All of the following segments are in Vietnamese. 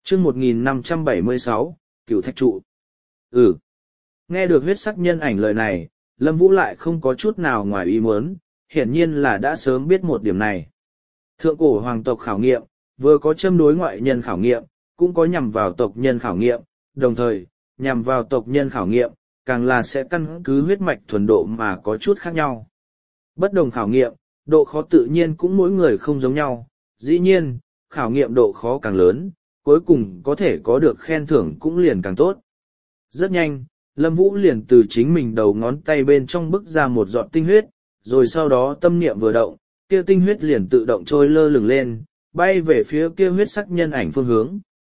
chương 1576, Cửu Thạch Trụ. Nghe được huyết sắc nhân ảnh lời này, Lâm Vũ lại không có chút nào ngoài ý muốn, hiển nhiên là đã sớm biết một điểm này. Thượng cổ hoàng tộc khảo nghiệm, vừa có châm đối ngoại nhân khảo nghiệm, cũng có nhằm vào tộc nhân khảo nghiệm, đồng thời, nhằm vào tộc nhân khảo nghiệm, càng là sẽ căn cứ huyết mạch thuần độ mà có chút khác nhau. Bất đồng khảo nghiệm, độ khó tự nhiên cũng mỗi người không giống nhau, dĩ nhiên, khảo nghiệm độ khó càng lớn, cuối cùng có thể có được khen thưởng cũng liền càng tốt. Rất nhanh, Lâm Vũ liền từ chính mình đầu ngón tay bên trong bức ra một giọt tinh huyết, rồi sau đó tâm niệm vừa động, kia tinh huyết liền tự động trôi lơ lửng lên, bay về phía kia huyết sắc nhân ảnh phương hướng.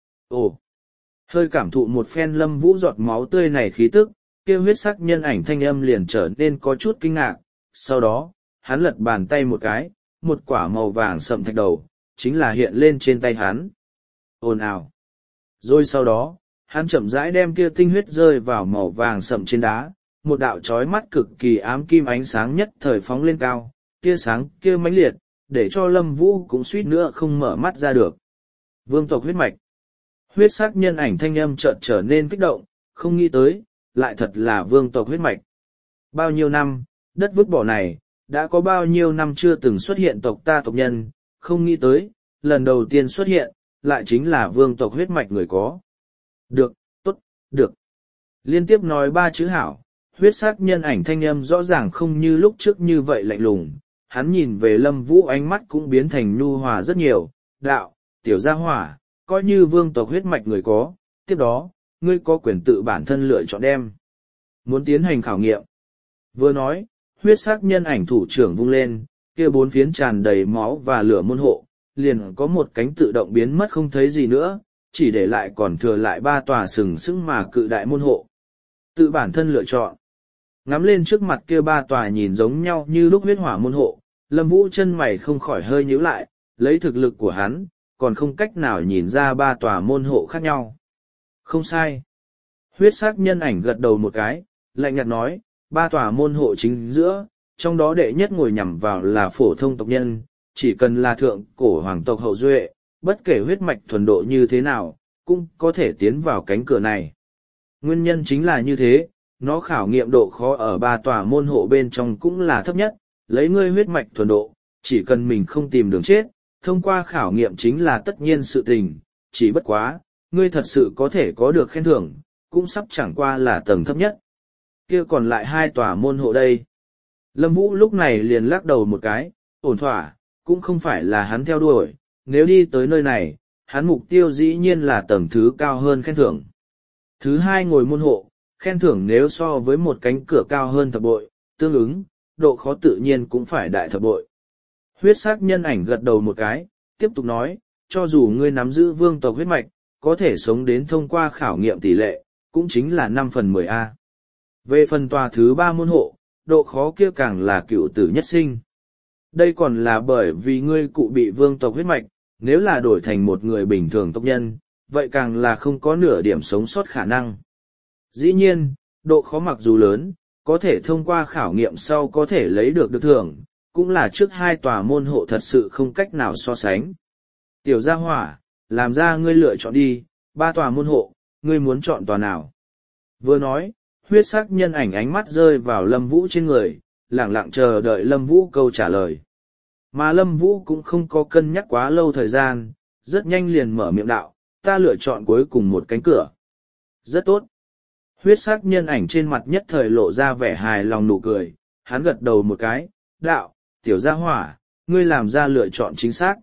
Ồ! Hơi cảm thụ một phen Lâm Vũ giọt máu tươi này khí tức, kia huyết sắc nhân ảnh thanh âm liền trở nên có chút kinh ngạc, sau đó, hắn lật bàn tay một cái, một quả màu vàng sậm thạch đầu, chính là hiện lên trên tay hắn. Ồn ào! Rồi sau đó, hắn chậm rãi đem kia tinh huyết rơi vào màu vàng sậm trên đá, một đạo chói mắt cực kỳ ám kim ánh sáng nhất thời phóng lên cao, kia sáng kia mãnh liệt, để cho Lâm Vũ cũng suýt nữa không mở mắt ra được. Vương tộc huyết mạch. Huyết sắc nhân ảnh thanh âm chợt trở nên kích động, không nghĩ tới, lại thật là vương tộc huyết mạch. Bao nhiêu năm, đất vứt bỏ này, đã có bao nhiêu năm chưa từng xuất hiện tộc ta tộc nhân, không nghĩ tới, lần đầu tiên xuất hiện, lại chính là vương tộc huyết mạch người có. Được, tốt, được. Liên tiếp nói ba chữ hảo, huyết sắc nhân ảnh thanh âm rõ ràng không như lúc trước như vậy lạnh lùng. Hắn nhìn về Lâm Vũ ánh mắt cũng biến thành nhu hòa rất nhiều, đạo, tiểu gia hỏa, coi như vương tộc huyết mạch người có, tiếp đó, ngươi có quyền tự bản thân lựa chọn đem. Muốn tiến hành khảo nghiệm. Vừa nói, huyết sắc nhân ảnh thủ trưởng vung lên, kia bốn phiến tràn đầy máu và lửa môn hộ, liền có một cánh tự động biến mất không thấy gì nữa, chỉ để lại còn thừa lại ba tòa sừng sững mà cự đại môn hộ. Tự bản thân lựa chọn. Ngắm lên trước mặt kia ba tòa nhìn giống nhau như lúc huyết hỏa môn hộ, Lâm Vũ chân mày không khỏi hơi nhíu lại, lấy thực lực của hắn, còn không cách nào nhìn ra ba tòa môn hộ khác nhau. Không sai. Huyết sắc nhân ảnh gật đầu một cái, lạnh nhạt nói, ba tòa môn hộ chính giữa, trong đó đệ nhất ngồi nhằm vào là phổ thông tộc nhân, chỉ cần là thượng cổ hoàng tộc hậu duệ, bất kể huyết mạch thuần độ như thế nào, cũng có thể tiến vào cánh cửa này. Nguyên nhân chính là như thế, nó khảo nghiệm độ khó ở ba tòa môn hộ bên trong cũng là thấp nhất, lấy ngươi huyết mạch thuần độ, chỉ cần mình không tìm đường chết, thông qua khảo nghiệm chính là tất nhiên sự tình, chỉ bất quá, ngươi thật sự có thể có được khen thưởng, cũng sắp chẳng qua là tầng thấp nhất. Kia còn lại hai tòa môn hộ đây. Lâm Vũ lúc này liền lắc đầu một cái, ổn thỏa, cũng không phải là hắn theo đuổi, nếu đi tới nơi này, hắn mục tiêu dĩ nhiên là tầng thứ cao hơn khen thưởng. Thứ hai ngồi môn hộ, khen thưởng nếu so với một cánh cửa cao hơn thập bội, tương ứng, độ khó tự nhiên cũng phải đại thập bội. Huyết sắc nhân ảnh gật đầu một cái, tiếp tục nói, cho dù ngươi nắm giữ vương tộc huyết mạch, có thể sống đến thông qua khảo nghiệm tỷ lệ, cũng chính là 5/10A. Về phần tòa thứ ba môn hộ, độ khó kia càng là cựu tử nhất sinh. Đây còn là bởi vì ngươi cụ bị vương tộc huyết mạch, nếu là đổi thành một người bình thường tộc nhân, vậy càng là không có nửa điểm sống sót khả năng. Dĩ nhiên, độ khó mặc dù lớn, có thể thông qua khảo nghiệm sau có thể lấy được thưởng, cũng là trước hai tòa môn hộ thật sự không cách nào so sánh. Tiểu gia hỏa, làm ra ngươi lựa chọn đi, ba tòa môn hộ, ngươi muốn chọn tòa nào? Vừa nói, huyết sắc nhân ảnh ánh mắt rơi vào Lâm Vũ trên người, lẳng lặng chờ đợi Lâm Vũ câu trả lời. Mà Lâm Vũ cũng không có cân nhắc quá lâu thời gian, rất nhanh liền mở miệng đạo, ta lựa chọn cuối cùng một cánh cửa. Rất tốt. Huyết sắc nhân ảnh trên mặt nhất thời lộ ra vẻ hài lòng nụ cười, hắn gật đầu một cái, đạo, tiểu gia hỏa, ngươi làm ra lựa chọn chính xác.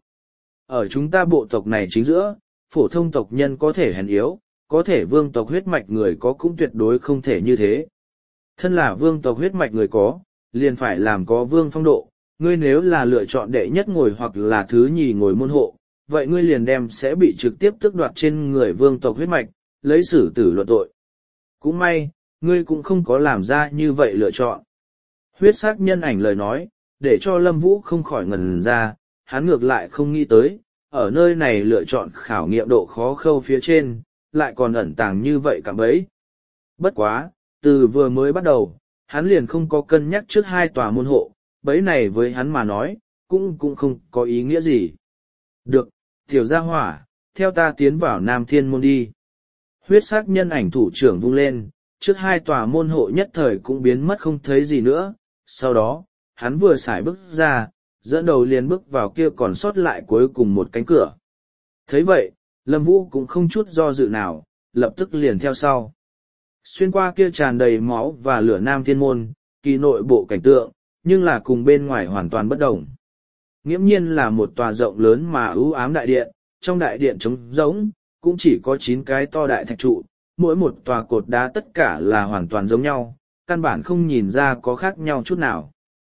Ở chúng ta bộ tộc này chính giữa, phổ thông tộc nhân có thể hèn yếu, có thể vương tộc huyết mạch người có cũng tuyệt đối không thể như thế. Thân là vương tộc huyết mạch người có, liền phải làm có vương phong độ, ngươi nếu là lựa chọn đệ nhất ngồi hoặc là thứ nhì ngồi môn hộ, vậy ngươi liền đem sẽ bị trực tiếp tước đoạt trên người vương tộc huyết mạch, lấy xử tử luận tội. Cũng may, ngươi cũng không có làm ra như vậy lựa chọn. Huyết sắc nhân ảnh lời nói, để cho Lâm Vũ không khỏi ngần ra, hắn ngược lại không nghĩ tới, ở nơi này lựa chọn khảo nghiệm độ khó khâu phía trên, lại còn ẩn tàng như vậy cạm bẫy. Bất quá, từ vừa mới bắt đầu, hắn liền không có cân nhắc trước hai tòa môn hộ, bẫy này với hắn mà nói, cũng không có ý nghĩa gì. Được, tiểu gia hỏa, theo ta tiến vào Nam Thiên Môn đi. Huyết sắc nhân ảnh thủ trưởng vung lên, trước hai tòa môn hộ nhất thời cũng biến mất không thấy gì nữa, sau đó, hắn vừa xài bước ra, dẫn đầu liền bước vào kia còn sót lại cuối cùng một cánh cửa. Thấy vậy, Lâm Vũ cũng không chút do dự nào, lập tức liền theo sau. Xuyên qua kia tràn đầy máu và lửa Nam Thiên Môn, kỳ nội bộ cảnh tượng, nhưng là cùng bên ngoài hoàn toàn bất đồng. Nghiễm nhiên là một tòa rộng lớn mà ưu ám đại điện, trong đại điện trống rỗng, cũng chỉ có 9 cái to đại thạch trụ, mỗi một tòa cột đá tất cả là hoàn toàn giống nhau, căn bản không nhìn ra có khác nhau chút nào.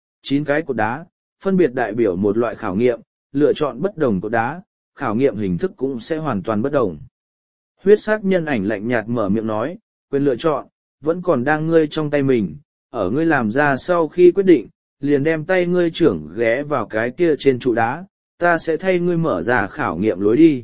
9 cái cột đá, phân biệt đại biểu một loại khảo nghiệm, lựa chọn bất đồng cột đá, khảo nghiệm hình thức cũng sẽ hoàn toàn bất đồng. Huyết sắc nhân ảnh lạnh nhạt mở miệng nói, quyền lựa chọn, vẫn còn đang ngươi trong tay mình, ở ngươi làm ra sau khi quyết định, liền đem tay ngươi trưởng ghé vào cái kia trên trụ đá, ta sẽ thay ngươi mở ra khảo nghiệm lối đi.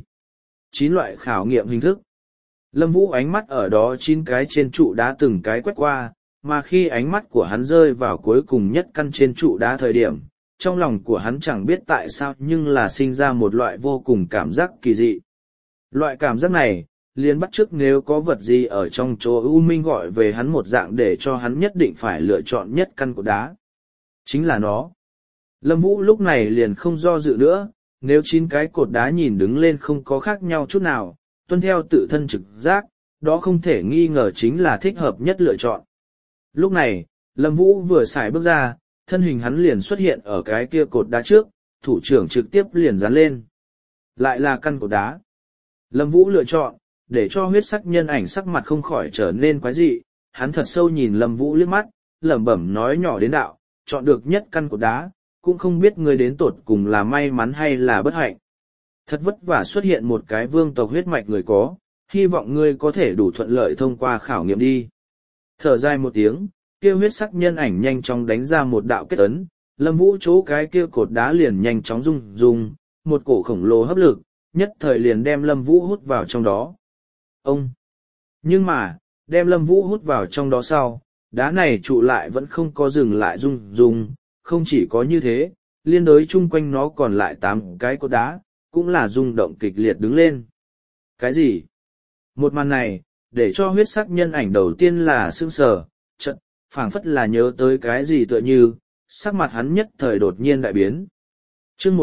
9 loại khảo nghiệm hình thức. Lâm Vũ ánh mắt ở đó 9 cái trên trụ đá từng cái quét qua, mà khi ánh mắt của hắn rơi vào cuối cùng nhất căn trên trụ đá thời điểm, trong lòng của hắn chẳng biết tại sao nhưng là sinh ra một loại vô cùng cảm giác kỳ dị. Loại cảm giác này, liền bắt chước nếu có vật gì ở trong chỗ U Minh gọi về hắn một dạng để cho hắn nhất định phải lựa chọn nhất căn cột đá. Chính là nó. Lâm Vũ lúc này liền không do dự nữa, nếu 9 cái cột đá nhìn đứng lên không có khác nhau chút nào, tuân theo tự thân trực giác, đó không thể nghi ngờ chính là thích hợp nhất lựa chọn. Lúc này, Lâm Vũ vừa xài bước ra, thân hình hắn liền xuất hiện ở cái kia cột đá trước, thủ trưởng trực tiếp liền dán lên. Lại là căn cột đá. Lâm Vũ lựa chọn, để cho huyết sắc nhân ảnh sắc mặt không khỏi trở nên quái dị, hắn thật sâu nhìn Lâm Vũ liếc mắt, lẩm bẩm nói nhỏ đến đạo, chọn được nhất căn cột đá, cũng không biết ngươi đến tột cùng là may mắn hay là bất hạnh. Thật vất vả xuất hiện một cái vương tộc huyết mạch người có, hy vọng ngươi có thể đủ thuận lợi thông qua khảo nghiệm đi. Thở dài một tiếng, kia huyết sắc nhân ảnh nhanh chóng đánh ra một đạo kết ấn, Lâm Vũ chỗ cái kia cột đá liền nhanh chóng rung, một cổ khổng lồ hấp lực, nhất thời liền đem Lâm Vũ hút vào trong đó. Ông! Nhưng mà, đem Lâm Vũ hút vào trong đó sau, đá này trụ lại vẫn không có dừng lại rung, không chỉ có như thế, liên đối chung quanh nó còn lại 8 cái cột đá, cũng là rung động kịch liệt đứng lên. Cái gì? Một màn này, để cho huyết sắc nhân ảnh đầu tiên là sững sờ, chợt phảng phất là nhớ tới cái gì tựa như, sắc mặt hắn nhất thời đột nhiên đại biến. Chương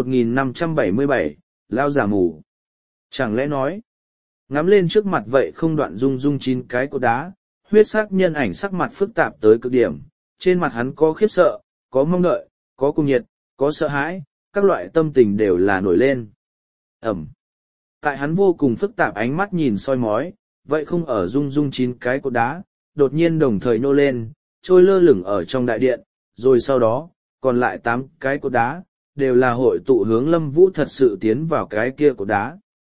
1577, lao giả mù. Chẳng lẽ nói, ngắm lên trước mặt vậy không đoạn rung 9 cái cột đá, huyết sắc nhân ảnh sắc mặt phức tạp tới cực điểm, trên mặt hắn có khiếp sợ, có mong đợi, có cung nhiệt, có sợ hãi, các loại tâm tình đều là nổi lên. Ẩm. Tại hắn vô cùng phức tạp ánh mắt nhìn soi mói, vậy không ở rung 9 cái cột đá, đột nhiên đồng thời nô lên, trôi lơ lửng ở trong đại điện, rồi sau đó, còn lại 8 cái cột đá, đều là hội tụ hướng Lâm Vũ thật sự tiến vào cái kia cột đá.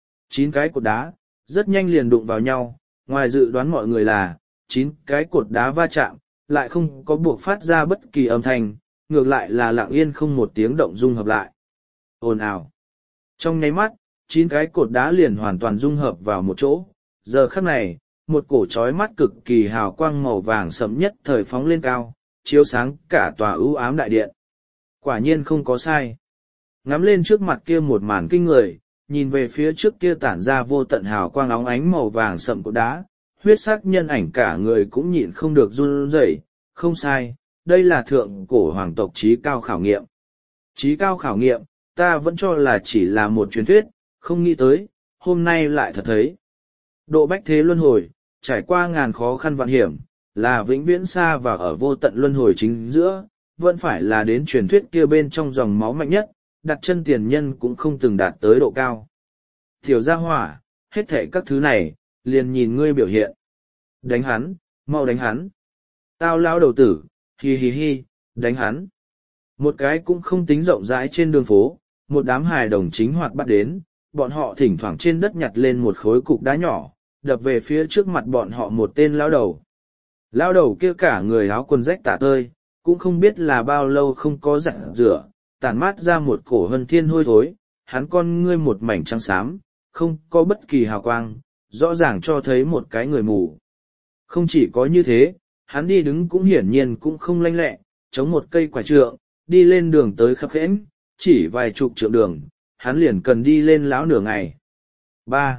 9 cái cột đá, rất nhanh liền đụng vào nhau, ngoài dự đoán mọi người là, 9 cái cột đá va chạm, lại không có buộc phát ra bất kỳ âm thanh, ngược lại là lặng yên không một tiếng động dung hợp lại. Ồn ào. Trong nháy mắt, 9 cái cột đá liền hoàn toàn dung hợp vào một chỗ, giờ khắc này, một cổ chói mắt cực kỳ hào quang màu vàng sẫm nhất thời phóng lên cao, chiếu sáng cả tòa ưu ám đại điện. Quả nhiên không có sai. Ngắm lên trước mặt kia một màn kinh người, nhìn về phía trước kia tản ra vô tận hào quang óng ánh màu vàng sẫm cột đá, huyết sắc nhân ảnh cả người cũng nhịn không được run rẩy. Không sai, đây là thượng cổ hoàng tộc trí cao khảo nghiệm. Trí cao khảo nghiệm, ta vẫn cho là chỉ là một truyền thuyết, không nghĩ tới, hôm nay lại thật thấy. Độ bách thế luân hồi, trải qua ngàn khó khăn vạn hiểm, là vĩnh viễn xa và ở vô tận luân hồi chính giữa, vẫn phải là đến truyền thuyết kia bên trong dòng máu mạnh nhất, đặt chân tiền nhân cũng không từng đạt tới độ cao. Tiểu gia hỏa, hết thảy các thứ này, liền nhìn ngươi biểu hiện. Đánh hắn, mau đánh hắn. Tao lao đầu tử, hi hi hi, đánh hắn. Một cái cũng không tính rộng rãi trên đường phố, một đám hài đồng chính hoạt bắt đến, bọn họ thỉnh thoảng trên đất nhặt lên một khối cục đá nhỏ, đập về phía trước mặt bọn họ một tên lao đầu. Lao đầu kia cả người áo quần rách tả tơi, cũng không biết là bao lâu không có giặt rửa, tản mát ra một cổ hân thiên hôi thối, hắn con ngươi một mảnh trắng xám, không có bất kỳ hào quang, rõ ràng cho thấy một cái người mù. Không chỉ có như thế, hắn đi đứng cũng hiển nhiên cũng không lanh lẹ, chống một cây quả trượng, đi lên đường tới khập khẽnh, chỉ vài chục trượng đường, hắn liền cần đi lên lão nửa ngày. Ba,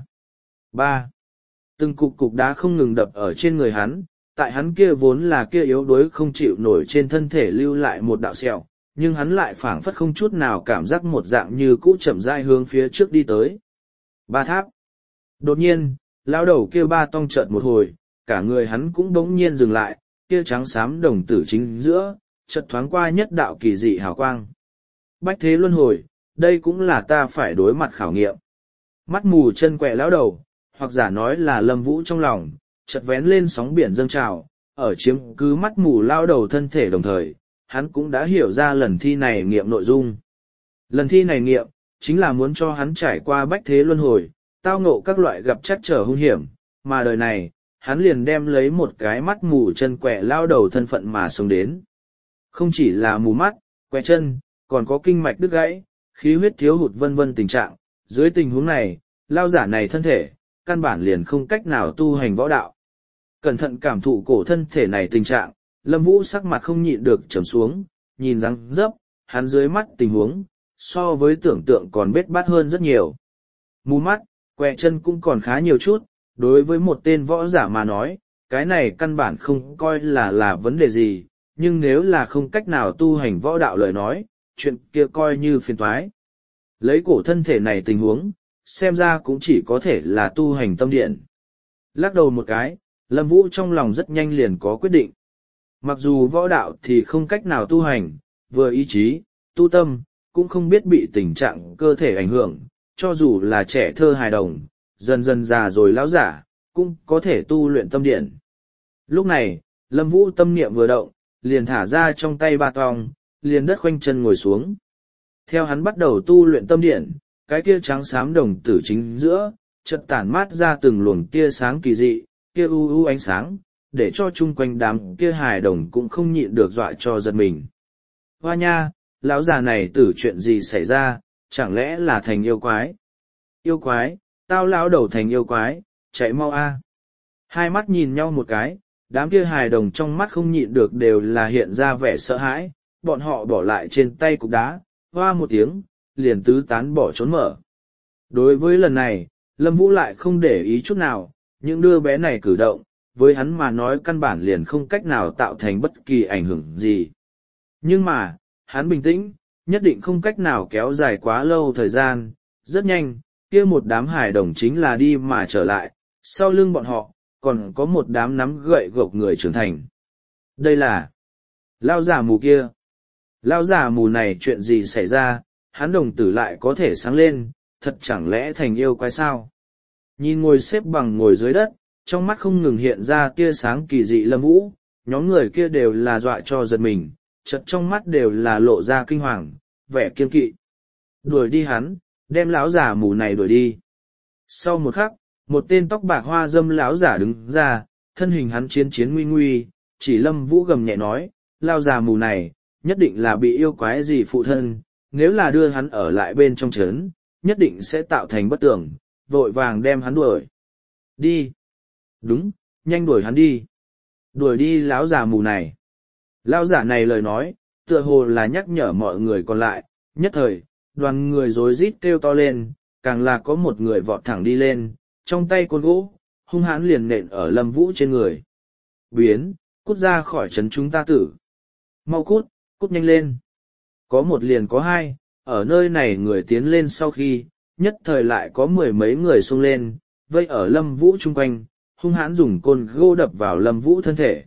ba. Từng cục cục đá không ngừng đập ở trên người hắn, tại hắn kia vốn là kia yếu đuối không chịu nổi trên thân thể lưu lại một đạo sẹo, nhưng hắn lại phảng phất không chút nào cảm giác một dạng như cũ chậm rãi hướng phía trước đi tới. Ba tháp. Đột nhiên, lão đầu kia ba tong chợt một hồi, cả người hắn cũng bỗng nhiên dừng lại, kia trắng xám đồng tử chính giữa, chợt thoáng qua nhất đạo kỳ dị hào quang. Bách thế luân hồi, đây cũng là ta phải đối mặt khảo nghiệm. Mắt mù chân quẹ lão đầu, hoặc giả nói là Lâm Vũ trong lòng, chợt vén lên sóng biển dâng trào, ở chiếm cứ mắt mù lao đầu thân thể đồng thời, hắn cũng đã hiểu ra lần thi này nghiệm nội dung. Lần thi này nghiệm, chính là muốn cho hắn trải qua bách thế luân hồi, tao ngộ các loại gặp trắc trở hung hiểm, mà đời này, hắn liền đem lấy một cái mắt mù chân quẹ lao đầu thân phận mà sống đến. Không chỉ là mù mắt, quẹ chân, còn có kinh mạch đứt gãy, khí huyết thiếu hụt vân vân tình trạng, dưới tình huống này, lao giả này thân thể, căn bản liền không cách nào tu hành võ đạo. Cẩn thận cảm thụ cổ thân thể này tình trạng, Lâm Vũ sắc mặt không nhịn được trầm xuống, nhìn răng dấp, hắn dưới mắt tình huống, so với tưởng tượng còn bết bát hơn rất nhiều. Mù mắt, quẹ chân cũng còn khá nhiều chút, đối với một tên võ giả mà nói, cái này căn bản không coi là vấn đề gì, nhưng nếu là không cách nào tu hành võ đạo lời nói, chuyện kia coi như phiền toái. Lấy cổ thân thể này tình huống, xem ra cũng chỉ có thể là tu hành tâm điện. Lắc đầu một cái, Lâm Vũ trong lòng rất nhanh liền có quyết định. Mặc dù võ đạo thì không cách nào tu hành, vừa ý chí, tu tâm, cũng không biết bị tình trạng cơ thể ảnh hưởng, cho dù là trẻ thơ hài đồng, dần dần già rồi lão giả, cũng có thể tu luyện tâm điện. Lúc này, Lâm Vũ tâm niệm vừa động, liền thả ra trong tay ba tong, liền đất khoanh chân ngồi xuống. Theo hắn bắt đầu tu luyện tâm điện, cái kia trắng xám đồng tử chính giữa, chợt tản mát ra từng luồng tia sáng kỳ dị, kia u u ánh sáng, để cho chung quanh đám kia hài đồng cũng không nhịn được dọa cho giật mình. Hoa nha, lão già này tử chuyện gì xảy ra, chẳng lẽ là thành yêu quái? Yêu quái, tao lão đầu thành yêu quái, chạy mau a! Hai mắt nhìn nhau một cái, đám kia hài đồng trong mắt không nhịn được đều là hiện ra vẻ sợ hãi, bọn họ bỏ lại trên tay cục đá, hoa một tiếng, liền tứ tán bỏ trốn mở. Đối với lần này, Lâm Vũ lại không để ý chút nào, những đứa bé này cử động, với hắn mà nói căn bản liền không cách nào tạo thành bất kỳ ảnh hưởng gì. Nhưng mà, hắn bình tĩnh, nhất định không cách nào kéo dài quá lâu thời gian, rất nhanh, kia một đám hài đồng chính là đi mà trở lại, sau lưng bọn họ, còn có một đám nắm gậy gộc người trưởng thành. Đây là lao giả mù kia. Lao giả mù này chuyện gì xảy ra, hắn đồng tử lại có thể sáng lên, thật chẳng lẽ thành yêu quái sao? Nhìn ngồi xếp bằng ngồi dưới đất, trong mắt không ngừng hiện ra tia sáng kỳ dị Lâm Vũ, nhóm người kia đều là dọa cho giật mình, chợt trong mắt đều là lộ ra kinh hoàng, vẻ kiên kỵ. Đuổi đi hắn, đem lão giả mù này đuổi đi. Sau một khắc, một tên tóc bạc hoa dâm lão giả đứng ra, thân hình hắn chiến chiến nguy nguy, chỉ Lâm Vũ gầm nhẹ nói, lão già mù này, nhất định là bị yêu quái gì phụ thân, nếu là đưa hắn ở lại bên trong trấn, nhất định sẽ tạo thành bất tưởng, vội vàng đem hắn đuổi đi. Đúng, nhanh đuổi hắn đi. Đuổi đi lão già mù này. Lão giả này lời nói, tựa hồ là nhắc nhở mọi người còn lại, nhất thời, đoàn người rối rít kêu to lên, càng là có một người vọt thẳng đi lên, trong tay côn gỗ, hung hãn liền nện ở Lâm Vũ trên người. Biến, cút ra khỏi trấn chúng ta tử. Mau cút, cút nhanh lên. Có một liền có hai, ở nơi này người tiến lên sau khi, nhất thời lại có mười mấy người xông lên, vây ở Lâm Vũ chung quanh, hung hãn dùng côn gỗ đập vào Lâm Vũ thân thể.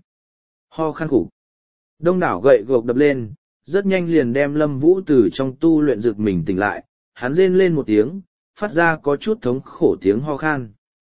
Ho khan khủng. Đông đảo gậy gộc đập lên, rất nhanh liền đem Lâm Vũ từ trong tu luyện rực mình tỉnh lại, hắn rên lên một tiếng, phát ra có chút thống khổ tiếng ho khan.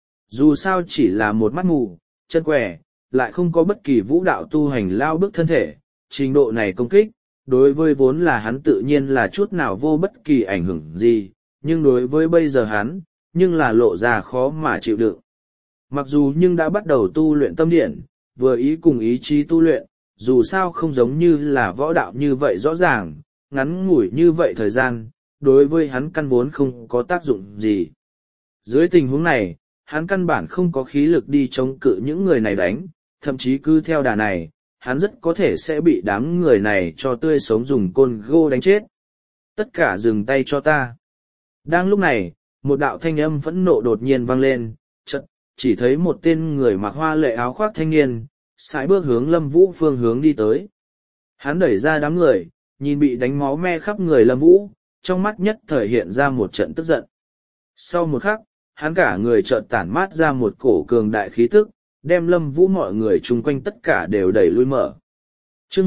Dù sao chỉ là một mắt mù, chân quẻ, lại không có bất kỳ vũ đạo tu hành lao bước thân thể, trình độ này công kích, đối với vốn là hắn tự nhiên là chút nào vô bất kỳ ảnh hưởng gì, nhưng đối với bây giờ hắn, nhưng là lộ ra khó mà chịu đựng. Mặc dù nhưng đã bắt đầu tu luyện tâm điện, vừa ý cùng ý chí tu luyện, dù sao không giống như là võ đạo như vậy rõ ràng, ngắn ngủi như vậy thời gian, đối với hắn căn vốn không có tác dụng gì. Dưới tình huống này, hắn căn bản không có khí lực đi chống cự những người này đánh, thậm chí cứ theo đà này, hắn rất có thể sẽ bị đám người này cho tươi sống dùng côn gô đánh chết. Tất cả dừng tay cho ta. Đang lúc này, một đạo thanh âm phẫn nộ đột nhiên vang lên, chợt chỉ thấy một tên người mặc hoa lệ áo khoác thanh niên, sải bước hướng Lâm Vũ phương hướng đi tới. Hắn đẩy ra đám người, nhìn bị đánh máu me khắp người Lâm Vũ, trong mắt nhất thời hiện ra một trận tức giận. Sau một khắc, hắn cả người chợt tản mát ra một cổ cường đại khí tức, đem Lâm Vũ mọi người chung quanh tất cả đều đẩy lui mở. Chương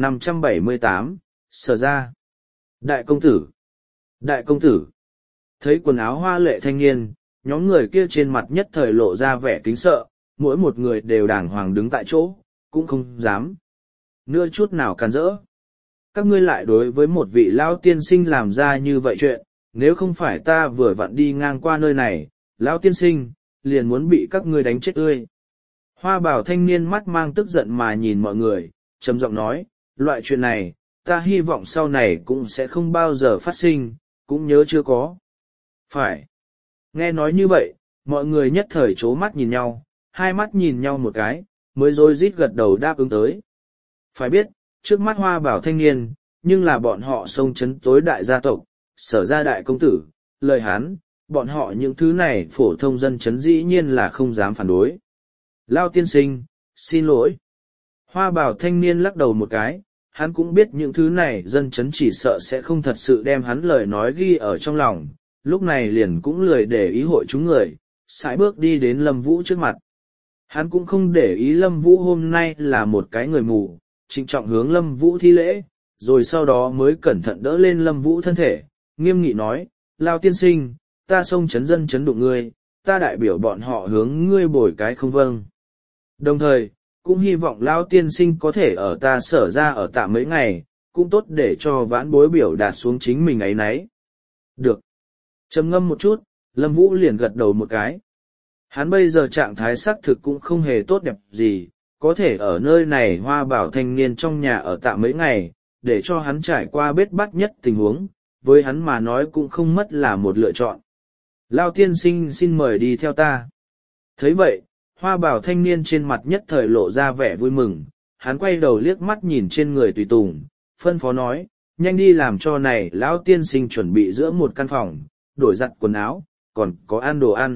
1578, Sở ra. Đại công tử! Đại công tử! Thấy quần áo hoa lệ thanh niên, nhóm người kia trên mặt nhất thời lộ ra vẻ kính sợ, mỗi một người đều đàng hoàng đứng tại chỗ, cũng không dám nữa chút nào càn rỡ. Các ngươi lại đối với một vị lão tiên sinh làm ra như vậy chuyện, nếu không phải ta vừa vặn đi ngang qua nơi này, lão tiên sinh liền muốn bị các ngươi đánh chết tươi. Hoa bảo thanh niên mắt mang tức giận mà nhìn mọi người, trầm giọng nói, loại chuyện này, ta hy vọng sau này cũng sẽ không bao giờ phát sinh, cũng nhớ chưa có. Phải. Nghe nói như vậy, mọi người nhất thời chố mắt nhìn nhau, hai mắt nhìn nhau một cái, mới rối rít gật đầu đáp ứng tới. Phải biết, trước mắt hoa bảo thanh niên, nhưng là bọn họ sông chấn tối đại gia tộc, Sở ra đại công tử, lời hắn, bọn họ những thứ này phổ thông dân chấn dĩ nhiên là không dám phản đối. Lao tiên sinh, xin lỗi. Hoa bảo thanh niên lắc đầu một cái, hắn cũng biết những thứ này dân chấn chỉ sợ sẽ không thật sự đem hắn lời nói ghi ở trong lòng, lúc này liền cũng lười để ý hội chúng người, sải bước đi đến Lâm Vũ trước mặt. Hắn cũng không để ý Lâm Vũ hôm nay là một cái người mù, trịnh trọng hướng Lâm Vũ thi lễ, rồi sau đó mới cẩn thận đỡ lên Lâm Vũ thân thể, nghiêm nghị nói, Lao tiên sinh, ta xông chấn dân chấn đụng ngươi, ta đại biểu bọn họ hướng ngươi bồi cái không vâng. Đồng thời, cũng hy vọng Lao tiên sinh có thể ở ta Sở ra ở tạm mấy ngày, cũng tốt để cho vãn bối biểu đạt xuống chính mình ấy nấy. Được. Trầm ngâm một chút, Lâm Vũ liền gật đầu một cái. Hắn bây giờ trạng thái xác thực cũng không hề tốt đẹp gì, có thể ở nơi này hoa bảo thanh niên trong nhà ở tạm mấy ngày, để cho hắn trải qua bết bát nhất tình huống, với hắn mà nói cũng không mất là một lựa chọn. Lao tiên sinh xin mời đi theo ta. Thấy vậy, hoa bảo thanh niên trên mặt nhất thời lộ ra vẻ vui mừng, hắn quay đầu liếc mắt nhìn trên người tùy tùng, phân phó nói, nhanh đi làm cho này lão tiên sinh chuẩn bị giữa một căn phòng, đổi giặt quần áo, còn có ăn đồ ăn.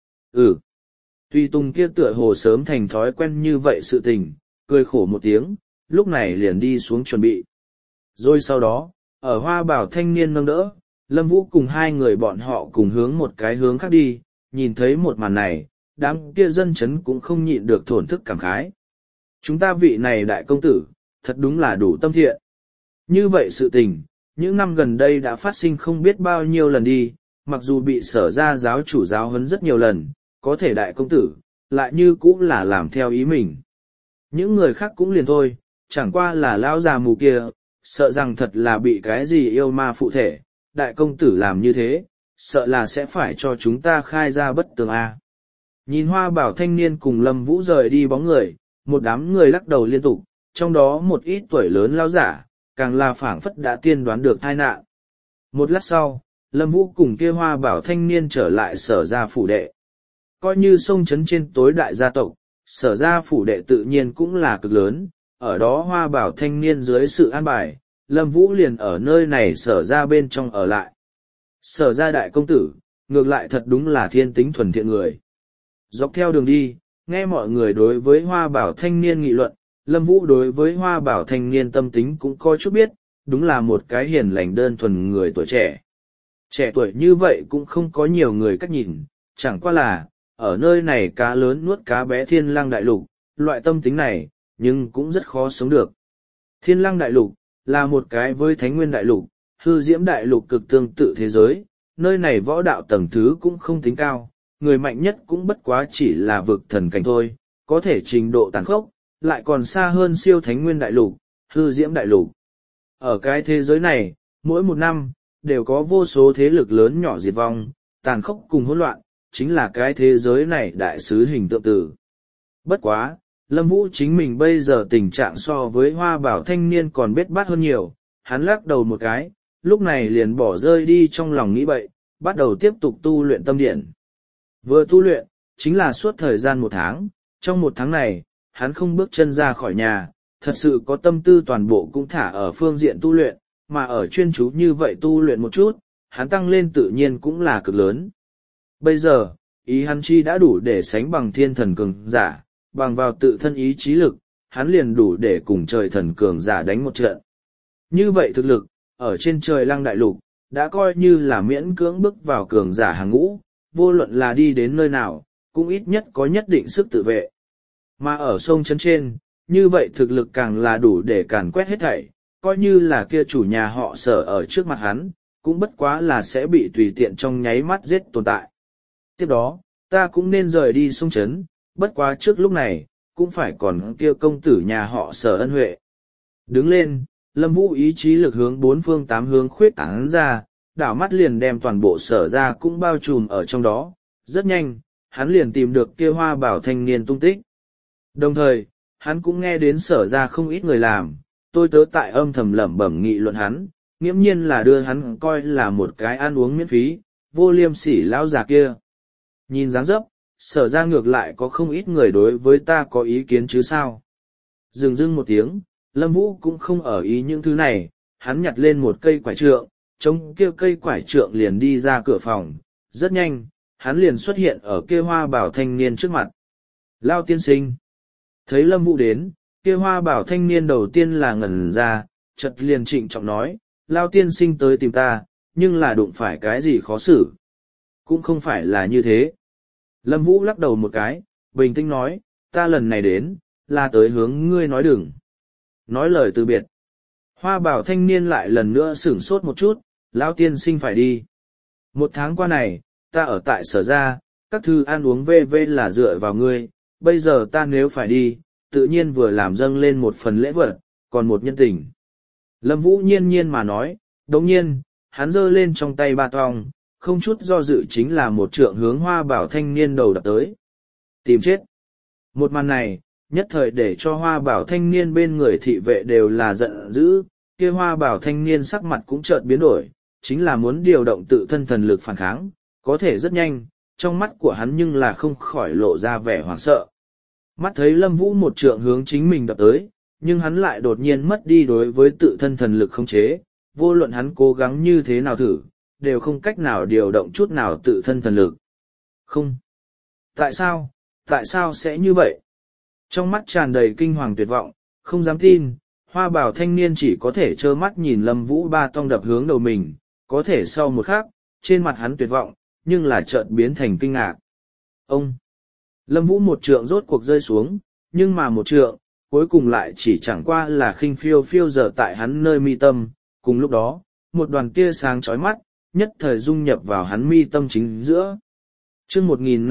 Tùy tùng kia tựa hồ sớm thành thói quen như vậy sự tình, cười khổ một tiếng, lúc này liền đi xuống chuẩn bị. Rồi sau đó, ở hoa bảo thanh niên nâng đỡ, Lâm Vũ cùng hai người bọn họ cùng hướng một cái hướng khác đi, nhìn thấy một màn này, đám kia dân chấn cũng không nhịn được thổn thức cảm khái. Chúng ta vị này đại công tử, thật đúng là đủ tâm thiện. Như vậy sự tình, những năm gần đây đã phát sinh không biết bao nhiêu lần đi, mặc dù bị Sở ra giáo chủ giáo huấn rất nhiều lần, có thể đại công tử, lại như cũng là làm theo ý mình. Những người khác cũng liền thôi, chẳng qua là lão già mù kia, sợ rằng thật là bị cái gì yêu ma phụ thể, đại công tử làm như thế, sợ là sẽ phải cho chúng ta khai ra bất tường A. Nhìn hoa bảo thanh niên cùng Lâm Vũ rời đi bóng người, một đám người lắc đầu liên tục, trong đó một ít tuổi lớn lão giả, càng là phảng phất đã tiên đoán được tai nạn. Một lát sau, Lâm Vũ cùng kia hoa bảo thanh niên trở lại Sở ra phủ đệ. Coi như sông chấn trên tối đại gia tộc, Sở ra phủ đệ tự nhiên cũng là cực lớn, ở đó hoa bảo thanh niên dưới sự an bài, Lâm Vũ liền ở nơi này Sở ra bên trong ở lại. Sở ra đại công tử, ngược lại thật đúng là thiên tính thuần thiện người. Dọc theo đường đi, nghe mọi người đối với hoa bảo thanh niên nghị luận, Lâm Vũ đối với hoa bảo thanh niên tâm tính cũng có chút biết, đúng là một cái hiền lành đơn thuần người tuổi trẻ. Trẻ tuổi như vậy cũng không có nhiều người cách nhìn, chẳng qua là, ở nơi này cá lớn nuốt cá bé thiên lăng đại lục, loại tâm tính này, nhưng cũng rất khó sống được. Thiên lăng đại lục, là một cái với thánh nguyên đại lục, hư diễm đại lục cực tương tự thế giới, nơi này võ đạo tầng thứ cũng không tính cao, người mạnh nhất cũng bất quá chỉ là vực thần cảnh thôi, có thể trình độ tàn khốc, lại còn xa hơn siêu thánh nguyên đại lục, hư diễm đại lục. Ở cái thế giới này, mỗi một năm, đều có vô số thế lực lớn nhỏ diệt vong, tàn khốc cùng hỗn loạn, chính là cái thế giới này đại sứ hình tượng tử. Bất quá, Lâm Vũ chính mình bây giờ tình trạng so với hoa bảo thanh niên còn bết bát hơn nhiều, hắn lắc đầu một cái, lúc này liền bỏ rơi đi trong lòng nghĩ bậy, bắt đầu tiếp tục tu luyện tâm điện. Vừa tu luyện, chính là suốt thời gian 1 tháng, trong 1 tháng này, hắn không bước chân ra khỏi nhà, thật sự có tâm tư toàn bộ cũng thả ở phương diện tu luyện, mà ở chuyên chú như vậy tu luyện một chút, hắn tăng lên tự nhiên cũng là cực lớn. Bây giờ, ý hắn chi đã đủ để sánh bằng thiên thần cường giả, bằng vào tự thân ý chí lực, hắn liền đủ để cùng trời thần cường giả đánh một trận. Như vậy thực lực, ở trên trời Lăng đại lục, đã coi như là miễn cưỡng bước vào cường giả hàng ngũ, vô luận là đi đến nơi nào, cũng ít nhất có nhất định sức tự vệ. Mà ở sông Trấn trên, như vậy thực lực càng là đủ để càn quét hết thảy, coi như là kia chủ nhà họ Sở ở trước mặt hắn, cũng bất quá là sẽ bị tùy tiện trong nháy mắt giết tồn tại. Tiếp đó, ta cũng nên rời đi sông Trấn, bất quá trước lúc này, cũng phải còn kia công tử nhà họ Sở ân huệ. Đứng lên, Lâm Vũ ý chí lực hướng bốn phương tám hướng khuyết tán ra, đảo mắt liền đem toàn bộ Sở ra cũng bao trùm ở trong đó, rất nhanh, hắn liền tìm được kia Hoa Bảo thanh niên tung tích. Đồng thời, hắn cũng nghe đến Sở ra không ít người làm, tôi tớ tại âm thầm lẩm bẩm nghị luận hắn, nghiễm nhiên là đưa hắn coi là một cái ăn uống miễn phí, vô liêm sỉ lão già kia. Nhìn dáng dấp, Sở ra ngược lại có không ít người đối với ta có ý kiến chứ sao. Dừng dưng một tiếng, Lâm Vũ cũng không ở ý những thứ này, hắn nhặt lên một cây quải trượng, chống kia cây quải trượng liền đi ra cửa phòng, rất nhanh, hắn liền xuất hiện ở kia Hoa Bảo thanh niên trước mặt. Lao tiên sinh. Thấy Lâm Vũ đến, kia Hoa Bảo thanh niên đầu tiên là ngẩn ra, chợt liền trịnh trọng nói, Lao tiên sinh tới tìm ta, nhưng là đụng phải cái gì khó xử. Cũng không phải là như thế. Lâm Vũ lắc đầu một cái, bình tĩnh nói, ta lần này đến, là tới hướng ngươi nói đừng. Nói lời từ biệt. Hoa Bảo thanh niên lại lần nữa sửng sốt một chút, Lão tiên sinh phải đi. Một tháng qua này, ta ở tại Sở ra, các thư ăn uống v.v. là dựa vào ngươi, bây giờ ta nếu phải đi, tự nhiên vừa làm dâng lên một phần lễ vật, còn một nhân tình. Lâm Vũ nhiên nhiên mà nói, đồng nhiên, hắn giơ lên trong tay ba tong, không chút do dự chính là một trượng hướng Hoa Bảo thanh niên đầu đập tới. Tìm chết. Một màn này, nhất thời để cho Hoa Bảo thanh niên bên người thị vệ đều là giận dữ, kia Hoa Bảo thanh niên sắc mặt cũng chợt biến đổi, chính là muốn điều động tự thân thần lực phản kháng, có thể rất nhanh, trong mắt của hắn nhưng là không khỏi lộ ra vẻ hoảng sợ. Mắt thấy Lâm Vũ một trượng hướng chính mình đập tới, nhưng hắn lại đột nhiên mất đi đối với tự thân thần lực khống chế, vô luận hắn cố gắng như thế nào thử, đều không cách nào điều động chút nào tự thân thần lực. Không. Tại sao sẽ như vậy? Trong mắt tràn đầy kinh hoàng tuyệt vọng, không dám tin, Hoa Bảo thanh niên chỉ có thể trơ mắt nhìn Lâm Vũ ba tong đập hướng đầu mình, có thể sau một khắc, trên mặt hắn tuyệt vọng, nhưng là chợt biến thành kinh ngạc. Ông! Lâm Vũ một trượng rốt cuộc rơi xuống, nhưng mà một trượng, cuối cùng lại chỉ chẳng qua là khinh phiêu phiêu dở tại hắn nơi mi tâm, cùng lúc đó, một đoàn tia sáng chói mắt, nhất thời dung nhập vào hắn mi tâm chính giữa. Chương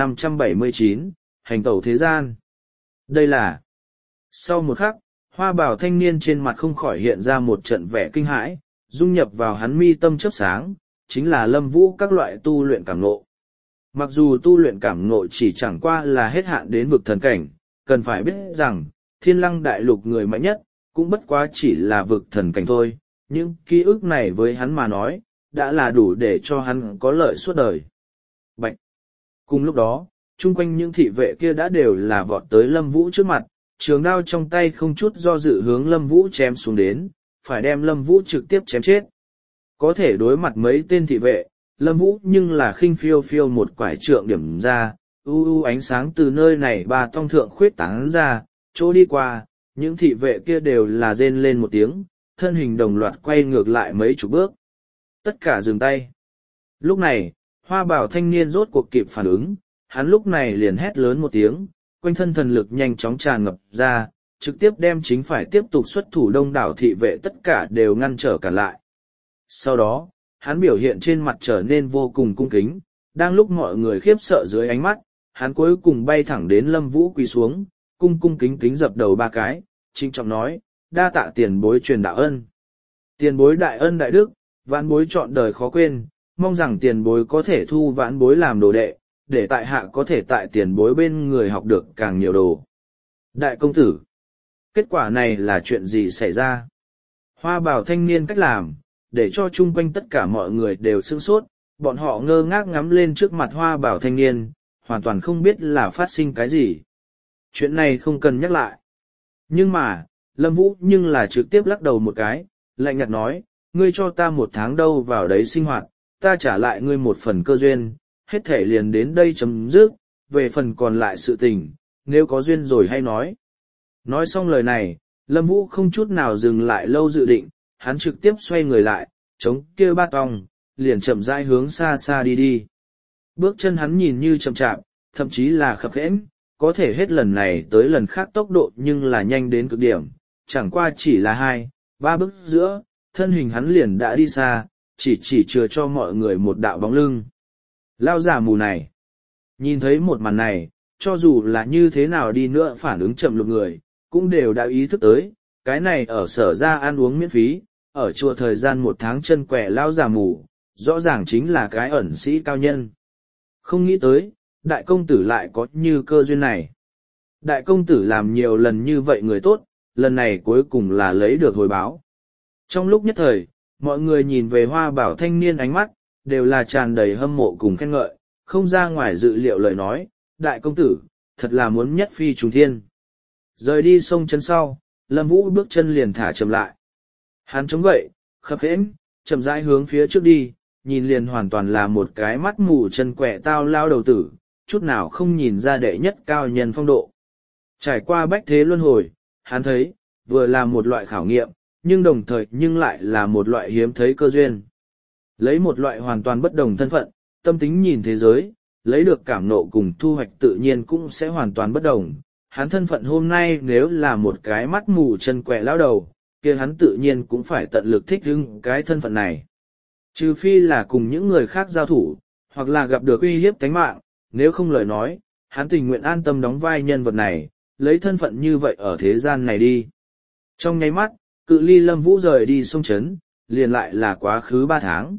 1579, hành tẩu thế gian. Đây là... Sau một khắc, Hoa Bảo thanh niên trên mặt không khỏi hiện ra một trận vẻ kinh hãi, dung nhập vào hắn mi tâm chớp sáng, chính là Lâm Vũ các loại tu luyện cảm ngộ. Mặc dù tu luyện cảm ngộ chỉ chẳng qua là hết hạn đến vực thần cảnh, cần phải biết rằng, Thiên Lăng đại lục người mạnh nhất, cũng bất quá chỉ là vực thần cảnh thôi, những ký ức này với hắn mà nói, đã là đủ để cho hắn có lợi suốt đời. Bạch! Cùng lúc đó, chung quanh những thị vệ kia đã đều là vọt tới Lâm Vũ trước mặt, trường đao trong tay không chút do dự hướng Lâm Vũ chém xuống đến, phải đem Lâm Vũ trực tiếp chém chết. Có thể đối mặt mấy tên thị vệ, Lâm Vũ nhưng là khinh phiêu phiêu một quải trượng điểm ra, ánh sáng từ nơi này ba tong thượng khuyết tán ra, chỗ đi qua, những thị vệ kia đều là rên lên một tiếng, thân hình đồng loạt quay ngược lại mấy chục bước. Tất cả dừng tay. Lúc này, Hoa Bảo thanh niên rốt cuộc kịp phản ứng, hắn lúc này liền hét lớn một tiếng, quanh thân thần lực nhanh chóng tràn ngập ra, trực tiếp đem chính phải tiếp tục xuất thủ đông đảo thị vệ tất cả đều ngăn trở cả lại. Sau đó, hắn biểu hiện trên mặt trở nên vô cùng cung kính, đang lúc mọi người khiếp sợ dưới ánh mắt, hắn cuối cùng bay thẳng đến Lâm Vũ quỳ xuống, cung kính kính dập đầu ba cái, trịnh trọng nói, đa tạ tiền bối truyền đạo ân. Tiền bối đại ân đại đức, vãn bối trọn đời khó quên, mong rằng tiền bối có thể thu vãn bối làm đồ đệ, để tại hạ có thể tại tiền bối bên người học được càng nhiều đồ. Đại công tử, kết quả này là chuyện gì xảy ra? Hoa Bảo thanh niên cách làm, để cho chung quanh tất cả mọi người đều sửng sốt, bọn họ ngơ ngác ngắm lên trước mặt Hoa Bảo thanh niên, hoàn toàn không biết là phát sinh cái gì. Chuyện này không cần nhắc lại. Nhưng mà, Lâm Vũ nhưng là trực tiếp lắc đầu một cái, lạnh nhạt nói, ngươi cho ta 1 tháng đâu vào đấy sinh hoạt, ta trả lại ngươi một phần cơ duyên, hết thể liền đến đây chấm dứt, về phần còn lại sự tình, nếu có duyên rồi hay nói. Nói xong lời này, Lâm Vũ không chút nào dừng lại lâu dự định, hắn trực tiếp xoay người lại, chống kia ba tòng, liền chậm rãi hướng xa xa đi đi. Bước chân hắn nhìn như chậm chạp, thậm chí là khập khẽn, có thể hết lần này tới lần khác tốc độ nhưng là nhanh đến cực điểm, chẳng qua chỉ là 2, 3 bước giữa, thân hình hắn liền đã đi xa, chỉ chừa cho mọi người một đạo bóng lưng. Lao giả mù này. Nhìn thấy một màn này, cho dù là như thế nào đi nữa phản ứng chậm lục người, cũng đều đã ý thức tới, cái này ở sở ra ăn uống miễn phí, ở chùa thời gian 1 tháng chân quẻ lao giả mù, rõ ràng chính là cái ẩn sĩ cao nhân. Không nghĩ tới, đại công tử lại có như cơ duyên này. Đại công tử làm nhiều lần như vậy người tốt, lần này cuối cùng là lấy được hồi báo. Trong lúc nhất thời, mọi người nhìn về hoa bảo thanh niên ánh mắt, đều là tràn đầy hâm mộ cùng khen ngợi, không ra ngoài dự liệu lời nói, đại công tử, thật là muốn nhất phi trùng thiên. Rời đi sông chân sau, Lâm Vũ bước chân liền thả chậm lại. Hắn chống gậy, khập khẽn, chậm rãi hướng phía trước đi, nhìn liền hoàn toàn là một cái mắt mù chân quẹ tao lao đầu tử, chút nào không nhìn ra đệ nhất cao nhân phong độ. Trải qua bách thế luân hồi, hắn thấy, vừa là một loại khảo nghiệm, nhưng đồng thời nhưng lại là một loại hiếm thấy cơ duyên. Lấy một loại hoàn toàn bất đồng thân phận, tâm tính nhìn thế giới, lấy được cảm nộ cùng thu hoạch tự nhiên cũng sẽ hoàn toàn bất đồng. Hắn thân phận hôm nay nếu là một cái mắt mù chân quẹ lao đầu, kia hắn tự nhiên cũng phải tận lực thích ứng cái thân phận này. Trừ phi là cùng những người khác giao thủ, hoặc là gặp được uy hiếp tánh mạng, nếu không lời nói, hắn tình nguyện an tâm đóng vai nhân vật này, lấy thân phận như vậy ở thế gian này đi. Trong nháy mắt, cự ly Lâm Vũ rời đi sông Trấn, liền lại là quá khứ 3 tháng.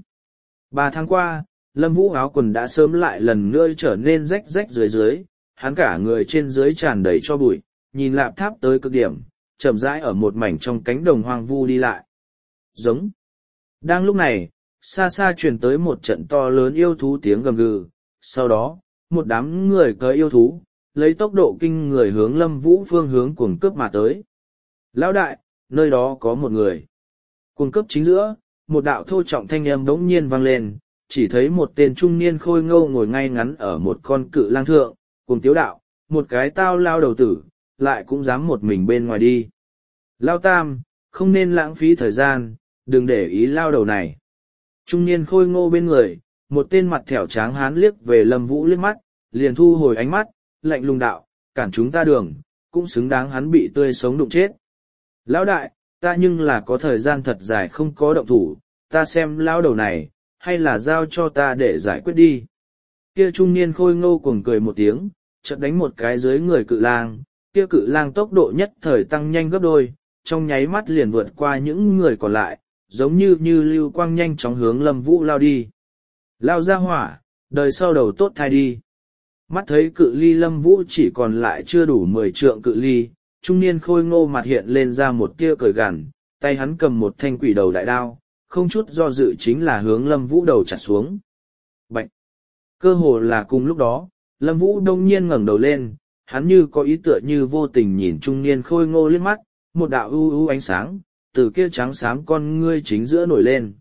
3 tháng qua, Lâm Vũ áo quần đã sớm lại lần nữa trở nên rách rách dưới, hắn cả người trên dưới tràn đầy cho bụi, nhìn lạp tháp tới cực điểm, chậm rãi ở một mảnh trong cánh đồng hoang vu đi lại. Giống. Đang lúc này, xa xa truyền tới một trận to lớn yêu thú tiếng gầm gừ, sau đó, một đám người cưỡi yêu thú, lấy tốc độ kinh người hướng Lâm Vũ phương hướng cuồng cướp mà tới. Lão đại, nơi đó có một người. Cuồng cướp chính giữa, một đạo thô trọng thanh âm bỗng nhiên vang lên, chỉ thấy một tên trung niên khôi ngô ngồi ngay ngắn ở một con cự lang thượng, cùng tiếu đạo, một cái tao lao đầu tử, lại cũng dám một mình bên ngoài đi. Lao tam, không nên lãng phí thời gian, đừng để ý lao đầu này. Trung niên khôi ngô bên người, một tên mặt thẻo tráng hán liếc về Lâm Vũ liếc mắt, liền thu hồi ánh mắt, lạnh lùng đạo, cản chúng ta đường, cũng xứng đáng hắn bị tươi sống đụng chết. Lão đại, ta nhưng là có thời gian thật dài không có động thủ, ta xem lão đầu này, hay là giao cho ta để giải quyết đi. Kia trung niên khôi ngô cuồng cười một tiếng, chợt đánh một cái dưới người cự lang, kia cự lang tốc độ nhất thời tăng nhanh gấp đôi, trong nháy mắt liền vượt qua những người còn lại, giống như lưu quang nhanh chóng hướng Lâm Vũ lao đi. Lao ra hỏa, đời sau đầu tốt thai đi. Mắt thấy cự ly Lâm Vũ chỉ còn lại chưa đủ 10 trượng cự ly, trung niên khôi ngô mặt hiện lên ra một tia cười gằn, tay hắn cầm một thanh quỷ đầu đại đao, không chút do dự chính là hướng Lâm Vũ đầu chặt xuống. Bạch! Cơ hồ là cùng lúc đó, Lâm Vũ đông nhiên ngẩng đầu lên, hắn như có ý tựa như vô tình nhìn trung niên khôi ngô liếc mắt, một đạo u u ánh sáng, từ kia trắng xám con ngươi chính giữa nổi lên.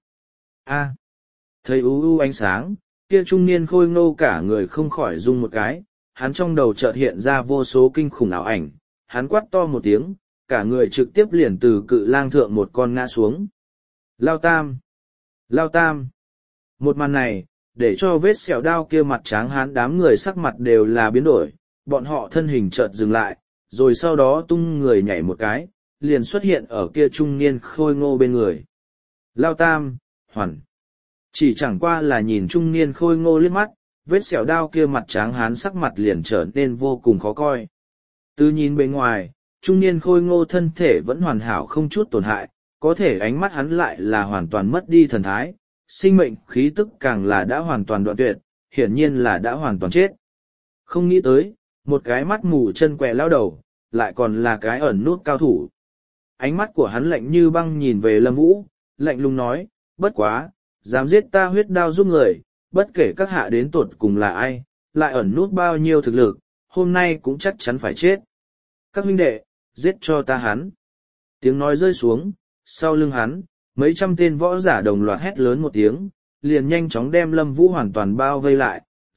A! Thấy u u ánh sáng, kia trung niên khôi ngô cả người không khỏi rung một cái, hắn trong đầu chợt hiện ra vô số kinh khủng ảo ảnh, hắn quát to một tiếng, cả người trực tiếp liền từ cự lang thượng một con ngã xuống. Lao tam! Lao tam! Một màn này, để cho vết sẹo đao kia mặt tráng hán đám người sắc mặt đều là biến đổi, bọn họ thân hình chợt dừng lại, rồi sau đó tung người nhảy một cái, liền xuất hiện ở kia trung niên khôi ngô bên người. Lao tam! Hoàn! Chỉ chẳng qua là nhìn trung niên khôi ngô liếc mắt, vết sẹo đao kia mặt tráng hán sắc mặt liền trở nên vô cùng khó coi. Từ nhìn bên ngoài, trung niên khôi ngô thân thể vẫn hoàn hảo không chút tổn hại, có thể ánh mắt hắn lại là hoàn toàn mất đi thần thái, sinh mệnh khí tức càng là đã hoàn toàn đoạn tuyệt, hiển nhiên là đã hoàn toàn chết. Không nghĩ tới, một cái mắt mù chân què lao đầu, lại còn là cái ẩn nút cao thủ. Ánh mắt của hắn lạnh như băng nhìn về Lâm Vũ, lạnh lùng nói, bất quá, dám giết ta huyết đao giúp người, bất kể các hạ đến tuột cùng là ai, lại ẩn nút bao nhiêu thực lực, hôm nay cũng chắc chắn phải chết. Các huynh đệ, giết cho ta hắn. Tiếng nói rơi xuống, sau lưng hắn, mấy trăm tên võ giả đồng loạt hét lớn một tiếng, liền nhanh chóng đem Lâm Vũ hoàn toàn bao vây lại,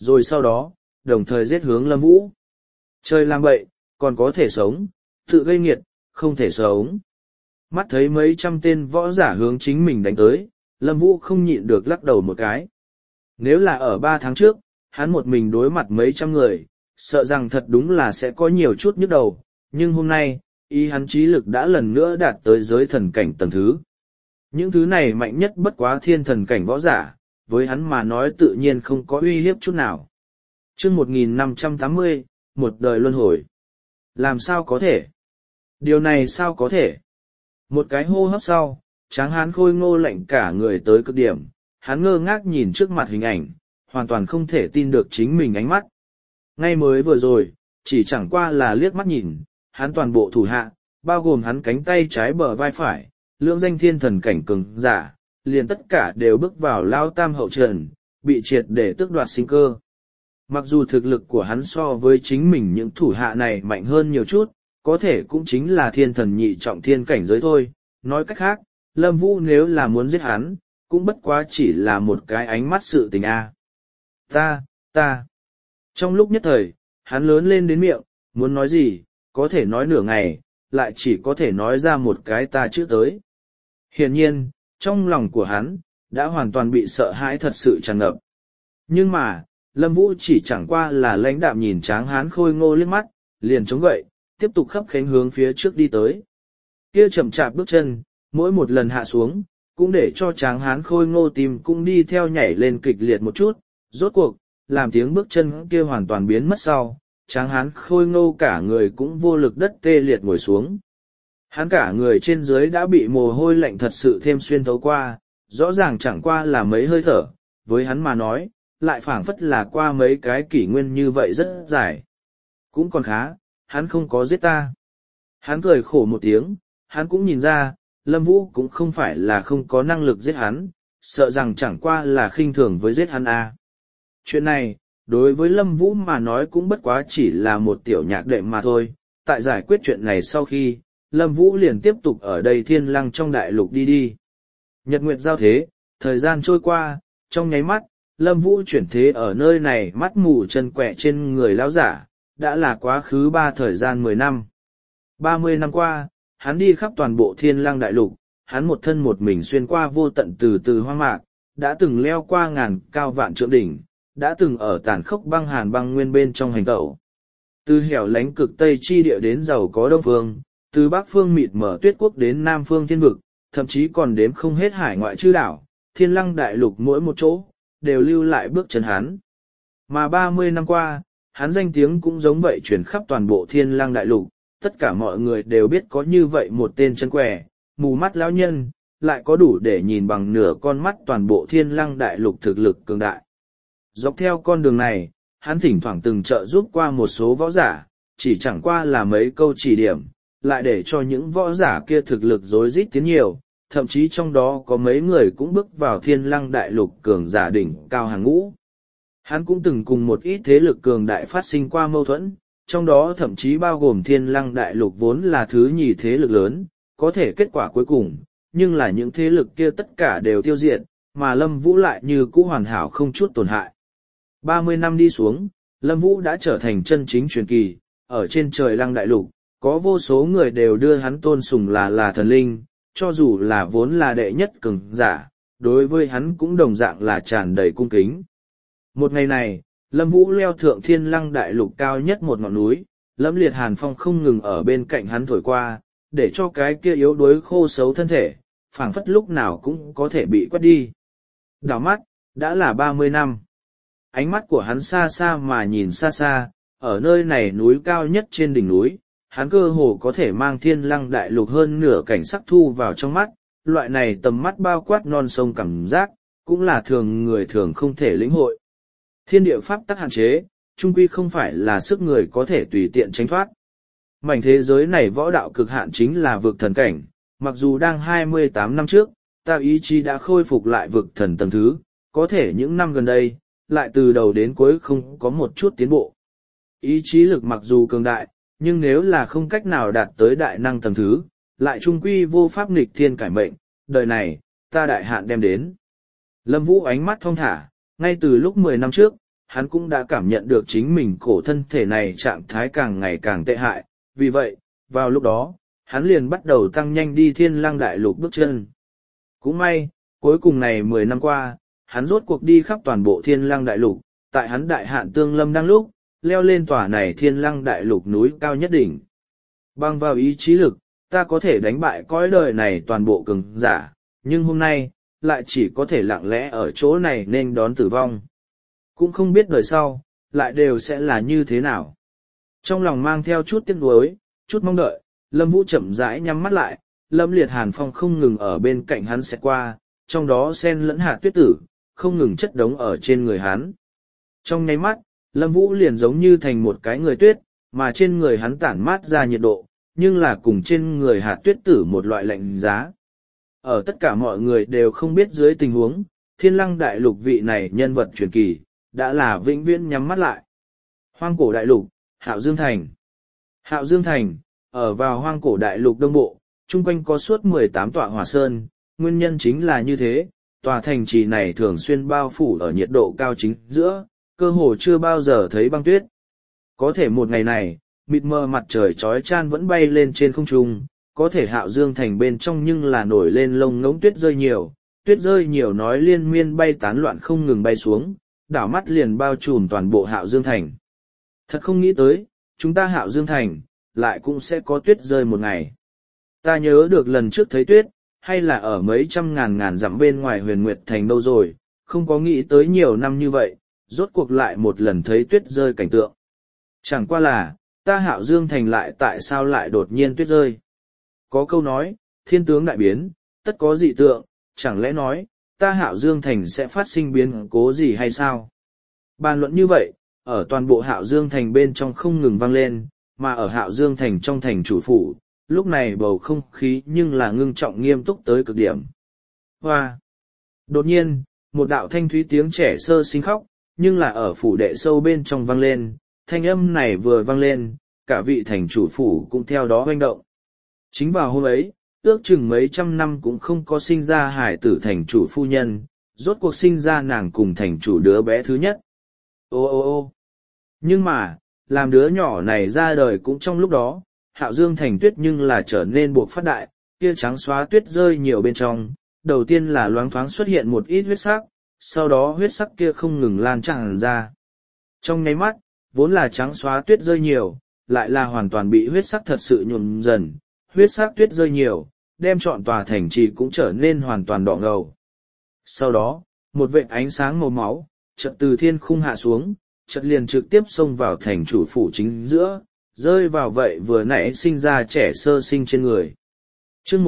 rồi sau đó, đồng thời giết hướng Lâm Vũ. Trời làm bậy, còn có thể sống, tự gây nghiệt, không thể sống. Mắt thấy mấy trăm tên võ giả hướng chính mình đánh tới, Lâm Vũ không nhịn được lắc đầu một cái. Nếu là ở 3 tháng trước, hắn một mình đối mặt mấy trăm người, sợ rằng thật đúng là sẽ có nhiều chút nhức đầu, nhưng hôm nay, ý hắn trí lực đã lần nữa đạt tới giới thần cảnh tầng thứ. Những thứ này mạnh nhất bất quá thiên thần cảnh võ giả, với hắn mà nói tự nhiên không có uy hiếp chút nào. Chương 1580, một đời luân hồi. Làm sao có thể? Điều này sao có thể? Một cái hô hấp sau, Tráng Hán Khôi Ngô lạnh cả người tới cực điểm, hắn ngơ ngác nhìn trước mặt hình ảnh, hoàn toàn không thể tin được chính mình ánh mắt. Ngay mới vừa rồi, chỉ chẳng qua là liếc mắt nhìn, hắn toàn bộ thủ hạ, bao gồm hắn cánh tay trái bờ vai phải, lưỡng danh thiên thần cảnh cường giả, liền tất cả đều bước vào lao tam hậu trần, bị triệt để tước đoạt sinh cơ. Mặc dù thực lực của hắn so với chính mình những thủ hạ này mạnh hơn nhiều chút, có thể cũng chính là thiên thần nhị trọng thiên cảnh giới thôi. Nói cách khác, Lâm Vũ nếu là muốn giết hắn, cũng bất quá chỉ là một cái ánh mắt sự tình a. Ta. Trong lúc nhất thời, hắn lớn lên đến miệng, muốn nói gì, có thể nói nửa ngày, lại chỉ có thể nói ra một cái ta chữ tới. Hiển nhiên, trong lòng của hắn, đã hoàn toàn bị sợ hãi thật sự tràn ngập. Nhưng mà, Lâm Vũ chỉ chẳng qua là lãnh đạm nhìn Tráng Hán Khôi Ngô liếc mắt, liền chống gậy, tiếp tục khấp khánh hướng phía trước đi tới. Kia chậm chạp bước chân, mỗi một lần hạ xuống, cũng để cho Tráng Hán Khôi Ngô tim cũng đi theo nhảy lên kịch liệt một chút, rốt cuộc, làm tiếng bước chân kia hoàn toàn biến mất sau, Tráng Hán Khôi Ngô cả người cũng vô lực đất tê liệt ngồi xuống. Hắn cả người trên dưới đã bị mồ hôi lạnh thật sự thêm xuyên thấu qua, rõ ràng chẳng qua là mấy hơi thở, với hắn mà nói, lại phảng phất là qua mấy cái kỷ nguyên như vậy rất dài. Cũng còn khá, hắn không có giết ta. Hắn cười khổ một tiếng, hắn cũng nhìn ra, Lâm Vũ cũng không phải là không có năng lực giết hắn, sợ rằng chẳng qua là khinh thường với giết hắn a. Chuyện này, đối với Lâm Vũ mà nói cũng bất quá chỉ là một tiểu nhạc đệm mà thôi. Tại giải quyết chuyện này sau khi, Lâm Vũ liền tiếp tục ở đây thiên lăng trong đại lục đi. Nhật nguyệt giao thế, thời gian trôi qua, trong nháy mắt, Lâm Vũ chuyển thế ở nơi này mắt mù chân quẹ trên người lão giả, đã là quá khứ 3 thời gian 10 năm. 30 năm qua, hắn đi khắp toàn bộ thiên lăng đại lục, hắn một thân một mình xuyên qua vô tận từ hoang mạc, đã từng leo qua ngàn cao vạn trượng đỉnh, đã từng ở tàn khốc băng hàn băng nguyên bên trong hành tẩu. Từ hẻo lánh cực Tây chi địa đến giàu có Đông Phương, từ Bắc Phương mịt mở tuyết quốc đến Nam Phương thiên vực, thậm chí còn đếm không hết hải ngoại chư đảo, thiên lăng đại lục mỗi một chỗ, đều lưu lại bước chân hắn. Mà 30 năm qua, hắn danh tiếng cũng giống vậy truyền khắp toàn bộ thiên lăng đại lục, tất cả mọi người đều biết có như vậy một tên chân quẻ, mù mắt lão nhân, lại có đủ để nhìn bằng nửa con mắt toàn bộ thiên lăng đại lục thực lực cường đại. Dọc theo con đường này, hắn thỉnh thoảng từng trợ giúp qua một số võ giả, chỉ chẳng qua là mấy câu chỉ điểm, lại để cho những võ giả kia thực lực rối rít tiến nhiều, thậm chí trong đó có mấy người cũng bước vào thiên lăng đại lục cường giả đỉnh cao hàng ngũ. Hắn cũng từng cùng một ít thế lực cường đại phát sinh qua mâu thuẫn, trong đó thậm chí bao gồm thiên lăng đại lục vốn là thứ nhì thế lực lớn, có thể kết quả cuối cùng, nhưng là những thế lực kia tất cả đều tiêu diệt, mà Lâm Vũ lại như cũ hoàn hảo không chút tổn hại. 30 năm đi xuống, Lâm Vũ đã trở thành chân chính truyền kỳ, ở trên trời lăng đại lục, có vô số người đều đưa hắn tôn sùng là thần linh, cho dù là vốn là đệ nhất cường giả, đối với hắn cũng đồng dạng là tràn đầy cung kính. Một ngày này, Lâm Vũ leo thượng thiên lăng đại lục cao nhất một ngọn núi, lẫm liệt hàn phong không ngừng ở bên cạnh hắn thổi qua, để cho cái kia yếu đuối khô xấu thân thể, phảng phất lúc nào cũng có thể bị quét đi. Đảo mắt, đã là 30 năm. Ánh mắt của hắn xa xa mà nhìn xa xa, ở nơi này núi cao nhất trên đỉnh núi, hắn cơ hồ có thể mang thiên lăng đại lục hơn nửa cảnh sắc thu vào trong mắt, loại này tầm mắt bao quát non sông cảm giác, cũng là thường người thường không thể lĩnh hội. Thiên địa pháp tắc hạn chế, chung quy không phải là sức người có thể tùy tiện tránh thoát. Mảnh thế giới này võ đạo cực hạn chính là vực thần cảnh, mặc dù đang 28 năm trước, ta ý chí đã khôi phục lại vực thần tầng thứ, có thể những năm gần đây, lại từ đầu đến cuối không có một chút tiến bộ. Ý chí lực mặc dù cường đại, nhưng nếu là không cách nào đạt tới đại năng tầng thứ, lại trung quy vô pháp nghịch thiên cải mệnh, đời này, ta đại hạn đem đến. Lâm Vũ ánh mắt thong thả, ngay từ lúc 10 năm trước, hắn cũng đã cảm nhận được chính mình cổ thân thể này trạng thái càng ngày càng tệ hại, vì vậy, vào lúc đó, hắn liền bắt đầu tăng nhanh đi Thiên Lăng Đại Lục bước chân. Cũng may, cuối cùng này 10 năm qua, hắn rốt cuộc đi khắp toàn bộ Thiên Lăng Đại Lục, tại hắn đại hạn tương lâm đang lúc, leo lên tòa này Thiên Lăng Đại Lục núi cao nhất đỉnh. Bằng vào ý chí lực, ta có thể đánh bại cõi đời này toàn bộ cường giả, nhưng hôm nay, lại chỉ có thể lặng lẽ ở chỗ này nên đón tử vong. Cũng không biết đời sau, lại đều sẽ là như thế nào. Trong lòng mang theo chút tiếc nuối, chút mong đợi, Lâm Vũ chậm rãi nhắm mắt lại, Lâm Liệt Hàn Phong không ngừng ở bên cạnh hắn xẹt qua, trong đó xen lẫn hạt tuyết tử, không ngừng chất đống ở trên người hắn. Trong nháy mắt, Lâm Vũ liền giống như thành một cái người tuyết, mà trên người hắn tản mát ra nhiệt độ, nhưng là cùng trên người hạt tuyết tử một loại lạnh giá. Ở tất cả mọi người đều không biết dưới tình huống, Thiên Lăng Đại Lục vị này nhân vật truyền kỳ, đã là vĩnh viễn nhắm mắt lại. Hoang cổ đại lục, Hạo Dương Thành. Hạo Dương Thành, ở vào hoang cổ đại lục đông bộ, chung quanh có suốt 18 tọa hỏa sơn, nguyên nhân chính là như thế, tòa thành trì này thường xuyên bao phủ ở nhiệt độ cao chính giữa, cơ hồ chưa bao giờ thấy băng tuyết. Có thể một ngày này, mịt mờ mặt trời chói chan vẫn bay lên trên không trung, có thể Hạo Dương Thành bên trong nhưng là nổi lên lông ngỗng tuyết rơi nhiều nói liên miên bay tán loạn không ngừng bay xuống, đảo mắt liền bao trùm toàn bộ Hạo Dương Thành. Thật không nghĩ tới, chúng ta Hạo Dương Thành, lại cũng sẽ có tuyết rơi một ngày. Ta nhớ được lần trước thấy tuyết, hay là ở mấy trăm ngàn dặm bên ngoài Huyền Nguyệt Thành đâu rồi, không có nghĩ tới nhiều năm như vậy, rốt cuộc lại một lần thấy tuyết rơi cảnh tượng. Chẳng qua là, ta Hạo Dương Thành lại tại sao lại đột nhiên tuyết rơi. Có câu nói, thiên tướng đại biến, tất có dị tượng, chẳng lẽ nói, ta Hạo Dương Thành sẽ phát sinh biến cố gì hay sao? Bàn luận như vậy, ở toàn bộ Hạo Dương Thành bên trong không ngừng vang lên, mà ở Hạo Dương Thành trong thành chủ phủ, lúc này bầu không khí nhưng là ngưng trọng nghiêm túc tới cực điểm. Hoa! Đột nhiên, một đạo thanh thúy tiếng trẻ sơ sinh khóc, nhưng là ở phủ đệ sâu bên trong vang lên, thanh âm này vừa vang lên, cả vị thành chủ phủ cũng theo đó hoành động. Chính vào hôm ấy, ước chừng mấy trăm năm cũng không có sinh ra hải tử thành chủ phu nhân, rốt cuộc sinh ra nàng cùng thành chủ đứa bé thứ nhất. Ô ô ô nhưng mà, làm đứa nhỏ này ra đời cũng trong lúc đó, Hạo Dương Thành tuyết nhưng là trở nên buộc phát đại, kia trắng xóa tuyết rơi nhiều bên trong, đầu tiên là loáng thoáng xuất hiện một ít huyết sắc, sau đó huyết sắc kia không ngừng lan tràn ra. Trong nháy mắt, vốn là trắng xóa tuyết rơi nhiều, lại là hoàn toàn bị huyết sắc thật sự nhuộm dần, huyết sắc tuyết rơi nhiều, đem trọn tòa thành trì cũng trở nên hoàn toàn đỏ ngầu. Sau đó, một vệt ánh sáng màu máu, chợt từ thiên khung hạ xuống, chợt liền trực tiếp xông vào thành chủ phủ chính giữa, rơi vào vậy vừa nãy sinh ra trẻ sơ sinh trên người. Chương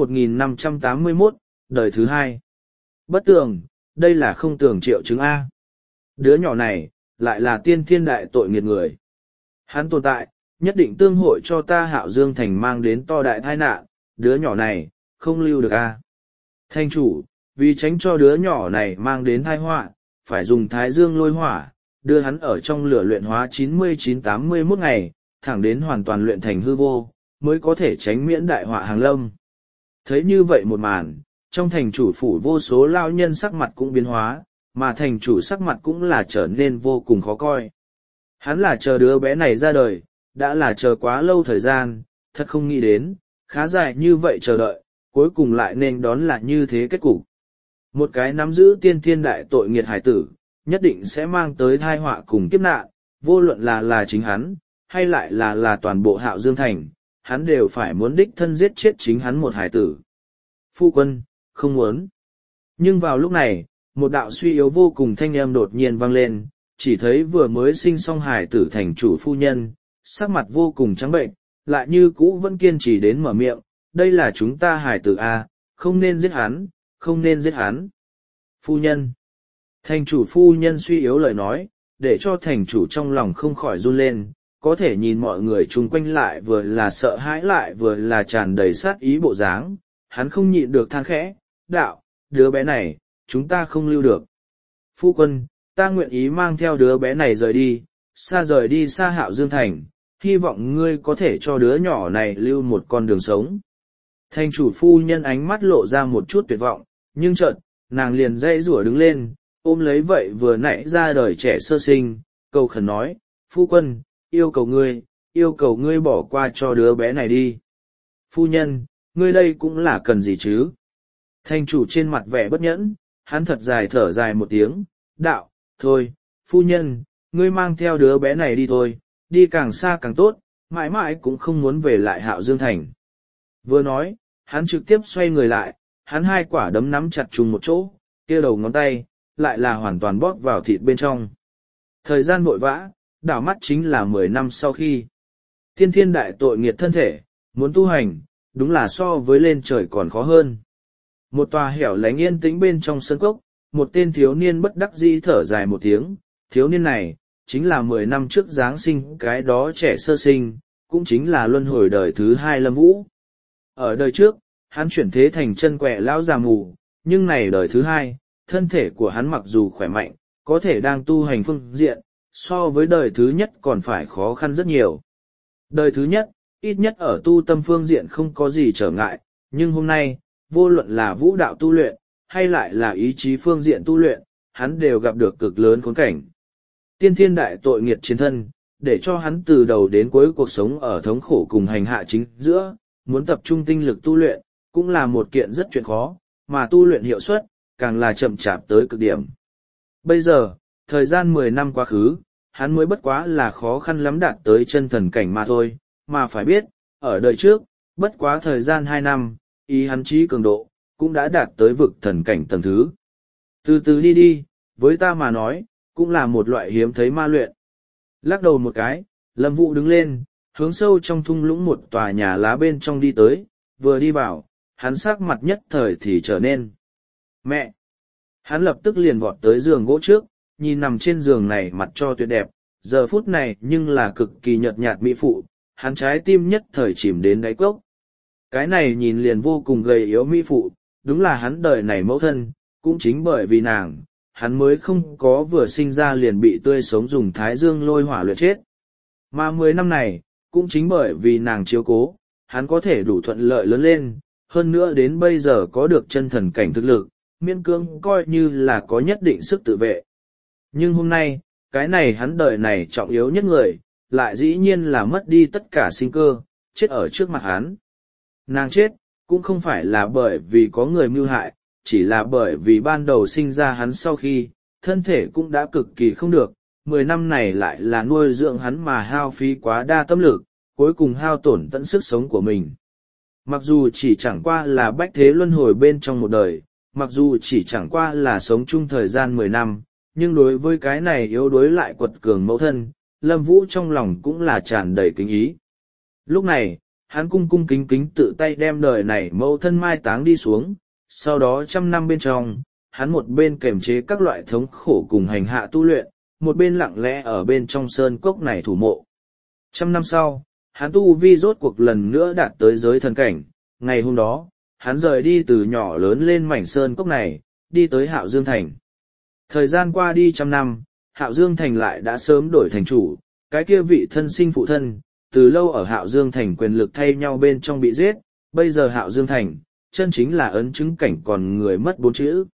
1581, đời thứ hai. Bất tường, đây là không tường triệu chứng A. Đứa nhỏ này, lại là tiên thiên đại tội nghiệt người. Hắn tồn tại, nhất định tương hội cho ta Hạo Dương Thành mang đến to đại tai nạn, đứa nhỏ này, không lưu được A. Thành chủ, vì tránh cho đứa nhỏ này mang đến tai họa, phải dùng Thái Dương lôi hỏa, đưa hắn ở trong lửa luyện hóa 99-81 ngày, thẳng đến hoàn toàn luyện thành hư vô, mới có thể tránh miễn đại họa hàng lâm. Thấy như vậy một màn, trong thành chủ phủ vô số lao nhân sắc mặt cũng biến hóa, mà thành chủ sắc mặt cũng là trở nên vô cùng khó coi. Hắn là chờ đứa bé này ra đời, đã là chờ quá lâu thời gian, thật không nghĩ đến, khá dài như vậy chờ đợi, cuối cùng lại nên đón là như thế kết cục. Một cái nắm giữ tiên thiên đại tội nghiệt hải tử, nhất định sẽ mang tới tai họa cùng kiếp nạn, vô luận là chính hắn, hay lại là toàn bộ Hạo Dương Thành, hắn đều phải muốn đích thân giết chết chính hắn một hải tử. Phu quân, không muốn. Nhưng vào lúc này, một đạo suy yếu vô cùng thanh âm đột nhiên vang lên, chỉ thấy vừa mới sinh xong hải tử thành chủ phu nhân, sắc mặt vô cùng trắng bệnh, lại như cũ vẫn kiên trì đến mở miệng, đây là chúng ta hải tử A, không nên giết hắn, không nên giết hắn. Phu nhân. Thành chủ phu nhân suy yếu lời nói, để cho thành chủ trong lòng không khỏi run lên, có thể nhìn mọi người chung quanh lại vừa là sợ hãi lại vừa là tràn đầy sát ý bộ dáng, hắn không nhịn được than khẽ, đạo, đứa bé này, chúng ta không lưu được. Phu quân, ta nguyện ý mang theo đứa bé này rời đi xa Hạo Dương Thành, hy vọng ngươi có thể cho đứa nhỏ này lưu một con đường sống. Thành chủ phu nhân ánh mắt lộ ra một chút tuyệt vọng, nhưng chợt, nàng liền dãy rủa đứng lên, ôm lấy vậy vừa nãy ra đời trẻ sơ sinh, cầu khẩn nói, phu quân, yêu cầu ngươi bỏ qua cho đứa bé này đi. Phu nhân, ngươi đây cũng là cần gì chứ? Thành chủ trên mặt vẻ bất nhẫn, hắn thật dài thở dài một tiếng, đạo, thôi, phu nhân, ngươi mang theo đứa bé này đi thôi, đi càng xa càng tốt, mãi mãi cũng không muốn về lại Hạo Dương Thành. Vừa nói, hắn trực tiếp xoay người lại, hắn hai quả đấm nắm chặt chung một chỗ, kia đầu ngón tay, lại là hoàn toàn bóp vào thịt bên trong. Thời gian vội vã, đảo mắt chính là 10 năm sau khi tiên thiên đại tội nghiệt thân thể, muốn tu hành, đúng là so với lên trời còn khó hơn. Một tòa hẻo lánh yên tĩnh bên trong sân cốc, một tên thiếu niên bất đắc dĩ thở dài một tiếng, thiếu niên này, chính là 10 năm trước Giáng sinh cái đó trẻ sơ sinh, cũng chính là luân hồi đời thứ 2 Lâm Vũ. Ở đời trước, hắn chuyển thế thành chân quẹ lão già mù, nhưng này đời thứ 2, thân thể của hắn mặc dù khỏe mạnh, có thể đang tu hành phương diện, so với đời thứ nhất còn phải khó khăn rất nhiều. Đời thứ nhất, ít nhất ở tu tâm phương diện không có gì trở ngại, nhưng hôm nay, vô luận là vũ đạo tu luyện, hay lại là ý chí phương diện tu luyện, hắn đều gặp được cực lớn khốn cảnh. Tiên thiên đại tội nghiệt chiến thân, để cho hắn từ đầu đến cuối cuộc sống ở thống khổ cùng hành hạ chính giữa, muốn tập trung tinh lực tu luyện, cũng là một kiện rất chuyện khó, mà tu luyện hiệu suất, càng là chậm chạp tới cực điểm. Bây giờ, thời gian 10 năm quá khứ, hắn mới bất quá là khó khăn lắm đạt tới chân thần cảnh mà thôi, mà phải biết, ở đời trước, bất quá thời gian 2 năm, ý hắn trí cường độ, cũng đã đạt tới vực thần cảnh tầng thứ. Từ từ đi đi, với ta mà nói, cũng là một loại hiếm thấy ma luyện. Lắc đầu một cái, Lâm Vũ đứng lên, hướng sâu trong thung lũng một tòa nhà lá bên trong đi tới, vừa đi vào, hắn sắc mặt nhất thời thì trở nên. Mẹ! Hắn lập tức liền vọt tới giường gỗ trước, nhìn nằm trên giường này mặt cho tuyệt đẹp, giờ phút này nhưng là cực kỳ nhợt nhạt mỹ phụ, hắn trái tim nhất thời chìm đến đáy cốc. Cái này nhìn liền vô cùng gầy yếu mỹ phụ, đúng là hắn đời này mẫu thân, cũng chính bởi vì nàng, hắn mới không có vừa sinh ra liền bị tươi sống dùng thái dương lôi hỏa luyện chết. Mà 10 năm này, cũng chính bởi vì nàng chiếu cố, hắn có thể đủ thuận lợi lớn lên, hơn nữa đến bây giờ có được chân thần cảnh thực lực, miễn cưỡng coi như là có nhất định sức tự vệ. Nhưng hôm nay, cái này hắn đời này trọng yếu nhất người, lại dĩ nhiên là mất đi tất cả sinh cơ, chết ở trước mặt hắn. Nàng chết, cũng không phải là bởi vì có người mưu hại, chỉ là bởi vì ban đầu sinh ra hắn sau khi, thân thể cũng đã cực kỳ không được, 10 năm này lại là nuôi dưỡng hắn mà hao phí quá đa tâm lực, cuối cùng hao tổn tận sức sống của mình. Mặc dù chỉ chẳng qua là bách thế luân hồi bên trong một đời, mặc dù chỉ chẳng qua là sống chung thời gian 10 năm, nhưng đối với cái này yếu đuối lại quật cường mẫu thân, Lâm Vũ trong lòng cũng là tràn đầy kính ý. Lúc này, hắn cung cung kính kính tự tay đem đời này mẫu thân mai táng đi xuống, sau đó 100 năm bên trong, hắn một bên kềm chế các loại thống khổ cùng hành hạ tu luyện, một bên lặng lẽ ở bên trong sơn cốc này thủ mộ. 100 năm sau, hắn tu vi rốt cuộc lần nữa đạt tới giới thần cảnh, ngày hôm đó, hắn rời đi từ nhỏ lớn lên mảnh sơn cốc này, đi tới Hạo Dương Thành. Thời gian qua đi 100 năm, Hạo Dương Thành lại đã sớm đổi thành chủ, cái kia vị thân sinh phụ thân, từ lâu ở Hạo Dương Thành quyền lực thay nhau bên trong bị giết, bây giờ Hạo Dương Thành, chân chính là ấn chứng cảnh còn người mất 4 chữ.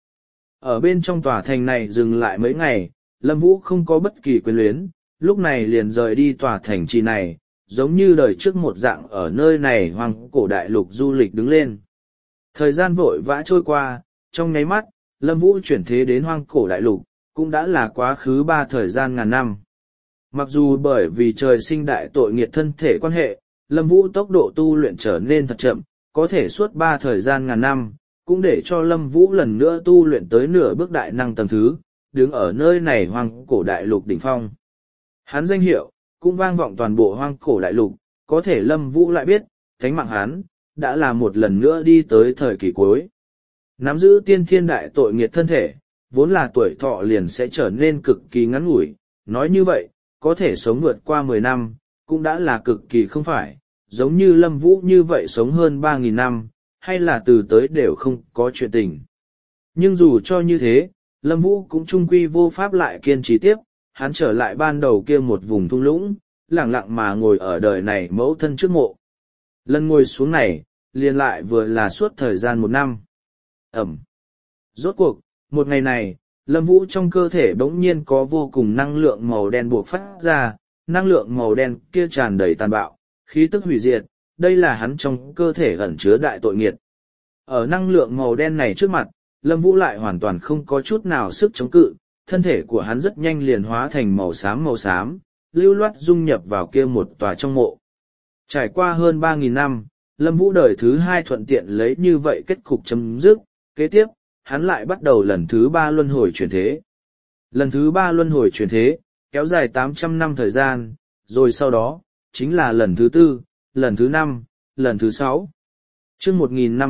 Ở bên trong tòa thành này dừng lại mấy ngày, Lâm Vũ không có bất kỳ quyền luyến, lúc này liền rời đi tòa thành trì này, giống như đời trước một dạng ở nơi này hoang cổ đại lục du lịch đứng lên. Thời gian vội vã trôi qua, trong nháy mắt, Lâm Vũ chuyển thế đến hoang cổ đại lục, cũng đã là quá khứ 3 thời gian ngàn năm. Mặc dù bởi vì trời sinh đại tội nghiệt thân thể quan hệ, Lâm Vũ tốc độ tu luyện trở nên thật chậm, có thể suốt 3 thời gian ngàn năm, cũng để cho Lâm Vũ lần nữa tu luyện tới nửa bước đại năng tầng thứ, đứng ở nơi này hoang cổ đại lục đỉnh phong. Hắn danh hiệu, cũng vang vọng toàn bộ hoang cổ đại lục, có thể Lâm Vũ lại biết, thánh mạng hắn, đã là một lần nữa đi tới thời kỳ cuối. Nắm giữ tiên thiên đại tội nghiệt thân thể, vốn là tuổi thọ liền sẽ trở nên cực kỳ ngắn ngủi, nói như vậy, có thể sống vượt qua 10 năm, cũng đã là cực kỳ không phải, giống như Lâm Vũ như vậy sống hơn 3.000 năm, hay là từ tới đều không có chuyện tình. Nhưng dù cho như thế, Lâm Vũ cũng trung quy vô pháp lại kiên trì tiếp, hắn trở lại ban đầu kia một vùng thung lũng, lặng lặng mà ngồi ở đời này mẫu thân trước mộ. Lần ngồi xuống này, liền lại vừa là suốt thời gian 1 năm. Rốt cuộc, một ngày này, Lâm Vũ trong cơ thể bỗng nhiên có vô cùng năng lượng màu đen buộc phát ra, năng lượng màu đen kia tràn đầy tàn bạo, khí tức hủy diệt, đây là hắn trong cơ thể ẩn chứa đại tội nghiệt. Ở năng lượng màu đen này trước mặt, Lâm Vũ lại hoàn toàn không có chút nào sức chống cự, thân thể của hắn rất nhanh liền hóa thành màu xám, lưu loát dung nhập vào kia một tòa trong mộ. Trải qua hơn 3.000 năm, Lâm Vũ đời thứ 2 thuận tiện lấy như vậy kết cục chấm dứt, kế tiếp, hắn lại bắt đầu lần thứ 3 luân hồi chuyển thế. Lần thứ 3 luân hồi chuyển thế, kéo dài 800 năm thời gian, rồi sau đó, chính là lần thứ 4, lần thứ 5, lần thứ 6. Chương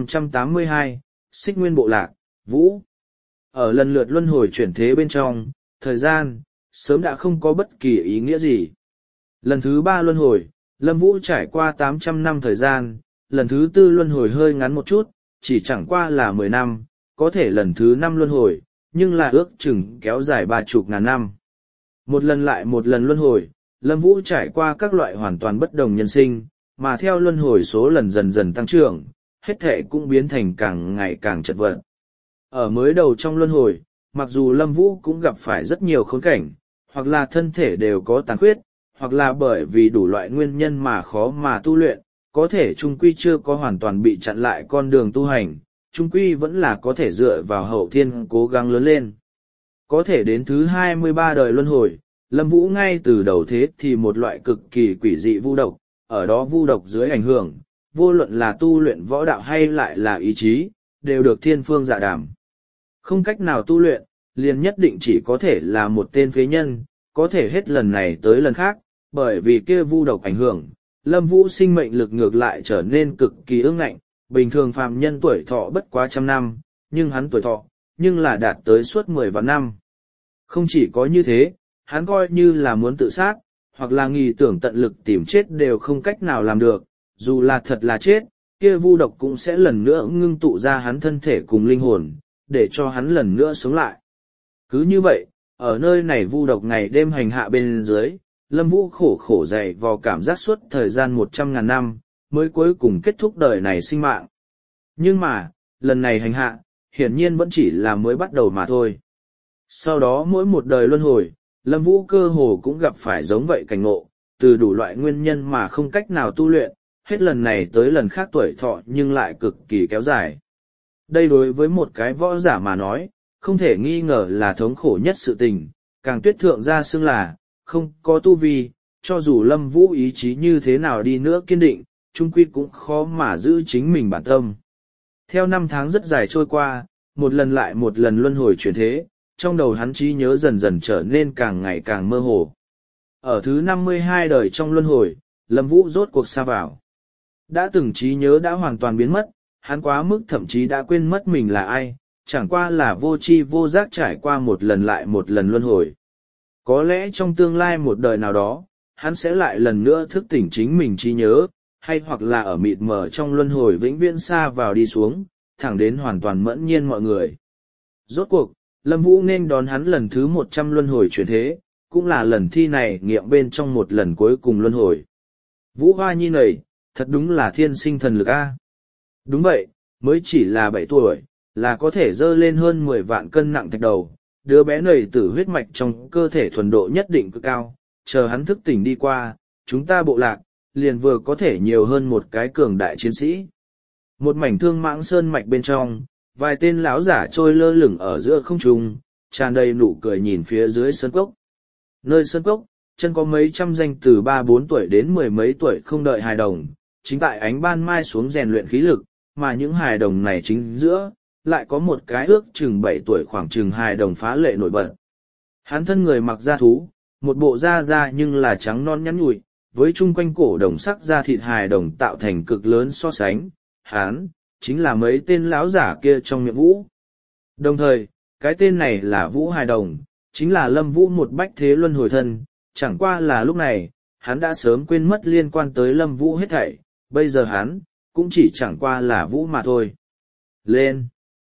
1582, Xích Nguyên Bộ Lạc, Vũ. Ở lần lượt luân hồi chuyển thế bên trong, thời gian, sớm đã không có bất kỳ ý nghĩa gì. Lần thứ 3 luân hồi, Lâm Vũ trải qua 800 năm thời gian, lần thứ 4 luân hồi hơi ngắn một chút, chỉ chẳng qua là 10 năm, có thể lần thứ 5 luân hồi, nhưng là ước chừng kéo dài 30.000 năm. Một lần lại một lần luân hồi, Lâm Vũ trải qua các loại hoàn toàn bất đồng nhân sinh, mà theo luân hồi số lần dần dần tăng trưởng, hết thể cũng biến thành càng ngày càng chật vật. Ở mới đầu trong luân hồi, mặc dù Lâm Vũ cũng gặp phải rất nhiều khốn cảnh, hoặc là thân thể đều có tàn khuyết, hoặc là bởi vì đủ loại nguyên nhân mà khó mà tu luyện, có thể trung quy chưa có hoàn toàn bị chặn lại con đường tu hành, trung quy vẫn là có thể dựa vào hậu thiên cố gắng lớn lên. Có thể đến thứ 23 đời luân hồi, Lâm Vũ ngay từ đầu thế thì một loại cực kỳ quỷ dị vu độc, ở đó vu độc dưới ảnh hưởng, vô luận là tu luyện võ đạo hay lại là ý chí, đều được thiên phương dạ đàm. Không cách nào tu luyện, liền nhất định chỉ có thể là một tên phế nhân, có thể hết lần này tới lần khác, bởi vì kia vu độc ảnh hưởng, Lâm Vũ sinh mệnh lực ngược lại trở nên cực kỳ ương ngạnh, bình thường phàm nhân tuổi thọ bất quá 100 năm, nhưng hắn tuổi thọ, nhưng là đạt tới suốt 10 vạn năm. Không chỉ có như thế, hắn coi như là muốn tự sát, hoặc là nghi tưởng tận lực tìm chết đều không cách nào làm được, dù là thật là chết, kia vu độc cũng sẽ lần nữa ngưng tụ ra hắn thân thể cùng linh hồn, để cho hắn lần nữa sống lại. Cứ như vậy, ở nơi này vu độc ngày đêm hành hạ bên dưới, Lâm Vũ khổ dày vò cảm giác suốt thời gian 100.000 năm, mới cuối cùng kết thúc đời này sinh mạng. Nhưng mà, lần này hành hạ, hiển nhiên vẫn chỉ là mới bắt đầu mà thôi. Sau đó mỗi một đời luân hồi, Lâm Vũ cơ hồ cũng gặp phải giống vậy cảnh ngộ, từ đủ loại nguyên nhân mà không cách nào tu luyện, hết lần này tới lần khác tuổi thọ nhưng lại cực kỳ kéo dài. Đây đối với một cái võ giả mà nói, không thể nghi ngờ là thống khổ nhất sự tình, càng tuyết thượng ra xưng là, không có tu vi, cho dù Lâm Vũ ý chí như thế nào đi nữa kiên định, chung quy cũng khó mà giữ chính mình bản tâm. Theo năm tháng rất dài trôi qua, một lần lại một lần luân hồi chuyển thế, trong đầu hắn trí nhớ dần dần trở nên càng ngày càng mơ hồ. Ở thứ 52 đời trong luân hồi, Lâm Vũ rốt cuộc sa vào. Đã từng trí nhớ đã hoàn toàn biến mất, hắn quá mức thậm chí đã quên mất mình là ai, chẳng qua là vô tri vô giác trải qua một lần lại một lần luân hồi. Có lẽ trong tương lai một đời nào đó, hắn sẽ lại lần nữa thức tỉnh chính mình trí nhớ, hay hoặc là ở mịt mờ trong luân hồi vĩnh viễn xa vào đi xuống, thẳng đến hoàn toàn mẫn nhiên mọi người. Rốt cuộc, Lâm Vũ nên đón hắn lần thứ 100 luân hồi chuyển thế, cũng là lần thi này nghiệm bên trong một lần cuối cùng luân hồi. Vũ Hoa Nhi này, thật đúng là thiên sinh thần lực a. Đúng vậy, mới chỉ là 7 tuổi, là có thể dơ lên hơn 10 vạn cân nặng thạch đầu, đứa bé này tử huyết mạch trong cơ thể thuần độ nhất định cực cao, chờ hắn thức tỉnh đi qua, chúng ta bộ lạc, liền vừa có thể nhiều hơn một cái cường đại chiến sĩ. Một mảnh thương mãng sơn mạch bên trong, vài tên lão giả trôi lơ lửng ở giữa không trung, tràn đầy nụ cười nhìn phía dưới sơn cốc. Nơi sơn cốc, chân có mấy trăm danh từ 3-4 tuổi đến 10 mấy tuổi không đợi hài đồng, chính tại ánh ban mai xuống rèn luyện khí lực, mà những hài đồng này chính giữa, lại có một cái ước chừng 7 tuổi khoảng chừng hài đồng phá lệ nổi bật. Hắn thân người mặc da thú, một bộ da nhưng là trắng non nhắn nhụi, với chung quanh cổ đồng sắc da thịt hài đồng tạo thành cực lớn so sánh, hắn chính là mấy tên lão giả kia trong miệng Vũ. Đồng thời, cái tên này là Vũ hài đồng, chính là Lâm Vũ một bách thế luân hồi thân, chẳng qua là lúc này, hắn đã sớm quên mất liên quan tới Lâm Vũ hết thảy, bây giờ hắn cũng chỉ chẳng qua là Vũ mà thôi. Lên!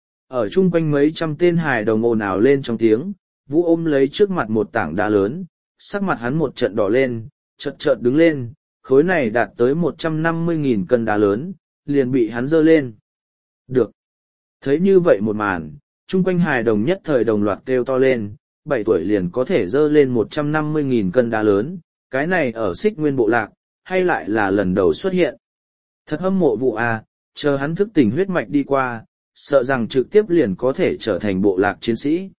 Ở chung quanh mấy trăm tên hài đồng ồn ào lên trong tiếng, Vũ ôm lấy trước mặt một tảng đá lớn, sắc mặt hắn một trận đỏ lên, chợt đứng lên, khối này đạt tới 150.000 cân đá lớn, liền bị hắn giơ lên. Được. Thấy như vậy một màn, chung quanh hài đồng nhất thời đồng loạt kêu to lên, 7 tuổi liền có thể dơ lên 150.000 cân đá lớn, cái này ở Xích Nguyên bộ lạc, hay lại là lần đầu xuất hiện. Thật hâm mộ Vũ à, chờ hắn thức tỉnh huyết mạch đi qua, sợ rằng trực tiếp liền có thể trở thành bộ lạc chiến sĩ.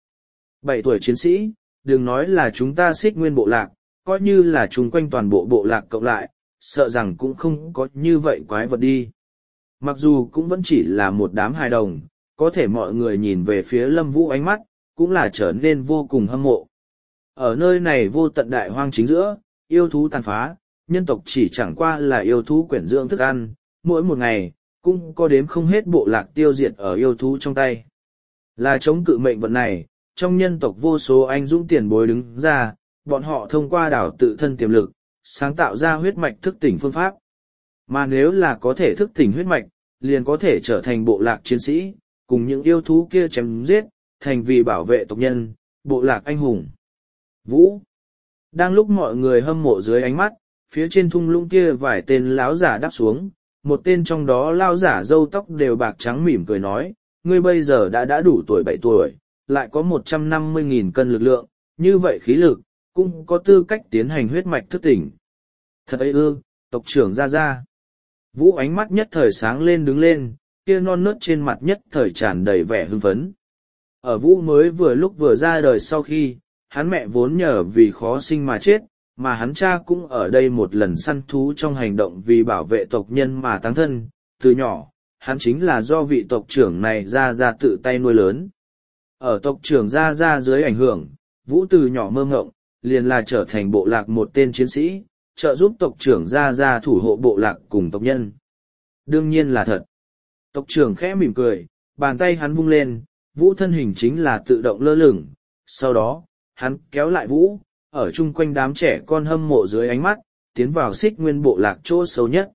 7 tuổi chiến sĩ, đừng nói là chúng ta Xích Nguyên bộ lạc, coi như là chung quanh toàn bộ bộ lạc cộng lại, sợ rằng cũng không có như vậy quái vật đi. Mặc dù cũng vẫn chỉ là một đám hài đồng, có thể mọi người nhìn về phía Lâm Vũ ánh mắt, cũng là trở nên vô cùng hâm mộ. Ở nơi này vô tận đại hoang chính giữa, yêu thú tàn phá, nhân tộc chỉ chẳng qua là yêu thú quyển dưỡng thức ăn, mỗi một ngày, cũng có đếm không hết bộ lạc tiêu diệt ở yêu thú trong tay. Là chống cự mệnh vận này, trong nhân tộc vô số anh dũng tiền bối đứng ra, bọn họ thông qua đảo tự thân tiềm lực, sáng tạo ra huyết mạch thức tỉnh phương pháp. Mà nếu là có thể thức tỉnh huyết mạch, liền có thể trở thành bộ lạc chiến sĩ, cùng những yêu thú kia chém giết, thành vì bảo vệ tộc nhân, bộ lạc anh hùng. Vũ. Đang lúc mọi người hâm mộ dưới ánh mắt, phía trên thung lũng kia vài tên láo giả đáp xuống, một tên trong đó lao giả râu tóc đều bạc trắng mỉm cười nói, ngươi bây giờ đã đủ tuổi 7 tuổi, lại có 150.000 cân lực lượng, như vậy khí lực, cũng có tư cách tiến hành huyết mạch thức tỉnh. Thật ấy ư, tộc trưởng ra ra. Vũ ánh mắt nhất thời sáng lên đứng lên, kia non nớt trên mặt nhất thời tràn đầy vẻ hưng phấn. Ở Vũ mới vừa lúc vừa ra đời sau khi, hắn mẹ vốn nhờ vì khó sinh mà chết, mà hắn cha cũng ở đây một lần săn thú trong hành động vì bảo vệ tộc nhân mà táng thân. Từ nhỏ, hắn chính là do vị tộc trưởng này ra tự tay nuôi lớn. Ở tộc trưởng ra dưới ảnh hưởng, Vũ từ nhỏ mơ ngộng, liền là trở thành bộ lạc một tên chiến sĩ, trợ giúp tộc trưởng ra thủ hộ bộ lạc cùng tộc nhân. Đương nhiên là thật. Tộc trưởng khẽ mỉm cười, bàn tay hắn vung lên, Vũ thân hình chính là tự động lơ lửng. Sau đó, hắn kéo lại Vũ, ở chung quanh đám trẻ con hâm mộ dưới ánh mắt, tiến vào Xích Nguyên bộ lạc chỗ sâu nhất.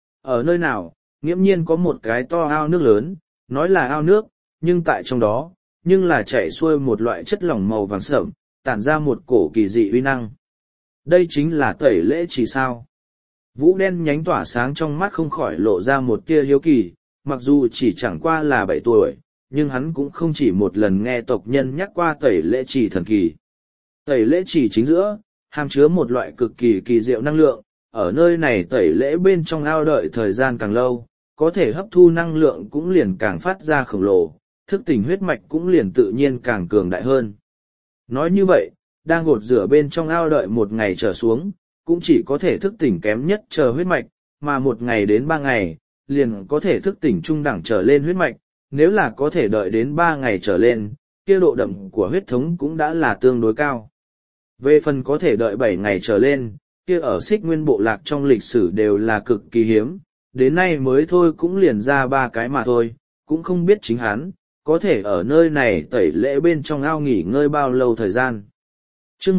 Ở nơi nào, nghiễm nhiên có một cái to ao nước lớn, nói là ao nước, nhưng tại trong đó, nhưng là chảy xuôi một loại chất lỏng màu vàng sẫm, tản ra một cổ kỳ dị uy năng. Đây chính là tẩy lễ chỉ sao. Vũ đen nhánh tỏa sáng trong mắt không khỏi lộ ra một tia hiếu kỳ, mặc dù chỉ chẳng qua là 7 tuổi, nhưng hắn cũng không chỉ một lần nghe tộc nhân nhắc qua tẩy lễ chỉ thần kỳ. Tẩy lễ chỉ chính giữa, hàm chứa một loại cực kỳ kỳ diệu năng lượng, ở nơi này tẩy lễ bên trong ao đợi thời gian càng lâu, có thể hấp thu năng lượng cũng liền càng phát ra khổng lồ, thức tỉnh huyết mạch cũng liền tự nhiên càng cường đại hơn. Nói như vậy, đang gột rửa bên trong ao đợi một ngày trở xuống, cũng chỉ có thể thức tỉnh kém nhất chờ huyết mạch, mà 1 ngày đến 3 ngày, liền có thể thức tỉnh trung đẳng trở lên huyết mạch, nếu là có thể đợi đến 3 ngày trở lên, kia độ đậm của huyết thống cũng đã là tương đối cao. Về phần có thể đợi 7 ngày trở lên, kia ở Xích Nguyên bộ lạc trong lịch sử đều là cực kỳ hiếm, đến nay mới thôi cũng liền ra 3 cái mà thôi, cũng không biết chính hắn, có thể ở nơi này tẩy lễ bên trong ao nghỉ ngơi bao lâu thời gian. Chương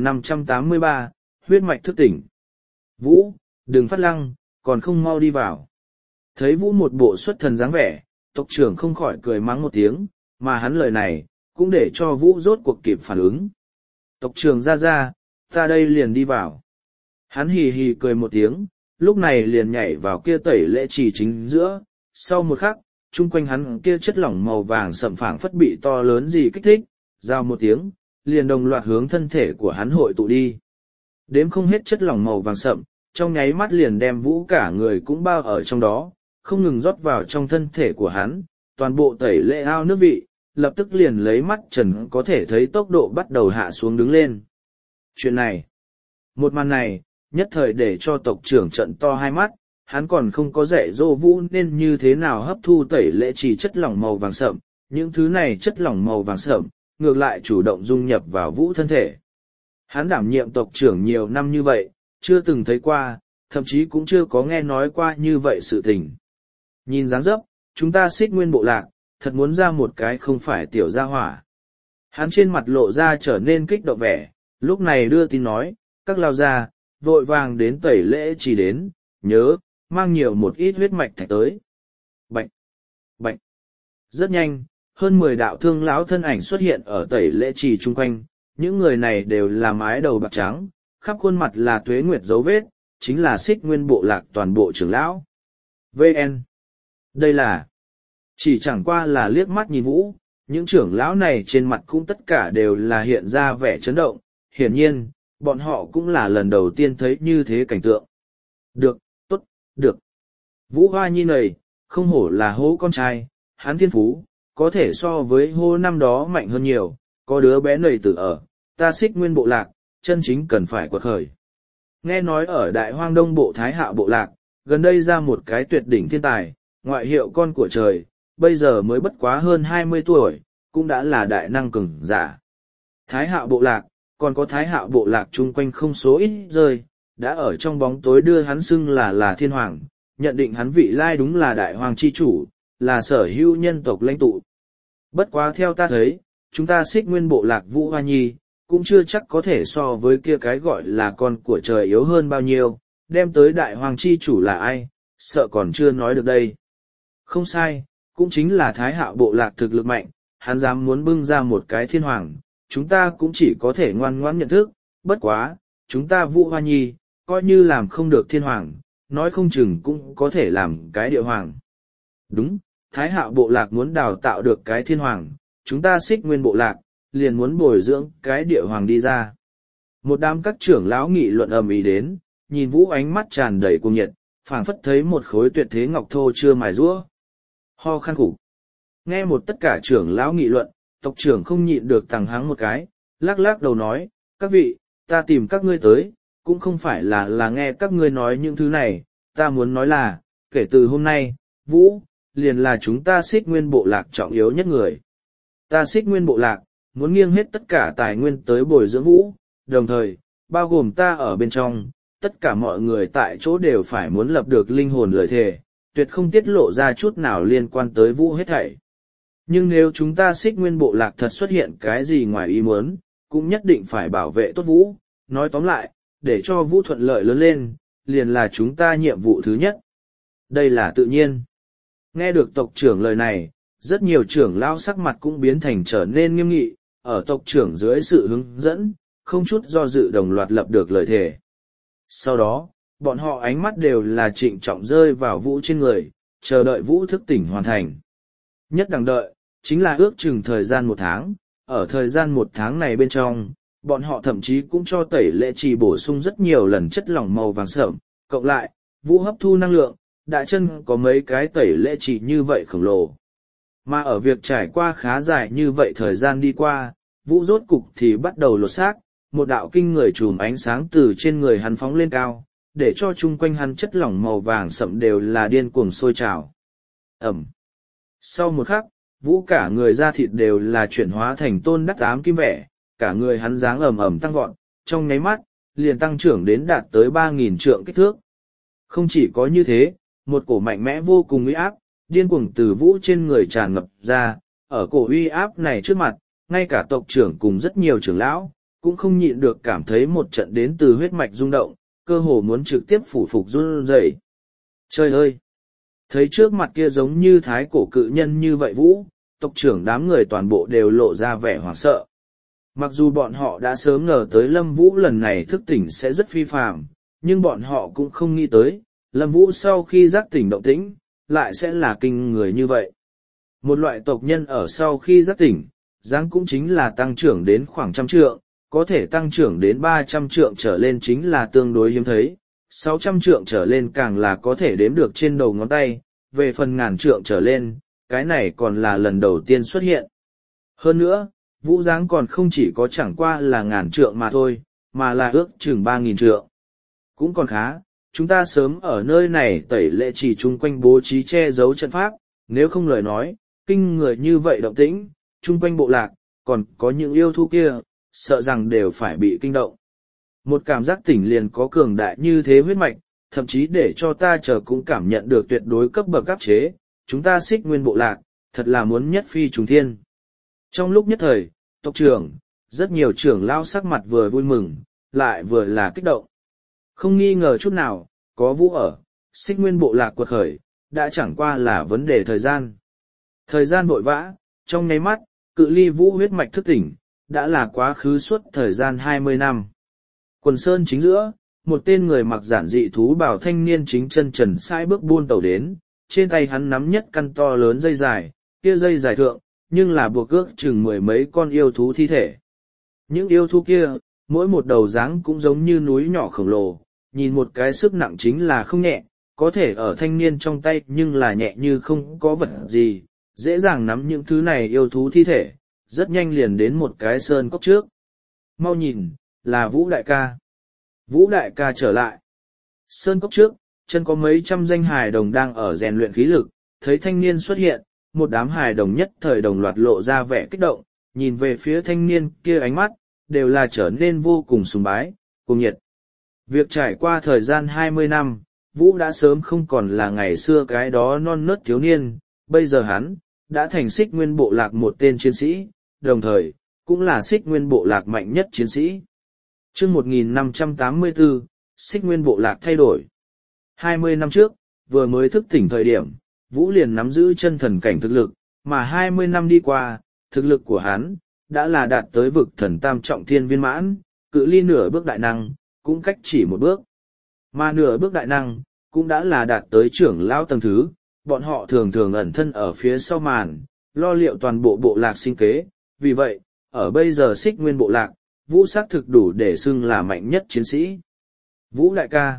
1583, huyết mạch thức tỉnh. Vũ, đừng phát lăng, còn không mau đi vào. Thấy Vũ một bộ xuất thần dáng vẻ, tộc trưởng không khỏi cười mắng một tiếng, mà hắn lời này, cũng để cho Vũ rốt cuộc kịp phản ứng. Tộc trưởng ra, ta đây liền đi vào. Hắn hì hì cười một tiếng, lúc này liền nhảy vào kia tẩy lễ chỉ chính giữa, sau một khắc, chung quanh hắn kia chất lỏng màu vàng sậm phảng phất bị to lớn gì kích thích, giao một tiếng, liền đồng loạt hướng thân thể của hắn hội tụ đi. Đếm không hết chất lỏng màu vàng sậm, trong nháy mắt liền đem Vũ cả người cũng bao ở trong đó, không ngừng rót vào trong thân thể của hắn, toàn bộ tẩy lễ ao nước vị, lập tức liền lấy mắt trần có thể thấy tốc độ bắt đầu hạ xuống đứng lên. Chuyện này, một màn này, nhất thời để cho tộc trưởng trận to hai mắt, hắn còn không có dạy dỗ Vũ nên như thế nào hấp thu tẩy lễ chỉ chất lỏng màu vàng sậm, những thứ này chất lỏng màu vàng sậm, ngược lại chủ động dung nhập vào Vũ thân thể. Hắn đảm nhiệm tộc trưởng nhiều năm như vậy, chưa từng thấy qua, thậm chí cũng chưa có nghe nói qua như vậy sự tình. Nhìn dáng dấp, chúng ta Xích Nguyên bộ lạc, thật muốn ra một cái không phải tiểu gia hỏa. Hắn trên mặt lộ ra trở nên kích động vẻ, lúc này đưa tin nói, các lao gia, vội vàng đến tẩy lễ chỉ đến, nhớ, mang nhiều một ít huyết mạch thạch tới. Bạch! Bạch! Rất nhanh, hơn 10 đạo thương lão thân ảnh xuất hiện ở tẩy lễ trì chung quanh, những người này đều là mái đầu bạc trắng, khắp khuôn mặt là tuế nguyệt dấu vết, chính là Xích Nguyên bộ lạc toàn bộ trưởng lão. VN. Đây là, chỉ chẳng qua là liếc mắt nhìn Vũ, những trưởng lão này trên mặt cũng tất cả đều là hiện ra vẻ chấn động, hiển nhiên, bọn họ cũng là lần đầu tiên thấy như thế cảnh tượng. Được, tốt, được. Vũ Hoa Nhi này, không hổ là hố con trai, hắn thiên phú, có thể so với hô năm đó mạnh hơn nhiều, có đứa bé nầy tử ở, ta Xích Nguyên bộ lạc, chân chính cần phải quật khởi. Nghe nói ở Đại Hoang Đông bộ Thái Hạo bộ lạc, gần đây ra một cái tuyệt đỉnh thiên tài, ngoại hiệu con của trời, bây giờ mới bất quá hơn 20 tuổi, cũng đã là đại năng cường giả. Thái Hạo bộ lạc, còn có Thái Hạo bộ lạc chung quanh không số ít rơi, đã ở trong bóng tối đưa hắn xưng là thiên hoàng, nhận định hắn vị lai đúng là đại hoàng chi chủ, là sở hữu nhân tộc lãnh tụ. Bất quá theo ta thấy, chúng ta Xích Nguyên bộ lạc Vũ Hoa Nhi, cũng chưa chắc có thể so với kia cái gọi là con của trời yếu hơn bao nhiêu, đem tới đại hoàng chi chủ là ai, sợ còn chưa nói được đây. Không sai, cũng chính là Thái Hạo bộ lạc thực lực mạnh, hắn dám muốn bưng ra một cái thiên hoàng, chúng ta cũng chỉ có thể ngoan ngoãn nhận thức, bất quá, chúng ta Vũ Hoa Nhi, coi như làm không được thiên hoàng, nói không chừng cũng có thể làm cái địa hoàng. Đúng, Thái Hạo bộ lạc muốn đào tạo được cái thiên hoàng, chúng ta Xích Nguyên bộ lạc, liền muốn bồi dưỡng cái địa hoàng đi ra. Một đám các trưởng lão nghị luận ầm ĩ đến, nhìn Vũ ánh mắt tràn đầy cuồng nhiệt, phảng phất thấy một khối tuyệt thế ngọc thô chưa mài rũa. Ho khan khủng. Nghe một tất cả trưởng lão nghị luận, tộc trưởng không nhịn được tằng hắng một cái, lắc lắc đầu nói, các vị, ta tìm các ngươi tới, cũng không phải là nghe các ngươi nói những thứ này, ta muốn nói là, kể từ hôm nay, Vũ, liền là chúng ta Xích Nguyên bộ lạc trọng yếu nhất người. Ta Xích Nguyên bộ lạc, muốn nghiêng hết tất cả tài nguyên tới bồi dưỡng Vũ, đồng thời, bao gồm ta ở bên trong, tất cả mọi người tại chỗ đều phải muốn lập được linh hồn lời thề, tuyệt không tiết lộ ra chút nào liên quan tới Vũ hết thảy. Nhưng nếu chúng ta Xích Nguyên bộ lạc thật xuất hiện cái gì ngoài ý muốn, cũng nhất định phải bảo vệ tốt Vũ, nói tóm lại, để cho Vũ thuận lợi lớn lên, liền là chúng ta nhiệm vụ thứ nhất. Đây là tự nhiên. Nghe được tộc trưởng lời này, rất nhiều trưởng lao sắc mặt cũng biến thành trở nên nghiêm nghị, ở tộc trưởng dưới sự hướng dẫn, không chút do dự đồng loạt lập được lời thề. Sau đó, bọn họ ánh mắt đều là trịnh trọng rơi vào Vũ trên người, chờ đợi Vũ thức tỉnh hoàn thành. Nhất đằng đợi, chính là ước chừng thời gian 1 tháng, ở thời gian 1 tháng này bên trong, bọn họ thậm chí cũng cho tẩy lệ trì bổ sung rất nhiều lần chất lỏng màu vàng sợm, cộng lại, Vũ hấp thu năng lượng, đã chân có mấy cái tẩy lệ trì như vậy khổng lồ. Mà ở việc trải qua khá dài như vậy thời gian đi qua, Vũ rốt cục thì bắt đầu lột xác, một đạo kinh người chùm ánh sáng từ trên người hắn phóng lên cao, để cho chung quanh hắn chất lỏng màu vàng sậm đều là điên cuồng sôi trào. Ẩm. Sau một khắc, Vũ cả người da thịt đều là chuyển hóa thành tôn đắc ám kim vẻ, cả người hắn dáng ầm ầm tăng vọt, trong nháy mắt, liền tăng trưởng đến đạt tới 3.000 trượng kích thước. Không chỉ có như thế, một cổ mạnh mẽ vô cùng uy áp, điên cuồng từ Vũ trên người tràn ngập ra, ở cổ uy áp này trước mặt, ngay cả tộc trưởng cùng rất nhiều trưởng lão, cũng không nhịn được cảm thấy một trận đến từ huyết mạch rung động, cơ hồ muốn trực tiếp phủ phục run rẩy. Trời ơi! Thấy trước mặt kia giống như thái cổ cự nhân như vậy Vũ, tộc trưởng đám người toàn bộ đều lộ ra vẻ hoảng sợ. Mặc dù bọn họ đã sớm ngờ tới Lâm Vũ lần này thức tỉnh sẽ rất phi phàm, nhưng bọn họ cũng không nghĩ tới, Lâm Vũ sau khi giác tỉnh động tĩnh, lại sẽ là kinh người như vậy. Một loại tộc nhân ở sau khi giác tỉnh, dáng cũng chính là tăng trưởng đến khoảng 100 trượng, có thể tăng trưởng đến 300 trượng trở lên chính là tương đối hiếm thấy, 600 trượng trở lên càng là có thể đếm được trên đầu ngón tay, về phần 1000 trượng trở lên, cái này còn là lần đầu tiên xuất hiện. Hơn nữa, Vũ dáng còn không chỉ có chẳng qua là 1000 trượng mà thôi, mà là ước chừng 3000 trượng. Cũng còn khá, chúng ta sớm ở nơi này tẩy lệ chỉ chung quanh bố trí che giấu trận pháp, nếu không lời nói, kinh người như vậy động tĩnh, chung quanh bộ lạc, còn có những yêu thú kia, sợ rằng đều phải bị kinh động. Một cảm giác tỉnh liền có cường đại như thế huyết mạch, thậm chí để cho ta chờ cũng cảm nhận được tuyệt đối cấp bậc áp chế, chúng ta Xích Nguyên bộ lạc, thật là muốn nhất phi trùng thiên. Trong lúc nhất thời, tộc trưởng, rất nhiều trưởng lao sắc mặt vừa vui mừng, lại vừa là kích động. Không nghi ngờ chút nào, có Vũ ở, Xích Nguyên bộ lạc quật khởi, đã chẳng qua là vấn đề thời gian. Thời gian vội vã, trong nháy mắt, cự ly Vũ huyết mạch thức tỉnh, đã là quá khứ suốt thời gian 20 năm. Quần sơn chính giữa, một tên người mặc giản dị thú bào thanh niên chính chân trần sai bước buôn tàu đến, trên tay hắn nắm nhất căn to lớn dây dài, kia dây dài thượng, nhưng là buộc ước chừng mười mấy con yêu thú thi thể. Những yêu thú kia, mỗi một đầu dáng cũng giống như núi nhỏ khổng lồ, nhìn một cái sức nặng chính là không nhẹ, có thể ở thanh niên trong tay nhưng là nhẹ như không có vật gì, dễ dàng nắm những thứ này yêu thú thi thể, rất nhanh liền đến một cái sơn cốc trước. Mau nhìn, là Vũ đại ca. Vũ đại ca trở lại. Sơn cốc trước, chân có mấy trăm danh hài đồng đang ở rèn luyện khí lực, thấy thanh niên xuất hiện, một đám hài đồng nhất thời đồng loạt lộ ra vẻ kích động, nhìn về phía thanh niên kia ánh mắt, đều là trở nên vô cùng sùng bái, cùng nhiệt. Việc trải qua thời gian 20 năm, Vũ đã sớm không còn là ngày xưa cái đó non nớt thiếu niên, bây giờ hắn, đã thành Xích Nguyên bộ lạc một tên chiến sĩ, đồng thời, cũng là Xích Nguyên bộ lạc mạnh nhất chiến sĩ. Chương 1584, Xích Nguyên bộ lạc thay đổi. 20 năm trước, vừa mới thức tỉnh thời điểm, Vũ liền nắm giữ chân thần cảnh thực lực, mà 20 năm đi qua, thực lực của hắn, đã là đạt tới vực thần tam trọng thiên viên mãn, cự ly nửa bước đại năng, cũng cách chỉ một bước. Mà nửa bước đại năng, cũng đã là đạt tới trưởng lão tầng thứ, bọn họ thường thường ẩn thân ở phía sau màn, lo liệu toàn bộ bộ lạc sinh kế, vì vậy, ở bây giờ Xích Nguyên bộ lạc, Vũ xác thực đủ để xưng là mạnh nhất chiến sĩ. Vũ đại ca.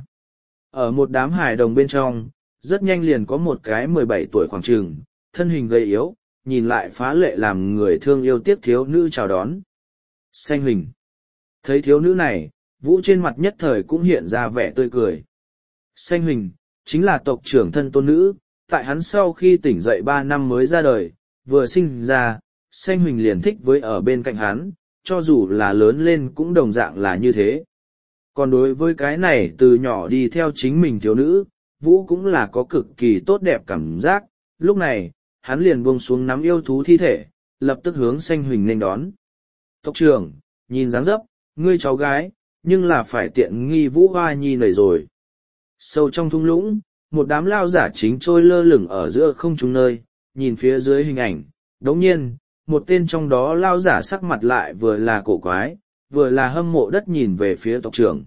Ở một đám hài đồng bên trong, rất nhanh liền có một cái 17 tuổi khoảng trường, thân hình gầy yếu, nhìn lại phá lệ làm người thương yêu tiếc thiếu nữ chào đón. Xanh Huỳnh. Thấy thiếu nữ này, Vũ trên mặt nhất thời cũng hiện ra vẻ tươi cười. Xanh Huỳnh, chính là tộc trưởng thân tôn nữ, tại hắn sau khi tỉnh dậy 3 năm mới ra đời, vừa sinh ra, Xanh Huỳnh liền thích với ở bên cạnh hắn, cho dù là lớn lên cũng đồng dạng là như thế. Còn đối với cái này từ nhỏ đi theo chính mình thiếu nữ, Vũ cũng là có cực kỳ tốt đẹp cảm giác, lúc này, hắn liền buông xuống nắm yêu thú thi thể, lập tức hướng Xanh Huỳnh nên đón. Tộc trưởng, nhìn dáng dấp, ngươi cháu gái, nhưng là phải tiện nghi Vũ Hoa Nhi này rồi. Sâu trong thung lũng, một đám lao giả chính trôi lơ lửng ở giữa không trung nơi, nhìn phía dưới hình ảnh, đồng nhiên, một tên trong đó lao giả sắc mặt lại vừa là cổ quái, vừa là hâm mộ đất nhìn về phía tộc trưởng.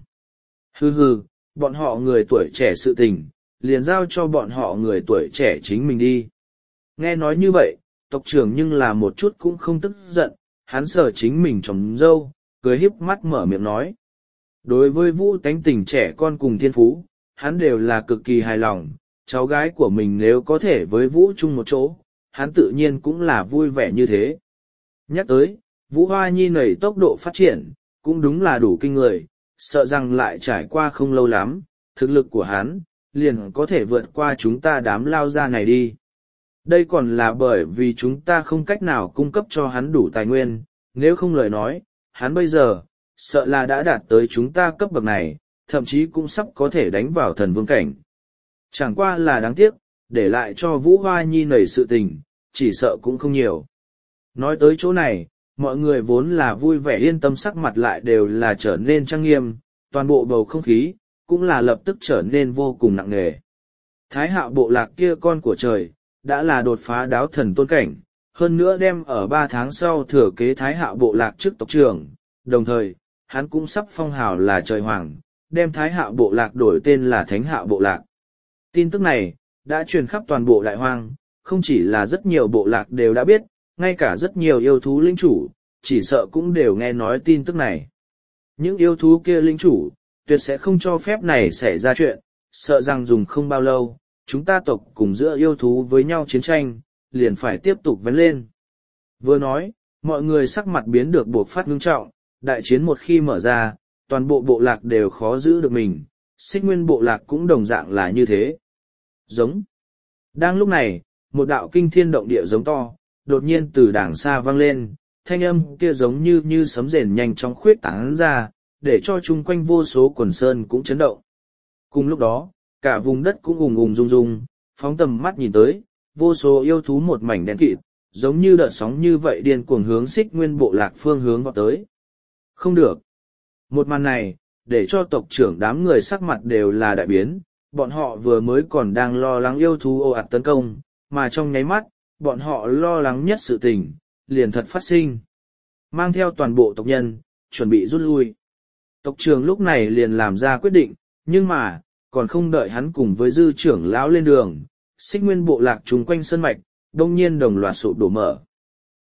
Hừ hừ, bọn họ người tuổi trẻ sự tình, liền giao cho bọn họ người tuổi trẻ chính mình đi. Nghe nói như vậy, tộc trưởng nhưng là một chút cũng không tức giận, hắn sờ chính mình trồng dâu, cười híp mắt mở miệng nói. Đối với Vũ tánh tình trẻ con cùng thiên phú, hắn đều là cực kỳ hài lòng, cháu gái của mình nếu có thể với Vũ chung một chỗ, hắn tự nhiên cũng là vui vẻ như thế. Nhắc tới, Vũ Hoa Nhi nảy tốc độ phát triển, cũng đúng là đủ kinh người, sợ rằng lại trải qua không lâu lắm, thực lực của hắn, liền có thể vượt qua chúng ta đám lao ra này đi. Đây còn là bởi vì chúng ta không cách nào cung cấp cho hắn đủ tài nguyên, nếu không lời nói, hắn bây giờ, sợ là đã đạt tới chúng ta cấp bậc này, thậm chí cũng sắp có thể đánh vào thần vương cảnh. Chẳng qua là đáng tiếc, để lại cho Vũ Hoa Nhi nảy sự tình, chỉ sợ cũng không nhiều. Nói tới chỗ này, mọi người vốn là vui vẻ yên tâm sắc mặt lại đều là trở nên trang nghiêm, toàn bộ bầu không khí, cũng là lập tức trở nên vô cùng nặng nề. Thái Hạo bộ lạc kia con của trời, đã là đột phá đáo thần tôn cảnh, hơn nữa đem ở 3 tháng sau thừa kế Thái Hạo bộ lạc trước tộc trưởng, đồng thời, hắn cũng sắp phong hào là trời hoàng, đem Thái Hạo bộ lạc đổi tên là Thánh Hạo bộ lạc. Tin tức này, đã truyền khắp toàn bộ đại hoang, không chỉ là rất nhiều bộ lạc đều đã biết, ngay cả rất nhiều yêu thú linh chủ, chỉ sợ cũng đều nghe nói tin tức này. Những yêu thú kia linh chủ, tuyệt sẽ không cho phép này xảy ra chuyện, sợ rằng dùng không bao lâu, chúng ta tộc cùng giữa yêu thú với nhau chiến tranh, liền phải tiếp tục vấn lên. Vừa nói, mọi người sắc mặt biến được buộc phát ngưng trọng, đại chiến một khi mở ra, toàn bộ bộ lạc đều khó giữ được mình, Xích Nguyên bộ lạc cũng đồng dạng là như thế. Giống. Đang lúc này, một đạo kinh thiên động địa giống to, đột nhiên từ đàng xa vang lên, thanh âm kia giống như sấm rền nhanh chóng khuyết tán ra, để cho chung quanh vô số quần sơn cũng chấn động. Cùng lúc đó, cả vùng đất cũng ùng ùng rung rung, phóng tầm mắt nhìn tới, vô số yêu thú một mảnh đen kịt, giống như đợt sóng như vậy điên cuồng hướng Xích Nguyên bộ lạc phương hướng vào tới. Không được. Một màn này, để cho tộc trưởng đám người sắc mặt đều là đại biến, bọn họ vừa mới còn đang lo lắng yêu thú ồ ạt tấn công, mà trong nháy mắt, bọn họ lo lắng nhất sự tình, liền thật phát sinh. Mang theo toàn bộ tộc nhân, chuẩn bị rút lui. Tộc trưởng lúc này liền làm ra quyết định, nhưng mà, còn không đợi hắn cùng với dư trưởng lão lên đường, Xích Nguyên bộ lạc chung quanh sơn mạch, đông nhiên đồng loạt sụp đổ mở.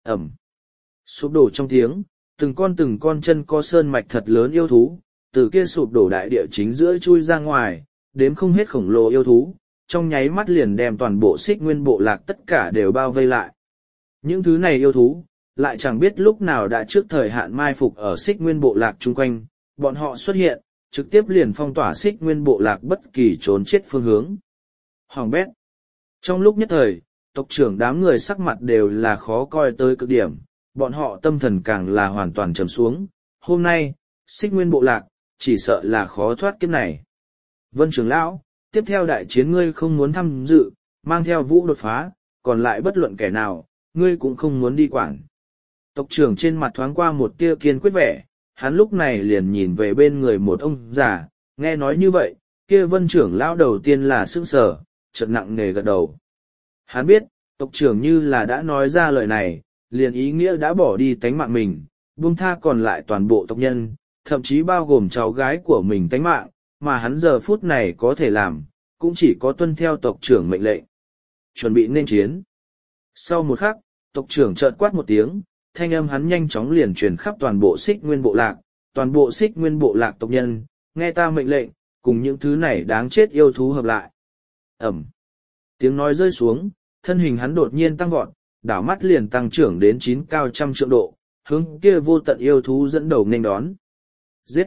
Ẩm. Sụp đổ trong tiếng, từng con chân có sơn mạch thật lớn yêu thú, từ kia sụp đổ đại địa chính giữa chui ra ngoài, đếm không hết khổng lồ yêu thú, trong nháy mắt liền đem toàn bộ xích nguyên bộ lạc tất cả đều bao vây lại. Những thứ này yêu thú, lại chẳng biết lúc nào đã trước thời hạn mai phục ở xích nguyên bộ lạc chung quanh, bọn họ xuất hiện, trực tiếp liền phong tỏa xích nguyên bộ lạc bất kỳ trốn chết phương hướng. Hoàng bét. Trong lúc nhất thời, tộc trưởng đám người sắc mặt đều là khó coi tới cực điểm, bọn họ tâm thần càng là hoàn toàn trầm xuống. Hôm nay, xích nguyên bộ lạc, chỉ sợ là khó thoát kiếp này. Vân trưởng lão, tiếp theo đại chiến ngươi không muốn tham dự, mang theo vũ đột phá, còn lại bất luận kẻ nào, ngươi cũng không muốn đi quản. Tộc trưởng trên mặt thoáng qua một tia kiên quyết vẻ, hắn lúc này liền nhìn về bên người một ông già, nghe nói như vậy, kia vân trưởng lão đầu tiên là sững sờ, chợt nặng nề gật đầu. Hắn biết, tộc trưởng như là đã nói ra lời này, liền ý nghĩa đã bỏ đi tánh mạng mình, buông tha còn lại toàn bộ tộc nhân, thậm chí bao gồm cháu gái của mình tánh mạng, mà hắn giờ phút này có thể làm, cũng chỉ có tuân theo tộc trưởng mệnh lệnh. Chuẩn bị nên chiến. Sau một khắc, tộc trưởng chợt quát một tiếng, thanh âm hắn nhanh chóng liền truyền khắp toàn bộ xích nguyên bộ lạc, toàn bộ xích nguyên bộ lạc tộc nhân, nghe ta mệnh lệnh, cùng những thứ này đáng chết yêu thú hợp lại. Ẩm. Tiếng nói rơi xuống, thân hình hắn đột nhiên tăng vọt, đảo mắt liền tăng trưởng đến 9 cao trăm trượng độ, hướng kia vô tận yêu thú dẫn đầu nghênh đón. Giết!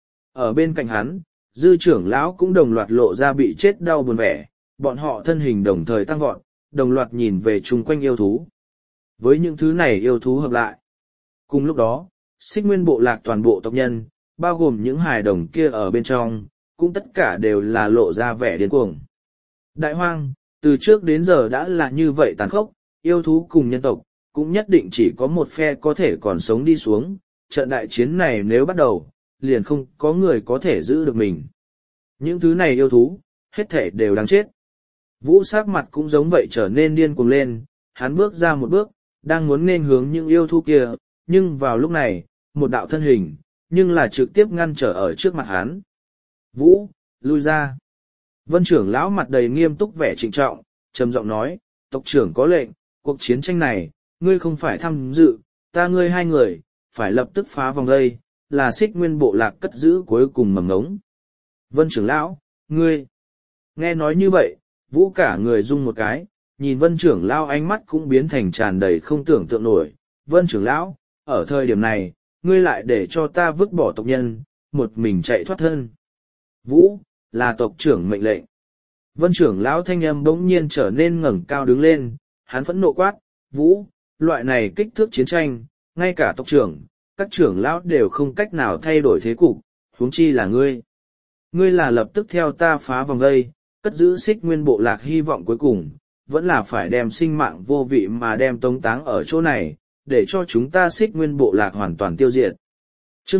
Ở bên cạnh hắn, dư trưởng lão cũng đồng loạt lộ ra bị chết đau buồn vẻ, bọn họ thân hình đồng thời tăng vọt, đồng loạt nhìn về chung quanh yêu thú. Với những thứ này yêu thú hợp lại. Cùng lúc đó, xích nguyên bộ lạc toàn bộ tộc nhân, bao gồm những hài đồng kia ở bên trong, cũng tất cả đều là lộ ra vẻ điên cuồng. Đại hoang, từ trước đến giờ đã là như vậy tàn khốc, yêu thú cùng nhân tộc, cũng nhất định chỉ có một phe có thể còn sống đi xuống, trận đại chiến này nếu bắt đầu, liền không có người có thể giữ được mình. Những thứ này yêu thú, hết thể đều đáng chết. Vũ sắc mặt cũng giống vậy trở nên điên cuồng lên, hắn bước ra một bước, đang muốn nên hướng những yêu thú kia, nhưng vào lúc này, một đạo thân hình, nhưng là trực tiếp ngăn trở ở trước mặt hắn. Vũ, lui ra. Vân trưởng lão mặt đầy nghiêm túc vẻ trịnh trọng, trầm giọng nói, tộc trưởng có lệnh, cuộc chiến tranh này, ngươi không phải tham dự, ta ngươi hai người, phải lập tức phá vòng đây, là xích nguyên bộ lạc cất giữ cuối cùng mầm ngống. Vân trưởng lão, ngươi, nghe nói như vậy, Vũ cả người rung một cái, nhìn vân trưởng lão ánh mắt cũng biến thành tràn đầy không tưởng tượng nổi. Vân trưởng lão, ở thời điểm này, ngươi lại để cho ta vứt bỏ tộc nhân, một mình chạy thoát thân. Vũ, là tộc trưởng mệnh lệnh. Vân trưởng lão thanh âm bỗng nhiên trở nên ngẩng cao đứng lên, hắn phẫn nộ quát, Vũ, loại này kích thước chiến tranh, ngay cả tộc trưởng, các trưởng lão đều không cách nào thay đổi thế cục, huống chi là ngươi. Ngươi là lập tức theo ta phá vòng vây, cất giữ xích nguyên bộ lạc hy vọng cuối cùng, vẫn là phải đem sinh mạng vô vị mà đem tống táng ở chỗ này, để cho chúng ta xích nguyên bộ lạc hoàn toàn tiêu diệt. Chương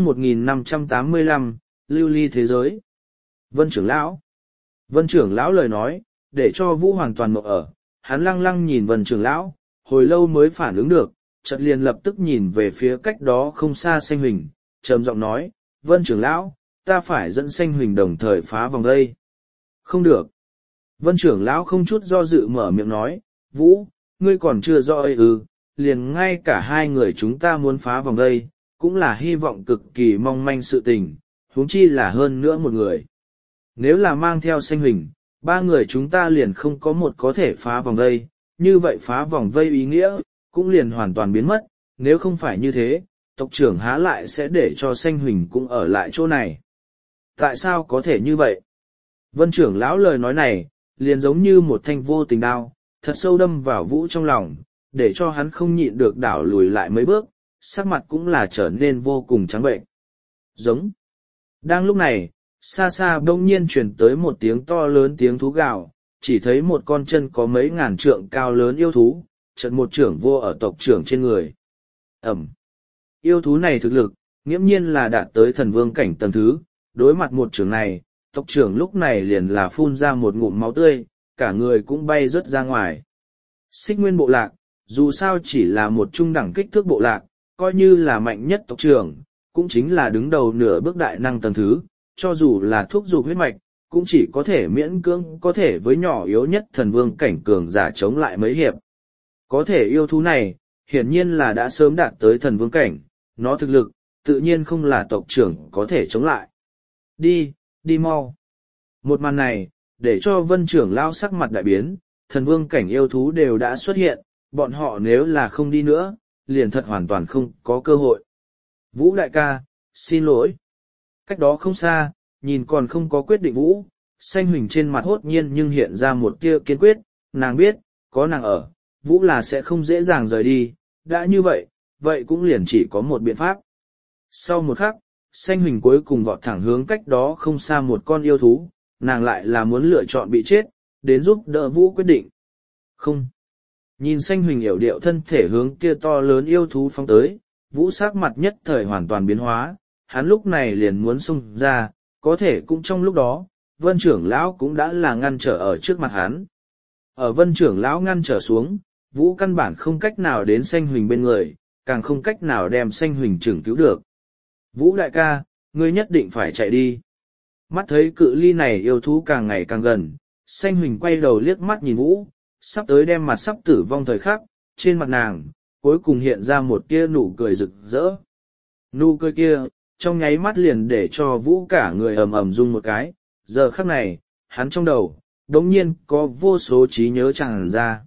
1585, lưu ly thế giới. Vân trưởng lão. Vân trưởng lão lời nói, để cho Vũ hoàn toàn mộng ở, hắn lăng lăng nhìn Vân trưởng lão, hồi lâu mới phản ứng được, chợt liền lập tức nhìn về phía cách đó không xa Xanh Huỳnh, trầm giọng nói, Vân trưởng lão, ta phải dẫn Xanh Huỳnh đồng thời phá vòng đây. Không được. Vân trưởng lão không chút do dự mở miệng nói, Vũ, ngươi còn chưa rõ ấy liền ngay cả hai người chúng ta muốn phá vòng đây, cũng là hy vọng cực kỳ mong manh sự tình, huống chi là hơn nữa một người. Nếu là mang theo Xanh Huỳnh, ba người chúng ta liền không có một có thể phá vòng vây, như vậy phá vòng vây ý nghĩa, cũng liền hoàn toàn biến mất, nếu không phải như thế, tộc trưởng há lại sẽ để cho Xanh Huỳnh cũng ở lại chỗ này. Tại sao có thể như vậy? Vân trưởng lão lời nói này, liền giống như một thanh vô tình đao, thật sâu đâm vào Vũ trong lòng, để cho hắn không nhịn được đảo lùi lại mấy bước, sắc mặt cũng là trở nên vô cùng trắng bệnh. Giống. Đang lúc này, xa xa bỗng nhiên truyền tới một tiếng to lớn tiếng thú gào, chỉ thấy một con chân có mấy ngàn trượng cao lớn yêu thú, chợt một trưởng vô ở tộc trưởng trên người. Ẩm. Yêu thú này thực lực, nghiễm nhiên là đạt tới thần vương cảnh tầng thứ, đối mặt một trưởng này, tộc trưởng lúc này liền là phun ra một ngụm máu tươi, cả người cũng bay rớt ra ngoài. Xích nguyên bộ lạc, dù sao chỉ là một trung đẳng kích thước bộ lạc, coi như là mạnh nhất tộc trưởng, cũng chính là đứng đầu nửa bước đại năng tầng thứ, cho dù là thuốc dục huyết mạch, cũng chỉ có thể miễn cưỡng có thể với nhỏ yếu nhất thần vương cảnh cường giả chống lại mấy hiệp. Có thể yêu thú này, hiển nhiên là đã sớm đạt tới thần vương cảnh, nó thực lực, tự nhiên không là tộc trưởng có thể chống lại. Đi, đi mau. Một màn này, để cho vân trưởng lao sắc mặt đại biến, thần vương cảnh yêu thú đều đã xuất hiện, bọn họ nếu là không đi nữa, liền thật hoàn toàn không có cơ hội. Vũ đại ca, xin lỗi. Cách đó không xa, nhìn còn không có quyết định Vũ, Xanh Huỳnh trên mặt hốt nhiên nhưng hiện ra một tia kiên quyết, nàng biết, có nàng ở, Vũ là sẽ không dễ dàng rời đi, đã như vậy, vậy cũng liền chỉ có một biện pháp. Sau một khắc, Xanh Huỳnh cuối cùng vọt thẳng hướng cách đó không xa một con yêu thú, nàng lại là muốn lựa chọn bị chết, đến giúp đỡ Vũ quyết định. Không. Nhìn Xanh Huỳnh yểu điệu thân thể hướng kia to lớn yêu thú phóng tới, Vũ sắc mặt nhất thời hoàn toàn biến hóa, hắn lúc này liền muốn xông ra, có thể cũng trong lúc đó, vân trưởng lão cũng đã là ngăn trở ở trước mặt hắn. Ở vân trưởng lão ngăn trở xuống, Vũ căn bản không cách nào đến Xanh Huỳnh bên người, càng không cách nào đem Xanh Huỳnh trưởng cứu được. Vũ đại ca, ngươi nhất định phải chạy đi. Mắt thấy cự ly này yêu thú càng ngày càng gần, Xanh Huỳnh quay đầu liếc mắt nhìn Vũ, sắp tới đem mặt sắp tử vong thời khắc, trên mặt nàng, cuối cùng hiện ra một tia nụ cười rực rỡ. Nụ cười kia, trong nháy mắt liền để cho Vũ cả người ầm ầm rung một cái, giờ khắc này, hắn trong đầu, đống nhiên có vô số trí nhớ tràn ra.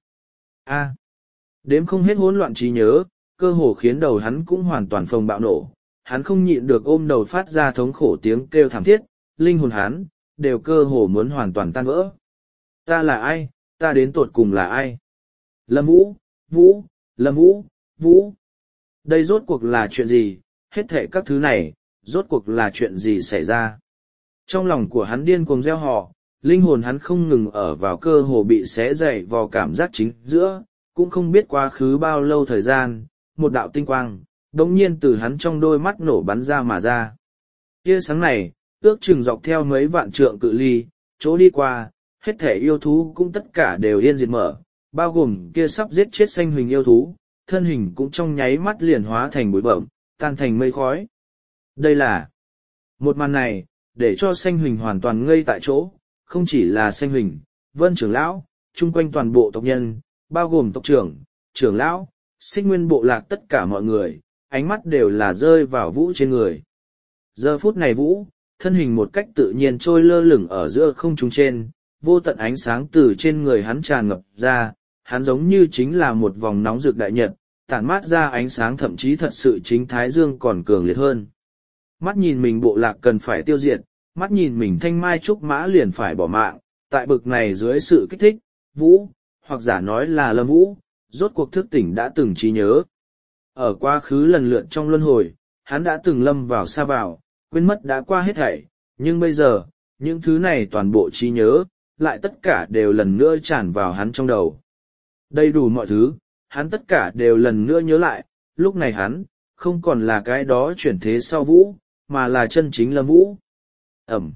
Đếm không hết hỗn loạn trí nhớ, cơ hồ khiến đầu hắn cũng hoàn toàn phồng bạo nổ, hắn không nhịn được ôm đầu phát ra thống khổ tiếng kêu thảm thiết, linh hồn hắn, đều cơ hồ muốn hoàn toàn tan vỡ. Ta là ai, ta đến tột cùng là ai? Lâm Vũ, Vũ, Lâm Vũ, Vũ. Đây rốt cuộc là chuyện gì, hết thệ các thứ này, rốt cuộc là chuyện gì xảy ra? Trong lòng của hắn điên cuồng reo hò, linh hồn hắn không ngừng ở vào cơ hồ bị xé dày vào cảm giác chính giữa, cũng không biết quá khứ bao lâu thời gian, một đạo tinh quang, đống nhiên từ hắn trong đôi mắt nổ bắn ra mà ra. Tia sáng này, ước chừng dọc theo mấy vạn trượng cự ly, chỗ đi qua, hết thể yêu thú cũng tất cả đều yên diệt mở, bao gồm kia sắp giết chết Xanh Huỳnh yêu thú, thân hình cũng trong nháy mắt liền hóa thành bụi bẩm, tan thành mây khói. Đây là một màn này, để cho Xanh Huỳnh hoàn toàn ngây tại chỗ, không chỉ là Xanh Huỳnh, Vân trưởng lão, chung quanh toàn bộ tộc nhân, bao gồm tộc trưởng, trưởng lão, Xích Nguyên bộ lạc tất cả mọi người, ánh mắt đều là rơi vào Vũ trên người. Giờ phút này Vũ, thân hình một cách tự nhiên trôi lơ lửng ở giữa không trung trên, vô tận ánh sáng từ trên người hắn tràn ngập ra, hắn giống như chính là một vòng nóng rực đại nhật, tản mát ra ánh sáng thậm chí thật sự chính Thái Dương còn cường liệt hơn. Mắt nhìn mình bộ lạc cần phải tiêu diệt, mắt nhìn mình thanh mai trúc mã liền phải bỏ mạng, tại bực này dưới sự kích thích, Vũ, hoặc giả nói là Lâm Vũ, rốt cuộc thức tỉnh đã từng trí nhớ. Ở quá khứ lần lượt trong luân hồi, hắn đã từng lâm vào xa vào, quên mất đã qua hết thảy, nhưng bây giờ, những thứ này toàn bộ trí nhớ, lại tất cả đều lần nữa tràn vào hắn trong đầu. Đầy đủ mọi thứ, hắn tất cả đều lần nữa nhớ lại, lúc này hắn, không còn là cái đó chuyển thế sau Vũ, mà là chân chính Lâm Vũ. Ẩm.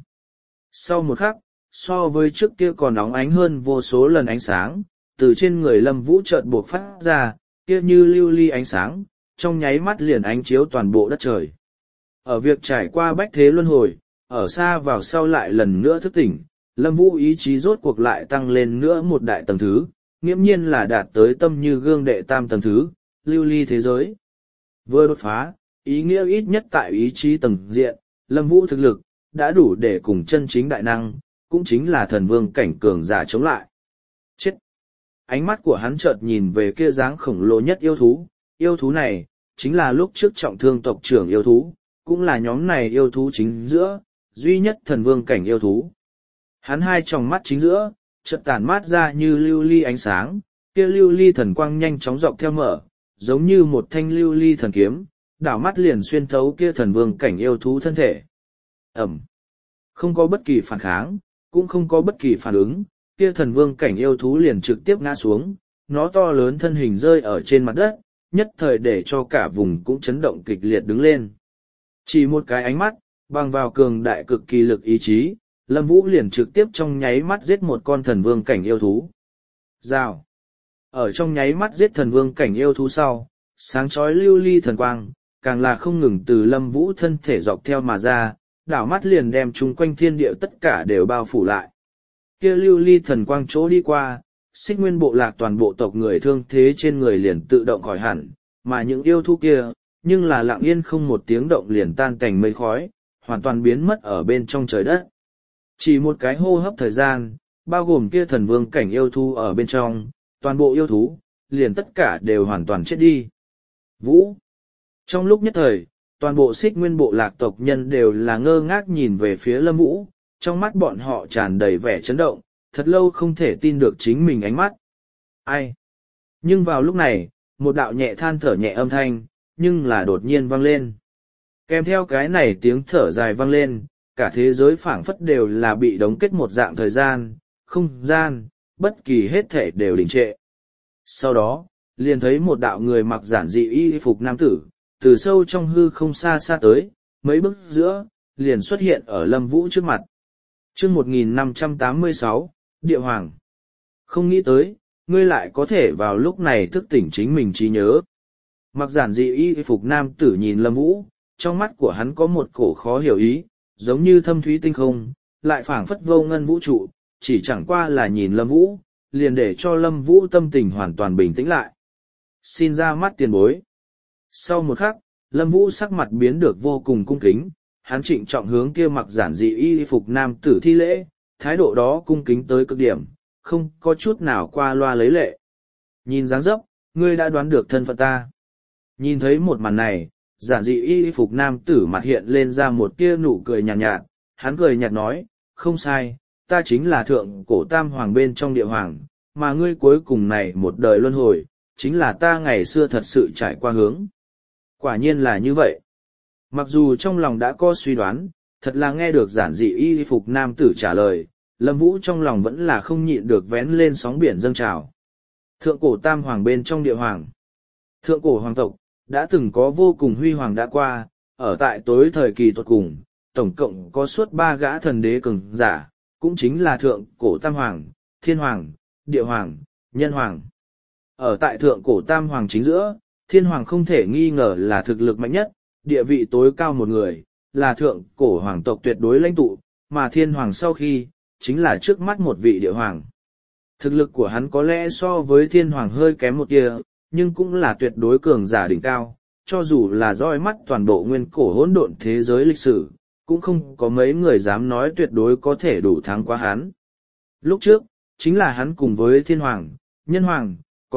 Sau một khắc, so với trước kia còn óng ánh hơn vô số lần ánh sáng, từ trên người Lâm Vũ chợt buộc phát ra, kia như lưu ly ánh sáng, trong nháy mắt liền ánh chiếu toàn bộ đất trời. Ở việc trải qua bách thế luân hồi, ở xa vào sau lại lần nữa thức tỉnh, Lâm Vũ ý chí rốt cuộc lại tăng lên nữa một đại tầng thứ, nghiễm nhiên là đạt tới tâm như gương đệ tam tầng thứ, lưu ly thế giới. Vừa đột phá, ý nghĩa ít nhất tại ý chí tầng diện, Lâm Vũ thực lực, đã đủ để cùng chân chính đại năng, cũng chính là thần vương cảnh cường giả chống lại. Chết! Ánh mắt của hắn chợt nhìn về kia dáng khổng lồ nhất yêu thú này, chính là lúc trước trọng thương tộc trưởng yêu thú, cũng là nhóm này yêu thú chính giữa, duy nhất thần vương cảnh yêu thú. Hắn hai tròng mắt chính giữa, chợt tản mát ra như lưu ly ánh sáng, kia lưu ly thần quang nhanh chóng dọc theo mở, giống như một thanh lưu ly thần kiếm, đảo mắt liền xuyên thấu kia thần vương cảnh yêu thú thân thể. Ẩm. Không có bất kỳ phản kháng, cũng không có bất kỳ phản ứng, kia thần vương cảnh yêu thú liền trực tiếp ngã xuống, nó to lớn thân hình rơi ở trên mặt đất, nhất thời để cho cả vùng cũng chấn động kịch liệt đứng lên. Chỉ một cái ánh mắt, bằng vào cường đại cực kỳ lực ý chí, Lâm Vũ liền trực tiếp trong nháy mắt giết một con thần vương cảnh yêu thú. Rào. Ở trong nháy mắt giết thần vương cảnh yêu thú sau, sáng chói lưu ly thần quang, càng là không ngừng từ Lâm Vũ thân thể dọc theo mà ra, đảo mắt liền đem chung quanh thiên địa tất cả đều bao phủ lại. Kia lưu ly thần quang chỗ đi qua, Xích Nguyên bộ lạc toàn bộ tộc người thương thế trên người liền tự động khỏi hẳn, mà những yêu thú kia, nhưng là lặng yên không một tiếng động liền tan thành mây khói, hoàn toàn biến mất ở bên trong trời đất. Chỉ một cái hô hấp thời gian, bao gồm kia thần vương cảnh yêu thú ở bên trong, toàn bộ yêu thú, liền tất cả đều hoàn toàn chết đi. Vũ. Trong lúc nhất thời, toàn bộ Xích Nguyên bộ lạc tộc nhân đều là ngơ ngác nhìn về phía Lâm Vũ, trong mắt bọn họ tràn đầy vẻ chấn động, thật lâu không thể tin được chính mình ánh mắt. Ai? Nhưng vào lúc này, một đạo nhẹ than thở nhẹ âm thanh, nhưng là đột nhiên vang lên. Kèm theo cái này tiếng thở dài vang lên, cả thế giới phảng phất đều là bị đóng kết một dạng thời gian, không gian, bất kỳ hết thể đều đình trệ. Sau đó, liền thấy một đạo người mặc giản dị y phục nam tử, từ sâu trong hư không xa xa tới, mấy bước giữa, liền xuất hiện ở Lâm Vũ trước mặt. Chương 1586, Địa Hoàng. Không nghĩ tới, ngươi lại có thể vào lúc này thức tỉnh chính mình trí nhớ. Mặc giản dị y phục nam tử nhìn Lâm Vũ, trong mắt của hắn có một cổ khó hiểu ý, giống như thâm thúy tinh không, lại phảng phất vô ngân vũ trụ, chỉ chẳng qua là nhìn Lâm Vũ, liền để cho Lâm Vũ tâm tình hoàn toàn bình tĩnh lại. Xin ra mắt tiền bối. Sau một khắc, Lâm Vũ sắc mặt biến được vô cùng cung kính, hắn trịnh trọng hướng kia mặc giản dị y phục nam tử thi lễ, thái độ đó cung kính tới cực điểm, không có chút nào qua loa lấy lệ. Nhìn dáng dấp, ngươi đã đoán được thân phận ta. Nhìn thấy một màn này, giản dị y phục nam tử mặt hiện lên ra một tia nụ cười nhạt nhạt, hắn cười nhạt nói, không sai, ta chính là thượng cổ tam hoàng bên trong địa hoàng, mà ngươi cuối cùng này một đời luân hồi, chính là ta ngày xưa thật sự trải qua hướng. Quả nhiên là như vậy. Mặc dù trong lòng đã có suy đoán, thật là nghe được giản dị y phục nam tử trả lời, Lâm Vũ trong lòng vẫn là không nhịn được vén lên sóng biển dâng trào. Thượng cổ tam hoàng bên trong địa hoàng. Thượng cổ hoàng tộc, đã từng có vô cùng huy hoàng đã qua, ở tại tối thời kỳ tuột cùng, tổng cộng có suốt 3 gã thần đế cường giả, cũng chính là thượng cổ tam hoàng, thiên hoàng, địa hoàng, nhân hoàng. Ở tại thượng cổ tam hoàng chính giữa, thiên hoàng không thể nghi ngờ là thực lực mạnh nhất, địa vị tối cao một người, là thượng cổ hoàng tộc tuyệt đối lãnh tụ, mà thiên hoàng sau khi, chính là trước mắt một vị địa hoàng. Thực lực của hắn có lẽ so với thiên hoàng hơi kém một tia, nhưng cũng là tuyệt đối cường giả đỉnh cao, cho dù là roi mắt toàn bộ nguyên cổ hỗn độn thế giới lịch sử, cũng không có mấy người dám nói tuyệt đối có thể đủ thắng qua hắn. Lúc trước, chính là hắn cùng với thiên hoàng, nhân hoàng,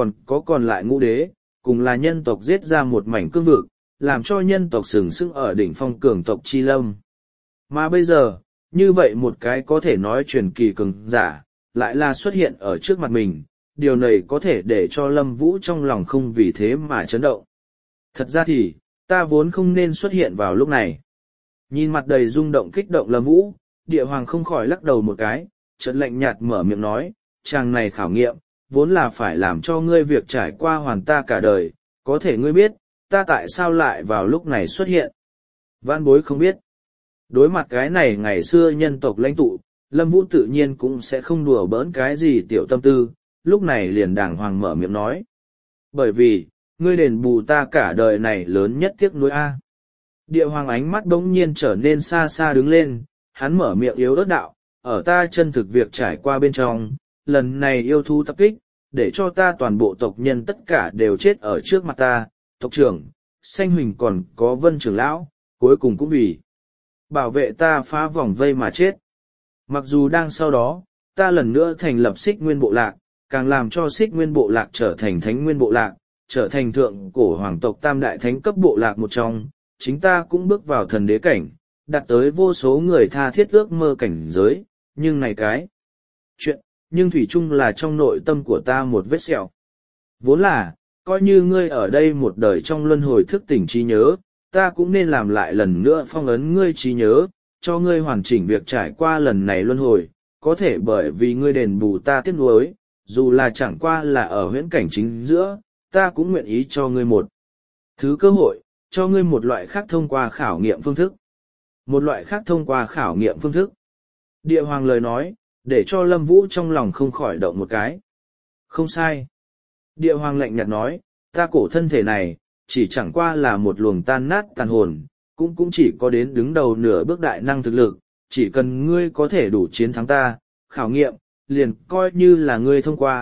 còn lại ngũ đế, cùng là nhân tộc giết ra một mảnh cương vực, làm cho nhân tộc sừng sững ở đỉnh phong cường tộc Chi Lâm. Mà bây giờ, như vậy một cái có thể nói truyền kỳ cường giả, lại là xuất hiện ở trước mặt mình, điều này có thể để cho Lâm Vũ trong lòng không vì thế mà chấn động. Thật ra thì, ta vốn không nên xuất hiện vào lúc này. Nhìn mặt đầy rung động kích động Lâm Vũ, địa hoàng không khỏi lắc đầu một cái, chợt lạnh nhạt mở miệng nói, chàng này khảo nghiệm, vốn là phải làm cho ngươi việc trải qua hoàn ta cả đời, có thể ngươi biết, ta tại sao lại vào lúc này xuất hiện. Vãn bối không biết. Đối mặt cái này ngày xưa nhân tộc lãnh tụ, Lâm Vũ tự nhiên cũng sẽ không đùa bỡn cái gì tiểu tâm tư, lúc này liền đàng hoàng mở miệng nói. Bởi vì, ngươi đền bù ta cả đời này lớn nhất tiếc nuối a. Địa hoàng ánh mắt bỗng nhiên trở nên xa xa đứng lên, hắn mở miệng yếu ớt đạo, ở ta chân thực việc trải qua bên trong, lần này yêu thú tập kích, để cho ta toàn bộ tộc nhân tất cả đều chết ở trước mặt ta, tộc trưởng, Sanh Huỳnh còn có Vân trưởng lão, cuối cùng cũng vì bảo vệ ta phá vòng vây mà chết. Mặc dù đang sau đó, ta lần nữa thành lập Xích Nguyên bộ lạc, càng làm cho Xích Nguyên bộ lạc trở thành Thánh Nguyên bộ lạc, trở thành thượng cổ hoàng tộc tam đại thánh cấp bộ lạc một trong, chính ta cũng bước vào thần đế cảnh, đạt tới vô số người tha thiết ước mơ cảnh giới, nhưng này cái chuyện, nhưng thủy chung là trong nội tâm của ta một vết sẹo. Vốn là, coi như ngươi ở đây một đời trong luân hồi thức tỉnh trí nhớ, ta cũng nên làm lại lần nữa phong ấn ngươi trí nhớ, cho ngươi hoàn chỉnh việc trải qua lần này luân hồi, có thể bởi vì ngươi đền bù ta tiếc nuối, dù là chẳng qua là ở huyễn cảnh chính giữa, ta cũng nguyện ý cho ngươi một thứ cơ hội, cho ngươi một loại khác thông qua khảo nghiệm phương thức. Một loại khác thông qua khảo nghiệm phương thức. Địa hoàng lời nói, để cho Lâm Vũ trong lòng không khỏi động một cái. Không sai. Địa hoàng lạnh nhạt nói, ta cổ thân thể này, chỉ chẳng qua là một luồng tan nát tàn hồn, cũng chỉ có đến đứng đầu nửa bước đại năng thực lực, chỉ cần ngươi có thể đủ chiến thắng ta, khảo nghiệm, liền coi như là ngươi thông qua,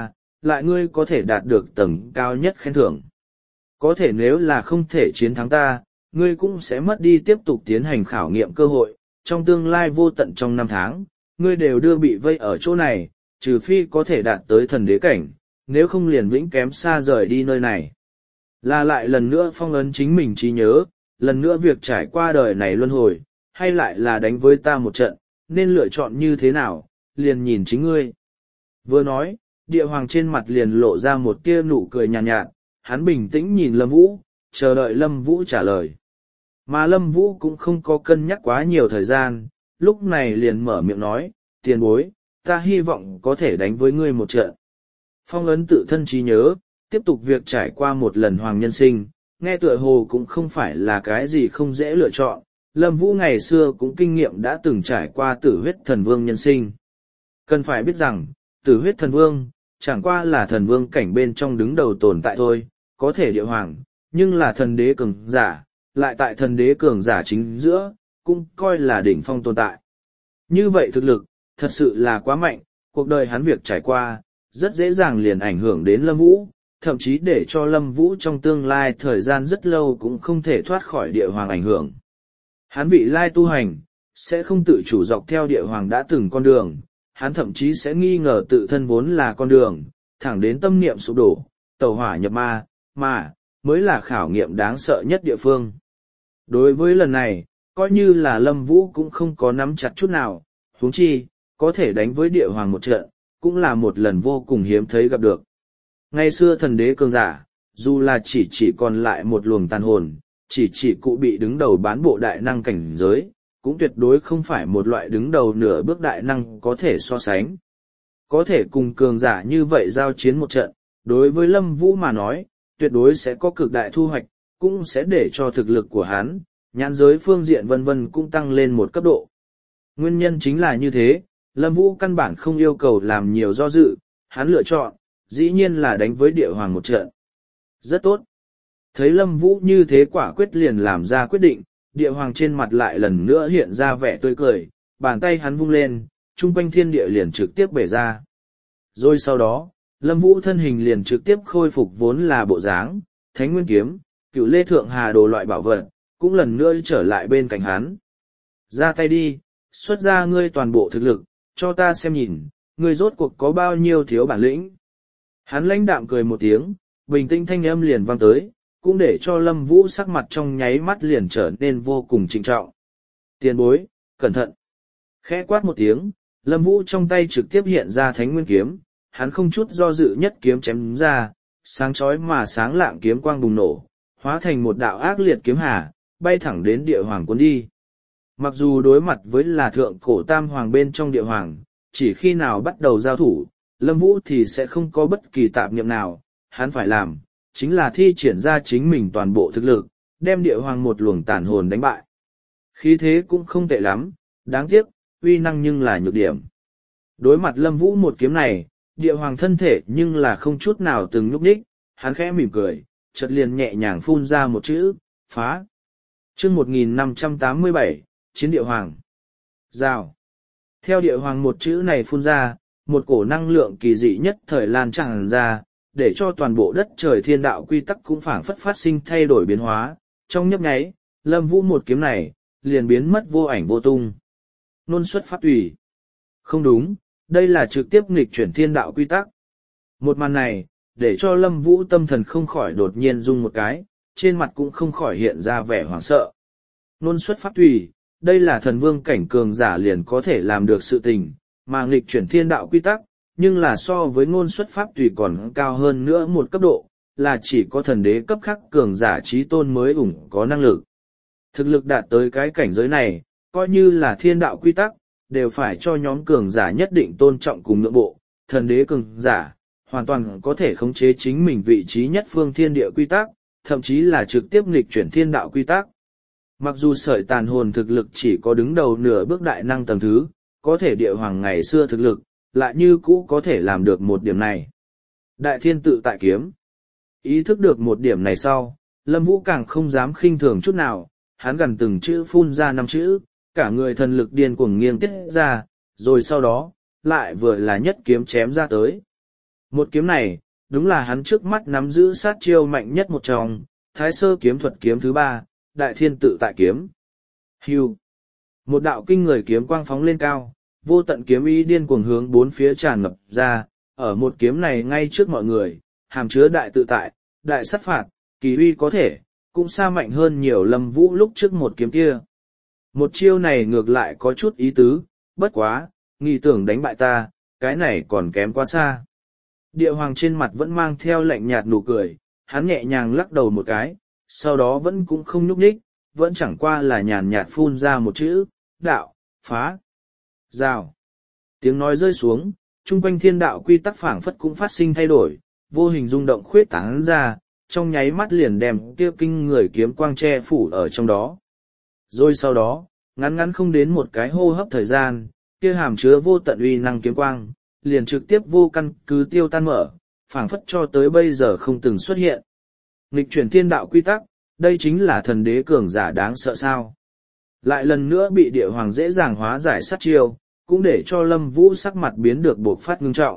lại ngươi có thể đạt được tầng cao nhất khen thưởng. Có thể nếu là không thể chiến thắng ta, ngươi cũng sẽ mất đi tiếp tục tiến hành khảo nghiệm cơ hội, trong tương lai vô tận trong 5 tháng, ngươi đều đưa bị vây ở chỗ này, trừ phi có thể đạt tới thần đế cảnh, nếu không liền vĩnh kém xa rời đi nơi này. Là lại lần nữa phong ấn chính mình trí nhớ, lần nữa việc trải qua đời này luân hồi, hay lại là đánh với ta một trận, nên lựa chọn như thế nào, liền nhìn chính ngươi. Vừa nói, địa hoàng trên mặt liền lộ ra một tia nụ cười nhàn nhạt, hắn bình tĩnh nhìn Lâm Vũ, chờ đợi Lâm Vũ trả lời. Mà Lâm Vũ cũng không có cân nhắc quá nhiều thời gian, lúc này liền mở miệng nói, tiền bối, ta hy vọng có thể đánh với ngươi một trận. Phong ấn tự thân trí nhớ, tiếp tục việc trải qua một lần hoàng nhân sinh, nghe tựa hồ cũng không phải là cái gì không dễ lựa chọn. Lâm Vũ ngày xưa cũng kinh nghiệm đã từng trải qua tử huyết thần vương nhân sinh. Cần phải biết rằng, tử huyết thần vương, chẳng qua là thần vương cảnh bên trong đứng đầu tồn tại thôi, có thể địa hoàng, nhưng là thần đế cường giả, lại tại thần đế cường giả chính giữa, cũng coi là đỉnh phong tồn tại. Như vậy thực lực, thật sự là quá mạnh, cuộc đời hắn việc trải qua, rất dễ dàng liền ảnh hưởng đến Lâm Vũ, thậm chí để cho Lâm Vũ trong tương lai thời gian rất lâu cũng không thể thoát khỏi địa hoàng ảnh hưởng. Hắn vị lai tu hành, sẽ không tự chủ dọc theo địa hoàng đã từng con đường, hắn thậm chí sẽ nghi ngờ tự thân vốn là con đường, thẳng đến tâm niệm sụp đổ, tẩu hỏa nhập ma, mà, mới là khảo nghiệm đáng sợ nhất địa phương. Đối với lần này, coi như là Lâm Vũ cũng không có nắm chặt chút nào, huống chi, có thể đánh với địa hoàng một trận, cũng là một lần vô cùng hiếm thấy gặp được. Ngày xưa thần đế cường giả, dù là chỉ còn lại một luồng tàn hồn, chỉ cụ bị đứng đầu bán bộ đại năng cảnh giới, cũng tuyệt đối không phải một loại đứng đầu nửa bước đại năng có thể so sánh. Có thể cùng cường giả như vậy giao chiến một trận, đối với Lâm Vũ mà nói, tuyệt đối sẽ có cực đại thu hoạch, cũng sẽ để cho thực lực của hắn, nhãn giới phương diện vân vân cũng tăng lên một cấp độ. Nguyên nhân chính là như thế, Lâm Vũ căn bản không yêu cầu làm nhiều do dự, hắn lựa chọn, dĩ nhiên là đánh với địa hoàng một trận. Rất tốt. Thấy Lâm Vũ như thế quả quyết liền làm ra quyết định, địa hoàng trên mặt lại lần nữa hiện ra vẻ tươi cười, bàn tay hắn vung lên, chung quanh thiên địa liền trực tiếp bể ra. Rồi sau đó, Lâm Vũ thân hình liền trực tiếp khôi phục vốn là bộ dáng, Thánh Nguyên Kiếm, Cựu Lê Thượng Hà đồ loại bảo vật, cũng lần nữa trở lại bên cạnh hắn. Ra tay đi, xuất ra ngươi toàn bộ thực lực, cho ta xem nhìn, ngươi rốt cuộc có bao nhiêu thiếu bản lĩnh. Hắn lãnh đạm cười một tiếng, bình tĩnh thanh âm liền vang tới, cũng để cho Lâm Vũ sắc mặt trong nháy mắt liền trở nên vô cùng trịnh trọng. Tiền bối, cẩn thận. Khẽ quát một tiếng, Lâm Vũ trong tay trực tiếp hiện ra Thánh Nguyên Kiếm, hắn không chút do dự nhất kiếm chém ra, sáng chói mà sáng lạng kiếm quang bùng nổ, hóa thành một đạo ác liệt kiếm hà, bay thẳng đến địa hoàng cuốn đi. Mặc dù đối mặt với là thượng cổ tam hoàng bên trong địa hoàng, chỉ khi nào bắt đầu giao thủ, Lâm Vũ thì sẽ không có bất kỳ tạp niệm nào, hắn phải làm, chính là thi triển ra chính mình toàn bộ thực lực, đem địa hoàng một luồng tàn hồn đánh bại. Khí thế cũng không tệ lắm, đáng tiếc, uy năng nhưng là nhược điểm. Đối mặt Lâm Vũ một kiếm này, địa hoàng thân thể nhưng là không chút nào từng nhúc nhích, hắn khẽ mỉm cười, chợt liền nhẹ nhàng phun ra một chữ, phá. Chương 1587, Chiến địa hoàng. Rào. Theo địa hoàng một chữ này phun ra, một cổ năng lượng kỳ dị nhất thời lan tràn ra, để cho toàn bộ đất trời thiên đạo quy tắc cũng phảng phất phát sinh thay đổi biến hóa. Trong nhấp nháy, Lâm Vũ một kiếm này, liền biến mất vô ảnh vô tung. Nôn xuất pháp tùy. Không đúng, đây là trực tiếp nghịch chuyển thiên đạo quy tắc. Một màn này, để cho Lâm Vũ tâm thần không khỏi đột nhiên rung một cái, trên mặt cũng không khỏi hiện ra vẻ hoảng sợ. Nôn xuất pháp tùy, đây là thần vương cảnh cường giả liền có thể làm được sự tình, mà nghịch chuyển thiên đạo quy tắc, nhưng là so với ngôn xuất pháp tùy còn cao hơn nữa một cấp độ, là chỉ có thần đế cấp khác cường giả trí tôn mới ủng có năng lực. Thực lực đạt tới cái cảnh giới này, coi như là thiên đạo quy tắc, đều phải cho nhóm cường giả nhất định tôn trọng cùng ngưỡng bộ, thần đế cường giả, hoàn toàn có thể khống chế chính mình vị trí nhất phương thiên địa quy tắc, thậm chí là trực tiếp nghịch chuyển thiên đạo quy tắc. Mặc dù sợi tàn hồn thực lực chỉ có đứng đầu nửa bước đại năng tầng thứ, có thể địa hoàng ngày xưa thực lực, lại như cũ có thể làm được một điểm này. Đại thiên tự tại kiếm. Ý thức được một điểm này sau, Lâm Vũ càng không dám khinh thường chút nào, hắn gần từng chữ phun ra 5 chữ, cả người thần lực điên cuồng nghiêng tiết ra, rồi sau đó, lại vừa là nhất kiếm chém ra tới. Một kiếm này, đúng là hắn trước mắt nắm giữ sát chiêu mạnh nhất một trong, Thái Sơ kiếm thuật kiếm thứ 3, Đại Thiên Tự Tại kiếm. Hưu. Một đạo kinh người kiếm quang phóng lên cao, vô tận kiếm ý điên cuồng hướng bốn phía tràn ngập ra, ở một kiếm này ngay trước mọi người, hàm chứa đại tự tại, đại sát phạt, kỳ uy có thể, cũng xa mạnh hơn nhiều Lâm Vũ lúc trước một kiếm kia. Một chiêu này ngược lại có chút ý tứ, bất quá, nghĩ tưởng đánh bại ta, cái này còn kém quá xa. Địa hoàng trên mặt vẫn mang theo lạnh nhạt nụ cười, hắn nhẹ nhàng lắc đầu một cái, sau đó vẫn cũng không nhúc nhích, vẫn chẳng qua là nhàn nhạt phun ra một chữ, đạo, phá, rào. Tiếng nói rơi xuống, chung quanh thiên đạo quy tắc phảng phất cũng phát sinh thay đổi, vô hình rung động khuyết tán ra, trong nháy mắt liền đem kia kinh người kiếm quang che phủ ở trong đó. Rồi sau đó, ngắn ngắn không đến một cái hô hấp thời gian, kia hàm chứa vô tận uy năng kiếm quang, liền trực tiếp vô căn cứ tiêu tan mở, phảng phất cho tới bây giờ không từng xuất hiện. Nghịch chuyển thiên đạo quy tắc, đây chính là thần đế cường giả đáng sợ sao. Lại lần nữa bị địa hoàng dễ dàng hóa giải sát chiêu, cũng để cho Lâm Vũ sắc mặt biến được bộc phát ngưng trọng.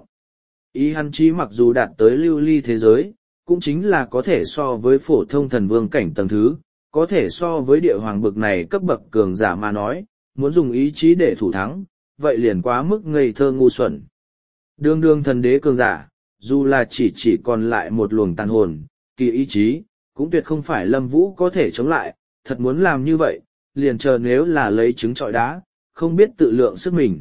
Ý hắn chí mặc dù đạt tới lưu ly thế giới, cũng chính là có thể so với phổ thông thần vương cảnh tầng thứ, có thể so với địa hoàng bực này cấp bậc cường giả mà nói, muốn dùng ý chí để thủ thắng, vậy liền quá mức ngây thơ ngu xuẩn. Đương đương thần đế cường giả, dù là chỉ còn lại một luồng tàn hồn, kỳ ý chí, cũng tuyệt không phải Lâm Vũ có thể chống lại, thật muốn làm như vậy, liền chờ nếu là lấy trứng trọi đá, không biết tự lượng sức mình.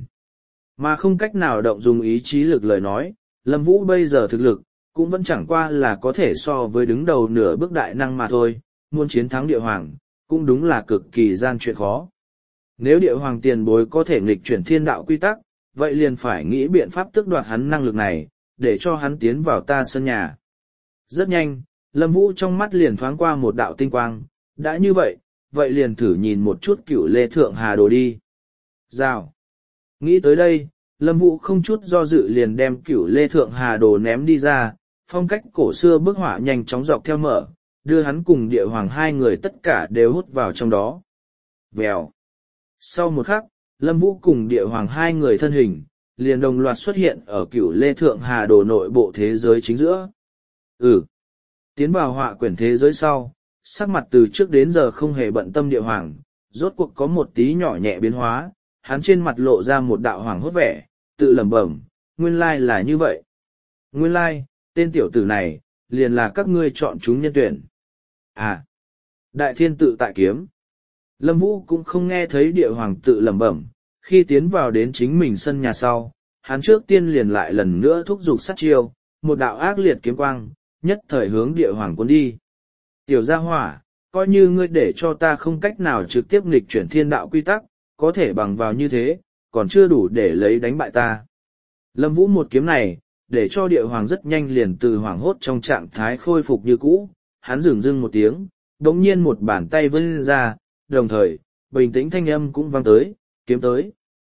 Mà không cách nào động dùng ý chí lực lời nói, Lâm Vũ bây giờ thực lực, cũng vẫn chẳng qua là có thể so với đứng đầu nửa bước đại năng mà thôi, muốn chiến thắng địa hoàng, cũng đúng là cực kỳ gian chuyện khó. Nếu địa hoàng tiền bối có thể nghịch chuyển thiên đạo quy tắc, vậy liền phải nghĩ biện pháp tước đoạt hắn năng lực này, để cho hắn tiến vào ta sân nhà. Rất nhanh, Lâm Vũ trong mắt liền thoáng qua một đạo tinh quang, đã như vậy, vậy liền thử nhìn một chút Cửu Lê Thượng Hà Đồ đi. Rào. Nghĩ tới đây, Lâm Vũ không chút do dự liền đem Cửu Lê Thượng Hà Đồ ném đi ra, phong cách cổ xưa bức họa nhanh chóng dọc theo mở, đưa hắn cùng địa hoàng hai người tất cả đều hút vào trong đó. Vèo. Sau một khắc, Lâm Vũ cùng địa hoàng hai người thân hình, liền đồng loạt xuất hiện ở Cửu Lê Thượng Hà Đồ nội bộ thế giới chính giữa. Tiến vào họa quyển thế giới sau, sắc mặt từ trước đến giờ không hề bận tâm địa hoàng, rốt cuộc có một tí nhỏ nhẹ biến hóa, hắn trên mặt lộ ra một đạo hoàng hốt vẻ, tự lẩm bẩm, nguyên lai là như vậy. Nguyên lai, tên tiểu tử này, liền là các ngươi chọn chúng nhân tuyển. À, Đại Thiên Tự Tại kiếm. Lâm Vũ cũng không nghe thấy địa hoàng tự lẩm bẩm, khi tiến vào đến chính mình sân nhà sau, hắn trước tiên liền lại lần nữa thúc giục sát chiêu, một đạo ác liệt kiếm quang, nhất thời hướng địa hoàng cuốn đi. Tiểu gia hỏa, coi như ngươi để cho ta không cách nào trực tiếp nghịch chuyển thiên đạo quy tắc, có thể bằng vào như thế, còn chưa đủ để lấy đánh bại ta. Lâm Vũ một kiếm này, để cho địa hoàng rất nhanh liền từ hoảng hốt trong trạng thái khôi phục như cũ, hắn dừng dưng một tiếng, đống nhiên một bàn tay vươn ra, đồng thời, bình tĩnh thanh âm cũng vang tới, kiếm tới.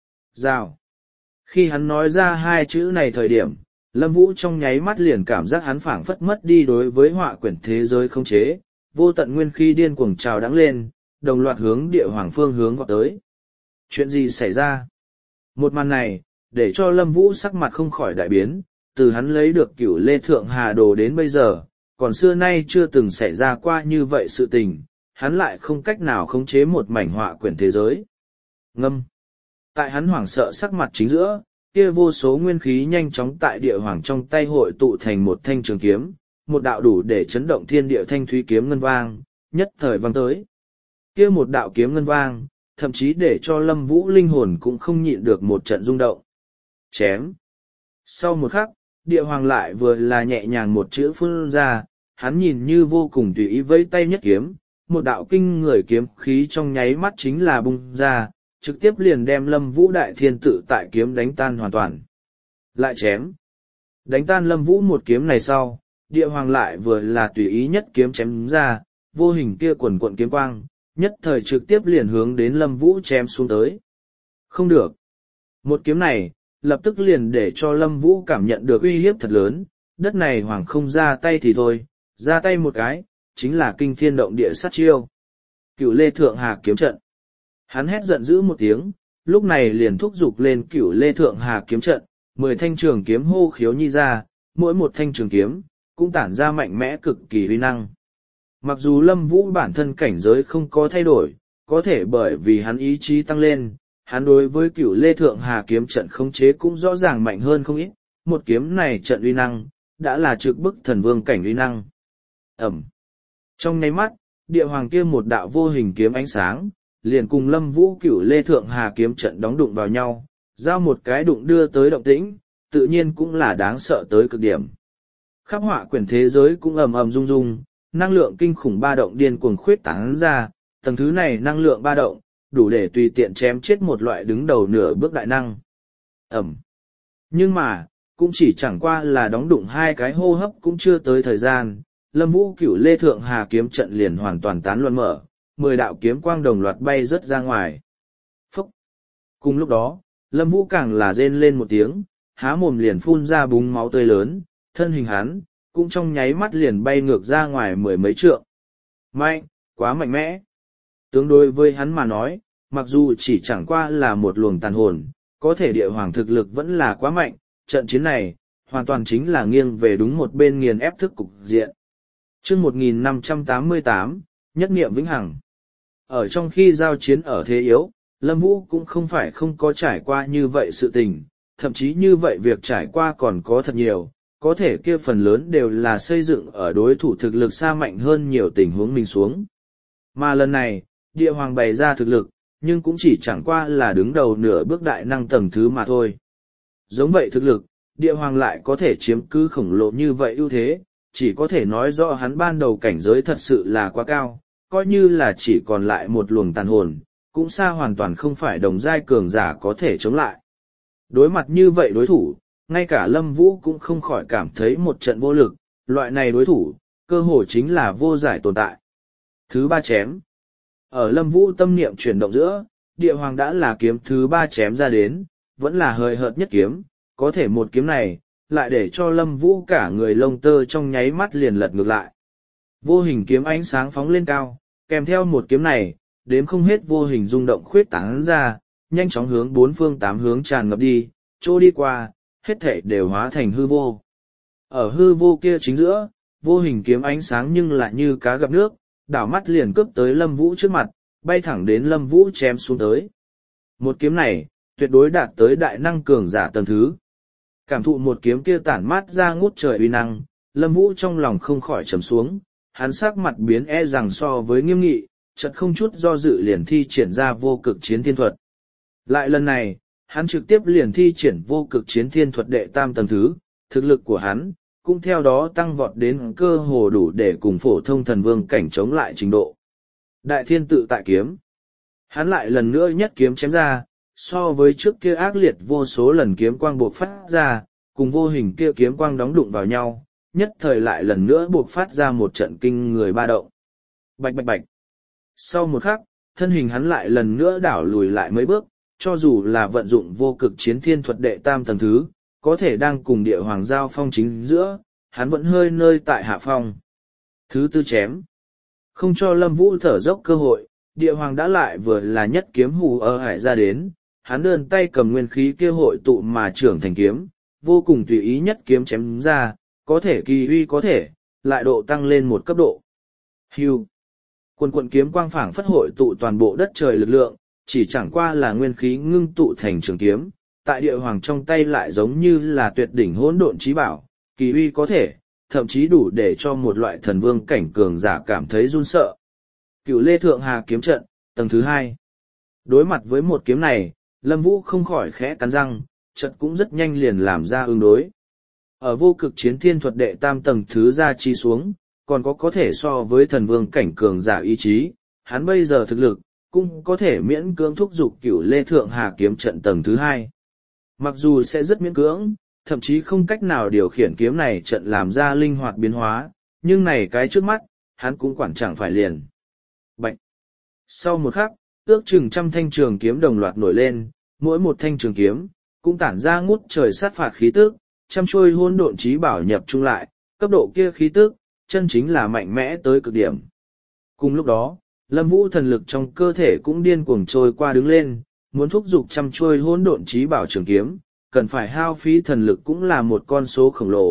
Rào. Khi hắn nói ra hai chữ này thời điểm, Lâm Vũ trong nháy mắt liền cảm giác hắn phảng phất mất đi đối với họa quyển thế giới không chế, vô tận nguyên khí điên cuồng trào đắng lên, đồng loạt hướng địa hoàng phương hướng vọt tới. Chuyện gì xảy ra? Một màn này, để cho Lâm Vũ sắc mặt không khỏi đại biến, từ hắn lấy được Cửu Lê Thượng Hà Đồ đến bây giờ, còn xưa nay chưa từng xảy ra qua như vậy sự tình, hắn lại không cách nào khống chế một mảnh họa quyển thế giới. Ngâm. Tại hắn hoảng sợ sắc mặt chính giữa, kia vô số nguyên khí nhanh chóng tại địa hoàng trong tay hội tụ thành một thanh trường kiếm, một đạo đủ để chấn động thiên địa thanh thúy kiếm ngân vang, nhất thời vang tới. Kia một đạo kiếm ngân vang, thậm chí để cho Lâm Vũ linh hồn cũng không nhịn được một trận rung động. Chém. Sau một khắc, địa hoàng lại vừa là nhẹ nhàng một chữ phun ra, hắn nhìn như vô cùng tùy ý vẫy tay nhất kiếm, một đạo kinh người kiếm khí trong nháy mắt chính là bung ra, trực tiếp liền đem Lâm Vũ Đại Thiên Tự Tại kiếm đánh tan hoàn toàn. Lại chém. Đánh tan Lâm Vũ một kiếm này sau, địa hoàng lại vừa là tùy ý nhất kiếm chém ra, vô hình kia quần quận kiếm quang, nhất thời trực tiếp liền hướng đến Lâm Vũ chém xuống tới. Không được. Một kiếm này, lập tức liền để cho Lâm Vũ cảm nhận được uy hiếp thật lớn, đất này hoàng không ra tay thì thôi, ra tay một cái, chính là kinh thiên động địa sát chiêu. Cửu Lê Thượng Hà kiếm trận. Hắn hét giận dữ một tiếng, lúc này liền thúc giục lên Cửu Lê Thượng Hà kiếm trận, 10 thanh trường kiếm hô khiếu nhi ra, mỗi một thanh trường kiếm, cũng tản ra mạnh mẽ cực kỳ uy năng. Mặc dù Lâm Vũ bản thân cảnh giới không có thay đổi, có thể bởi vì hắn ý chí tăng lên, hắn đối với Cửu Lê Thượng Hà kiếm trận khống chế cũng rõ ràng mạnh hơn không ít, một kiếm này trận uy năng, đã là trực bức thần vương cảnh uy năng. Ẩm. Trong nháy mắt, địa hoàng kia một đạo vô hình kiếm ánh sáng, liền cùng Lâm Vũ Cửu Lê Thượng Hà kiếm trận đóng đụng vào nhau, giao một cái đụng đưa tới động tĩnh, tự nhiên cũng là đáng sợ tới cực điểm. Khắp họa quyển thế giới cũng ầm ầm rung rung, năng lượng kinh khủng ba động điên cuồng khuyết tán ra, tầng thứ này năng lượng ba động, đủ để tùy tiện chém chết một loại đứng đầu nửa bước đại năng. Ẩm. Nhưng mà, cũng chỉ chẳng qua là đóng đụng hai cái hô hấp cũng chưa tới thời gian, Lâm Vũ Cửu Lê Thượng Hà kiếm trận liền hoàn toàn tán loạn mở, 10 đạo kiếm quang đồng loạt bay rớt ra ngoài. Phúc! Cùng lúc đó, Lâm Vũ càng là rên lên một tiếng, há mồm liền phun ra búng máu tươi lớn, thân hình hắn, cũng trong nháy mắt liền bay ngược ra ngoài mười mấy trượng. Mạnh, quá mạnh mẽ. Tương đối với hắn mà nói, mặc dù chỉ chẳng qua là một luồng tàn hồn, có thể địa hoàng thực lực vẫn là quá mạnh, trận chiến này, hoàn toàn chính là nghiêng về đúng một bên nghiền ép thức cục diện. Chương 1588, nhất niệm vĩnh hằng. Ở trong khi giao chiến ở thế yếu, Lâm Vũ cũng không phải không có trải qua như vậy sự tình, thậm chí như vậy việc trải qua còn có thật nhiều, có thể kia phần lớn đều là xây dựng ở đối thủ thực lực xa mạnh hơn nhiều tình huống mình xuống. Mà lần này, địa hoàng bày ra thực lực, nhưng cũng chỉ chẳng qua là đứng đầu nửa bước đại năng tầng thứ mà thôi. Giống vậy thực lực, địa hoàng lại có thể chiếm cứ khổng lồ như vậy ưu thế, chỉ có thể nói rõ hắn ban đầu cảnh giới thật sự là quá cao, coi như là chỉ còn lại một luồng tàn hồn, cũng xa hoàn toàn không phải đồng giai cường giả có thể chống lại. Đối mặt như vậy đối thủ, ngay cả Lâm Vũ cũng không khỏi cảm thấy một trận vô lực, loại này đối thủ, cơ hồ chính là vô giải tồn tại. Thứ ba chém. Ở Lâm Vũ tâm niệm chuyển động giữa, địa hoàng đã là kiếm thứ ba chém ra đến, vẫn là hời hợt nhất kiếm, có thể một kiếm này, lại để cho Lâm Vũ cả người lông tơ trong nháy mắt liền lật ngược lại. Vô hình kiếm ánh sáng phóng lên cao, kèm theo một kiếm này, đếm không hết vô hình rung động khuyết tán ra, nhanh chóng hướng bốn phương tám hướng tràn ngập đi, chỗ đi qua, hết thảy đều hóa thành hư vô. Ở hư vô kia chính giữa, vô hình kiếm ánh sáng nhưng lại như cá gặp nước, đảo mắt liền cướp tới Lâm Vũ trước mặt, bay thẳng đến Lâm Vũ chém xuống tới. Một kiếm này, tuyệt đối đạt tới đại năng cường giả tầng thứ. Cảm thụ một kiếm kia tản mát ra ngút trời uy năng, Lâm Vũ trong lòng không khỏi trầm xuống, hắn sắc mặt biến rằng so với nghiêm nghị, chợt không chút do dự liền thi triển ra vô cực chiến thiên thuật. Lại lần này, hắn trực tiếp liền thi triển vô cực chiến thiên thuật đệ tam tầng thứ, thực lực của hắn cũng theo đó tăng vọt đến cơ hồ đủ để cùng phổ thông thần vương cảnh chống lại trình độ. Đại thiên tự tại kiếm. Hắn lại lần nữa nhất kiếm chém ra, so với trước kia ác liệt vô số lần kiếm quang buộc phát ra, cùng vô hình kia kiếm quang đóng đụng vào nhau, nhất thời lại lần nữa buộc phát ra một trận kinh người ba động. Bạch bạch bạch. Sau một khắc, thân hình hắn lại lần nữa đảo lùi lại mấy bước, cho dù là vận dụng vô cực chiến thiên thuật đệ tam tầng thứ, có thể đang cùng địa hoàng giao phong chính giữa, hắn vẫn hơi nơi tại hạ phong. Thứ tư chém. Không cho Lâm Vũ thở dốc cơ hội, địa hoàng đã lại vừa là nhất kiếm hù ở hải ra đến, hắn đơn tay cầm nguyên khí kia hội tụ mà trưởng thành kiếm, vô cùng tùy ý nhất kiếm chém ra, có thể kỳ uy có thể, lại độ tăng lên một cấp độ. Hưu. Quần quận kiếm quang phảng phất hội tụ toàn bộ đất trời lực lượng, chỉ chẳng qua là nguyên khí ngưng tụ thành trường kiếm, tại địa hoàng trong tay lại giống như là tuyệt đỉnh hỗn độn chí bảo, kỳ uy có thể, thậm chí đủ để cho một loại thần vương cảnh cường giả cảm thấy run sợ. Cửu Lê Thượng Hà kiếm trận, tầng thứ hai. Đối mặt với một kiếm này, Lâm Vũ không khỏi khẽ cắn răng, trận cũng rất nhanh liền làm ra ứng đối. Ở vô cực chiến thiên thuật đệ tam tầng thứ ra chi xuống, còn có thể so với thần vương cảnh cường giả ý chí, hắn bây giờ thực lực, cũng có thể miễn cưỡng thúc giục Cửu Lê Thượng Hà kiếm trận tầng thứ hai. Mặc dù sẽ rất miễn cưỡng, thậm chí không cách nào điều khiển kiếm này trận làm ra linh hoạt biến hóa, nhưng này cái trước mắt, hắn cũng quản chẳng phải liền. Bạch! Sau một khắc, ước chừng trăm thanh trường kiếm đồng loạt nổi lên, mỗi một thanh trường kiếm, cũng tản ra ngút trời sát phạt khí tức, trăm trôi hỗn độn chí bảo nhập chung lại, cấp độ kia khí tức, chân chính là mạnh mẽ tới cực điểm. Cùng lúc đó, Lâm Vũ thần lực trong cơ thể cũng điên cuồng trôi qua đứng lên, muốn thúc giục trăm trôi hỗn độn chí bảo trường kiếm, cần phải hao phí thần lực cũng là một con số khổng lồ,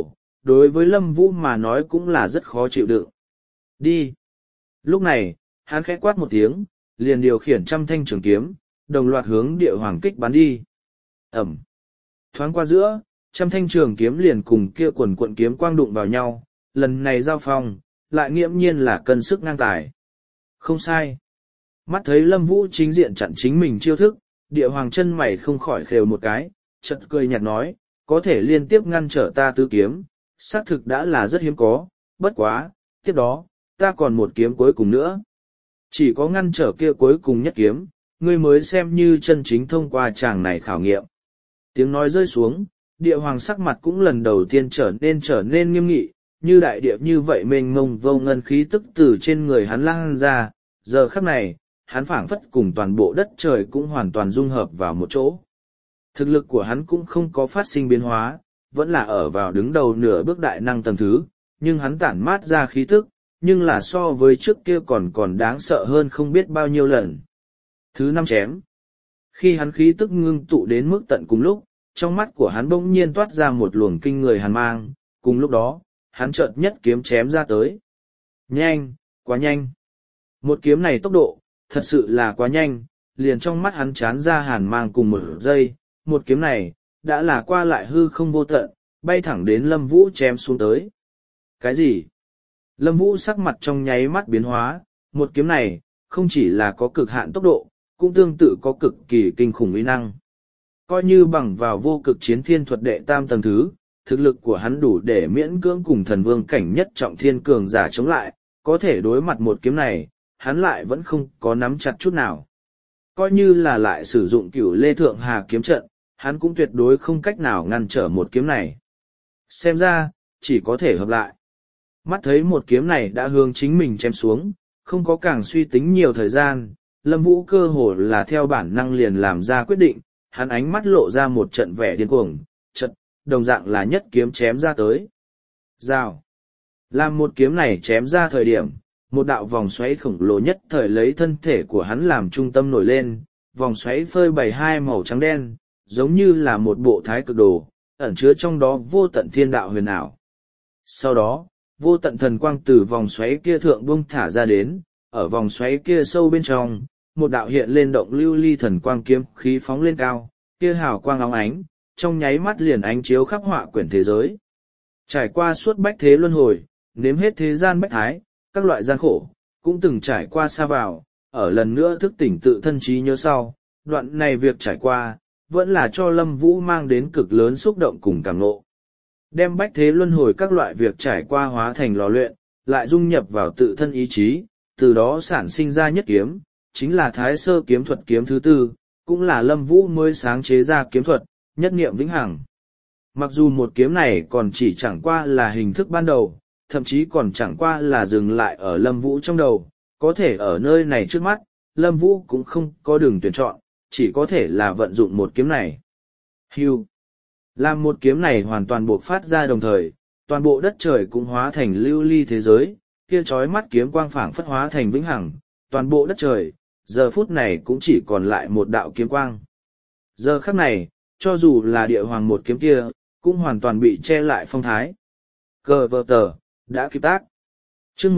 đối với Lâm Vũ mà nói cũng là rất khó chịu đựng. Đi! Lúc này, hắn khẽ quát một tiếng, liền điều khiển trăm thanh trường kiếm, đồng loạt hướng địa hoàng kích bắn đi. Ẩm! Thoáng qua giữa, trăm thanh trường kiếm liền cùng kia quần quận kiếm quang đụng vào nhau, lần này giao phong, lại nghiễm nhiên là cân sức ngang tài. Không sai. Mắt thấy Lâm Vũ chính diện chặn chính mình chiêu thức, địa hoàng chân mày không khỏi khều một cái, chợt cười nhạt nói, có thể liên tiếp ngăn trở ta tứ kiếm, xác thực đã là rất hiếm có, bất quá, tiếp đó, ta còn một kiếm cuối cùng nữa. Chỉ có ngăn trở kia cuối cùng nhất kiếm, ngươi mới xem như chân chính thông qua chàng này khảo nghiệm. Tiếng nói rơi xuống, địa hoàng sắc mặt cũng lần đầu tiên trở nên nghiêm nghị, như đại địa như vậy mênh mông vô ngân khí tức từ trên người hắn lan ra, giờ khắc này, hắn phảng phất cùng toàn bộ đất trời cũng hoàn toàn dung hợp vào một chỗ. Thực lực của hắn cũng không có phát sinh biến hóa, vẫn là ở vào đứng đầu nửa bước đại năng tầng thứ, nhưng hắn tản mát ra khí tức, nhưng là so với trước kia còn đáng sợ hơn không biết bao nhiêu lần. Thứ 5 chém. Khi hắn khí tức ngưng tụ đến mức tận cùng lúc, trong mắt của hắn bỗng nhiên toát ra một luồng kinh người hàn mang, cùng lúc đó, hắn chợt nhất kiếm chém ra tới. Nhanh, quá nhanh. Một kiếm này tốc độ, thật sự là quá nhanh, liền trong mắt hắn chán ra hàn mang cùng một giây, một kiếm này, đã là qua lại hư không vô tận, bay thẳng đến Lâm Vũ chém xuống tới. Cái gì? Lâm Vũ sắc mặt trong nháy mắt biến hóa, một kiếm này, không chỉ là có cực hạn tốc độ, cũng tương tự có cực kỳ kinh khủng uy năng. Coi như bằng vào vô cực chiến thiên thuật đệ tam tầng thứ, thực lực của hắn đủ để miễn cưỡng cùng thần vương cảnh nhất trọng thiên cường giả chống lại, có thể đối mặt một kiếm này, hắn lại vẫn không có nắm chặt chút nào. Coi như là lại sử dụng Cửu Lê Thượng Hà kiếm trận, hắn cũng tuyệt đối không cách nào ngăn trở một kiếm này. Xem ra, chỉ có thể hợp lại. Mắt thấy một kiếm này đã hướng chính mình chém xuống, không có càng suy tính nhiều thời gian, Lâm Vũ cơ hồ là theo bản năng liền làm ra quyết định, hắn ánh mắt lộ ra một trận vẻ điên cuồng, trận, đồng dạng là nhất kiếm chém ra tới. Rào. Làm một kiếm này chém ra thời điểm, một đạo vòng xoáy khổng lồ nhất thời lấy thân thể của hắn làm trung tâm nổi lên, vòng xoáy phơi bày hai màu trắng đen, giống như là một bộ thái cực đồ, ẩn chứa trong đó vô tận thiên đạo huyền ảo. Sau đó, vô tận thần quang từ vòng xoáy kia thượng bung thả ra đến, ở vòng xoáy kia sâu bên trong, một đạo hiện lên động lưu ly thần quang kiếm khí phóng lên cao, kia hào quang óng ánh, trong nháy mắt liền ánh chiếu khắp họa quyển thế giới. Trải qua suốt bách thế luân hồi, nếm hết thế gian bách thái, các loại gian khổ, cũng từng trải qua xa vào, ở lần nữa thức tỉnh tự thân trí nhớ sau, đoạn này việc trải qua, vẫn là cho Lâm Vũ mang đến cực lớn xúc động cùng cảm ngộ. Đem bách thế luân hồi các loại việc trải qua hóa thành lò luyện, lại dung nhập vào tự thân ý chí, từ đó sản sinh ra nhất kiếm, chính là Thái Sơ kiếm thuật kiếm thứ tư, cũng là Lâm Vũ mới sáng chế ra kiếm thuật, nhất niệm vĩnh hằng. Mặc dù một kiếm này còn chỉ chẳng qua là hình thức ban đầu, thậm chí còn chẳng qua là dừng lại ở Lâm Vũ trong đầu, có thể ở nơi này trước mắt, Lâm Vũ cũng không có đường tuyển chọn, chỉ có thể là vận dụng một kiếm này. Hưu. Làm một kiếm này hoàn toàn buộc phát ra đồng thời, toàn bộ đất trời cũng hóa thành lưu ly thế giới, kia chói mắt kiếm quang phảng phất hóa thành vĩnh hằng, toàn bộ đất trời, giờ phút này cũng chỉ còn lại một đạo kiếm quang. Giờ khắc này, cho dù là địa hoàng một kiếm kia, cũng hoàn toàn bị che lại phong thái. Cờ vờ tờ, đã kịp tác. Chương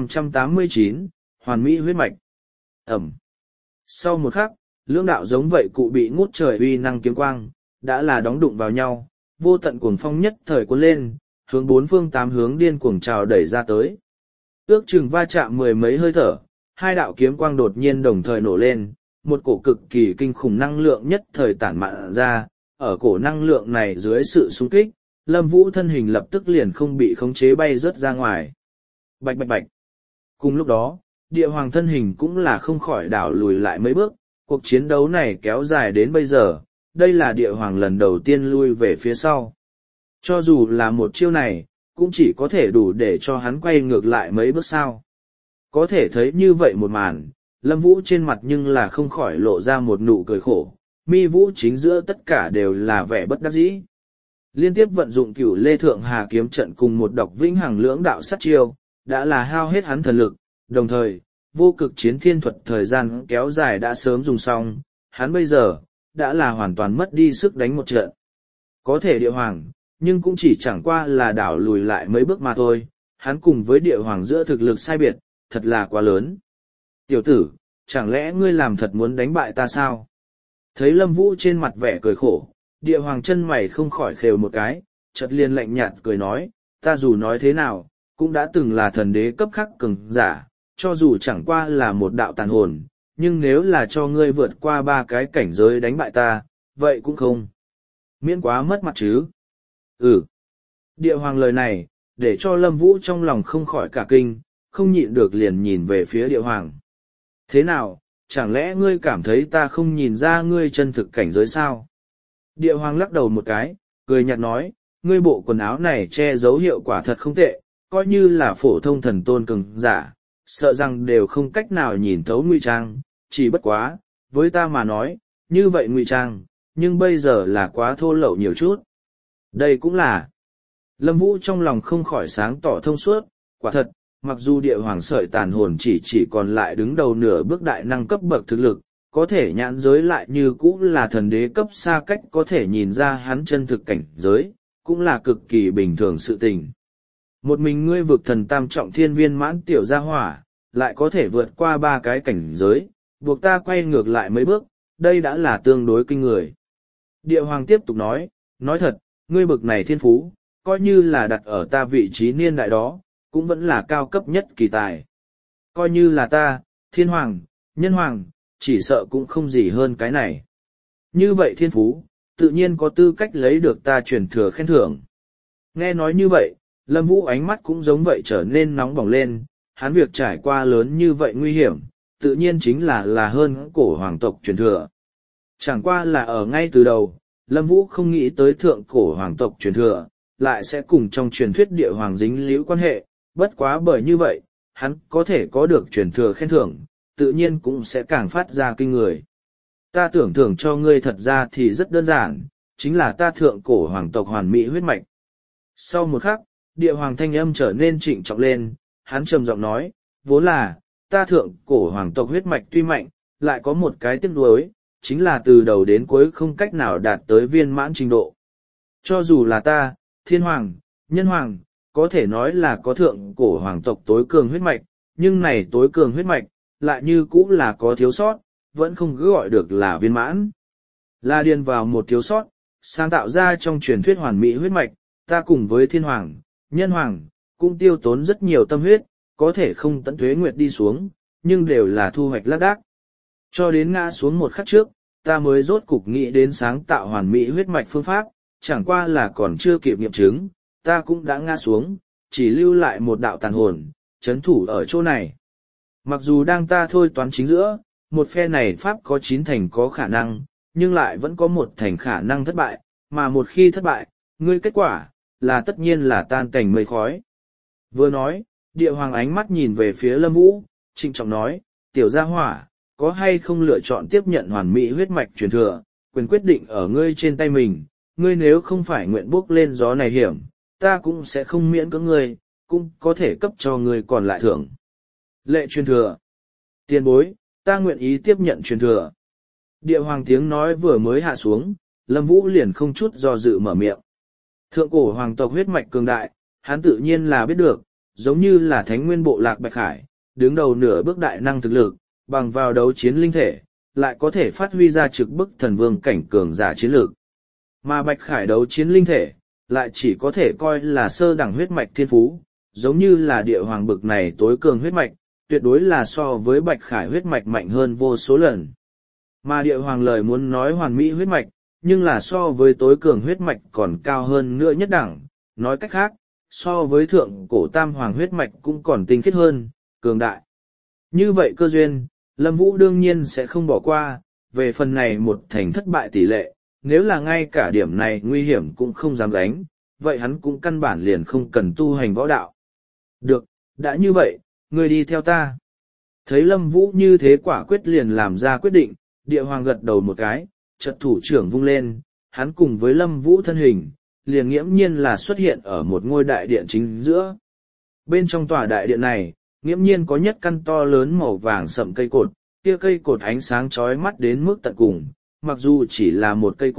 1589, Hoàn Mỹ huyết mạch. Ẩm. Sau một khắc, lưỡng đạo giống vậy cụ bị ngút trời uy năng kiếm quang, đã là đóng đụng vào nhau, vô tận cuồng phong nhất thời cuốn lên, hướng bốn phương tám hướng điên cuồng trào đẩy ra tới. Ước chừng va chạm mười mấy hơi thở, hai đạo kiếm quang đột nhiên đồng thời nổ lên, một cổ cực kỳ kinh khủng năng lượng nhất thời tản mạn ra, ở cổ năng lượng này dưới sự xung kích, Lâm Vũ thân hình lập tức liền không bị khống chế bay rớt ra ngoài. Bạch bạch bạch. Cùng lúc đó, địa hoàng thân hình cũng là không khỏi đảo lùi lại mấy bước, cuộc chiến đấu này kéo dài đến bây giờ, đây là địa hoàng lần đầu tiên lui về phía sau. Cho dù là một chiêu này, cũng chỉ có thể đủ để cho hắn quay ngược lại mấy bước sau. Có thể thấy như vậy một màn, Lâm Vũ trên mặt nhưng là không khỏi lộ ra một nụ cười khổ, mi vũ chính giữa tất cả đều là vẻ bất đắc dĩ. Liên tiếp vận dụng Cửu Lê Thượng Hà kiếm trận cùng một độc vĩnh hằng lưỡng đạo sát chiêu, đã là hao hết hắn thần lực, đồng thời, vô cực chiến thiên thuật thời gian kéo dài đã sớm dùng xong, hắn bây giờ, đã là hoàn toàn mất đi sức đánh một trận. Có thể địa hoàng, nhưng cũng chỉ chẳng qua là đảo lùi lại mấy bước mà thôi, hắn cùng với địa hoàng giữa thực lực sai biệt, thật là quá lớn. Tiểu tử, chẳng lẽ ngươi làm thật muốn đánh bại ta sao? Thấy Lâm Vũ trên mặt vẻ cười khổ, địa hoàng chân mày không khỏi khều một cái, chợt liền lạnh nhạt cười nói, ta dù nói thế nào, cũng đã từng là thần đế cấp khắc cường giả, cho dù chẳng qua là một đạo tàn hồn, nhưng nếu là cho ngươi vượt qua 3 cái cảnh giới đánh bại ta, vậy cũng không. Miễn quá mất mặt chứ. Ừ. Địa hoàng lời này, để cho Lâm Vũ trong lòng không khỏi cả kinh, không nhịn được liền nhìn về phía địa hoàng. Thế nào, chẳng lẽ ngươi cảm thấy ta không nhìn ra ngươi chân thực cảnh giới sao? Địa hoàng lắc đầu một cái, cười nhạt nói, ngươi bộ quần áo này che giấu hiệu quả thật không tệ, coi như là phổ thông thần tôn cường giả, sợ rằng đều không cách nào nhìn thấu ngụy trang, chỉ bất quá, với ta mà nói, như vậy ngụy trang, nhưng bây giờ là quá thô lậu nhiều chút. Đây cũng là. Lâm Vũ trong lòng không khỏi sáng tỏ thông suốt, quả thật, mặc dù địa hoàng sợi tàn hồn chỉ còn lại đứng đầu nửa bước đại năng cấp bậc thực lực, có thể nhãn giới lại như cũ là thần đế cấp xa cách có thể nhìn ra hắn chân thực cảnh giới, cũng là cực kỳ bình thường sự tình. Một mình ngươi vực thần tam trọng thiên viên mãn tiểu gia hỏa, lại có thể vượt qua 3 cái cảnh giới, buộc ta quay ngược lại mấy bước, đây đã là tương đối kinh người. Địa hoàng tiếp tục nói thật, ngươi bực này thiên phú, coi như là đặt ở ta vị trí niên đại đó, cũng vẫn là cao cấp nhất kỳ tài. Coi như là ta, thiên hoàng, nhân hoàng, chỉ sợ cũng không gì hơn cái này. Như vậy thiên phú, tự nhiên có tư cách lấy được ta truyền thừa khen thưởng. Nghe nói như vậy, Lâm Vũ ánh mắt cũng giống vậy trở nên nóng bỏng lên, hắn việc trải qua lớn như vậy nguy hiểm, tự nhiên chính là hơn cổ hoàng tộc truyền thừa. Chẳng qua là ở ngay từ đầu, Lâm Vũ không nghĩ tới thượng cổ hoàng tộc truyền thừa, lại sẽ cùng trong truyền thuyết địa hoàng dính líu quan hệ, bất quá bởi như vậy, hắn có thể có được truyền thừa khen thưởng, tự nhiên cũng sẽ càng phát ra kinh người. Ta tưởng thưởng cho ngươi thật ra thì rất đơn giản, chính là ta thượng cổ hoàng tộc hoàn mỹ huyết mạch. Sau một khắc, địa hoàng thanh âm trở nên trịnh trọng lên, hắn trầm giọng nói, vốn là, ta thượng cổ hoàng tộc huyết mạch tuy mạnh, lại có một cái tiếc nuối, chính là từ đầu đến cuối không cách nào đạt tới viên mãn trình độ. Cho dù là ta, thiên hoàng, nhân hoàng, có thể nói là có thượng cổ hoàng tộc tối cường huyết mạch, nhưng này tối cường huyết mạch, lại như cũ là có thiếu sót, vẫn không cứ gọi được là viên mãn. Là điền vào một thiếu sót, sáng tạo ra trong truyền thuyết hoàn mỹ huyết mạch, ta cùng với thiên hoàng, nhân hoàng, cũng tiêu tốn rất nhiều tâm huyết, có thể không tận tuế nguyệt đi xuống, nhưng đều là thu hoạch lác đác. Cho đến ngã xuống một khắc trước, ta mới rốt cục nghĩ đến sáng tạo hoàn mỹ huyết mạch phương pháp, chẳng qua là còn chưa kịp nghiệm chứng, ta cũng đã ngã xuống, chỉ lưu lại một đạo tàn hồn, chấn thủ ở chỗ này. Mặc dù đang ta thôi toán chính giữa, một phe này pháp có 9 thành có khả năng, nhưng lại vẫn có 1 thành khả năng thất bại, mà một khi thất bại, ngươi kết quả, là tất nhiên là tan cảnh mây khói. Vừa nói, địa hoàng ánh mắt nhìn về phía Lâm Vũ, trịnh trọng nói, tiểu gia hỏa, có hay không lựa chọn tiếp nhận hoàn mỹ huyết mạch truyền thừa, quyền quyết định ở ngươi trên tay mình, ngươi nếu không phải nguyện bước lên gió này hiểm, ta cũng sẽ không miễn cưỡng ngươi, cũng có thể cấp cho ngươi còn lại thưởng. Lệ truyền thừa. Tiền bối, ta nguyện ý tiếp nhận truyền thừa. Địa hoàng tiếng nói vừa mới hạ xuống, Lâm Vũ liền không chút do dự mở miệng. Thượng cổ hoàng tộc huyết mạch cường đại, hắn tự nhiên là biết được, giống như là thánh nguyên bộ lạc Bạch Khải, đứng đầu nửa bước đại năng thực lực, bằng vào đấu chiến linh thể, lại có thể phát huy ra trực bức thần vương cảnh cường giả chiến lược. Mà Bạch Khải đấu chiến linh thể, lại chỉ có thể coi là sơ đẳng huyết mạch thiên phú, giống như là địa hoàng bực này tối cường huyết mạch, tuyệt đối là so với Bạch Khải huyết mạch mạnh hơn vô số lần. Mà địa hoàng lời muốn nói hoàn mỹ huyết mạch, nhưng là so với tối cường huyết mạch còn cao hơn nữa nhất đẳng, nói cách khác, so với thượng cổ tam hoàng huyết mạch cũng còn tinh khiết hơn, cường đại. Như vậy cơ duyên, Lâm Vũ đương nhiên sẽ không bỏ qua, về phần này một thành thất bại tỷ lệ, nếu là ngay cả điểm này nguy hiểm cũng không dám gánh, vậy hắn cũng căn bản liền không cần tu hành võ đạo. Được, đã như vậy, ngươi đi theo ta. Thấy Lâm Vũ như thế quả quyết liền làm ra quyết định, địa hoàng gật đầu một cái, chợt thủ trưởng vung lên, hắn cùng với Lâm Vũ thân hình, liền nghiễm nhiên là xuất hiện ở một ngôi đại điện chính giữa. Bên trong tòa đại điện này, nghiễm nhiên có nhất căn to lớn màu vàng sậm cây cột, kia cây cột ánh sáng chói mắt đến mức tận cùng, mặc dù chỉ là một cây cột,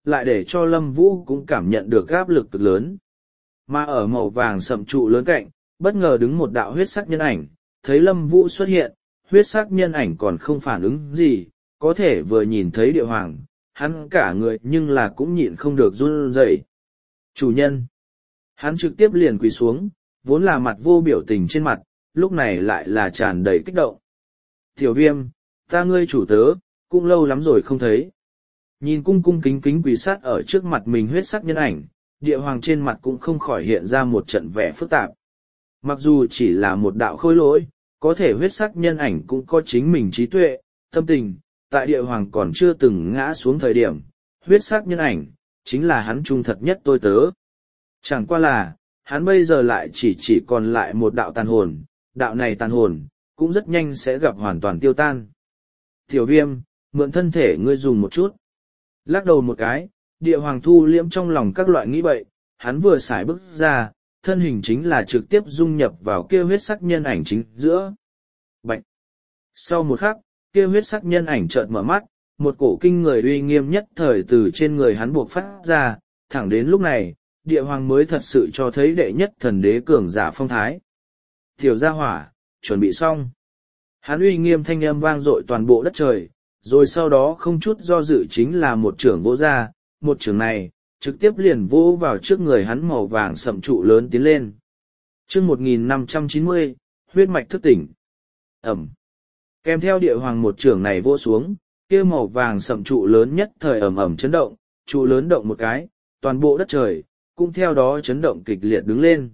lại để cho Lâm Vũ cũng cảm nhận được áp lực cực lớn. Mà ở màu vàng sậm trụ lớn cạnh, bất ngờ đứng một đạo huyết sắc nhân ảnh, thấy Lâm Vũ xuất hiện, huyết sắc nhân ảnh còn không phản ứng gì, có thể vừa nhìn thấy địa hoàng, hắn cả người nhưng là cũng nhịn không được run rẩy. Chủ nhân! Hắn trực tiếp liền quỳ xuống, vốn là mặt vô biểu tình trên mặt, lúc này lại là tràn đầy kích động. Tiểu Viêm, ta ngươi chủ tớ, cũng lâu lắm rồi không thấy. Nhìn cung cung kính kính quỳ sát ở trước mặt mình huyết sắc nhân ảnh, địa hoàng trên mặt cũng không khỏi hiện ra một trận vẻ phức tạp. Mặc dù chỉ là một đạo khôi lỗi, có thể huyết sắc nhân ảnh cũng có chính mình trí tuệ, tâm tình, tại địa hoàng còn chưa từng ngã xuống thời điểm, huyết sắc nhân ảnh, chính là hắn trung thật nhất tôi tớ. Chẳng qua là, hắn bây giờ lại chỉ còn lại một đạo tàn hồn, đạo này tàn hồn, cũng rất nhanh sẽ gặp hoàn toàn tiêu tan. Tiểu Viêm, mượn thân thể ngươi dùng một chút. Lắc đầu một cái, địa hoàng thu liễm trong lòng các loại nghĩ bậy, hắn vừa xài bước ra, thân hình chính là trực tiếp dung nhập vào kia huyết sắc nhân ảnh chính giữa. Bạch! Sau một khắc, kia huyết sắc nhân ảnh chợt mở mắt, một cổ kinh người uy nghiêm nhất thời từ trên người hắn buộc phát ra, thẳng đến lúc này, địa hoàng mới thật sự cho thấy đệ nhất thần đế cường giả phong thái. Tiểu gia hỏa, chuẩn bị xong. Hắn uy nghiêm thanh âm vang dội toàn bộ đất trời, rồi sau đó không chút do dự chính là một chưởng vỗ ra, một chưởng này, trực tiếp liền vỗ vào trước người hắn màu vàng sậm trụ lớn tiến lên. Chương 1590, huyết mạch thức tỉnh. Ẩm. Kèm theo địa hoàng một chưởng này vỗ xuống, kia màu vàng sậm trụ lớn nhất thời ầm ầm chấn động, trụ lớn động một cái, toàn bộ đất trời, cũng theo đó chấn động kịch liệt đứng lên.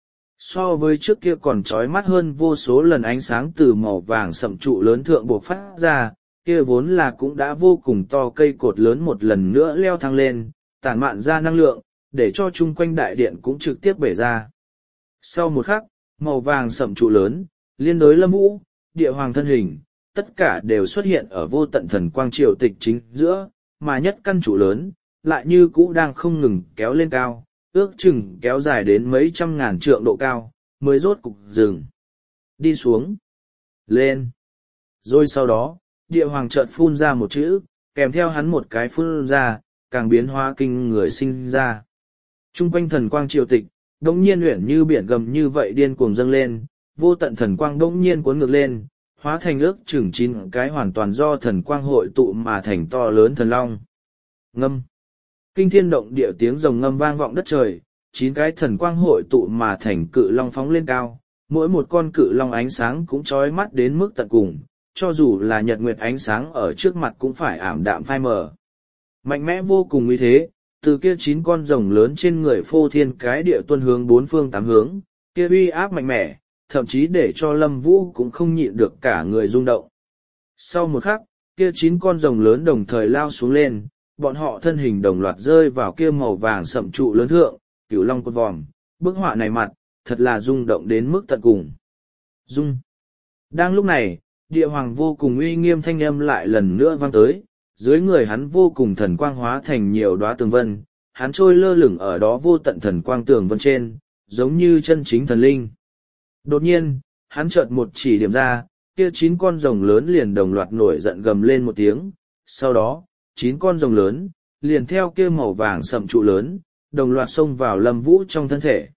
So với trước kia còn trói mắt hơn vô số lần ánh sáng từ màu vàng sậm trụ lớn thượng buộc phát ra, kia vốn là cũng đã vô cùng to cây cột lớn một lần nữa leo thang lên, tản mạn ra năng lượng, để cho chung quanh đại điện cũng trực tiếp bể ra. Sau một khắc, màu vàng sậm trụ lớn, liên đối Lâm Vũ, địa hoàng thân hình, tất cả đều xuất hiện ở vô tận thần quang triều tịch chính giữa, mà nhất căn trụ lớn, lại như cũ đang không ngừng kéo lên cao, ước chừng kéo dài đến mấy trăm ngàn trượng độ cao, mới rốt cục dừng. Đi xuống. Lên. Rồi sau đó, địa hoàng chợt phun ra một chữ, kèm theo hắn một cái phun ra, càng biến hóa kinh người sinh ra. Trung quanh thần quang triều tịch, đống nhiên uyển như biển gầm như vậy điên cuồng dâng lên, vô tận thần quang đống nhiên cuốn ngược lên, hóa thành ước chừng 9 cái hoàn toàn do thần quang hội tụ mà thành to lớn thần long. Ngâm. Kinh thiên động địa tiếng rồng ngâm vang vọng đất trời, 9 cái thần quang hội tụ mà thành cự long phóng lên cao, mỗi một con cự long ánh sáng cũng chói mắt đến mức tận cùng, cho dù là nhật nguyệt ánh sáng ở trước mặt cũng phải ảm đạm phai mờ. Mạnh mẽ vô cùng uy thế, từ kia 9 con rồng lớn trên người phô thiên cái địa tuân hướng 4 phương 8 hướng, kia uy áp mạnh mẽ, thậm chí để cho Lâm Vũ cũng không nhịn được cả người rung động. Sau một khắc, kia 9 con rồng lớn đồng thời lao xuống lên, bọn họ thân hình đồng loạt rơi vào kia màu vàng sậm trụ lớn thượng, cửu long cột vòm, bức họa này mặt, thật là rung động đến mức tận cùng. Rung. Đang lúc này, địa hoàng vô cùng uy nghiêm thanh âm lại lần nữa vang tới, dưới người hắn vô cùng thần quang hóa thành nhiều đóa tường vân, hắn trôi lơ lửng ở đó vô tận thần quang tường vân trên, giống như chân chính thần linh. Đột nhiên, hắn chợt một chỉ điểm ra, kia 9 con rồng lớn liền đồng loạt nổi giận gầm lên một tiếng, sau đó, 9 con rồng lớn, liền theo kia màu vàng sậm trụ lớn, đồng loạt xông vào Lâm Vũ trong thân thể.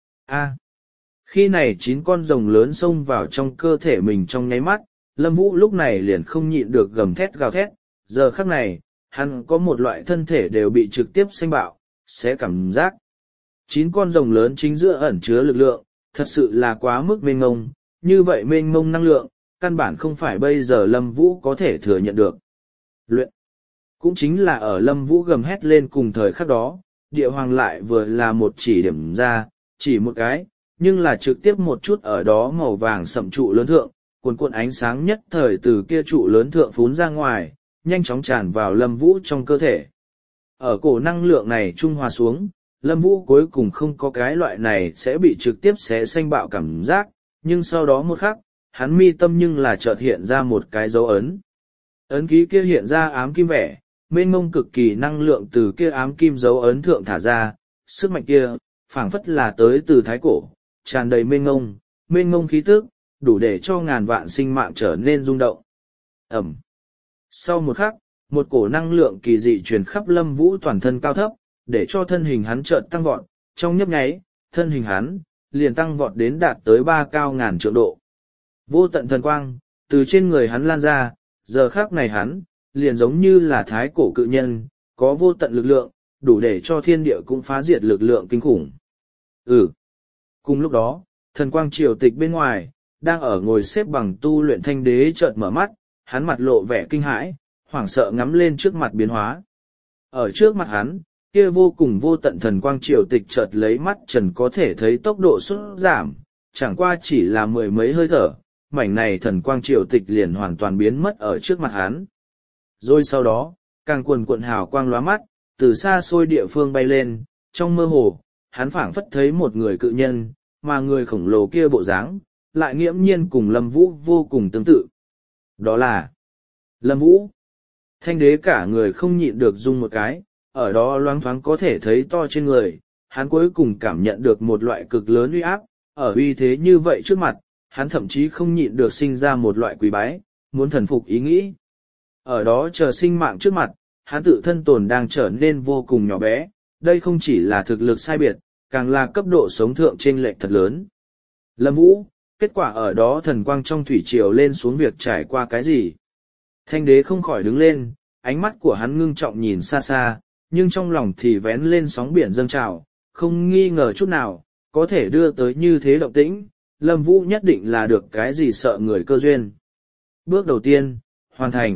Khi này 9 con rồng lớn xông vào trong cơ thể mình trong nháy mắt, Lâm Vũ lúc này liền không nhịn được gầm thét gào thét, giờ khắc này, hắn có một loại thân thể đều bị trực tiếp xanh bạo, sẽ cảm giác. 9 con rồng lớn chính giữa ẩn chứa lực lượng, thật sự là quá mức mênh mông, như vậy mênh mông năng lượng, căn bản không phải bây giờ Lâm Vũ có thể thừa nhận được. Luyện. Cũng chính là ở Lâm Vũ gầm hét lên cùng thời khắc đó, địa hoàng lại vừa là một chỉ điểm ra, chỉ một cái, nhưng là trực tiếp một chút ở đó màu vàng sậm trụ lớn thượng, cuồn cuộn ánh sáng nhất thời từ kia trụ lớn thượng phún ra ngoài, nhanh chóng tràn vào Lâm Vũ trong cơ thể. Ở cổ năng lượng này trung hòa xuống, Lâm Vũ cuối cùng không có cái loại này sẽ bị trực tiếp xé xanh bạo cảm giác, nhưng sau đó một khắc, hắn mi tâm nhưng là chợt hiện ra một cái dấu ấn. Ấn ký kia hiện ra ám kim vẻ, mênh mông cực kỳ năng lượng từ kia ám kim dấu ấn thượng thả ra, sức mạnh kia, phảng phất là tới từ thái cổ, tràn đầy mênh mông khí tức, đủ để cho ngàn vạn sinh mạng trở nên rung động. Ẩm. Sau một khắc, một cổ năng lượng kỳ dị truyền khắp Lâm Vũ toàn thân cao thấp, để cho thân hình hắn chợt tăng vọt, trong nhấp nháy, thân hình hắn liền tăng vọt đến đạt tới 3 cao ngàn trượng độ. Vô tận thần quang từ trên người hắn lan ra, giờ khắc này hắn liền giống như là thái cổ cự nhân, có vô tận lực lượng, đủ để cho thiên địa cũng phá diệt lực lượng kinh khủng. Cùng lúc đó, thần quang triều tịch bên ngoài, đang ở ngồi xếp bằng tu luyện Thanh Đế chợt mở mắt, hắn mặt lộ vẻ kinh hãi, hoảng sợ ngắm lên trước mặt biến hóa. Ở trước mặt hắn, kia vô cùng vô tận thần quang triều tịch chợt lấy mắt trần có thể thấy tốc độ sút giảm, chẳng qua chỉ là mười mấy hơi thở, mảnh này thần quang triều tịch liền hoàn toàn biến mất ở trước mặt hắn. Rồi sau đó, càng quần quận hào quang lóa mắt, từ xa xôi địa phương bay lên, trong mơ hồ, hắn phảng phất thấy một người cự nhân, mà người khổng lồ kia bộ dáng lại nghiễm nhiên cùng Lâm Vũ vô cùng tương tự. Đó là Lâm Vũ. Thanh Đế cả người không nhịn được rung một cái, ở đó loáng thoáng có thể thấy to trên người, hắn cuối cùng cảm nhận được một loại cực lớn uy áp, ở uy thế như vậy trước mặt, hắn thậm chí không nhịn được sinh ra một loại quý bái, muốn thần phục ý nghĩ. Ở đó chờ sinh mạng trước mặt, hắn tự thân tồn đang trở nên vô cùng nhỏ bé, đây không chỉ là thực lực sai biệt, càng là cấp độ sống thượng chênh lệch thật lớn. Lâm Vũ, kết quả ở đó thần quang trong thủy triều lên xuống việc trải qua cái gì? Thanh Đế không khỏi đứng lên, ánh mắt của hắn ngưng trọng nhìn xa xa, nhưng trong lòng thì vén lên sóng biển dâng trào, không nghi ngờ chút nào, có thể đưa tới như thế động tĩnh, Lâm Vũ nhất định là được cái gì sợ người cơ duyên. Bước đầu tiên, hoàn thành.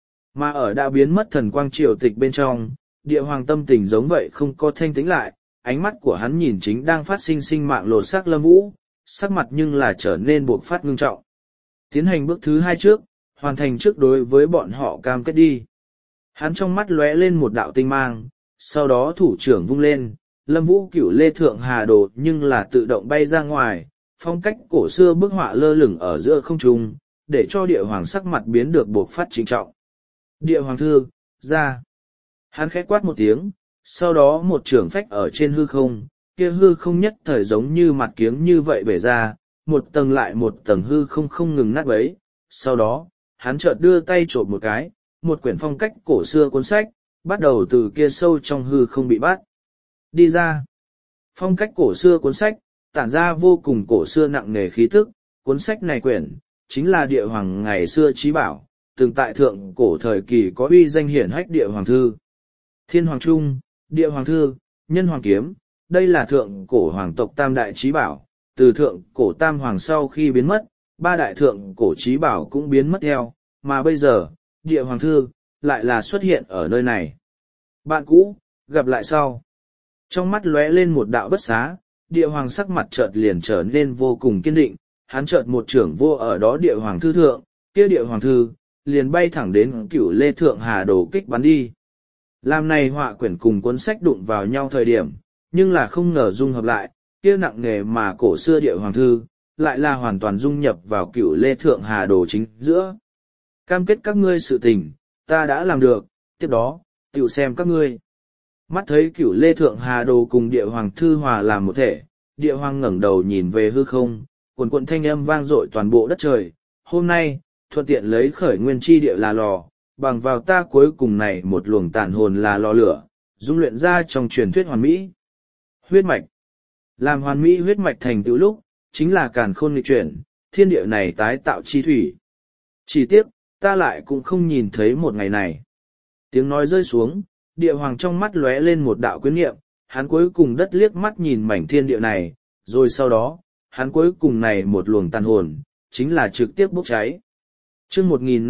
Mà ở đã biến mất thần quang triều tịch bên trong, địa hoàng tâm tình giống vậy không có thanh tĩnh lại, ánh mắt của hắn nhìn chính đang phát sinh sinh mạng lột xác Lâm Vũ, sắc mặt nhưng là trở nên buộc phát ngưng trọng. Tiến hành bước thứ 2 trước, hoàn thành trước đối với bọn họ cam kết đi. Hắn trong mắt lóe lên một đạo tinh mang, sau đó thủ trưởng vung lên, Lâm Vũ Cửu Lê Thượng Hà Đồ nhưng là tự động bay ra ngoài, phong cách cổ xưa bức họa lơ lửng ở giữa không trung, để cho địa hoàng sắc mặt biến được buộc phát trịnh trọng. Địa hoàng thư, ra. Hắn khẽ quát một tiếng, sau đó một trưởng phách ở trên hư không, kia hư không nhất thời giống như mặt kiếng như vậy bể ra, một tầng lại một tầng hư không không ngừng nát bấy. Sau đó, hắn chợt đưa tay trộm một cái, một quyển phong cách cổ xưa cuốn sách, bắt đầu từ kia sâu trong hư không bị bắt. Đi ra. Phong cách cổ xưa cuốn sách, tản ra vô cùng cổ xưa nặng nề khí tức, cuốn sách này quyển, chính là địa hoàng ngày xưa trí bảo, từng tại thượng cổ thời kỳ có uy danh hiển hách địa hoàng thư. Thiên Hoàng Trung, Địa Hoàng Thư, Nhân Hoàng Kiếm, đây là thượng cổ hoàng tộc tam đại trí bảo, từ thượng cổ tam hoàng sau khi biến mất, 3 đại thượng cổ trí bảo cũng biến mất theo, mà bây giờ, Địa Hoàng Thư, lại là xuất hiện ở nơi này. Bạn cũ, gặp lại sau. Trong mắt lóe lên một đạo bất xá, Địa Hoàng sắc mặt chợt liền trở nên vô cùng kiên định, hắn chợt một trưởng vô ở đó Địa Hoàng Thư thượng, kia Địa Hoàng Thư, liền bay thẳng đến Cửu Lê Thượng Hà Đồ kích bắn đi. Làm này họa quyển cùng cuốn sách đụng vào nhau thời điểm, nhưng là không ngờ dung hợp lại, kia nặng nề mà cổ xưa Địa Hoàng Thư, lại là hoàn toàn dung nhập vào Cửu Lê Thượng Hà Đồ chính giữa. Cam kết các ngươi sự tình, ta đã làm được, tiếp đó, tiểu xem các ngươi. Mắt thấy Cửu Lê Thượng Hà Đồ cùng Địa Hoàng Thư hòa làm một thể, Địa Hoàng ngẩng đầu nhìn về hư không, quần quận thanh âm vang dội toàn bộ đất trời. Hôm nay, thuận tiện lấy khởi nguyên chi địa là lò, bằng vào ta cuối cùng này một luồng tàn hồn là lò lửa, dung luyện ra trong truyền thuyết hoàn mỹ. Huyết mạch. Làm hoàn mỹ huyết mạch thành tựu lúc, chính là càn khôn nghịch chuyển, thiên địa này tái tạo chi thủy. Chỉ tiếc, ta lại cũng không nhìn thấy một ngày này. Tiếng nói rơi xuống, Địa Hoàng trong mắt lóe lên một đạo quyến niệm, hắn cuối cùng đất liếc mắt nhìn mảnh thiên địa này, rồi sau đó, hắn cuối cùng này một luồng tàn hồn, chính là trực tiếp bốc cháy. Chương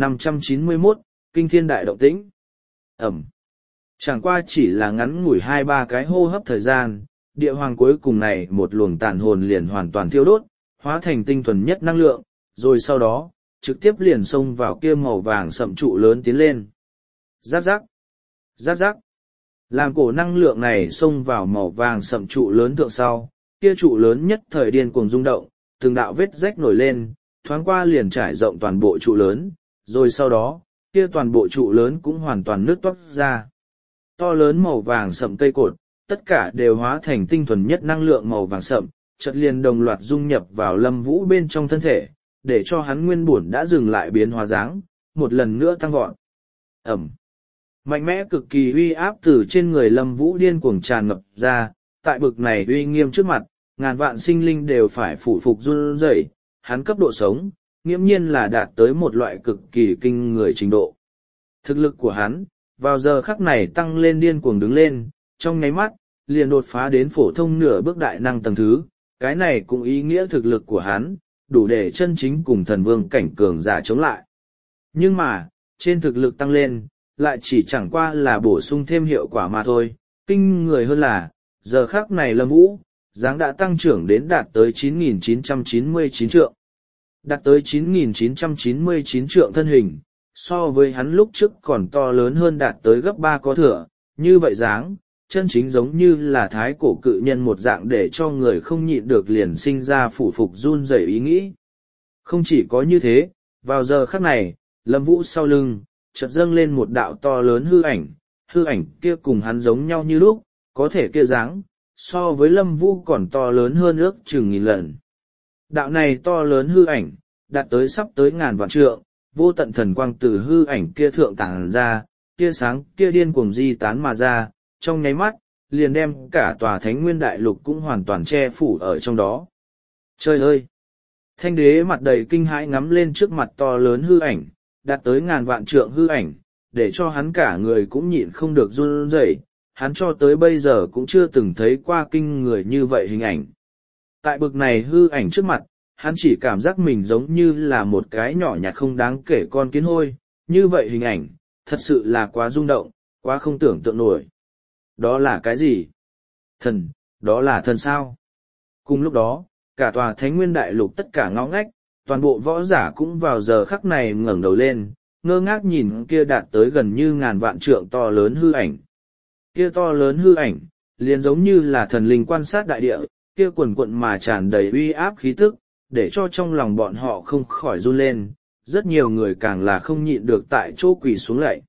1591, Kinh Thiên Đại Động Tĩnh. Ẩm. Chẳng qua chỉ là ngắn ngủi 2-3 cái hô hấp thời gian, Địa Hoàng cuối cùng này một luồng tàn hồn liền hoàn toàn thiêu đốt, hóa thành tinh thuần nhất năng lượng, rồi sau đó, trực tiếp liền xông vào kia màu vàng sậm trụ lớn tiến lên. Giáp giáp. Giáp giáp. Làm cổ năng lượng này xông vào màu vàng sậm trụ lớn thượng sau, kia trụ lớn nhất thời điên cuồng rung động, từng đạo vết rách nổi lên, thoáng qua liền trải rộng toàn bộ trụ lớn, rồi sau đó, kia toàn bộ trụ lớn cũng hoàn toàn nứt toác ra. To lớn màu vàng sậm cây cột, tất cả đều hóa thành tinh thuần nhất năng lượng màu vàng sậm, chợt liền đồng loạt dung nhập vào Lâm Vũ bên trong thân thể, để cho hắn nguyên bổn đã dừng lại biến hóa dáng, một lần nữa tăng vọt. Ẩm. Mạnh mẽ cực kỳ uy áp từ trên người Lâm Vũ điên cuồng tràn ngập ra, tại bực này uy nghiêm trước mặt, ngàn vạn sinh linh đều phải phủ phục run rẩy, hắn cấp độ sống, nghiễm nhiên là đạt tới một loại cực kỳ kinh người trình độ. Thực lực của hắn, vào giờ khắc này tăng lên điên cuồng đứng lên, trong nháy mắt, liền đột phá đến phổ thông nửa bước đại năng tầng thứ, cái này cũng ý nghĩa thực lực của hắn, đủ để chân chính cùng thần vương cảnh cường giả chống lại. Nhưng mà, trên thực lực tăng lên, lại chỉ chẳng qua là bổ sung thêm hiệu quả mà thôi, kinh người hơn là, giờ khắc này Lâm Vũ, dáng đã tăng trưởng đến đạt tới 9.999 trượng. Đạt tới 9.999 trượng thân hình, so với hắn lúc trước còn to lớn hơn đạt tới gấp 3 có thừa, như vậy dáng, chân chính giống như là thái cổ cự nhân một dạng để cho người không nhịn được liền sinh ra phủ phục run rẩy ý nghĩ. Không chỉ có như thế, vào giờ khắc này, Lâm Vũ sau lưng, chợt dâng lên một đạo to lớn hư ảnh kia cùng hắn giống nhau như lúc, có thể kia dáng, so với Lâm Vũ còn to lớn hơn ước chừng 1000 lần. Đạo này to lớn hư ảnh, đạt tới sắp tới 1000 vạn trượng, vô tận thần quang từ hư ảnh kia thượng tàng ra, kia sáng kia điên cuồng di tán mà ra, trong nháy mắt, liền đem cả tòa Thánh Nguyên Đại Lục cũng hoàn toàn che phủ ở trong đó. Trời ơi! Thanh đế mặt đầy kinh hãi ngắm lên trước mặt to lớn hư ảnh, đạt tới 1000 vạn trượng hư ảnh, để cho hắn cả người cũng nhịn không được run rẩy, hắn cho tới bây giờ cũng chưa từng thấy qua kinh người như vậy hình ảnh. Tại bực này hư ảnh trước mặt, hắn chỉ cảm giác mình giống như là một cái nhỏ nhặt không đáng kể con kiến hôi, như vậy hình ảnh, thật sự là quá rung động, quá không tưởng tượng nổi. Đó là cái gì? Thần, đó là thần sao? Cùng lúc đó, cả tòa Thánh Nguyên Đại Lục tất cả ngõ ngách, toàn bộ võ giả cũng vào giờ khắc này ngẩng đầu lên, ngơ ngác nhìn kia đạt tới gần như 1000 vạn trượng to lớn hư ảnh. Kia to lớn hư ảnh, liền giống như là thần linh quan sát đại địa, kia quần quận mà tràn đầy uy áp khí tức, để cho trong lòng bọn họ không khỏi run lên, rất nhiều người càng là không nhịn được tại chỗ quỳ xuống lạy.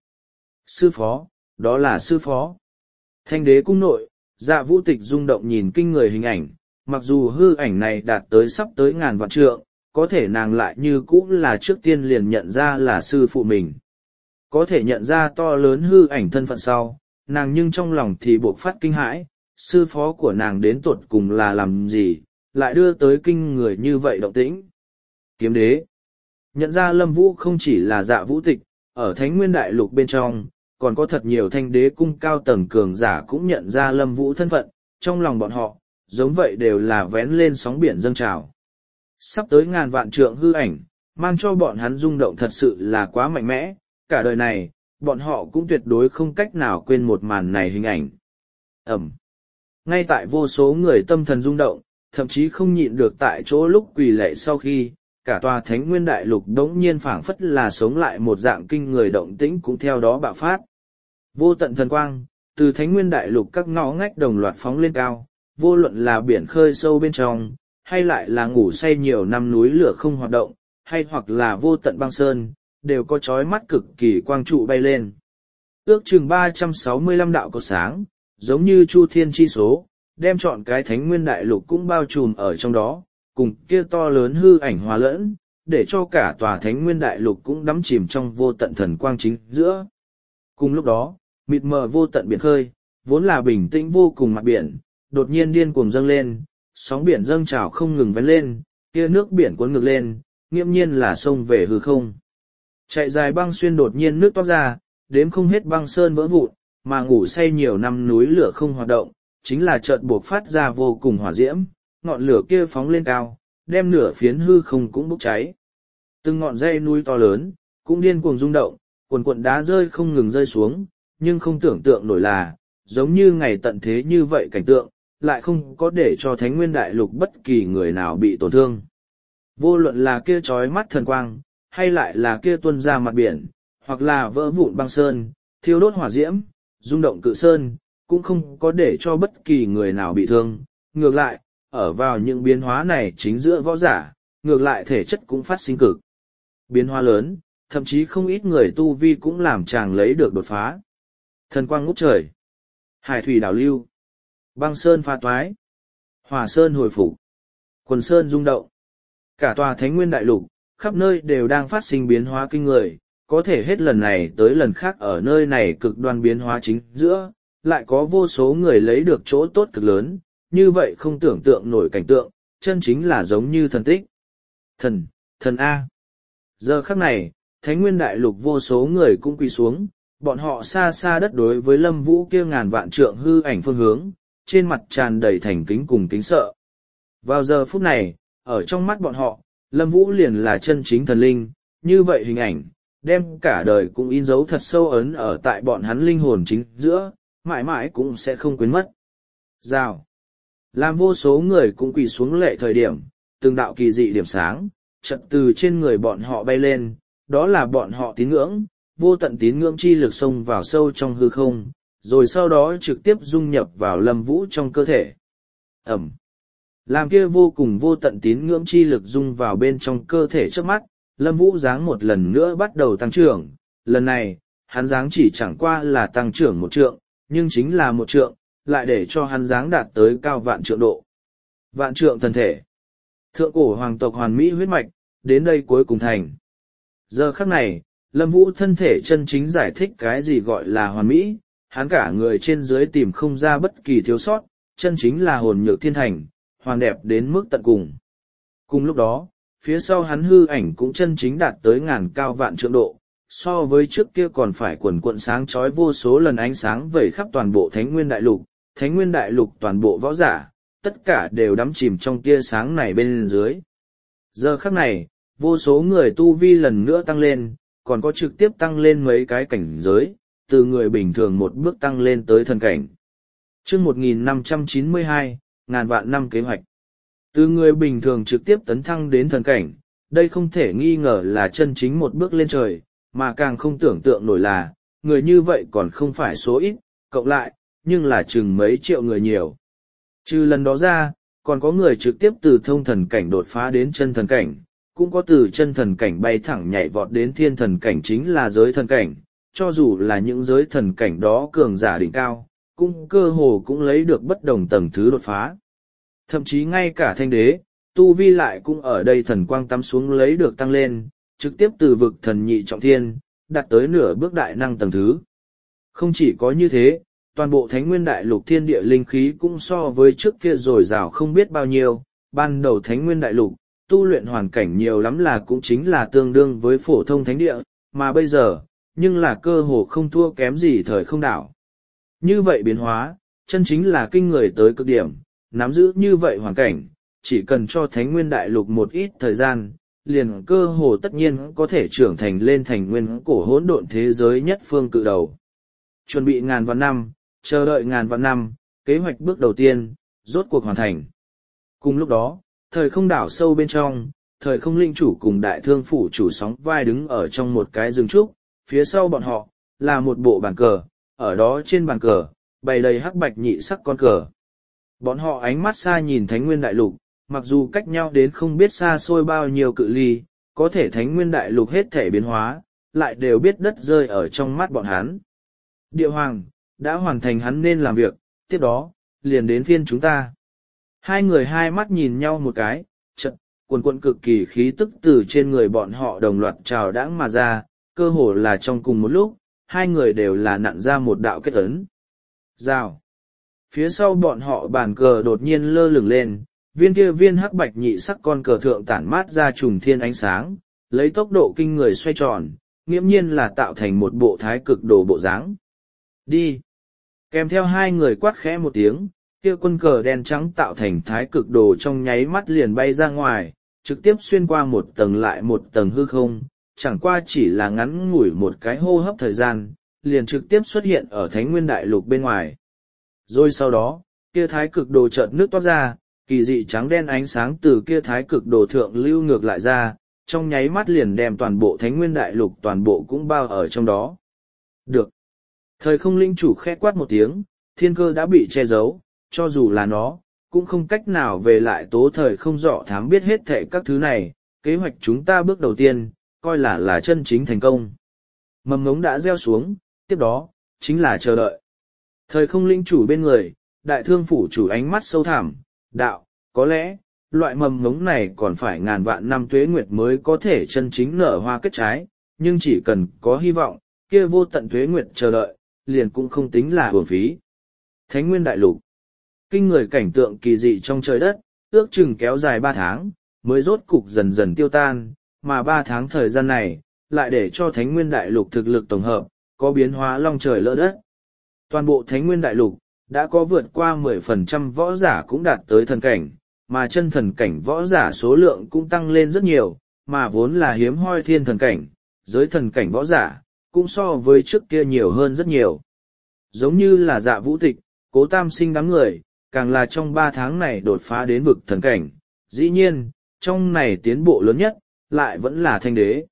Sư phó, đó là sư phó. Thanh đế cung nội, Dạ Vũ Tịch rung động nhìn kinh người hình ảnh, mặc dù hư ảnh này đạt tới sắp tới 1000 vạn trượng, có thể nàng lại như cũ là trước tiên liền nhận ra là sư phụ mình. Có thể nhận ra to lớn hư ảnh thân phận sau, nàng nhưng trong lòng thì buộc phát kinh hãi, sư phó của nàng đến tuột cùng là làm gì, lại đưa tới kinh người như vậy động tĩnh. Kiếm đế. Nhận ra Lâm Vũ không chỉ là Dạ Vũ Tịch, ở Thánh Nguyên Đại Lục bên trong, còn có thật nhiều thanh đế cung cao tầng cường giả cũng nhận ra Lâm Vũ thân phận, trong lòng bọn họ, giống vậy đều là vén lên sóng biển dâng trào. Sắp tới 1000 vạn trượng hư ảnh, mang cho bọn hắn rung động thật sự là quá mạnh mẽ, cả đời này, bọn họ cũng tuyệt đối không cách nào quên một màn này hình ảnh. Ẩm. Ngay tại vô số người tâm thần rung động, thậm chí không nhịn được tại chỗ lúc quỳ lạy sau khi, cả tòa Thánh Nguyên Đại Lục đống nhiên phảng phất là sống lại một dạng kinh người động tĩnh cũng theo đó bạo phát. Vô tận thần quang, từ Thánh Nguyên Đại Lục các ngõ ngách đồng loạt phóng lên cao, vô luận là biển khơi sâu bên trong, hay lại là ngủ say nhiều năm núi lửa không hoạt động, hay hoặc là vô tận băng sơn, đều có chói mắt cực kỳ quang trụ bay lên. Ước chừng 365 đạo có sáng, giống như chu thiên chi số, đem trọn cái Thánh Nguyên Đại Lục cũng bao trùm ở trong đó, cùng kia to lớn hư ảnh hòa lẫn, để cho cả tòa Thánh Nguyên Đại Lục cũng đắm chìm trong vô tận thần quang chính giữa. Cùng lúc đó, mịt mờ vô tận biển khơi, vốn là bình tĩnh vô cùng mặt biển, đột nhiên điên cuồng dâng lên, sóng biển dâng trào không ngừng vén lên, kia nước biển cuốn ngược lên, nghiễm nhiên là sông về hư không. Chạy dài băng xuyên đột nhiên nước toát ra, đếm không hết băng sơn vỡ vụn, mà ngủ say nhiều năm núi lửa không hoạt động, chính là chợt buộc phát ra vô cùng hỏa diễm, ngọn lửa kia phóng lên cao, đem nửa phiến hư không cũng bốc cháy. Từng ngọn dây núi to lớn, cũng điên cuồng rung động, quần quần đá rơi không ngừng rơi xuống, nhưng không tưởng tượng nổi là, giống như ngày tận thế như vậy cảnh tượng, lại không có để cho Thánh Nguyên Đại Lục bất kỳ người nào bị tổn thương. Vô luận là kia chói mắt thần quang, hay lại là kia tuôn ra mặt biển, hoặc là vỡ vụn băng sơn, thiêu đốt hỏa diễm, rung động cự sơn, cũng không có để cho bất kỳ người nào bị thương. Ngược lại, ở vào những biến hóa này chính giữa võ giả, ngược lại thể chất cũng phát sinh cực biến hóa lớn, thậm chí không ít người tu vi cũng làm chàng lấy được đột phá. Thần quang ngút trời, hải thủy đảo lưu, băng sơn pha toái, hỏa sơn hồi phục, quần sơn rung động. Cả tòa Thánh Nguyên Đại Lục, khắp nơi đều đang phát sinh biến hóa kinh người, có thể hết lần này tới lần khác ở nơi này cực đoan biến hóa chính giữa, lại có vô số người lấy được chỗ tốt cực lớn, như vậy không tưởng tượng nổi cảnh tượng, chân chính là giống như thần tích. Thần A. Giờ khắc này, Thánh Nguyên Đại Lục vô số người cũng quỳ xuống, bọn họ xa xa đất đối với Lâm Vũ kia ngàn vạn trượng hư ảnh phương hướng, trên mặt tràn đầy thành kính cùng kính sợ. Vào giờ phút này, ở trong mắt bọn họ, Lâm Vũ liền là chân chính thần linh, như vậy hình ảnh, đem cả đời cũng in dấu thật sâu ấn ở tại bọn hắn linh hồn chính giữa, mãi mãi cũng sẽ không quên mất. Rào. Làm vô số người cũng quỳ xuống lệ thời điểm, từng đạo kỳ dị điểm sáng, chợt từ trên người bọn họ bay lên, đó là bọn họ tín ngưỡng, vô tận tín ngưỡng chi lực xông vào sâu trong hư không, rồi sau đó trực tiếp dung nhập vào Lâm Vũ trong cơ thể. Ẩm. Làm kia vô cùng vô tận tín ngưỡng chi lực dung vào bên trong cơ thể trước mắt, Lâm Vũ dáng một lần nữa bắt đầu tăng trưởng, lần này, hắn dáng chỉ chẳng qua là tăng trưởng 1 trượng, nhưng chính là 1 trượng, lại để cho hắn dáng đạt tới cao vạn trượng độ. Vạn trượng thần thể. Thượng cổ hoàng tộc hoàn mỹ huyết mạch, đến đây cuối cùng thành. Giờ khắc này, Lâm Vũ thân thể chân chính giải thích cái gì gọi là hoàn mỹ, hắn cả người trên dưới tìm không ra bất kỳ thiếu sót, chân chính là hồn nhược thiên thành, hoàn đẹp đến mức tận cùng. Cùng lúc đó, phía sau hắn hư ảnh cũng chân chính đạt tới ngàn cao vạn trượng độ, so với trước kia còn phải quần quận sáng chói vô số lần ánh sáng vẩy khắp toàn bộ Thánh Nguyên Đại Lục toàn bộ võ giả, tất cả đều đắm chìm trong tia sáng này bên dưới. Giờ khắc này, vô số người tu vi lần nữa tăng lên, còn có trực tiếp tăng lên mấy cái cảnh giới, từ người bình thường một bước tăng lên tới thần cảnh. Chương 1592, ngàn vạn năm kế hoạch. Từ người bình thường trực tiếp tấn thăng đến thần cảnh, đây không thể nghi ngờ là chân chính một bước lên trời, mà càng không tưởng tượng nổi là, người như vậy còn không phải số ít, cộng lại, nhưng là chừng mấy triệu người nhiều. Trừ lần đó ra, còn có người trực tiếp từ thông thần cảnh đột phá đến chân thần cảnh, cũng có từ chân thần cảnh bay thẳng nhảy vọt đến thiên thần cảnh chính là giới thần cảnh, cho dù là những giới thần cảnh đó cường giả đỉnh cao, cũng cơ hồ cũng lấy được bất đồng tầng thứ đột phá. Thậm chí ngay cả thanh đế, tu vi lại cũng ở đây thần quang tắm xuống lấy được tăng lên, trực tiếp từ vực thần nhị trọng thiên, đạt tới nửa bước đại năng tầng thứ. Không chỉ có như thế, toàn bộ Thánh Nguyên Đại Lục thiên địa linh khí cũng so với trước kia dồi dào không biết bao nhiêu, ban đầu Thánh Nguyên Đại Lục, tu luyện hoàn cảnh nhiều lắm là cũng chính là tương đương với phổ thông thánh địa, mà bây giờ, nhưng là cơ hồ không thua kém gì thời không đảo. Như vậy biến hóa, chân chính là kinh người tới cực điểm, nắm giữ như vậy hoàn cảnh, chỉ cần cho Thánh Nguyên Đại Lục một ít thời gian, liền cơ hồ tất nhiên có thể trưởng thành lên thành nguyên cổ hỗn độn thế giới nhất phương cự đầu. Chuẩn bị ngàn vạn năm, chờ đợi ngàn vạn năm, kế hoạch bước đầu tiên, rốt cuộc hoàn thành. Cùng lúc đó, thời không đảo sâu bên trong, thời không linh chủ cùng đại thương phủ chủ sóng vai đứng ở trong một cái rừng trúc, phía sau bọn họ, là một bộ bàn cờ, ở đó trên bàn cờ, bày đầy hắc bạch nhị sắc con cờ. Bọn họ ánh mắt xa nhìn Thánh Nguyên Đại Lục, mặc dù cách nhau đến không biết xa xôi bao nhiêu cự ly, có thể Thánh Nguyên Đại Lục hết thể biến hóa, lại đều biết đất rơi ở trong mắt bọn hắn. Địa Hoàng, đã hoàn thành hắn nên làm việc, tiếp đó, liền đến phiên chúng ta. Hai người hai mắt nhìn nhau một cái, chợt, cuồn cuộn cực kỳ khí tức từ trên người bọn họ đồng loạt trào đãng mà ra, cơ hồ là trong cùng một lúc, hai người đều là nặn ra một đạo kết ấn. Rào. Phía sau bọn họ bàn cờ đột nhiên lơ lửng lên, viên hắc bạch nhị sắc con cờ thượng tản mát ra trùng thiên ánh sáng, lấy tốc độ kinh người xoay tròn, nghiễm nhiên là tạo thành một bộ thái cực đồ bộ dáng. Đi. Kèm theo hai người quát khẽ một tiếng, kia quân cờ đen trắng tạo thành thái cực đồ trong nháy mắt liền bay ra ngoài, trực tiếp xuyên qua một tầng lại một tầng hư không, chẳng qua chỉ là ngắn ngủi một cái hô hấp thời gian, liền trực tiếp xuất hiện ở Thánh Nguyên Đại Lục bên ngoài. Rồi sau đó, kia thái cực đồ chợt nước toát ra, kỳ dị trắng đen ánh sáng từ kia thái cực đồ thượng lưu ngược lại ra, trong nháy mắt liền đem toàn bộ Thánh Nguyên Đại Lục toàn bộ cũng bao ở trong đó. Được. Thời không linh chủ khẽ quát một tiếng, thiên cơ đã bị che giấu, cho dù là nó, cũng không cách nào về lại tố thời không rõ thám biết hết thệ các thứ này, kế hoạch chúng ta bước đầu tiên, coi là chân chính thành công. Mầm ngống đã gieo xuống, tiếp đó, chính là chờ đợi. Thời không linh chủ bên người, đại thương phủ chủ ánh mắt sâu thẳm, đạo, có lẽ, loại mầm ngống này còn phải ngàn vạn năm tuế nguyệt mới có thể chân chính nở hoa kết trái, nhưng chỉ cần có hy vọng, kia vô tận tuế nguyệt chờ đợi, liền cũng không tính là uổng phí. Thánh Nguyên Đại Lục. Kinh người cảnh tượng kỳ dị trong trời đất, ước chừng kéo dài 3 tháng, mới rốt cục dần dần tiêu tan, mà 3 tháng thời gian này, lại để cho Thánh Nguyên Đại Lục thực lực tổng hợp, có biến hóa long trời lỡ đất. Toàn bộ Thánh Nguyên Đại Lục, đã có vượt qua 10% võ giả cũng đạt tới thần cảnh, mà chân thần cảnh võ giả số lượng cũng tăng lên rất nhiều, mà vốn là hiếm hoi thiên thần cảnh, giới thần cảnh võ giả, cũng so với trước kia nhiều hơn rất nhiều. Giống như là Dạ Vũ Tịch, Cố Tam Sinh đám người, càng là trong 3 tháng này đột phá đến vực thần cảnh, dĩ nhiên, trong này tiến bộ lớn nhất, lại vẫn là Thanh Đế.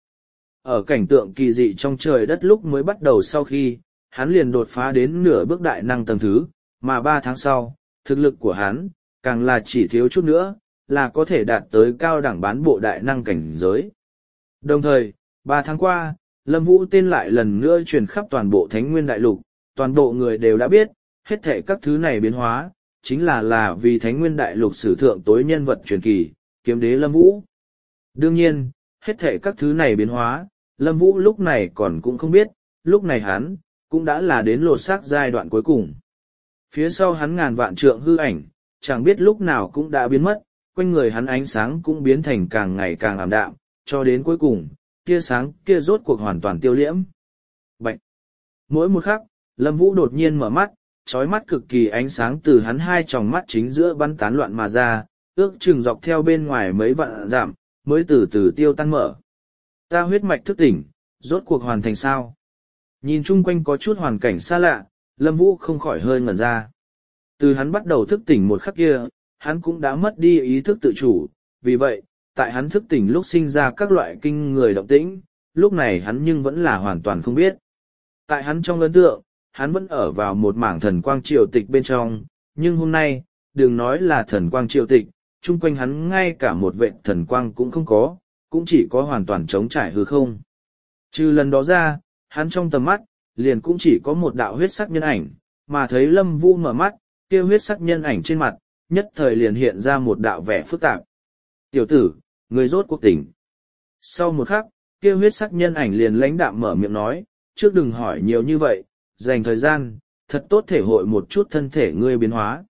Ở cảnh tượng kỳ dị trong trời đất lúc mới bắt đầu sau khi, hắn liền đột phá đến nửa bước đại năng tầng thứ, mà 3 tháng sau, thực lực của hắn, càng là chỉ thiếu chút nữa, là có thể đạt tới cao đẳng bán bộ đại năng cảnh giới. Đồng thời, 3 tháng qua, Lâm Vũ tên lại lần nữa truyền khắp toàn bộ Thánh Nguyên Đại Lục, toàn bộ người đều đã biết, hết thảy các thứ này biến hóa, chính là vì Thánh Nguyên Đại Lục sử thượng tối nhân vật truyền kỳ, Kiếm Đế Lâm Vũ. Đương nhiên, hết thảy các thứ này biến hóa, Lâm Vũ lúc này còn cũng không biết, lúc này hắn, cũng đã là đến lột xác giai đoạn cuối cùng. Phía sau hắn ngàn vạn trượng hư ảnh, chẳng biết lúc nào cũng đã biến mất, quanh người hắn ánh sáng cũng biến thành càng ngày càng ảm đạm, cho đến cuối cùng, tia sáng kia rốt cuộc hoàn toàn tiêu liễm. Bạch! Mỗi một khắc, Lâm Vũ đột nhiên mở mắt, chói mắt cực kỳ ánh sáng từ hắn hai tròng mắt chính giữa bắn tán loạn mà ra, ước chừng dọc theo bên ngoài mấy vạn dặm, mới từ từ tiêu tan mở. Ta huyết mạch thức tỉnh, rốt cuộc hoàn thành sao? Nhìn chung quanh có chút hoàn cảnh xa lạ, Lâm Vũ không khỏi hơi ngẩn ra. Từ hắn bắt đầu thức tỉnh một khắc kia, hắn cũng đã mất đi ý thức tự chủ, vì vậy, tại hắn thức tỉnh lúc sinh ra các loại kinh người động tĩnh, lúc này hắn nhưng vẫn là hoàn toàn không biết. Tại hắn trong ấn tượng, hắn vẫn ở vào một mảng thần quang triều tịch bên trong, nhưng hôm nay, đừng nói là thần quang triều tịch, chung quanh hắn ngay cả một vệt thần quang cũng không có, cũng chỉ có hoàn toàn trống trải hư không. Trừ lần đó ra, hắn trong tầm mắt, liền cũng chỉ có một đạo huyết sắc nhân ảnh, mà thấy Lâm Vũ mở mắt, kia huyết sắc nhân ảnh trên mặt, nhất thời liền hiện ra một đạo vẻ phức tạp. Tiểu tử, người rốt cuộc tỉnh. Sau một khắc, kia huyết sắc nhân ảnh liền lãnh đạm mở miệng nói, trước đừng hỏi nhiều như vậy, dành thời gian, thật tốt thể hội một chút thân thể ngươi biến hóa.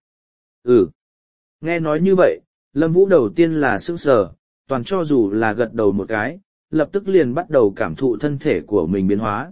Nghe nói như vậy, Lâm Vũ đầu tiên là sững sờ, toàn cho dù là gật đầu một cái, lập tức liền bắt đầu cảm thụ thân thể của mình biến hóa.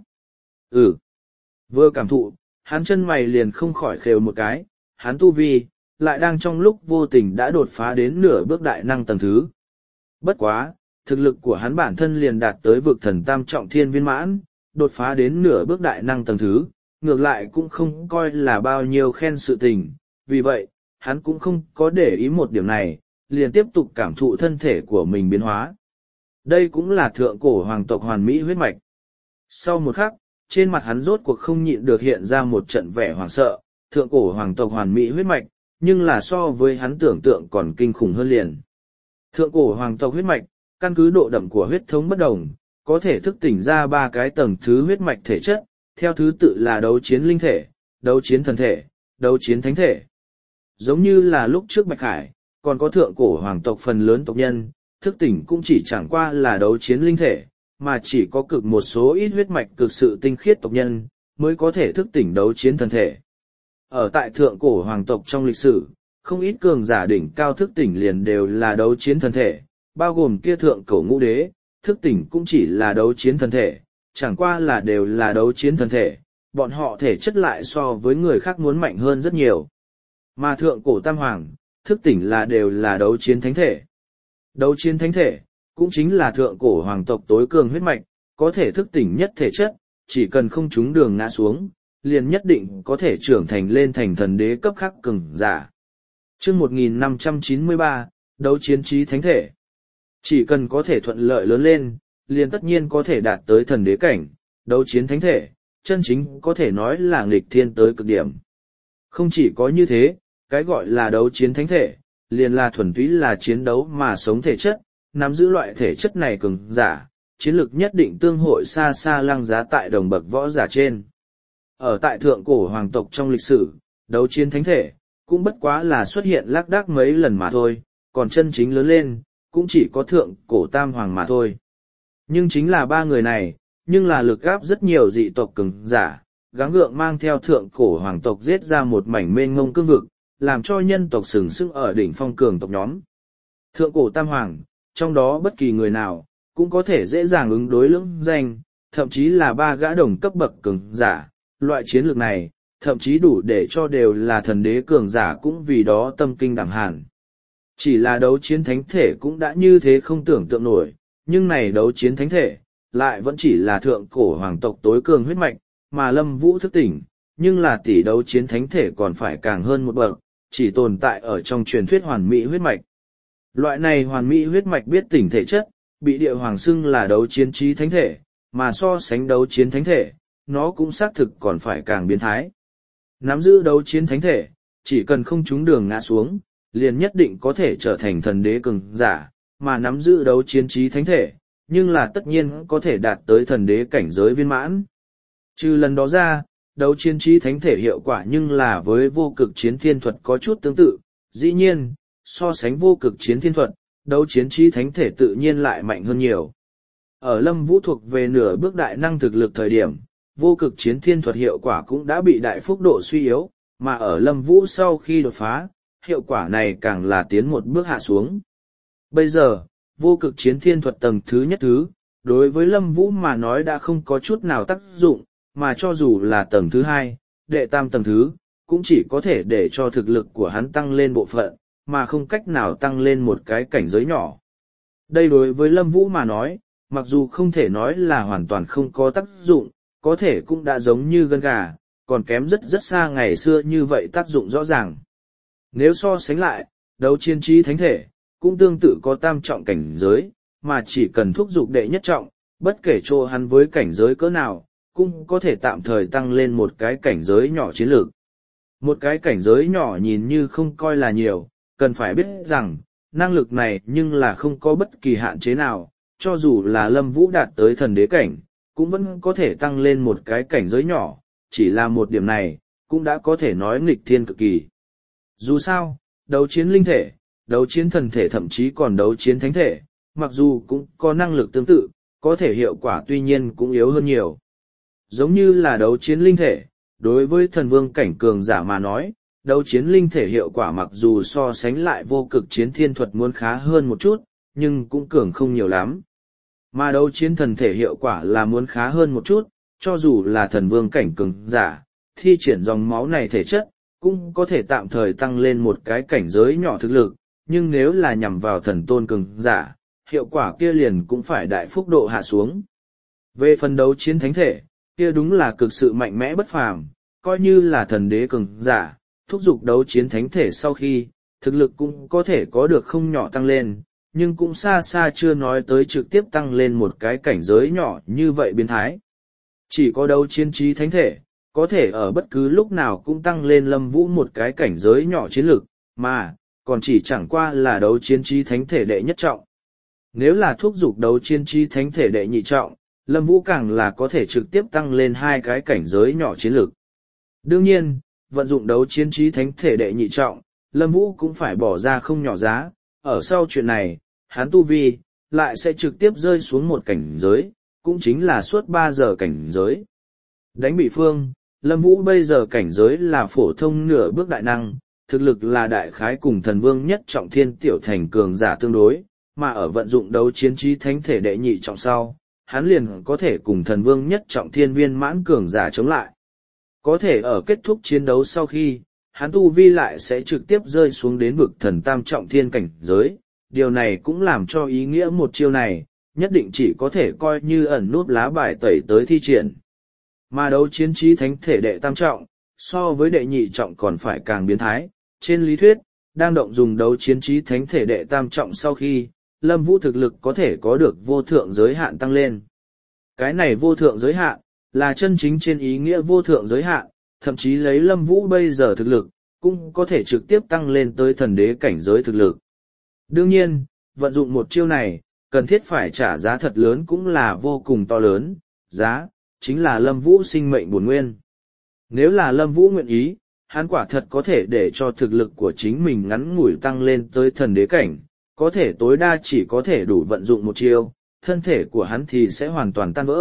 Vừa cảm thụ, hắn chân mày liền không khỏi khều một cái, hắn tu vi, lại đang trong lúc vô tình đã đột phá đến nửa bước đại năng tầng thứ. Bất quá, thực lực của hắn bản thân liền đạt tới vực thần tam trọng thiên viên mãn, đột phá đến nửa bước đại năng tầng thứ, ngược lại cũng không coi là bao nhiêu khen sự tình, vì vậy, hắn cũng không có để ý một điểm này, liền tiếp tục cảm thụ thân thể của mình biến hóa. Đây cũng là thượng cổ hoàng tộc hoàn mỹ huyết mạch. Sau một khắc, trên mặt hắn rốt cuộc không nhịn được hiện ra một trận vẻ hoảng sợ, thượng cổ hoàng tộc hoàn mỹ huyết mạch, nhưng là so với hắn tưởng tượng còn kinh khủng hơn liền. Thượng cổ hoàng tộc huyết mạch, căn cứ độ đậm của huyết thống bất đồng, có thể thức tỉnh ra 3 cái tầng thứ huyết mạch thể chất, theo thứ tự là đấu chiến linh thể, đấu chiến thần thể, đấu chiến thánh thể. Giống như là lúc trước Bạch Hải, còn có thượng cổ hoàng tộc phần lớn tộc nhân, thức tỉnh cũng chỉ chẳng qua là đấu chiến linh thể, mà chỉ có cực một số ít huyết mạch cực sự tinh khiết tộc nhân, mới có thể thức tỉnh đấu chiến thần thể. Ở tại thượng cổ hoàng tộc trong lịch sử, không ít cường giả đỉnh cao thức tỉnh liền đều là đấu chiến thần thể, bao gồm kia thượng cổ ngũ đế, thức tỉnh cũng chỉ là đấu chiến thần thể, chẳng qua là đều là đấu chiến thần thể, bọn họ thể chất lại so với người khác muốn mạnh hơn rất nhiều. Mà thượng cổ tam hoàng, thức tỉnh là đều là đấu chiến thánh thể. Đấu chiến thánh thể, cũng chính là thượng cổ hoàng tộc tối cường huyết mạch, có thể thức tỉnh nhất thể chất, chỉ cần không trúng đường ngã xuống, liền nhất định có thể trưởng thành lên thành thần đế cấp khác cường giả. Chương 1593, đấu chiến trí thánh thể. Chỉ cần có thể thuận lợi lớn lên, liền tất nhiên có thể đạt tới thần đế cảnh, đấu chiến thánh thể, chân chính có thể nói là nghịch thiên tới cực điểm. Không chỉ có như thế, cái gọi là đấu chiến thánh thể, liền là thuần túy là chiến đấu mà sống thể chất, nắm giữ loại thể chất này cường giả, chiến lược nhất định tương hội xa xa lăng giá tại đồng bậc võ giả trên. Ở tại thượng cổ hoàng tộc trong lịch sử, đấu chiến thánh thể, cũng bất quá là xuất hiện lác đác mấy lần mà thôi, còn chân chính lớn lên, cũng chỉ có thượng cổ tam hoàng mà thôi. Nhưng chính là 3 người này, nhưng là lực gáp rất nhiều dị tộc cường giả, gắng gượng mang theo thượng cổ hoàng tộc giết ra một mảnh mênh mông cương vực, làm cho nhân tộc sừng sững ở đỉnh phong cường tộc nhóm. Thượng cổ tam hoàng, trong đó bất kỳ người nào, cũng có thể dễ dàng ứng đối lưỡng danh, thậm chí là ba gã đồng cấp bậc cường giả, loại chiến lược này, thậm chí đủ để cho đều là thần đế cường giả cũng vì đó tâm kinh đảm hàn. Chỉ là đấu chiến thánh thể cũng đã như thế không tưởng tượng nổi, nhưng này đấu chiến thánh thể, lại vẫn chỉ là thượng cổ hoàng tộc tối cường huyết mạch, mà Lâm Vũ thức tỉnh, nhưng là tỷ đấu chiến thánh thể còn phải càng hơn một bậc, chỉ tồn tại ở trong truyền thuyết hoàn mỹ huyết mạch. Loại này hoàn mỹ huyết mạch biết tỉnh thể chất, bị địa hoàng xưng là đấu chiến trí thánh thể, mà so sánh đấu chiến thánh thể, nó cũng xác thực còn phải càng biến thái. Nắm giữ đấu chiến thánh thể, chỉ cần không trúng đường ngã xuống, liền nhất định có thể trở thành thần đế cường giả, mà nắm giữ đấu chiến trí thánh thể, nhưng là tất nhiên có thể đạt tới thần đế cảnh giới viên mãn. Trừ lần đó ra, đấu chiến trí thánh thể hiệu quả nhưng là với vô cực chiến thiên thuật có chút tương tự, dĩ nhiên, so sánh vô cực chiến thiên thuật, đấu chiến trí thánh thể tự nhiên lại mạnh hơn nhiều. Ở Lâm Vũ thuộc về nửa bước đại năng thực lực thời điểm, vô cực chiến thiên thuật hiệu quả cũng đã bị đại phúc độ suy yếu, mà ở Lâm Vũ sau khi đột phá, hiệu quả này càng là tiến một bước hạ xuống. Bây giờ, vô cực chiến thiên thuật tầng thứ nhất thứ, đối với Lâm Vũ mà nói đã không có chút nào tác dụng, mà cho dù là tầng thứ hai, đệ tam tầng thứ, cũng chỉ có thể để cho thực lực của hắn tăng lên bộ phận, mà không cách nào tăng lên một cái cảnh giới nhỏ. Đây đối với Lâm Vũ mà nói, mặc dù không thể nói là hoàn toàn không có tác dụng, có thể cũng đã giống như gân gà, còn kém rất rất xa ngày xưa như vậy tác dụng rõ ràng. Nếu so sánh lại, đấu chiến trí thánh thể, cũng tương tự có tam trọng cảnh giới, mà chỉ cần thúc giục đệ nhất trọng, bất kể chỗ hắn với cảnh giới cỡ nào, cũng có thể tạm thời tăng lên một cái cảnh giới nhỏ chiến lược. Một cái cảnh giới nhỏ nhìn như không coi là nhiều, cần phải biết rằng, năng lực này nhưng là không có bất kỳ hạn chế nào, cho dù là Lâm Vũ đạt tới thần đế cảnh, cũng vẫn có thể tăng lên một cái cảnh giới nhỏ, chỉ là một điểm này, cũng đã có thể nói nghịch thiên cực kỳ. Dù sao, đấu chiến linh thể, đấu chiến thần thể thậm chí còn đấu chiến thánh thể, mặc dù cũng có năng lực tương tự, có thể hiệu quả tuy nhiên cũng yếu hơn nhiều. Giống như là đấu chiến linh thể, đối với thần vương cảnh cường giả mà nói, đấu chiến linh thể hiệu quả mặc dù so sánh lại vô cực chiến thiên thuật muốn khá hơn một chút, nhưng cũng cường không nhiều lắm. Mà đấu chiến thần thể hiệu quả là muốn khá hơn một chút, cho dù là thần vương cảnh cường giả, thi triển dòng máu này thể chất, cũng có thể tạm thời tăng lên một cái cảnh giới nhỏ thực lực, nhưng nếu là nhằm vào thần tôn cường giả, hiệu quả kia liền cũng phải đại phúc độ hạ xuống. Về phần đấu chiến thánh thể, kia đúng là cực sự mạnh mẽ bất phàm, coi như là thần đế cường giả, thúc giục đấu chiến thánh thể sau khi, thực lực cũng có thể có được không nhỏ tăng lên, nhưng cũng xa xa chưa nói tới trực tiếp tăng lên một cái cảnh giới nhỏ như vậy biến thái. Chỉ có đấu chiến trí thánh thể, có thể ở bất cứ lúc nào cũng tăng lên Lâm Vũ một cái cảnh giới nhỏ chiến lực, mà, còn chỉ chẳng qua là đấu chiến trí thánh thể đệ nhất trọng. Nếu là thúc giục đấu chiến trí thánh thể đệ nhị trọng, Lâm Vũ càng là có thể trực tiếp tăng lên hai cái cảnh giới nhỏ chiến lực. Đương nhiên, vận dụng đấu chiến trí thánh thể đệ nhị trọng, Lâm Vũ cũng phải bỏ ra không nhỏ giá, ở sau chuyện này, hắn tu vi, lại sẽ trực tiếp rơi xuống một cảnh giới, cũng chính là suốt 3 giờ cảnh giới. Đánh bị phương, Lâm Vũ bây giờ cảnh giới là phổ thông nửa bước đại năng, thực lực là đại khái cùng thần vương nhất trọng thiên tiểu thành cường giả tương đối, mà ở vận dụng đấu chiến trí thánh thể đệ nhị trọng sau, hắn liền có thể cùng thần vương nhất trọng thiên viên mãn cường giả chống lại. Có thể ở kết thúc chiến đấu sau khi, hắn tu vi lại sẽ trực tiếp rơi xuống đến vực thần tam trọng thiên cảnh giới, điều này cũng làm cho ý nghĩa một chiêu này, nhất định chỉ có thể coi như ẩn nút lá bài tẩy tới thi triển. Mà đấu chiến trí thánh thể đệ tam trọng, so với đệ nhị trọng còn phải càng biến thái, trên lý thuyết, đang động dùng đấu chiến trí thánh thể đệ tam trọng sau khi, Lâm Vũ thực lực có thể có được vô thượng giới hạn tăng lên. Cái này vô thượng giới hạn, là chân chính trên ý nghĩa vô thượng giới hạn, thậm chí lấy Lâm Vũ bây giờ thực lực, cũng có thể trực tiếp tăng lên tới thần đế cảnh giới thực lực. Đương nhiên, vận dụng một chiêu này, cần thiết phải trả giá thật lớn cũng là vô cùng to lớn, giá, chính là Lâm Vũ sinh mệnh bổn nguyên. Nếu là Lâm Vũ nguyện ý, hắn quả thật có thể để cho thực lực của chính mình ngắn ngủi tăng lên tới thần đế cảnh, có thể tối đa chỉ có thể đủ vận dụng một chiêu, thân thể của hắn thì sẽ hoàn toàn tan vỡ,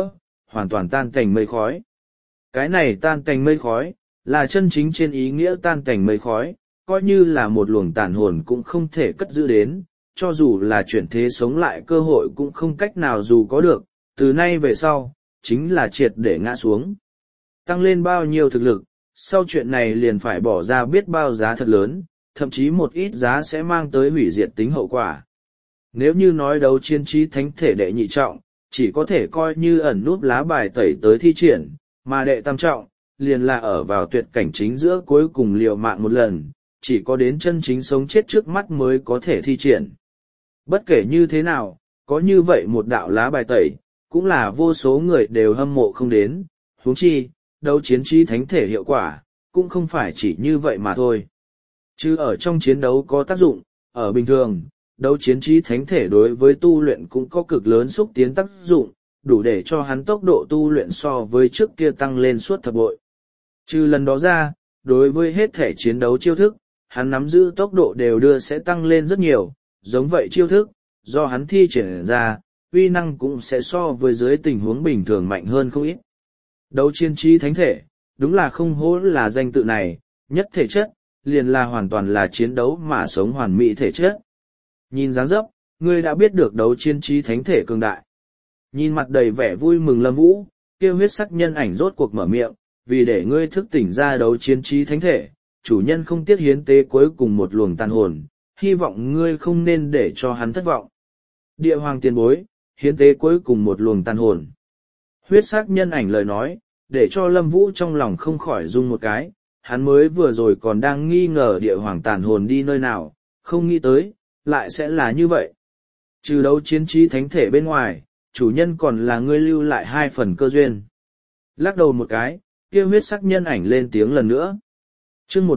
hoàn toàn tan tành mây khói. Cái này tan tành mây khói, là chân chính trên ý nghĩa tan tành mây khói, coi như là một luồng tàn hồn cũng không thể cất giữ đến, cho dù là chuyển thế sống lại cơ hội cũng không cách nào dù có được, từ nay về sau, chính là triệt để ngã xuống. Tăng lên bao nhiêu thực lực, sau chuyện này liền phải bỏ ra biết bao giá thật lớn, thậm chí một ít giá sẽ mang tới hủy diệt tính hậu quả. Nếu như nói đấu chiến trí thánh thể đệ nhị trọng, chỉ có thể coi như ẩn núp lá bài tẩy tới thi triển, mà đệ tam trọng, liền là ở vào tuyệt cảnh chính giữa cuối cùng liều mạng một lần, chỉ có đến chân chính sống chết trước mắt mới có thể thi triển. Bất kể như thế nào, có như vậy một đạo lá bài tẩy, cũng là vô số người đều hâm mộ không đến, huống chi, đấu chiến trí thánh thể hiệu quả, cũng không phải chỉ như vậy mà thôi. Chứ ở trong chiến đấu có tác dụng, ở bình thường, đấu chiến trí thánh thể đối với tu luyện cũng có cực lớn xúc tiến tác dụng, đủ để cho hắn tốc độ tu luyện so với trước kia tăng lên suốt thập bội. Trừ lần đó ra, đối với hết thể chiến đấu chiêu thức, hắn nắm giữ tốc độ đều đưa sẽ tăng lên rất nhiều, giống vậy chiêu thức, do hắn thi triển ra, uy năng cũng sẽ so với dưới tình huống bình thường mạnh hơn không ít. Đấu chiến trí thánh thể, đúng là không hổ là danh tự này, nhất thể chất, liền là hoàn toàn là chiến đấu mà sống hoàn mỹ thể chất. Nhìn dáng dấp, ngươi đã biết được đấu chiến trí thánh thể cường đại. Nhìn mặt đầy vẻ vui mừng Lâm Vũ, kia huyết sắc nhân ảnh rốt cuộc mở miệng, vì để ngươi thức tỉnh ra đấu chiến trí thánh thể, chủ nhân không tiếc hiến tế cuối cùng một luồng tàn hồn, hy vọng ngươi không nên để cho hắn thất vọng. Địa hoàng tiền bối, hiến tế cuối cùng một luồng tàn hồn. Huyết sắc nhân ảnh lời nói, để cho Lâm Vũ trong lòng không khỏi rung một cái, hắn mới vừa rồi còn đang nghi ngờ địa hoàng tàn hồn đi nơi nào, không nghĩ tới, lại sẽ là như vậy. Trừ đấu chiến trí thánh thể bên ngoài, chủ nhân còn là ngươi lưu lại 2 phần cơ duyên. Lắc đầu một cái, kia huyết sắc nhân ảnh lên tiếng lần nữa. Chương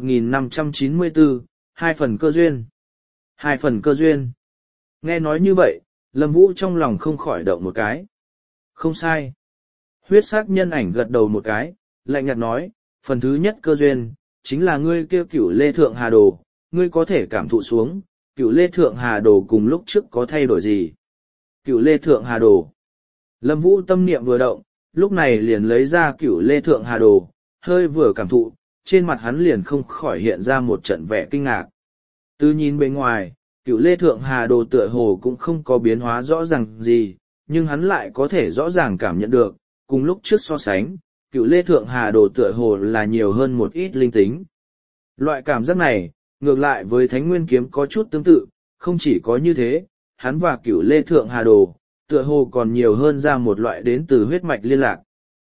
1594, 2 phần cơ duyên. 2 phần cơ duyên. Nghe nói như vậy, Lâm Vũ trong lòng không khỏi động một cái. Không sai. Huyết sắc nhân ảnh gật đầu một cái, lạnh nhạt nói, phần thứ nhất cơ duyên, chính là ngươi kêu Cửu Lê Thượng Hà Đồ, ngươi có thể cảm thụ xuống, Cửu Lê Thượng Hà Đồ cùng lúc trước có thay đổi gì. Cửu Lê Thượng Hà Đồ. Lâm Vũ tâm niệm vừa động, lúc này liền lấy ra Cửu Lê Thượng Hà Đồ, hơi vừa cảm thụ, trên mặt hắn liền không khỏi hiện ra một trận vẻ kinh ngạc. Từ nhìn bên ngoài, Cửu Lê Thượng Hà Đồ tựa hồ cũng không có biến hóa rõ ràng gì, nhưng hắn lại có thể rõ ràng cảm nhận được, cùng lúc trước so sánh, Cửu Lê Thượng Hà Đồ tựa hồ là nhiều hơn một ít linh tính. Loại cảm giác này, ngược lại với Thánh Nguyên Kiếm có chút tương tự, không chỉ có như thế, hắn và Cửu Lê Thượng Hà Đồ, tựa hồ còn nhiều hơn ra một loại đến từ huyết mạch liên lạc.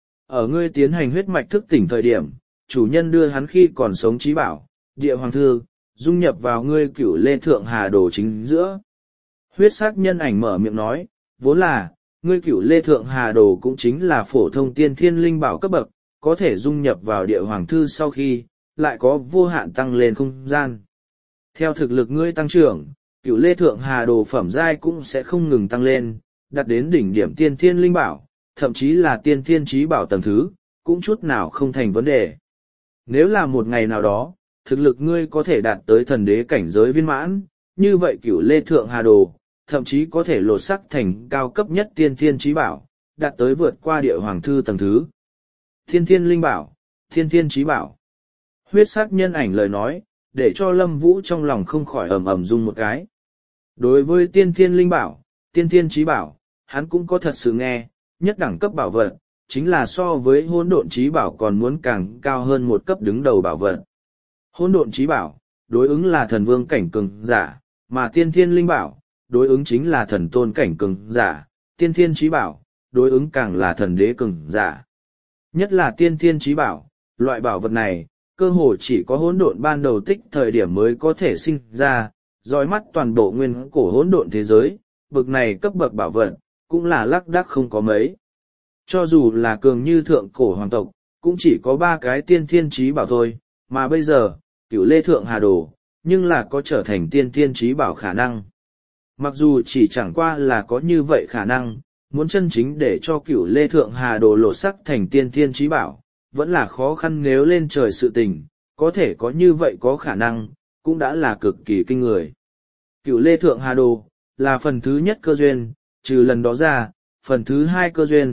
Ở ngươi tiến hành huyết mạch thức tỉnh thời điểm, chủ nhân đưa hắn khi còn sống trí bảo, địa hoàng thư, dung nhập vào ngươi Cửu Lê Thượng Hà Đồ chính giữa. Huyết sắc nhân ảnh mở miệng nói, vốn là, ngươi Cửu Lê Thượng Hà Đồ cũng chính là phổ thông tiên thiên linh bảo cấp bậc, có thể dung nhập vào địa hoàng thư sau khi, lại có vô hạn tăng lên không gian. Theo thực lực ngươi tăng trưởng, Cửu Lê Thượng Hà Đồ phẩm giai cũng sẽ không ngừng tăng lên, đạt đến đỉnh điểm tiên thiên linh bảo, thậm chí là tiên thiên trí bảo tầng thứ, cũng chút nào không thành vấn đề. Nếu là một ngày nào đó, thực lực ngươi có thể đạt tới thần đế cảnh giới viên mãn, như vậy Cửu Lê Thượng Hà Đồ, thậm chí có thể lột sắc thành cao cấp nhất tiên thiên trí bảo, đạt tới vượt qua địa hoàng thư tầng thứ. Thiên thiên linh bảo, thiên thiên trí bảo. Huyết sắc nhân ảnh lời nói, để cho Lâm Vũ trong lòng không khỏi ầm ầm rung một cái. Đối với tiên thiên linh bảo, tiên thiên trí bảo, hắn cũng có thật sự nghe, nhất đẳng cấp bảo vật, chính là so với hỗn độn trí bảo còn muốn càng cao hơn một cấp đứng đầu bảo vật. Hỗn độn trí bảo, đối ứng là thần vương cảnh cường giả, mà tiên thiên linh bảo, đối ứng chính là thần tôn cảnh cường giả, tiên thiên trí bảo, đối ứng càng là thần đế cường giả. Nhất là tiên thiên trí bảo, loại bảo vật này, cơ hồ chỉ có hỗn độn ban đầu tích thời điểm mới có thể sinh ra, dõi mắt toàn bộ nguyên cổ hỗn độn thế giới, bậc này cấp bậc bảo vật, cũng là lác đác không có mấy. Cho dù là cường như thượng cổ hoàng tộc, cũng chỉ có 3 cái tiên thiên trí bảo thôi, mà bây giờ, Cửu Lê Thượng Hà Đồ, nhưng là có trở thành tiên thiên trí bảo khả năng. Mặc dù chỉ chẳng qua là có như vậy khả năng, muốn chân chính để cho Cửu Lê Thượng Hà Đồ lột sắc thành tiên thiên trí bảo, vẫn là khó khăn nếu lên trời sự tình, có thể có như vậy có khả năng, cũng đã là cực kỳ kinh người. Cửu Lê Thượng Hà Đồ, là phần thứ nhất cơ duyên, trừ lần đó ra, phần thứ 2 cơ duyên,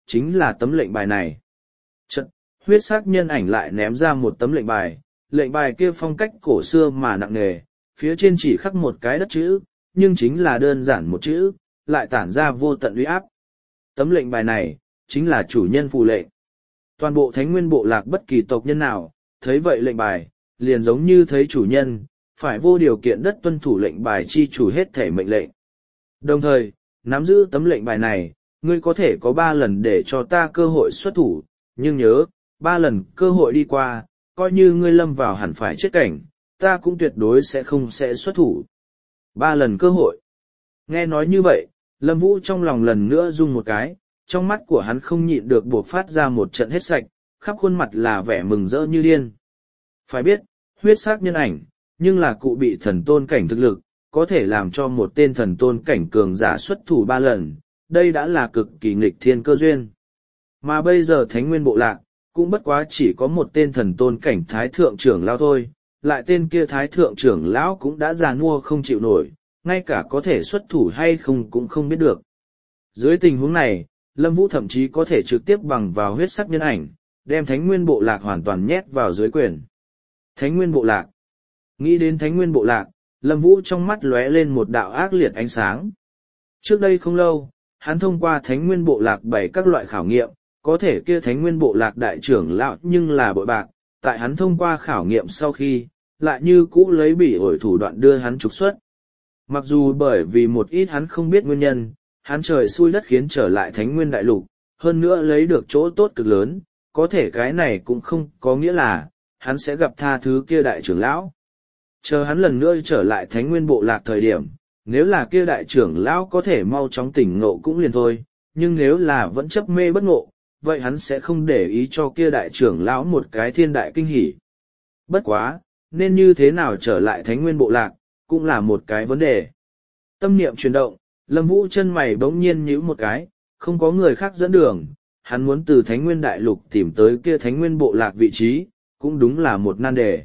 chính là tấm lệnh bài này. Chật, huyết sắc nhân ảnh lại ném ra một tấm lệnh bài kia phong cách cổ xưa mà nặng nề, phía trên chỉ khắc một cái đất chữ, nhưng chính là đơn giản một chữ, lại tản ra vô tận uy áp. Tấm lệnh bài này, chính là chủ nhân phù lệnh. Toàn bộ Thánh Nguyên bộ lạc bất kỳ tộc nhân nào, thấy vậy lệnh bài, liền giống như thấy chủ nhân, phải vô điều kiện đất tuân thủ lệnh bài chi chủ hết thể mệnh lệnh. Đồng thời, nắm giữ tấm lệnh bài này, ngươi có thể có 3 lần để cho ta cơ hội xuất thủ, nhưng nhớ, 3 lần cơ hội đi qua, coi như ngươi lâm vào hẳn phải chết cảnh, ta cũng tuyệt đối sẽ không xuất thủ. 3 lần cơ hội. Nghe nói như vậy, Lâm Vũ trong lòng lần nữa rung một cái, trong mắt của hắn không nhịn được buộc phát ra một trận hết sạch, khắp khuôn mặt là vẻ mừng rỡ như điên. Phải biết, huyết sắc nhân ảnh, nhưng là cụ bị thần tôn cảnh thực lực, có thể làm cho một tên thần tôn cảnh cường giả xuất thủ 3 lần, đây đã là cực kỳ nghịch thiên cơ duyên. Mà bây giờ Thánh Nguyên bộ lạc, cũng bất quá chỉ có một tên thần tôn cảnh thái thượng trưởng lão thôi, lại tên kia thái thượng trưởng lão cũng đã già nua không chịu nổi, ngay cả có thể xuất thủ hay không cũng không biết được. Dưới tình huống này, Lâm Vũ thậm chí có thể trực tiếp bằng vào huyết sắc nhân ảnh, đem Thánh Nguyên bộ lạc hoàn toàn nhét vào dưới quyền. Thánh Nguyên bộ lạc. Nghĩ đến Thánh Nguyên bộ lạc, Lâm Vũ trong mắt lóe lên một đạo ác liệt ánh sáng. Trước đây không lâu, hắn thông qua Thánh Nguyên bộ lạc 7 các loại khảo nghiệm, có thể kia Thánh Nguyên bộ lạc đại trưởng lão nhưng là bội bạc, tại hắn thông qua khảo nghiệm sau khi, lại như cũ lấy bỉ ổi thủ đoạn đưa hắn trục xuất. Mặc dù bởi vì một ít hắn không biết nguyên nhân, hắn trời xui đất khiến trở lại Thánh Nguyên đại lục, hơn nữa lấy được chỗ tốt cực lớn, có thể cái này cũng không có nghĩa là, hắn sẽ gặp tha thứ kia đại trưởng lão. Chờ hắn lần nữa trở lại Thánh Nguyên bộ lạc thời điểm, nếu là kia đại trưởng lão có thể mau chóng tỉnh ngộ cũng liền thôi, nhưng nếu là vẫn chấp mê bất ngộ, vậy hắn sẽ không để ý cho kia đại trưởng lão một cái thiên đại kinh hỉ. Bất quá, nên như thế nào trở lại Thánh Nguyên bộ lạc, cũng là một cái vấn đề. Tâm niệm chuyển động, Lâm Vũ chân mày bỗng nhiên nhíu một cái, không có người khác dẫn đường, hắn muốn từ Thánh Nguyên đại lục tìm tới kia Thánh Nguyên bộ lạc vị trí, cũng đúng là một nan đề.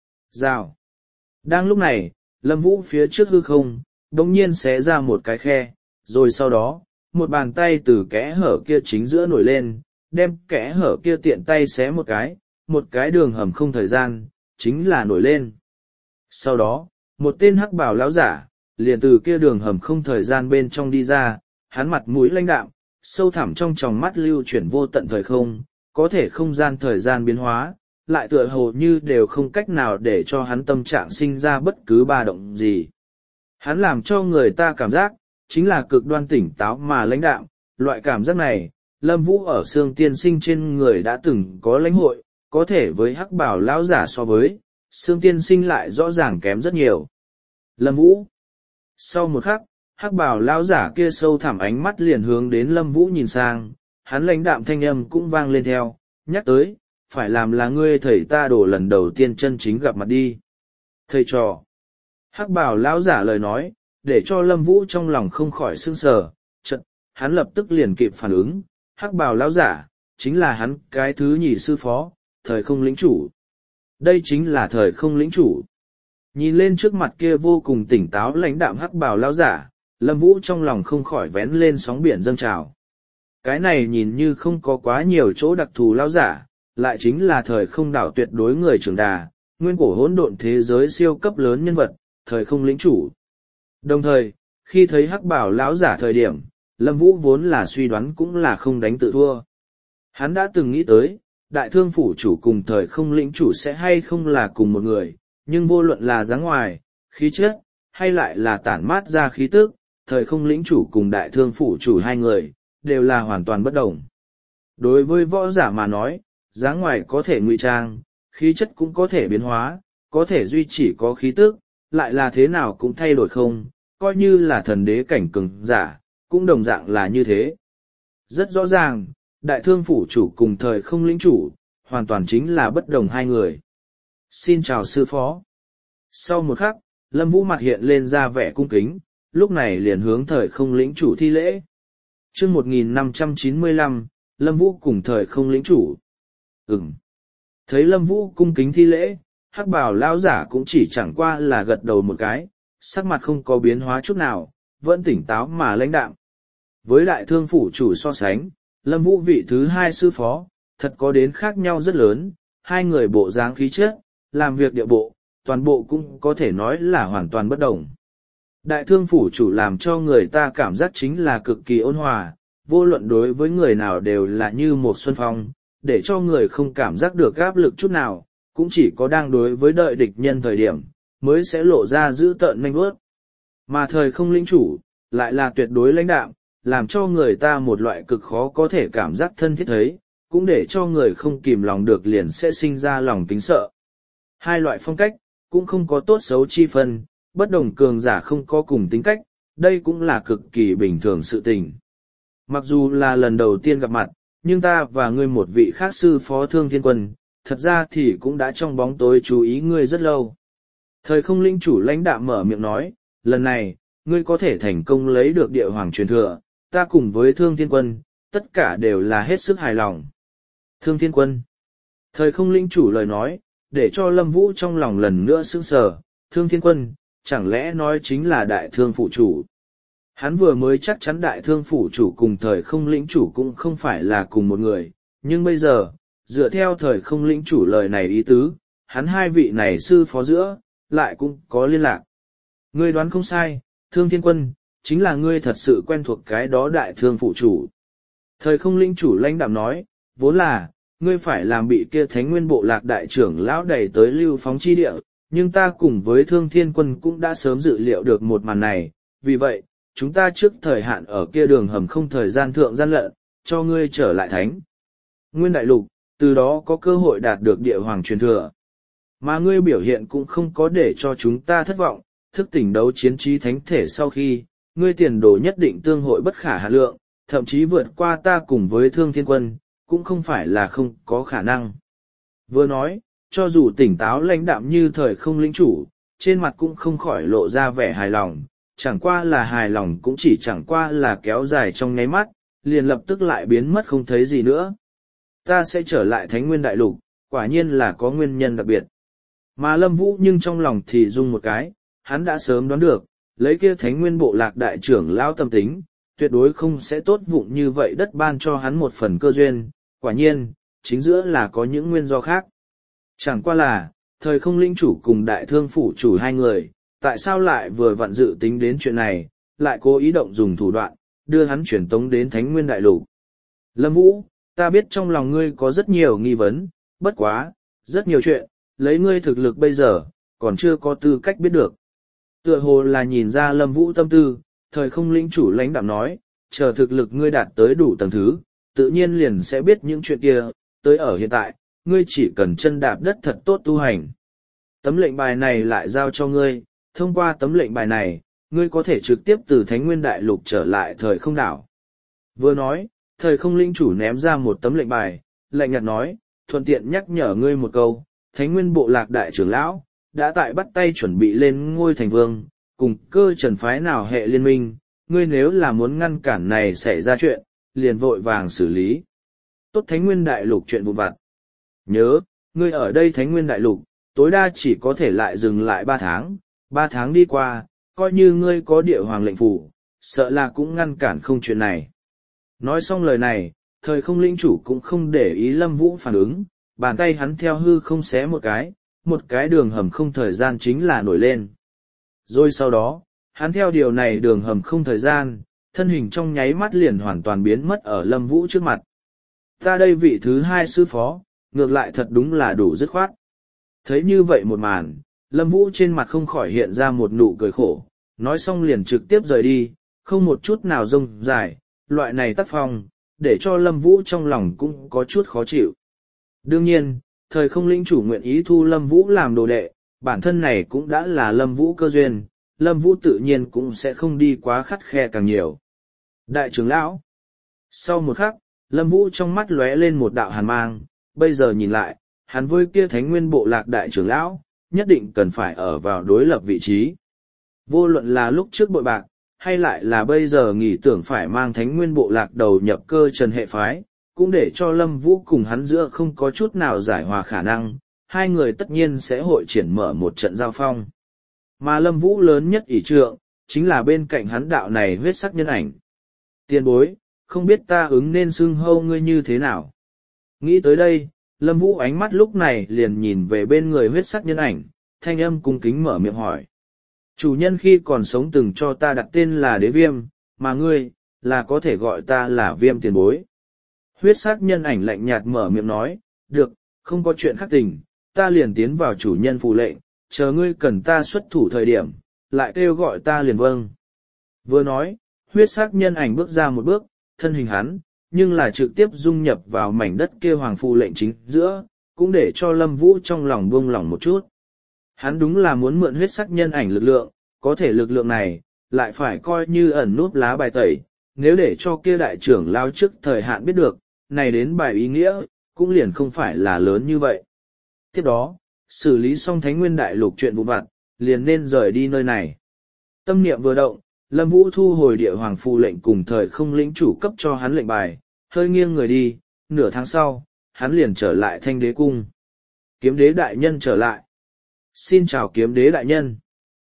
Rào. Đang lúc này, Lâm Vũ phía trước hư không, bỗng nhiên xé ra một cái khe, rồi sau đó, một bàn tay từ kẽ hở kia chính giữa nổi lên, đem kẽ hở kia tiện tay xé một cái đường hầm không thời gian, chính là nổi lên. Sau đó, một tên hắc bào lão giả, liền từ kia đường hầm không thời gian bên trong đi ra, hắn mặt mũi lãnh đạm, sâu thẳm trong tròng mắt lưu chuyển vô tận thời không, có thể không gian thời gian biến hóa, lại tựa hồ như đều không cách nào để cho hắn tâm trạng sinh ra bất cứ ba động gì. Hắn làm cho người ta cảm giác, chính là cực đoan tỉnh táo mà lãnh đạm, loại cảm giác này, Lâm Vũ ở xương tiên sinh trên người đã từng có lãnh hội, có thể với hắc bảo lão giả so với, xương tiên sinh lại rõ ràng kém rất nhiều. Lâm Vũ. Sau một khắc, hắc bảo lão giả kia sâu thẳm ánh mắt liền hướng đến Lâm Vũ nhìn sang, hắn lãnh đạm thanh âm cũng vang lên theo, nhắc tới, phải làm là ngươi thầy ta đổ lần đầu tiên chân chính gặp mặt đi. Thầy trò. Hắc bảo lão giả lời nói, để cho Lâm Vũ trong lòng không khỏi sững sờ, chợt, hắn lập tức liền kịp phản ứng, hắc bào lão giả, chính là hắn cái thứ nhì sư phó, thời không lĩnh chủ. Đây chính là thời không lĩnh chủ. Nhìn lên trước mặt kia vô cùng tỉnh táo lãnh đạm hắc bào lão giả, Lâm Vũ trong lòng không khỏi vén lên sóng biển dâng trào. Cái này nhìn như không có quá nhiều chỗ đặc thù lão giả, lại chính là thời không đảo tuyệt đối người trưởng đà, nguyên cổ hỗn độn thế giới siêu cấp lớn nhân vật, thời không lĩnh chủ. Đồng thời, khi thấy hắc bảo lão giả thời điểm, Lâm Vũ vốn là suy đoán cũng là không đánh tự thua. Hắn đã từng nghĩ tới, đại thương phủ chủ cùng thời không lĩnh chủ sẽ hay không là cùng một người, nhưng vô luận là dáng ngoài, khí chất, hay lại là tản mát ra khí tức, thời không lĩnh chủ cùng đại thương phủ chủ hai người, đều là hoàn toàn bất đồng. Đối với võ giả mà nói, dáng ngoài có thể ngụy trang, khí chất cũng có thể biến hóa, có thể duy trì có khí tức, lại là thế nào cũng thay đổi không, coi như là thần đế cảnh cường giả, cũng đồng dạng là như thế. Rất rõ ràng, đại thương phủ chủ cùng thời không lĩnh chủ, hoàn toàn chính là bất đồng hai người. Xin chào sư phó. Sau một khắc, Lâm Vũ mặt hiện lên ra vẻ cung kính, lúc này liền hướng thời không lĩnh chủ thi lễ. Chương 1595, Lâm Vũ cùng thời không lĩnh chủ. Thấy Lâm Vũ cung kính thi lễ, hắc bào lão giả cũng chỉ chẳng qua là gật đầu một cái, sắc mặt không có biến hóa chút nào, vẫn tỉnh táo mà lãnh đạm. Với đại thương phủ chủ so sánh, Lâm Vũ vị thứ hai sư phó, thật có đến khác nhau rất lớn, hai người bộ dáng khí chất, làm việc địa bộ, toàn bộ cũng có thể nói là hoàn toàn bất đồng. Đại thương phủ chủ làm cho người ta cảm giác chính là cực kỳ ôn hòa, vô luận đối với người nào đều là như một xuân phong, để cho người không cảm giác được áp lực chút nào, cũng chỉ có đang đối với đợi địch nhân thời điểm, mới sẽ lộ ra dữ tợn nhanh bước. Mà thời không lĩnh chủ, lại là tuyệt đối lãnh đạm, làm cho người ta một loại cực khó có thể cảm giác thân thiết thấy, cũng để cho người không kìm lòng được liền sẽ sinh ra lòng kính sợ. Hai loại phong cách, cũng không có tốt xấu chi phân, bất đồng cường giả không có cùng tính cách, đây cũng là cực kỳ bình thường sự tình. Mặc dù là lần đầu tiên gặp mặt, nhưng ta và ngươi một vị khác sư phó Thương Thiên Quân, thật ra thì cũng đã trong bóng tối chú ý ngươi rất lâu. Thời không linh chủ lãnh đạm mở miệng nói, lần này, ngươi có thể thành công lấy được địa hoàng truyền thừa, ta cùng với Thương Thiên Quân, tất cả đều là hết sức hài lòng. Thương Thiên Quân. Thời không linh chủ lời nói, để cho Lâm Vũ trong lòng lần nữa sững sờ, Thương Thiên Quân, chẳng lẽ nói chính là đại thương phụ chủ. Hắn vừa mới chắc chắn đại thương phủ chủ cùng thời không lĩnh chủ cũng không phải là cùng một người, nhưng bây giờ, dựa theo thời không lĩnh chủ lời này ý tứ, hắn hai vị này sư phó giữa, lại cũng có liên lạc. Ngươi đoán không sai, Thương Thiên Quân, chính là ngươi thật sự quen thuộc cái đó đại thương phụ chủ. Thời không lĩnh chủ lãnh đạm nói, vốn là, ngươi phải làm bị kia thánh nguyên bộ lạc đại trưởng lão đẩy tới lưu phóng chi địa, nhưng ta cùng với Thương Thiên Quân cũng đã sớm dự liệu được một màn này, vì vậy, chúng ta trước thời hạn ở kia đường hầm không thời gian thượng gian lận, cho ngươi trở lại thánh nguyên đại lục, từ đó có cơ hội đạt được địa hoàng truyền thừa. Mà ngươi biểu hiện cũng không có để cho chúng ta thất vọng, thức tỉnh đấu chiến trí thánh thể sau khi, ngươi tiền đồ nhất định tương hội bất khả hạ lượng, thậm chí vượt qua ta cùng với Thương Thiên Quân, cũng không phải là không có khả năng. Vừa nói, cho dù tỉnh táo lãnh đạm như thời không lĩnh chủ, trên mặt cũng không khỏi lộ ra vẻ hài lòng, chẳng qua là hài lòng cũng chỉ chẳng qua là kéo dài trong nháy mắt, liền lập tức lại biến mất không thấy gì nữa. Ta sẽ trở lại Thánh Nguyên Đại Lục, quả nhiên là có nguyên nhân đặc biệt. Mà Lâm Vũ nhưng trong lòng thì rung một cái, hắn đã sớm đoán được, lấy kia Thánh Nguyên bộ lạc đại trưởng lão tâm tính, tuyệt đối không sẽ tốt vụng như vậy đất ban cho hắn một phần cơ duyên, quả nhiên, chính giữa là có những nguyên do khác. Chẳng qua là, thời không linh chủ cùng đại thương phủ chủ hai người, tại sao lại vừa vặn dự tính đến chuyện này, lại cố ý động dùng thủ đoạn, đưa hắn chuyển tống đến Thánh Nguyên Đại Lục. Lâm Vũ, ta biết trong lòng ngươi có rất nhiều nghi vấn, bất quá, rất nhiều chuyện, lấy ngươi thực lực bây giờ, còn chưa có tư cách biết được. Tựa hồ là nhìn ra Lâm Vũ tâm tư, thời không lĩnh chủ lãnh đạm nói, chờ thực lực ngươi đạt tới đủ tầng thứ, tự nhiên liền sẽ biết những chuyện kia, tới ở hiện tại, ngươi chỉ cần chân đạp đất thật tốt tu hành. Tấm lệnh bài này lại giao cho ngươi, thông qua tấm lệnh bài này, ngươi có thể trực tiếp từ Thánh Nguyên Đại Lục trở lại thời không đảo. Vừa nói, thời không linh chủ ném ra một tấm lệnh bài, lạnh nhạt nói, thuận tiện nhắc nhở ngươi một câu, Thánh Nguyên bộ lạc đại trưởng lão, đã tại bắt tay chuẩn bị lên ngôi thành vương, cùng cơ trần phái nào hệ liên minh, ngươi nếu là muốn ngăn cản này xảy ra chuyện, liền vội vàng xử lý. Tốt Thánh Nguyên Đại Lục chuyện vụn vặt. Nhớ, ngươi ở đây Thánh Nguyên Đại Lục, tối đa chỉ có thể lại dừng lại 3 tháng, 3 tháng đi qua, coi như ngươi có địa hoàng lệnh phủ, sợ là cũng ngăn cản không chuyện này. Nói xong lời này, thời không linh chủ cũng không để ý Lâm Vũ phản ứng, bàn tay hắn theo hư không xé một cái đường hầm không thời gian chính là nổi lên. Rồi sau đó, hắn theo điều này đường hầm không thời gian, thân hình trong nháy mắt liền hoàn toàn biến mất ở Lâm Vũ trước mặt. Ta đây vị thứ hai sư phó, ngược lại thật đúng là đủ dứt khoát. Thấy như vậy một màn, Lâm Vũ trên mặt không khỏi hiện ra một nụ cười khổ, nói xong liền trực tiếp rời đi, không một chút nào rông dài, loại này tác phong, để cho Lâm Vũ trong lòng cũng có chút khó chịu. Đương nhiên, thời không lĩnh chủ nguyện ý thu Lâm Vũ làm đồ đệ, bản thân này cũng đã là Lâm Vũ cơ duyên, Lâm Vũ tự nhiên cũng sẽ không đi quá khắt khe càng nhiều. Đại trưởng lão. Sau một khắc, Lâm Vũ trong mắt lóe lên một đạo hàn mang, bây giờ nhìn lại, hắn với kia Thánh Nguyên bộ lạc đại trưởng lão, nhất định cần phải ở vào đối lập vị trí. Vô luận là lúc trước bội bạc, hay lại là bây giờ nghĩ tưởng phải mang Thánh Nguyên bộ lạc đầu nhập cơ trần hệ phái, cũng để cho Lâm Vũ cùng hắn giữa không có chút nào giải hòa khả năng, hai người tất nhiên sẽ hội triển mở một trận giao phong. Mà Lâm Vũ lớn nhất ỷ trượng, chính là bên cạnh hắn đạo này huyết sắc nhân ảnh. Tiền bối, không biết ta ứng nên xưng hô ngươi như thế nào. Nghĩ tới đây, Lâm Vũ ánh mắt lúc này liền nhìn về bên người huyết sắc nhân ảnh, thanh âm cung kính mở miệng hỏi. Chủ nhân khi còn sống từng cho ta đặt tên là Đế Viêm, mà ngươi, là có thể gọi ta là Viêm tiền bối. Huyết sắc nhân ảnh lạnh nhạt mở miệng nói, được, không có chuyện khác tình, ta liền tiến vào chủ nhân phù lệnh, chờ ngươi cần ta xuất thủ thời điểm, lại kêu gọi ta liền vâng. Vừa nói, huyết sắc nhân ảnh bước ra một bước, thân hình hắn, nhưng là trực tiếp dung nhập vào mảnh đất kia hoàng phù lệnh chính giữa, cũng để cho Lâm Vũ trong lòng buông lỏng một chút. Hắn đúng là muốn mượn huyết sắc nhân ảnh lực lượng, có thể lực lượng này, lại phải coi như ẩn núp lá bài tẩy, nếu để cho kia đại trưởng lao trước thời hạn biết được, này đến bài ý nghĩa, cũng liền không phải là lớn như vậy. Tiếp đó, xử lý xong Thánh Nguyên Đại Lục chuyện vụ vặt, liền nên rời đi nơi này. Tâm niệm vừa động, Lâm Vũ thu hồi địa hoàng phù lệnh cùng thời không lĩnh chủ cấp cho hắn lệnh bài, hơi nghiêng người đi, nửa tháng sau, hắn liền trở lại Thanh Đế Cung. Kiếm đế đại nhân trở lại. Xin chào kiếm đế đại nhân.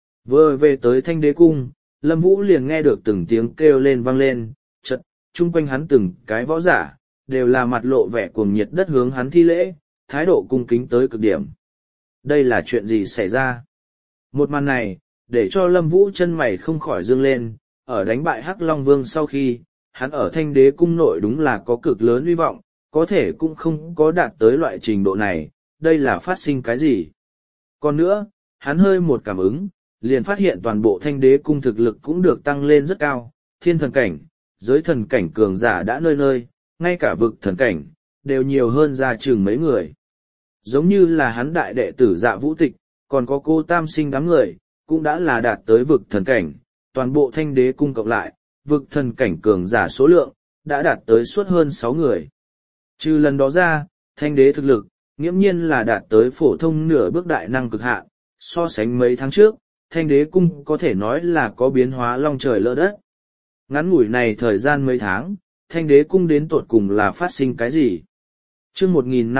Vừa về tới Thanh Đế Cung, Lâm Vũ liền nghe được từng tiếng kêu lên vang lên, chợt, chung quanh hắn từng cái võ giả, đều là mặt lộ vẻ cuồng nhiệt đất hướng hắn thi lễ, thái độ cung kính tới cực điểm. Đây là chuyện gì xảy ra? Một màn này, để cho Lâm Vũ chân mày không khỏi dương lên, ở đánh bại Hắc Long Vương sau khi, hắn ở Thanh Đế Cung nội đúng là có cực lớn hy vọng, có thể cũng không có đạt tới loại trình độ này, đây là phát sinh cái gì? Còn nữa, hắn hơi một cảm ứng, liền phát hiện toàn bộ Thanh Đế Cung thực lực cũng được tăng lên rất cao, thiên thần cảnh, giới thần cảnh cường giả đã nơi nơi, ngay cả vực thần cảnh, đều nhiều hơn ra chừng mấy người. Giống như là hắn đại đệ tử Dạ Vũ Tịch, còn có cô Tam Sinh đám người, cũng đã là đạt tới vực thần cảnh, toàn bộ Thanh Đế Cung cộng lại, vực thần cảnh cường giả số lượng, đã đạt tới suốt hơn 6 người. Trừ lần đó ra, Thanh Đế thực lực, nghiễm nhiên là đạt tới phổ thông nửa bước đại năng cực hạn, so sánh mấy tháng trước, Thanh Đế Cung có thể nói là có biến hóa long trời lỡ đất. Ngắn ngủi này thời gian mấy tháng, Thanh Đế Cung đến tột cùng là phát sinh cái gì? Chương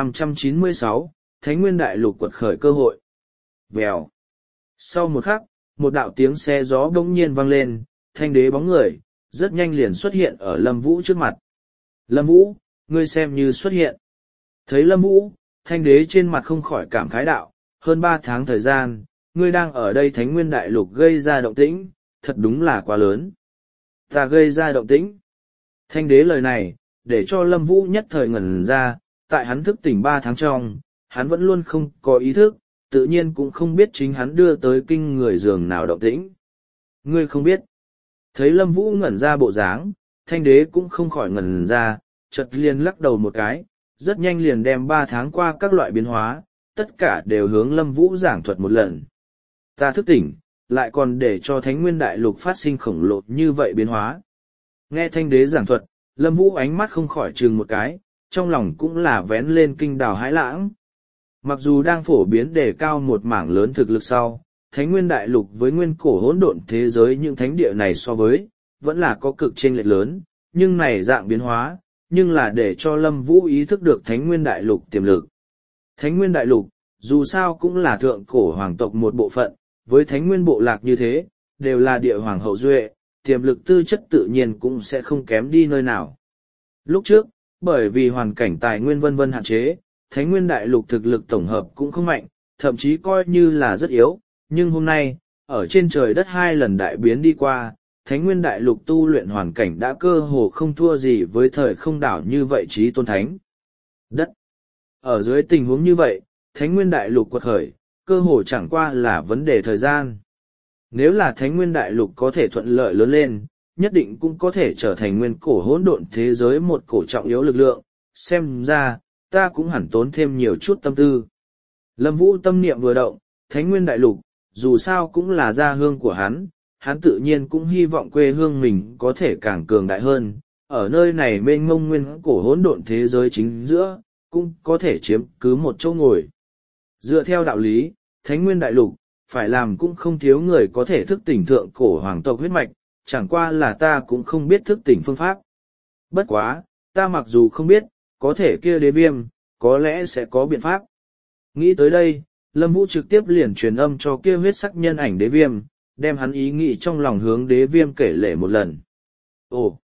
1596, Thánh Nguyên Đại Lục quật khởi cơ hội. Vèo. Sau một khắc, một đạo tiếng xe gió bỗng nhiên vang lên, Thanh Đế bóng người, rất nhanh liền xuất hiện ở Lâm Vũ trước mặt. Lâm Vũ, ngươi xem như xuất hiện. Thấy Lâm Vũ, Thanh Đế trên mặt không khỏi cảm khái đạo, hơn 3 tháng thời gian, ngươi đang ở đây Thánh Nguyên Đại Lục gây ra động tĩnh, thật đúng là quá lớn. Ta gây ra động tĩnh. Thanh Đế lời này, để cho Lâm Vũ nhất thời ngẩn ra, tại hắn thức tỉnh 3 tháng trong, hắn vẫn luôn không có ý thức, tự nhiên cũng không biết chính hắn đưa tới kinh người giường nào động tĩnh. Ngươi không biết. Thấy Lâm Vũ ngẩn ra bộ dáng, Thanh Đế cũng không khỏi ngẩn ra, chợt liền lắc đầu một cái, rất nhanh liền đem 3 tháng qua các loại biến hóa, tất cả đều hướng Lâm Vũ giảng thuật một lần. Ta thức tỉnh, lại còn để cho Thánh Nguyên Đại Lục phát sinh khổng lồ như vậy biến hóa. Nghe Thanh Đế giảng thuật, Lâm Vũ ánh mắt không khỏi chừng một cái, trong lòng cũng là vén lên kinh đào hãi lãng. Mặc dù đang phổ biến đề cao một mảng lớn thực lực sau, Thánh Nguyên Đại Lục với nguyên cổ hỗn độn thế giới những thánh địa này so với, vẫn là có cực chênh lệch lớn, nhưng này dạng biến hóa, nhưng là để cho Lâm Vũ ý thức được Thánh Nguyên Đại Lục tiềm lực. Thánh Nguyên Đại Lục, dù sao cũng là thượng cổ hoàng tộc một bộ phận, với Thánh Nguyên bộ lạc như thế, đều là địa hoàng hậu duệ, tiềm lực tư chất tự nhiên cũng sẽ không kém đi nơi nào. Lúc trước, bởi vì hoàn cảnh tài nguyên vân vân hạn chế, Thánh Nguyên Đại Lục thực lực tổng hợp cũng không mạnh, thậm chí coi như là rất yếu, nhưng hôm nay, ở trên trời đất 2 lần đại biến đi qua, Thánh Nguyên Đại Lục tu luyện hoàn cảnh đã cơ hồ không thua gì với thời không đảo như vậy chí tôn thánh. Đất. Ở dưới tình huống như vậy, Thánh Nguyên Đại Lục quật khởi, cơ hồ chẳng qua là vấn đề thời gian. Nếu là Thánh Nguyên Đại Lục có thể thuận lợi lớn lên, nhất định cũng có thể trở thành nguyên cổ hỗn độn thế giới một cổ trọng yếu lực lượng, xem ra, ta cũng hẳn tốn thêm nhiều chút tâm tư. Lâm Vũ tâm niệm vừa động, Thánh Nguyên Đại Lục, dù sao cũng là gia hương của hắn tự nhiên cũng hy vọng quê hương mình có thể càng cường đại hơn, ở nơi này mênh mông nguyên cổ hỗn độn thế giới chính giữa, cũng có thể chiếm cứ một chỗ ngồi. Dựa theo đạo lý, Thánh Nguyên Đại Lục, phải làm cũng không thiếu người có thể thức tỉnh thượng cổ hoàng tộc huyết mạch, chẳng qua là ta cũng không biết thức tỉnh phương pháp. Bất quá, ta mặc dù không biết, có thể kia Đế Viêm, có lẽ sẽ có biện pháp. Nghĩ tới đây, Lâm Vũ trực tiếp liền truyền âm cho kia huyết sắc nhân ảnh Đế Viêm, đem hắn ý nghĩ trong lòng hướng Đế Viêm kể lể một lần. Ồ!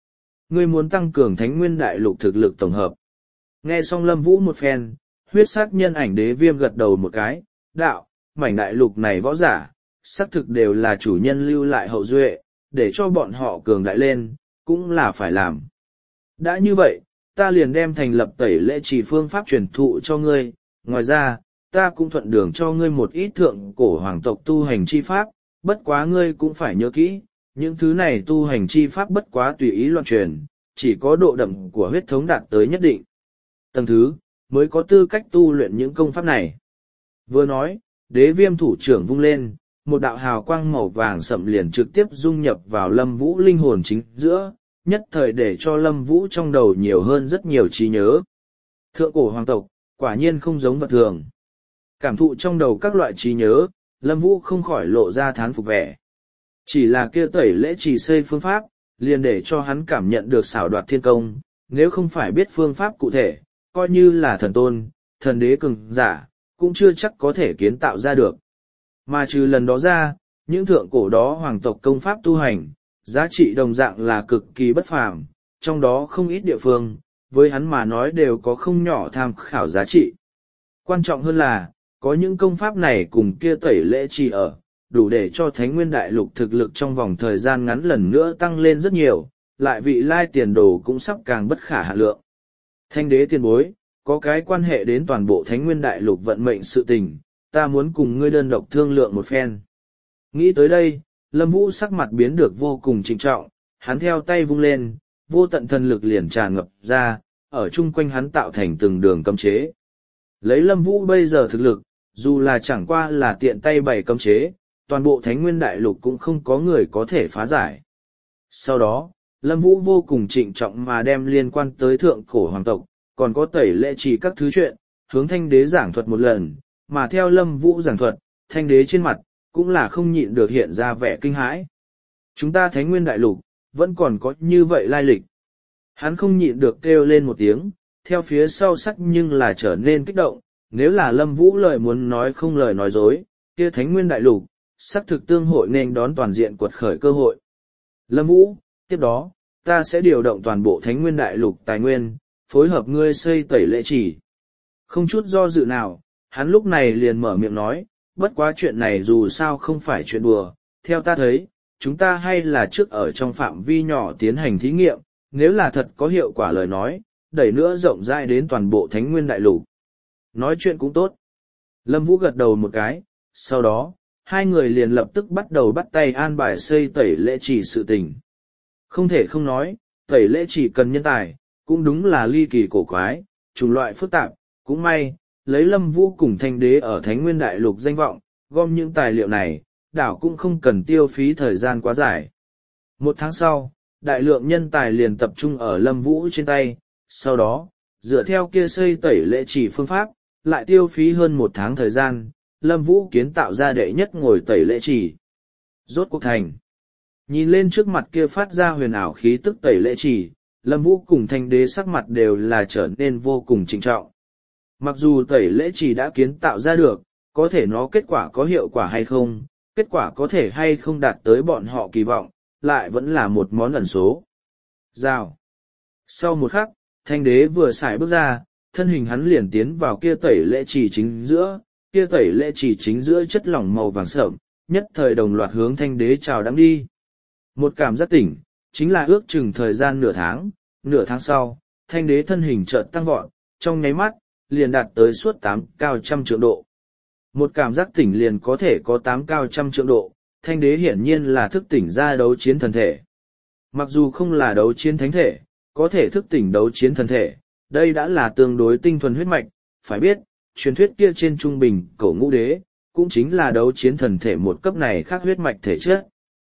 ngươi muốn tăng cường Thánh Nguyên Đại Lục thực lực tổng hợp. Nghe xong Lâm Vũ một phen, huyết sắc nhân ảnh đế viêm gật đầu một cái, đạo, mảnh đại lục này võ giả, xác thực đều là chủ nhân lưu lại hậu duệ, để cho bọn họ cường đại lên, cũng là phải làm. Đã như vậy, ta liền đem thành lập tẩy lễ trì phương pháp truyền thụ cho ngươi, ngoài ra, ta cũng thuận đường cho ngươi một ít thượng cổ hoàng tộc tu hành chi pháp, bất quá ngươi cũng phải nhớ kỹ, những thứ này tu hành chi pháp bất quá tùy ý loạn truyền, chỉ có độ đậm của huyết thống đạt tới nhất định tầng thứ, mới có tư cách tu luyện những công pháp này. Vừa nói, đế viêm thủ trưởng vung lên, một đạo hào quang màu vàng sậm liền trực tiếp dung nhập vào Lâm Vũ linh hồn chính giữa, nhất thời để cho Lâm Vũ trong đầu nhiều hơn rất nhiều trí nhớ. Thượng cổ hoàng tộc, quả nhiên không giống vật thường. Cảm thụ trong đầu các loại trí nhớ, Lâm Vũ không khỏi lộ ra thán phục vẻ. Chỉ là kia tẩy lễ trì xây phương pháp, liền để cho hắn cảm nhận được xảo đoạt thiên công, nếu không phải biết phương pháp cụ thể, coi như là thần tôn, thần đế cường giả, cũng chưa chắc có thể kiến tạo ra được. Mà trừ lần đó ra, những thượng cổ đó hoàng tộc công pháp tu hành, giá trị đồng dạng là cực kỳ bất phàm, trong đó không ít địa phương, với hắn mà nói đều có không nhỏ tham khảo giá trị. Quan trọng hơn là, có những công pháp này cùng kia tẩy lễ trì ở, đủ để cho Thánh Nguyên Đại Lục thực lực trong vòng thời gian ngắn lần nữa tăng lên rất nhiều, lại vị lai tiền đồ cũng sắp càng bất khả hạ lượng. Thanh đế tiền bối, có cái quan hệ đến toàn bộ Thánh Nguyên Đại Lục vận mệnh sự tình, ta muốn cùng ngươi đơn độc thương lượng một phen. Nghĩ tới đây, Lâm Vũ sắc mặt biến được vô cùng trịnh trọng, hắn theo tay vung lên, vô tận thần lực liền tràn ngập ra, ở chung quanh hắn tạo thành từng đường cấm chế. Lấy Lâm Vũ bây giờ thực lực, dù là chẳng qua là tiện tay bày cấm chế, toàn bộ Thánh Nguyên Đại Lục cũng không có người có thể phá giải. Sau đó, Lâm Vũ vô cùng trịnh trọng mà đem liên quan tới thượng cổ hoàng tộc, còn có tẩy lễ trì các thứ chuyện, hướng Thanh Đế giảng thuật một lần, mà theo Lâm Vũ giảng thuật, Thanh Đế trên mặt, cũng là không nhịn được hiện ra vẻ kinh hãi. Chúng ta Thánh Nguyên Đại Lục, vẫn còn có như vậy lai lịch. Hắn không nhịn được kêu lên một tiếng, theo phía sau sắc nhưng là trở nên kích động, nếu là Lâm Vũ lời muốn nói không lời nói dối, kia Thánh Nguyên Đại Lục, sắc thực tương hội nên đón toàn diện quật khởi cơ hội. Lâm Vũ, tiếp đó, ta sẽ điều động toàn bộ Thánh Nguyên Đại Lục tài nguyên, phối hợp ngươi xây tẩy lễ trì. Không chút do dự nào, hắn lúc này liền mở miệng nói, bất quá chuyện này dù sao không phải chuyện đùa, theo ta thấy, chúng ta hay là trước ở trong phạm vi nhỏ tiến hành thí nghiệm, nếu là thật có hiệu quả lời nói, đẩy nữa rộng rãi đến toàn bộ Thánh Nguyên Đại Lục. Nói chuyện cũng tốt. Lâm Vũ gật đầu một cái, sau đó, hai người liền lập tức bắt đầu bắt tay an bài xây tẩy lễ trì sự tình. Không thể không nói, tẩy lễ trì cần nhân tài, cũng đúng là ly kỳ cổ quái, chủng loại phức tạp, cũng may, lấy Lâm Vũ cùng Thanh Đế ở Thánh Nguyên Đại Lục danh vọng, gom những tài liệu này, đảo cũng không cần tiêu phí thời gian quá dài. Một tháng sau, đại lượng nhân tài liền tập trung ở Lâm Vũ trên tay, sau đó, dựa theo kia xây tẩy lễ trì phương pháp, lại tiêu phí hơn một tháng thời gian, Lâm Vũ kiến tạo ra đệ nhất ngồi tẩy lễ trì. Rốt cuộc thành. Nhìn lên trước mặt kia phát ra huyền ảo khí tức tẩy lễ trì, Lâm Vũ cùng Thanh Đế sắc mặt đều là trở nên vô cùng trịnh trọng. Mặc dù tẩy lễ trì đã kiến tạo ra được, có thể nó kết quả có hiệu quả hay không, kết quả có thể hay không đạt tới bọn họ kỳ vọng, lại vẫn là một món ẩn số. Rào. Sau một khắc, Thanh Đế vừa xài bước ra, thân hình hắn liền tiến vào kia tẩy lễ trì chính giữa, kia tẩy lễ trì chính giữa chất lỏng màu vàng sợm, nhất thời đồng loạt hướng Thanh Đế chào đắm đi. Một cảm giác tỉnh, chính là ước chừng thời gian nửa tháng sau, Thanh Đế thân hình chợt tăng vọt, trong nháy mắt, liền đạt tới suốt 8 cao trăm trượng độ. Một cảm giác tỉnh liền có thể có 8 cao trăm trượng độ, Thanh Đế hiển nhiên là thức tỉnh ra đấu chiến thần thể. Mặc dù không là đấu chiến thánh thể, có thể thức tỉnh đấu chiến thần thể, đây đã là tương đối tinh thuần huyết mạch, phải biết, truyền thuyết kia trên trung bình cổ ngũ đế, cũng chính là đấu chiến thần thể một cấp này khác huyết mạch thể chất.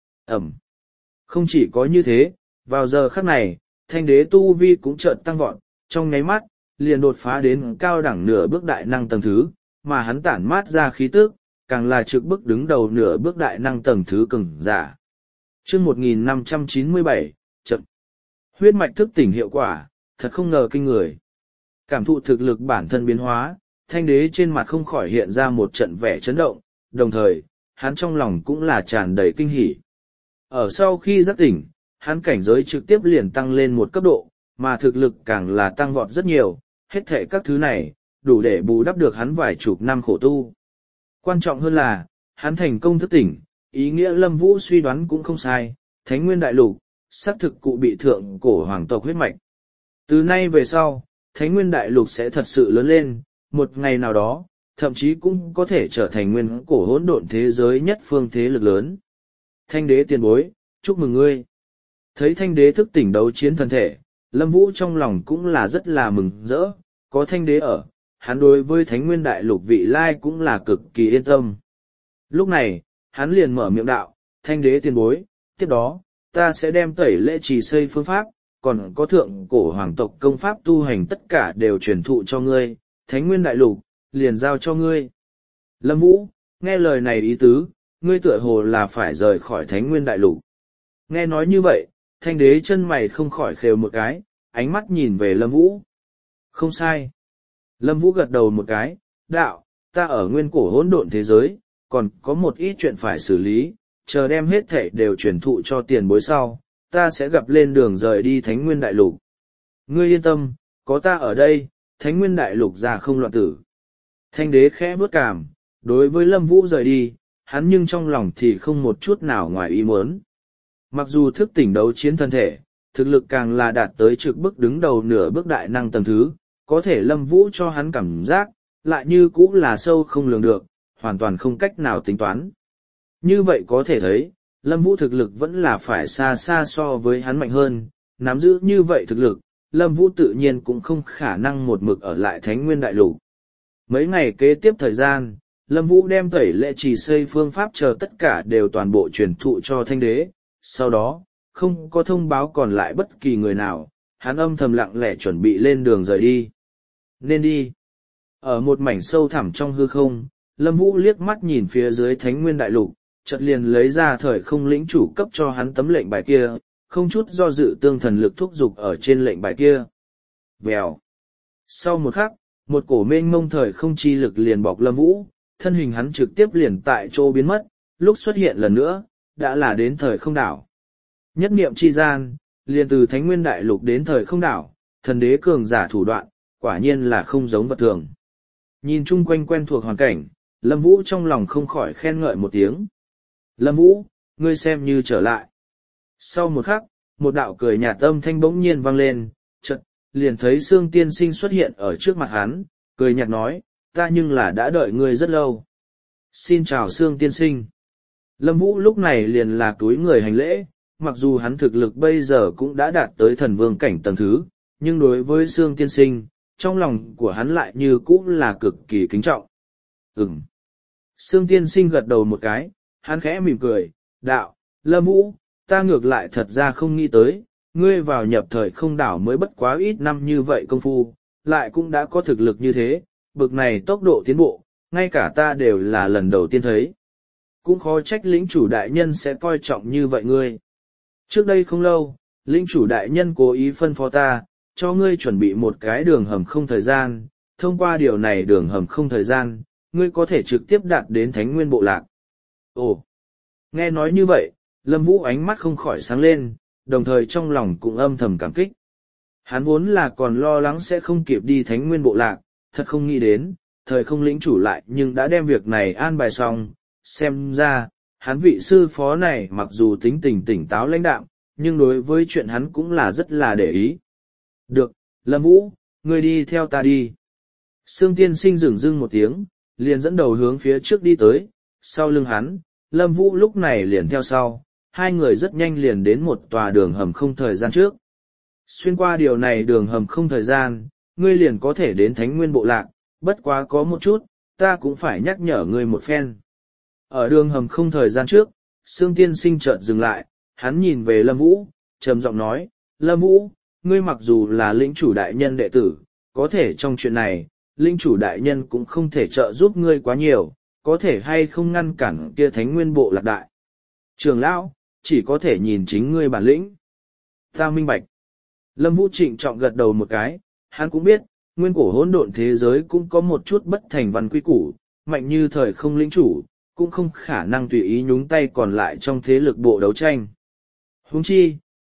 Không chỉ có như thế, vào giờ khắc này, Thanh Đế tu vi cũng chợt tăng vọt, trong nháy mắt, liền đột phá đến cao đẳng nửa bước đại năng tầng thứ, mà hắn tản mát ra khí tức, càng là trực bước đứng đầu nửa bước đại năng tầng thứ cường giả. Chương 1597, trận. Huyết mạch thức tỉnh hiệu quả, thật không ngờ kinh người. Cảm thụ thực lực bản thân biến hóa, Thanh Đế trên mặt không khỏi hiện ra một trận vẻ chấn động, đồng thời, hắn trong lòng cũng là tràn đầy kinh hỉ. Ở sau khi giác tỉnh, hắn cảnh giới trực tiếp liền tăng lên một cấp độ, mà thực lực càng là tăng vọt rất nhiều, hết thệ các thứ này, đủ để bù đắp được hắn vài chục năm khổ tu. Quan trọng hơn là, hắn thành công thức tỉnh, ý nghĩa Lâm Vũ suy đoán cũng không sai, Thánh Nguyên Đại Lục, xác thực cụ bị thượng cổ hoàng tộc huyết mạch. Từ nay về sau, Thánh Nguyên Đại Lục sẽ thật sự lớn lên, một ngày nào đó, thậm chí cũng có thể trở thành nguyên cổ hỗn độn thế giới nhất phương thế lực lớn. Thanh đế tiền bối, chúc mừng ngươi. Thấy thanh đế thức tỉnh đấu chiến thân thể, Lâm Vũ trong lòng cũng là rất là mừng rỡ, có thanh đế ở, hắn đối với Thánh Nguyên Đại Lục vị lai cũng là cực kỳ yên tâm. Lúc này, hắn liền mở miệng đạo, thanh đế tiền bối, tiếp đó, ta sẽ đem tẩy lễ trì xây phương pháp, còn có thượng cổ hoàng tộc công pháp tu hành tất cả đều truyền thụ cho ngươi, Thánh Nguyên Đại Lục, liền giao cho ngươi. Lâm Vũ, nghe lời này ý tứ, ngươi tựa hồ là phải rời khỏi Thánh Nguyên Đại Lục. Nghe nói như vậy, thanh đế chân mày không khỏi khều một cái, ánh mắt nhìn về Lâm Vũ. Không sai. Lâm Vũ gật đầu một cái, đạo, ta ở nguyên cổ hỗn độn thế giới, còn có một ít chuyện phải xử lý, chờ đem hết thảy đều truyền thụ cho tiền bối sau, ta sẽ gặp lên đường rời đi Thánh Nguyên Đại Lục. Ngươi yên tâm, có ta ở đây, Thánh Nguyên Đại Lục ra không loạn tử. Thanh đế khẽ bước cảm, đối với Lâm Vũ rời đi, hắn nhưng trong lòng thì không một chút nào ngoài ý muốn. Mặc dù thức tỉnh đấu chiến thân thể, thực lực càng là đạt tới trực bước đứng đầu nửa bước đại năng tầng thứ, có thể Lâm Vũ cho hắn cảm giác, lại như cũ là sâu không lường được, hoàn toàn không cách nào tính toán. Như vậy có thể thấy, Lâm Vũ thực lực vẫn là phải xa xa so với hắn mạnh hơn, nắm giữ như vậy thực lực, Lâm Vũ tự nhiên cũng không khả năng một mực ở lại Thánh Nguyên Đại Lục. Mấy ngày kế tiếp thời gian, Lâm Vũ đem tẩy lễ trì xây phương pháp chờ tất cả đều toàn bộ truyền thụ cho thanh đế, sau đó, không có thông báo còn lại bất kỳ người nào, hắn âm thầm lặng lẽ chuẩn bị lên đường rời đi. Nên đi. Ở một mảnh sâu thẳm trong hư không, Lâm Vũ liếc mắt nhìn phía dưới Thánh Nguyên Đại Lục, chợt liền lấy ra thời không lĩnh chủ cấp cho hắn tấm lệnh bài kia, không chút do dự tương thần lực thúc giục ở trên lệnh bài kia. Vèo. Sau một khắc, một cổ mênh mông thời không chi lực liền bọc Lâm Vũ, thân hình hắn trực tiếp liền tại chỗ biến mất, lúc xuất hiện lần nữa, đã là đến thời không đảo. Nhất niệm chi gian, liền từ Thánh Nguyên Đại Lục đến thời không đảo, thần đế cường giả thủ đoạn, quả nhiên là không giống vật thường. Nhìn chung quanh quen thuộc hoàn cảnh, Lâm Vũ trong lòng không khỏi khen ngợi một tiếng. Lâm Vũ, ngươi xem như trở lại. Sau một khắc, một đạo cười nhạt âm thanh bỗng nhiên vang lên, chợt liền thấy Sương Tiên Sinh xuất hiện ở trước mặt hắn, cười nhạt nói, ta nhưng là đã đợi ngươi rất lâu. Xin chào Sương Tiên Sinh. Lâm Vũ lúc này liền là túi người hành lễ, mặc dù hắn thực lực bây giờ cũng đã đạt tới thần vương cảnh tầng thứ, nhưng đối với Sương Tiên Sinh, trong lòng của hắn lại như cũ là cực kỳ kính trọng. Sương Tiên Sinh gật đầu một cái, hắn khẽ mỉm cười, đạo, Lâm Vũ, ta ngược lại thật ra không nghĩ tới, ngươi vào nhập thời không đảo mới bất quá ít năm như vậy công phu, lại cũng đã có thực lực như thế, bực này tốc độ tiến bộ, ngay cả ta đều là lần đầu tiên thấy. Cũng khó trách lĩnh chủ đại nhân sẽ coi trọng như vậy ngươi. Trước đây không lâu, lĩnh chủ đại nhân cố ý phân phó ta, cho ngươi chuẩn bị một cái đường hầm không thời gian, thông qua điều này đường hầm không thời gian, ngươi có thể trực tiếp đạt đến Thánh Nguyên Bộ Lạc. Ồ! Nghe nói như vậy, Lâm Vũ ánh mắt không khỏi sáng lên, đồng thời trong lòng cũng âm thầm cảm kích. Hắn vốn là còn lo lắng sẽ không kịp đi Thánh Nguyên Bộ Lạc, thật không nghĩ đến, thời không lĩnh chủ lại nhưng đã đem việc này an bài xong, xem ra, hắn vị sư phó này mặc dù tính tình tỉnh táo lãnh đạm, nhưng đối với chuyện hắn cũng là rất là để ý. Được, Lâm Vũ, ngươi đi theo ta đi. Sương Tiên Sinh dửng dưng một tiếng, liền dẫn đầu hướng phía trước đi tới, sau lưng hắn, Lâm Vũ lúc này liền theo sau, hai người rất nhanh liền đến một tòa đường hầm không thời gian trước. Xuyên qua điều này đường hầm không thời gian, ngươi liền có thể đến Thánh Nguyên Bộ Lạc, bất quá có một chút, ta cũng phải nhắc nhở ngươi một phen. Ở đường hầm không thời gian trước, Sương Tiên Sinh chợt dừng lại, hắn nhìn về Lâm Vũ, trầm giọng nói, Lâm Vũ, ngươi mặc dù là lĩnh chủ đại nhân đệ tử, có thể trong chuyện này, lĩnh chủ đại nhân cũng không thể trợ giúp ngươi quá nhiều, có thể hay không ngăn cản kia Thánh Nguyên Bộ Lạc đại. Trường lão, chỉ có thể nhìn chính ngươi bản lĩnh. Ta minh bạch. Lâm Vũ trịnh trọng gật đầu một cái, hắn cũng biết, nguyên cổ hỗn độn thế giới cũng có một chút bất thành văn quy củ, mạnh như thời không lĩnh chủ, cũng không khả năng tùy ý nhúng tay còn lại trong thế lực bộ đấu tranh. Huống chi,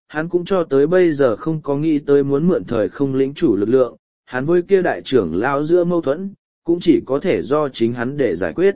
hắn cũng cho tới bây giờ không có nghĩ tới muốn mượn thời không lĩnh chủ lực lượng, hắn với kia đại trưởng lão giữa mâu thuẫn, cũng chỉ có thể do chính hắn để giải quyết.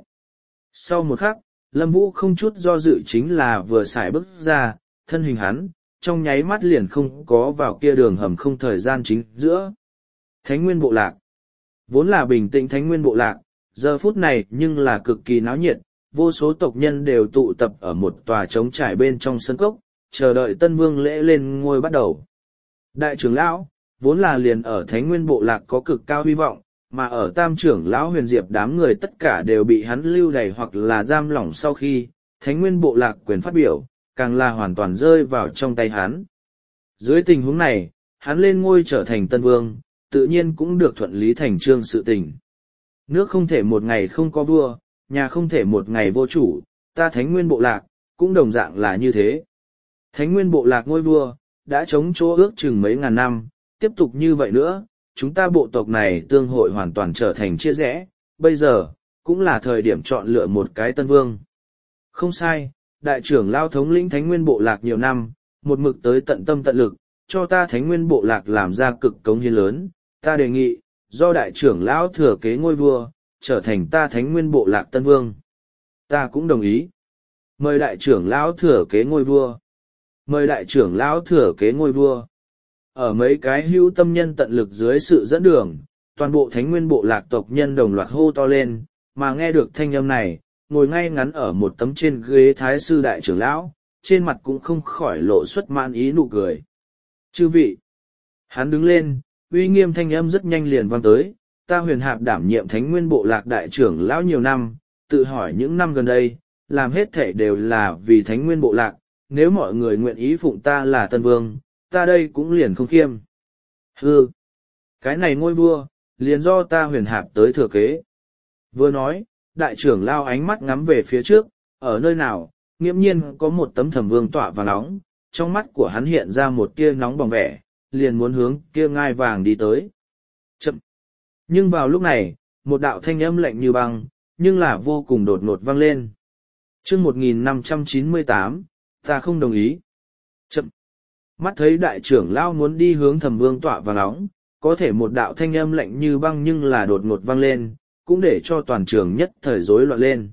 Sau một khắc, Lâm Vũ không chút do dự chính là vừa xài bước ra, thân hình hắn, trong nháy mắt liền không có vào kia đường hầm không thời gian chính giữa. Thánh Nguyên Bộ Lạc. Vốn là bình tĩnh Thánh Nguyên Bộ Lạc, giờ phút này nhưng là cực kỳ náo nhiệt, vô số tộc nhân đều tụ tập ở một tòa trống trải bên trong sân cốc, chờ đợi Tân Vương lễ lên ngôi bắt đầu. Đại trưởng lão, vốn là liền ở Thánh Nguyên Bộ Lạc có cực cao hy vọng, mà ở Tam trưởng lão Huyền Diệp đám người tất cả đều bị hắn lưu đày hoặc là giam lỏng sau khi, Thánh Nguyên Bộ Lạc quyền phát biểu, càng là hoàn toàn rơi vào trong tay hắn. Dưới tình huống này, hắn lên ngôi trở thành Tân Vương, tự nhiên cũng được thuận lý thành trương sự tình. Nước không thể một ngày không có vua, nhà không thể một ngày vô chủ, ta Thánh Nguyên Bộ Lạc, cũng đồng dạng là như thế. Thánh Nguyên Bộ Lạc ngôi vua, đã chống chỗ ước chừng mấy ngàn năm, tiếp tục như vậy nữa, chúng ta bộ tộc này tương hội hoàn toàn trở thành chia rẽ, bây giờ, cũng là thời điểm chọn lựa một cái tân vương. Không sai, đại trưởng lao thống lĩnh Thánh Nguyên Bộ Lạc nhiều năm, một mực tới tận tâm tận lực, cho ta Thánh Nguyên Bộ Lạc làm ra cực cống hiến lớn, ta đề nghị, do đại trưởng lão thừa kế ngôi vua, trở thành ta Thánh Nguyên Bộ Lạc tân vương. Ta cũng đồng ý. Mời đại trưởng lão thừa kế ngôi vua. Mời đại trưởng lão thừa kế ngôi vua. Ở mấy cái hữu tâm nhân tận lực dưới sự dẫn đường, toàn bộ Thánh Nguyên Bộ Lạc tộc nhân đồng loạt hô to lên, mà nghe được thanh âm này, ngồi ngay ngắn ở một tấm trên ghế thái sư đại trưởng lão, trên mặt cũng không khỏi lộ xuất mãn ý nụ cười. Chư vị! Hắn đứng lên, uy nghiêm thanh âm rất nhanh liền vang tới, ta Huyền Hạp đảm nhiệm Thánh Nguyên Bộ Lạc đại trưởng lão nhiều năm, tự hỏi những năm gần đây, làm hết thể đều là vì Thánh Nguyên Bộ Lạc, nếu mọi người nguyện ý phụng ta là Tân Vương, ta đây cũng liền không khiêm. Hừ, cái này ngôi vua, liền do ta Huyền Hạp tới thừa kế. Vừa nói, đại trưởng lao ánh mắt ngắm về phía trước, ở nơi nào, nghiễm nhiên có một tấm Thẩm Vương tọa và nóng, trong mắt của hắn hiện ra một tia nóng bỏng vẻ, liền muốn hướng kia ngai vàng đi tới. Chậm. Nhưng vào lúc này, một đạo thanh âm lạnh như băng, nhưng là vô cùng đột ngột vang lên. Chương 1598, ta không đồng ý. Chậm. Mắt thấy đại trưởng lao muốn đi hướng Thẩm Vương tọa và nóng, có thể một đạo thanh âm lạnh như băng nhưng là đột ngột vang lên, cũng để cho toàn trường nhất thời rối loạn lên.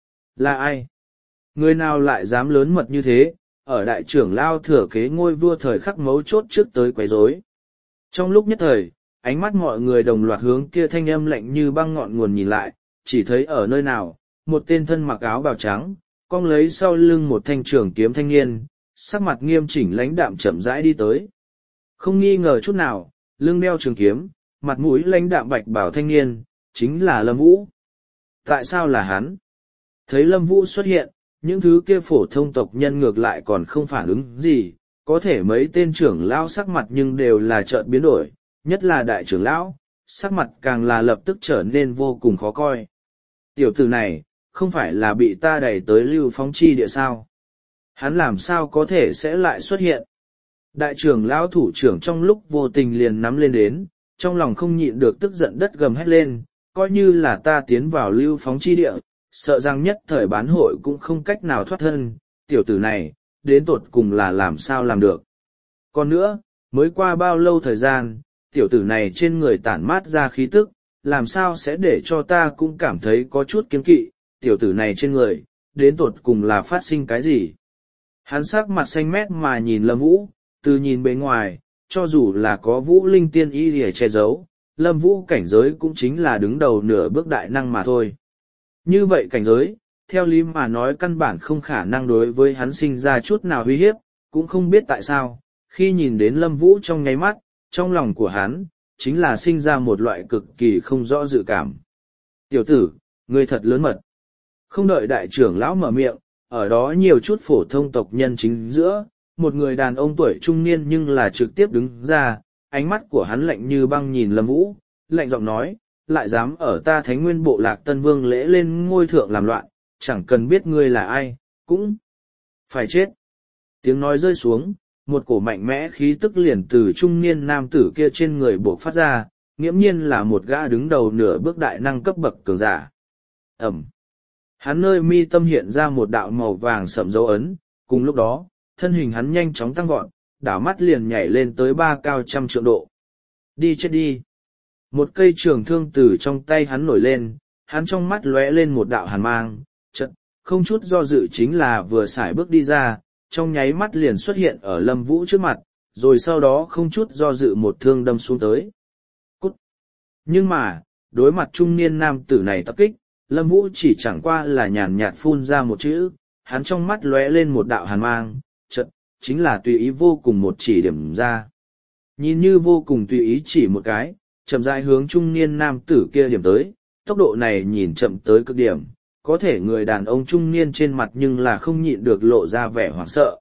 Là ai? Người nào lại dám lớn mật như thế, ở đại trưởng lao thừa kế ngôi vua thời khắc mấu chốt trước tới quấy rối. Trong lúc nhất thời, ánh mắt mọi người đồng loạt hướng kia thanh âm lạnh như băng ngọn nguồn nhìn lại, chỉ thấy ở nơi nào, một tên thân mặc áo bào trắng, cong lấy sau lưng một thanh trường kiếm thanh niên, sắc mặt nghiêm chỉnh lãnh đạm chậm rãi đi tới. Không nghi ngờ chút nào, lưng đeo trường kiếm, mặt mũi lãnh đạm bạch bảo thanh niên, chính là Lâm Vũ. Tại sao là hắn? Thấy Lâm Vũ xuất hiện, những thứ kia phổ thông tộc nhân ngược lại còn không phản ứng gì, có thể mấy tên trưởng lão sắc mặt nhưng đều là chợt biến đổi, nhất là đại trưởng lão, sắc mặt càng là lập tức trở nên vô cùng khó coi. Tiểu tử này, không phải là bị ta đẩy tới Lưu Phong chi địa sao? Hắn làm sao có thể sẽ lại xuất hiện? Đại trưởng lão thủ trưởng trong lúc vô tình liền nắm lên đến, trong lòng không nhịn được tức giận đất gầm hét lên, coi như là ta tiến vào Lưu Phong chi địa, sợ rằng nhất thời bán hội cũng không cách nào thoát thân, tiểu tử này, đến tột cùng là làm sao làm được. Còn nữa, mới qua bao lâu thời gian, tiểu tử này trên người tản mát ra khí tức, làm sao sẽ để cho ta cũng cảm thấy có chút kiêng kỵ, tiểu tử này trên người, đến tột cùng là phát sinh cái gì. Hắn sắc mặt xanh mét mà nhìn Lâm Vũ, từ nhìn bề ngoài, cho dù là có Vũ Linh tiên y để che giấu, Lâm Vũ cảnh giới cũng chính là đứng đầu nửa bước đại năng mà thôi. Như vậy cảnh giới, theo lý mà nói căn bản không khả năng đối với hắn sinh ra chút nào uy hiếp, cũng không biết tại sao, khi nhìn đến Lâm Vũ trong nháy mắt, trong lòng của hắn, chính là sinh ra một loại cực kỳ không rõ dự cảm. Tiểu tử, ngươi thật lớn mật. Không đợi đại trưởng lão mở miệng, ở đó nhiều chút phổ thông tộc nhân chính giữa, một người đàn ông tuổi trung niên nhưng là trực tiếp đứng ra, ánh mắt của hắn lạnh như băng nhìn Lâm Vũ, lạnh giọng nói, lại dám ở ta Thánh Nguyên Bộ Lạc Tân Vương lễ lên ngôi thượng làm loạn, chẳng cần biết ngươi là ai, cũng phải chết. Tiếng nói rơi xuống, một cổ mạnh mẽ khí tức liền từ trung niên nam tử kia trên người bộc phát ra, nghiễm nhiên là một gã đứng đầu nửa bước đại năng cấp bậc cường giả. Ẩm. Hắn nơi mi tâm hiện ra một đạo màu vàng sậm dấu ấn, cùng lúc đó, thân hình hắn nhanh chóng tăng vọt, đảo mắt liền nhảy lên tới 3 cao 100 trượng độ. Đi chết đi! Một cây trường thương từ trong tay hắn nổi lên, hắn trong mắt lóe lên một đạo hàn mang, chợt, không chút do dự chính là vừa sải bước đi ra, trong nháy mắt liền xuất hiện ở Lâm Vũ trước mặt, rồi sau đó không chút do dự một thương đâm xuống tới. Cút! Nhưng mà, đối mặt trung niên nam tử này tập kích, Lâm Vũ chỉ chẳng qua là nhàn nhạt phun ra một chữ, hắn trong mắt lóe lên một đạo hàn mang, chợt, chính là tùy ý vô cùng một chỉ điểm ra. Nhìn như vô cùng tùy ý chỉ một cái, chậm rãi hướng trung niên nam tử kia điểm tới, tốc độ này nhìn chậm tới cực điểm, có thể người đàn ông trung niên trên mặt nhưng là không nhịn được lộ ra vẻ hoảng sợ.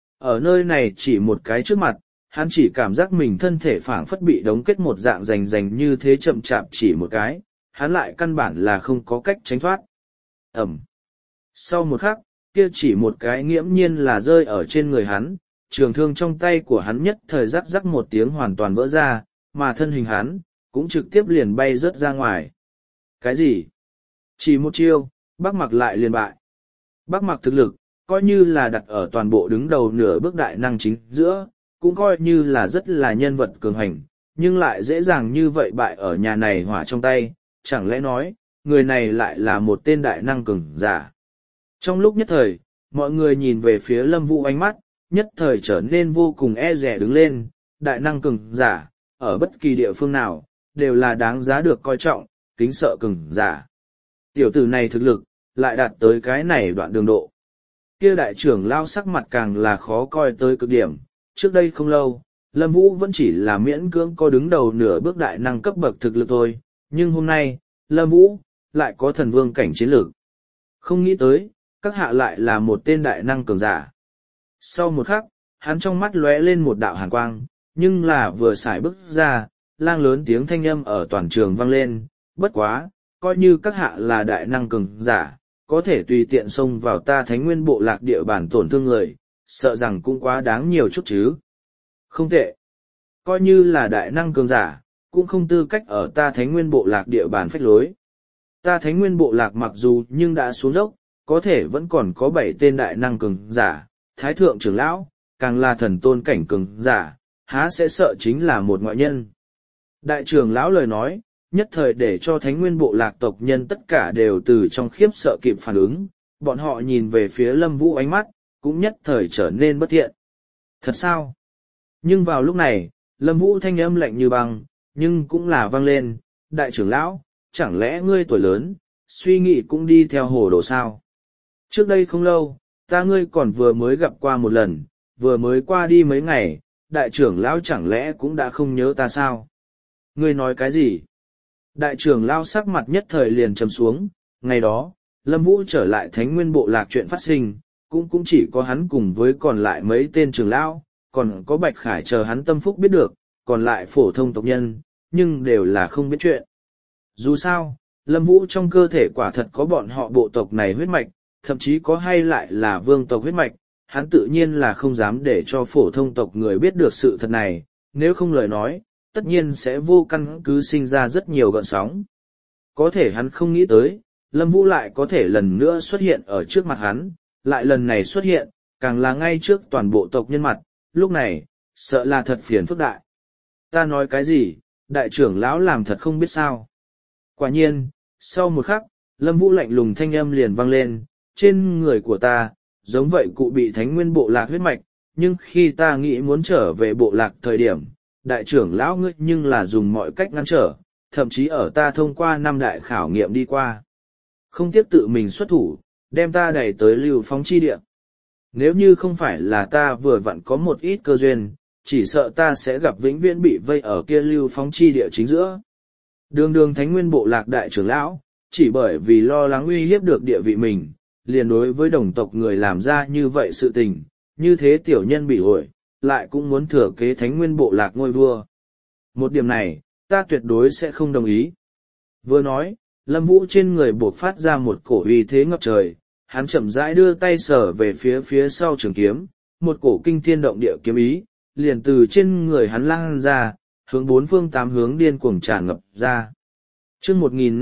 Ở nơi này chỉ một cái trước mặt, hắn chỉ cảm giác mình thân thể phảng phất bị đóng kết một dạng rành như thế chậm chạp chỉ một cái, hắn lại căn bản là không có cách tránh thoát. Ẩm. Sau một khắc, kia chỉ một cái nghiễm nhiên là rơi ở trên người hắn, trường thương trong tay của hắn nhất thời rắc rắc một tiếng hoàn toàn vỡ ra, mà thân hình hắn, cũng trực tiếp liền bay rớt ra ngoài. Cái gì? Chỉ một chiêu, Bác Mặc lại liền bại. Bác Mặc thực lực, coi như là đặt ở toàn bộ đứng đầu nửa bước đại năng chính giữa, cũng coi như là rất là nhân vật cường hành, nhưng lại dễ dàng như vậy bại ở nhà này hỏa trong tay, chẳng lẽ nói, người này lại là một tên đại năng cường giả. Trong lúc nhất thời, mọi người nhìn về phía Lâm Vũ ánh mắt, nhất thời trở nên vô cùng e dè đứng lên, đại năng cường giả, ở bất kỳ địa phương nào, đều là đáng giá được coi trọng, kính sợ cường giả. Tiểu tử này thực lực, lại đạt tới cái này đoạn đường độ. Kia đại trưởng lao sắc mặt càng là khó coi tới cực điểm, trước đây không lâu, Lâm Vũ vẫn chỉ là miễn cưỡng có đứng đầu nửa bước đại năng cấp bậc thực lực thôi, nhưng hôm nay, Lâm Vũ, lại có thần vương cảnh chiến lược. Không nghĩ tới, các hạ lại là một tên đại năng cường giả. Sau một khắc, hắn trong mắt lóe lên một đạo hàn quang, nhưng là vừa xài bước ra, lang lớn tiếng thanh âm ở toàn trường vang lên, bất quá, coi như các hạ là đại năng cường giả, có thể tùy tiện xông vào ta Thánh Nguyên bộ lạc địa bàn tổn thương người, sợ rằng cũng quá đáng nhiều chút chứ. Không tệ. Coi như là đại năng cường giả, cũng không tư cách ở ta Thánh Nguyên bộ lạc địa bàn phách lối. Ta Thánh Nguyên bộ lạc mặc dù nhưng đã xuống dốc, có thể vẫn còn có 7 tên đại năng cường giả, Thái Thượng trưởng lão, càng là thần tôn cảnh cường giả, há sẽ sợ chính là một ngoại nhân. Đại trưởng lão lời nói, nhất thời để cho Thánh Nguyên bộ lạc tộc nhân tất cả đều từ trong khiếp sợ kịp phản ứng, bọn họ nhìn về phía Lâm Vũ ánh mắt, cũng nhất thời trở nên bất thiện. Thật sao? Nhưng vào lúc này, Lâm Vũ thanh âm lạnh như băng, nhưng cũng là vang lên, đại trưởng lão, chẳng lẽ ngươi tuổi lớn, suy nghĩ cũng đi theo hồ đồ sao? Trước đây không lâu, ta ngươi còn vừa mới gặp qua một lần, vừa mới qua đi mấy ngày, đại trưởng lão chẳng lẽ cũng đã không nhớ ta sao? Ngươi nói cái gì? Đại trưởng lão sắc mặt nhất thời liền trầm xuống, ngày đó, Lâm Vũ trở lại Thánh Nguyên bộ lạc chuyện phát sinh, cũng chỉ có hắn cùng với còn lại mấy tên trưởng lão, còn có Bạch Khải chờ hắn tâm phúc biết được, còn lại phổ thông tộc nhân, nhưng đều là không biết chuyện. Dù sao, Lâm Vũ trong cơ thể quả thật có bọn họ bộ tộc này huyết mạch, thậm chí có hay lại là vương tộc huyết mạch, hắn tự nhiên là không dám để cho phổ thông tộc người biết được sự thật này, nếu không lời nói, tất nhiên sẽ vô căn cứ sinh ra rất nhiều gợn sóng. Có thể hắn không nghĩ tới, Lâm Vũ lại có thể lần nữa xuất hiện ở trước mặt hắn, lại lần này xuất hiện, càng là ngay trước toàn bộ tộc nhân mặt, lúc này, sợ là thật phiền phức đại. Ta nói cái gì, đại trưởng lão làm thật không biết sao. Quả nhiên, sau một khắc, Lâm Vũ lạnh lùng thanh âm liền vang lên, trên người của ta, giống vậy cụ bị Thánh Nguyên bộ lạc huyết mạch, nhưng khi ta nghĩ muốn trở về bộ lạc thời điểm, đại trưởng lão ngươi nhưng là dùng mọi cách ngăn trở, thậm chí ở ta thông qua 5 đại khảo nghiệm đi qua. Không tiếc tự mình xuất thủ, đem ta đẩy tới lưu phóng chi địa. Nếu như không phải là ta vừa vặn có một ít cơ duyên, chỉ sợ ta sẽ gặp vĩnh viễn bị vây ở kia lưu phóng chi địa chính giữa. Đường Thánh Nguyên bộ lạc đại trưởng lão, chỉ bởi vì lo lắng uy hiếp được địa vị mình, liền đối với đồng tộc người làm ra như vậy sự tình, như thế tiểu nhân bị ổi, lại cũng muốn thừa kế Thánh Nguyên bộ lạc ngôi vua. Một điểm này, ta tuyệt đối sẽ không đồng ý. Vừa nói, Lâm Vũ trên người buộc phát ra một cổ uy thế ngập trời, hắn chậm rãi đưa tay sờ về phía sau trường kiếm, một cổ kinh thiên động địa kiếm ý, liền từ trên người hắn lan ra, hướng 4 phương 8 hướng điên cuồng tràn ngập ra. Chương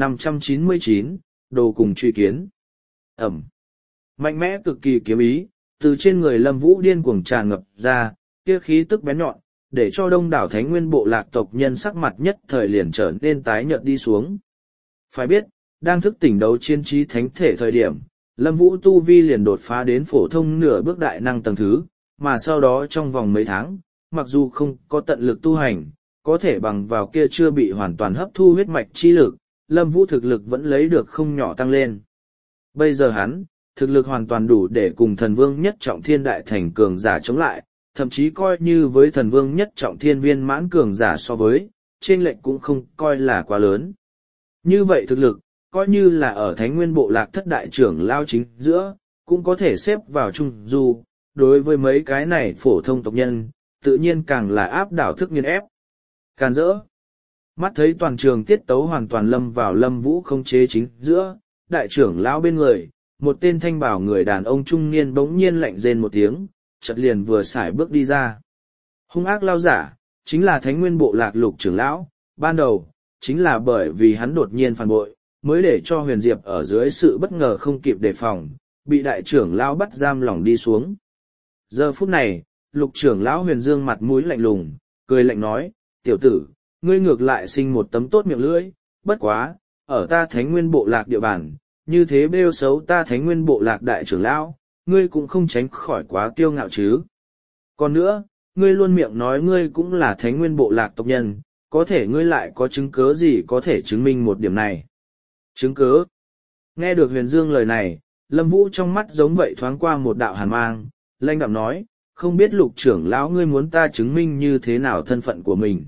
1599, đồ cùng truy kiến. Ẩm. Mạnh mẽ cực kỳ kiếm ý, từ trên người Lâm Vũ điên cuồng tràn ngập ra, kia khí tức bén nhọn, để cho đông đảo thánh nguyên bộ lạc tộc nhân sắc mặt nhất thời liền trở nên tái nhợt đi xuống. Phải biết, đang thức tỉnh đấu chiến trí thánh thể thời điểm, Lâm Vũ tu vi liền đột phá đến phổ thông nửa bước đại năng tầng thứ, mà sau đó trong vòng mấy tháng, mặc dù không có tận lực tu hành, có thể bằng vào kia chưa bị hoàn toàn hấp thu huyết mạch chi lực, Lâm Vũ thực lực vẫn lấy được không nhỏ tăng lên. Bây giờ hắn, thực lực hoàn toàn đủ để cùng thần vương nhất trọng thiên đại thành cường giả chống lại, thậm chí coi như với thần vương nhất trọng thiên viên mãn cường giả so với, trên lệnh cũng không coi là quá lớn. Như vậy thực lực, coi như là ở Thánh Nguyên Bộ Lạc thất đại trưởng lao chính giữa, cũng có thể xếp vào trung du, đối với mấy cái này phổ thông tộc nhân, tự nhiên càng là áp đảo thức nghiên ép. Càn rỡ. Mắt thấy toàn trường tiết tấu hoàn toàn lâm vào Lâm Vũ không chế chính giữa, đại trưởng lão bên người, một tên thanh bảo người đàn ông trung niên bỗng nhiên lạnh rên một tiếng, chợt liền vừa xài bước đi ra. Hung ác lao giả, chính là Thánh Nguyên Bộ Lạc Lục trưởng lão, ban đầu, chính là bởi vì hắn đột nhiên phản bội, mới để cho Huyền Diệp ở dưới sự bất ngờ không kịp đề phòng, bị đại trưởng lão bắt giam lỏng đi xuống. Giờ phút này, Lục trưởng lão Huyền Dương mặt mũi lạnh lùng, cười lạnh nói, tiểu tử, ngươi ngược lại sinh một tấm tốt miệng lưỡi, bất quá, ở ta Thánh Nguyên Bộ Lạc địa bàn, như thế bêu xấu ta Thánh Nguyên Bộ Lạc đại trưởng lão, ngươi cũng không tránh khỏi quá kiêu ngạo chứ. Còn nữa, ngươi luôn miệng nói ngươi cũng là Thánh Nguyên Bộ Lạc tộc nhân, có thể ngươi lại có chứng cớ gì có thể chứng minh một điểm này. Chứng cớ. Nghe được Huyền Dương lời này, Lâm Vũ trong mắt giống vậy thoáng qua một đạo hàn mang, lanh đạm nói, không biết Lục trưởng lão ngươi muốn ta chứng minh như thế nào thân phận của mình.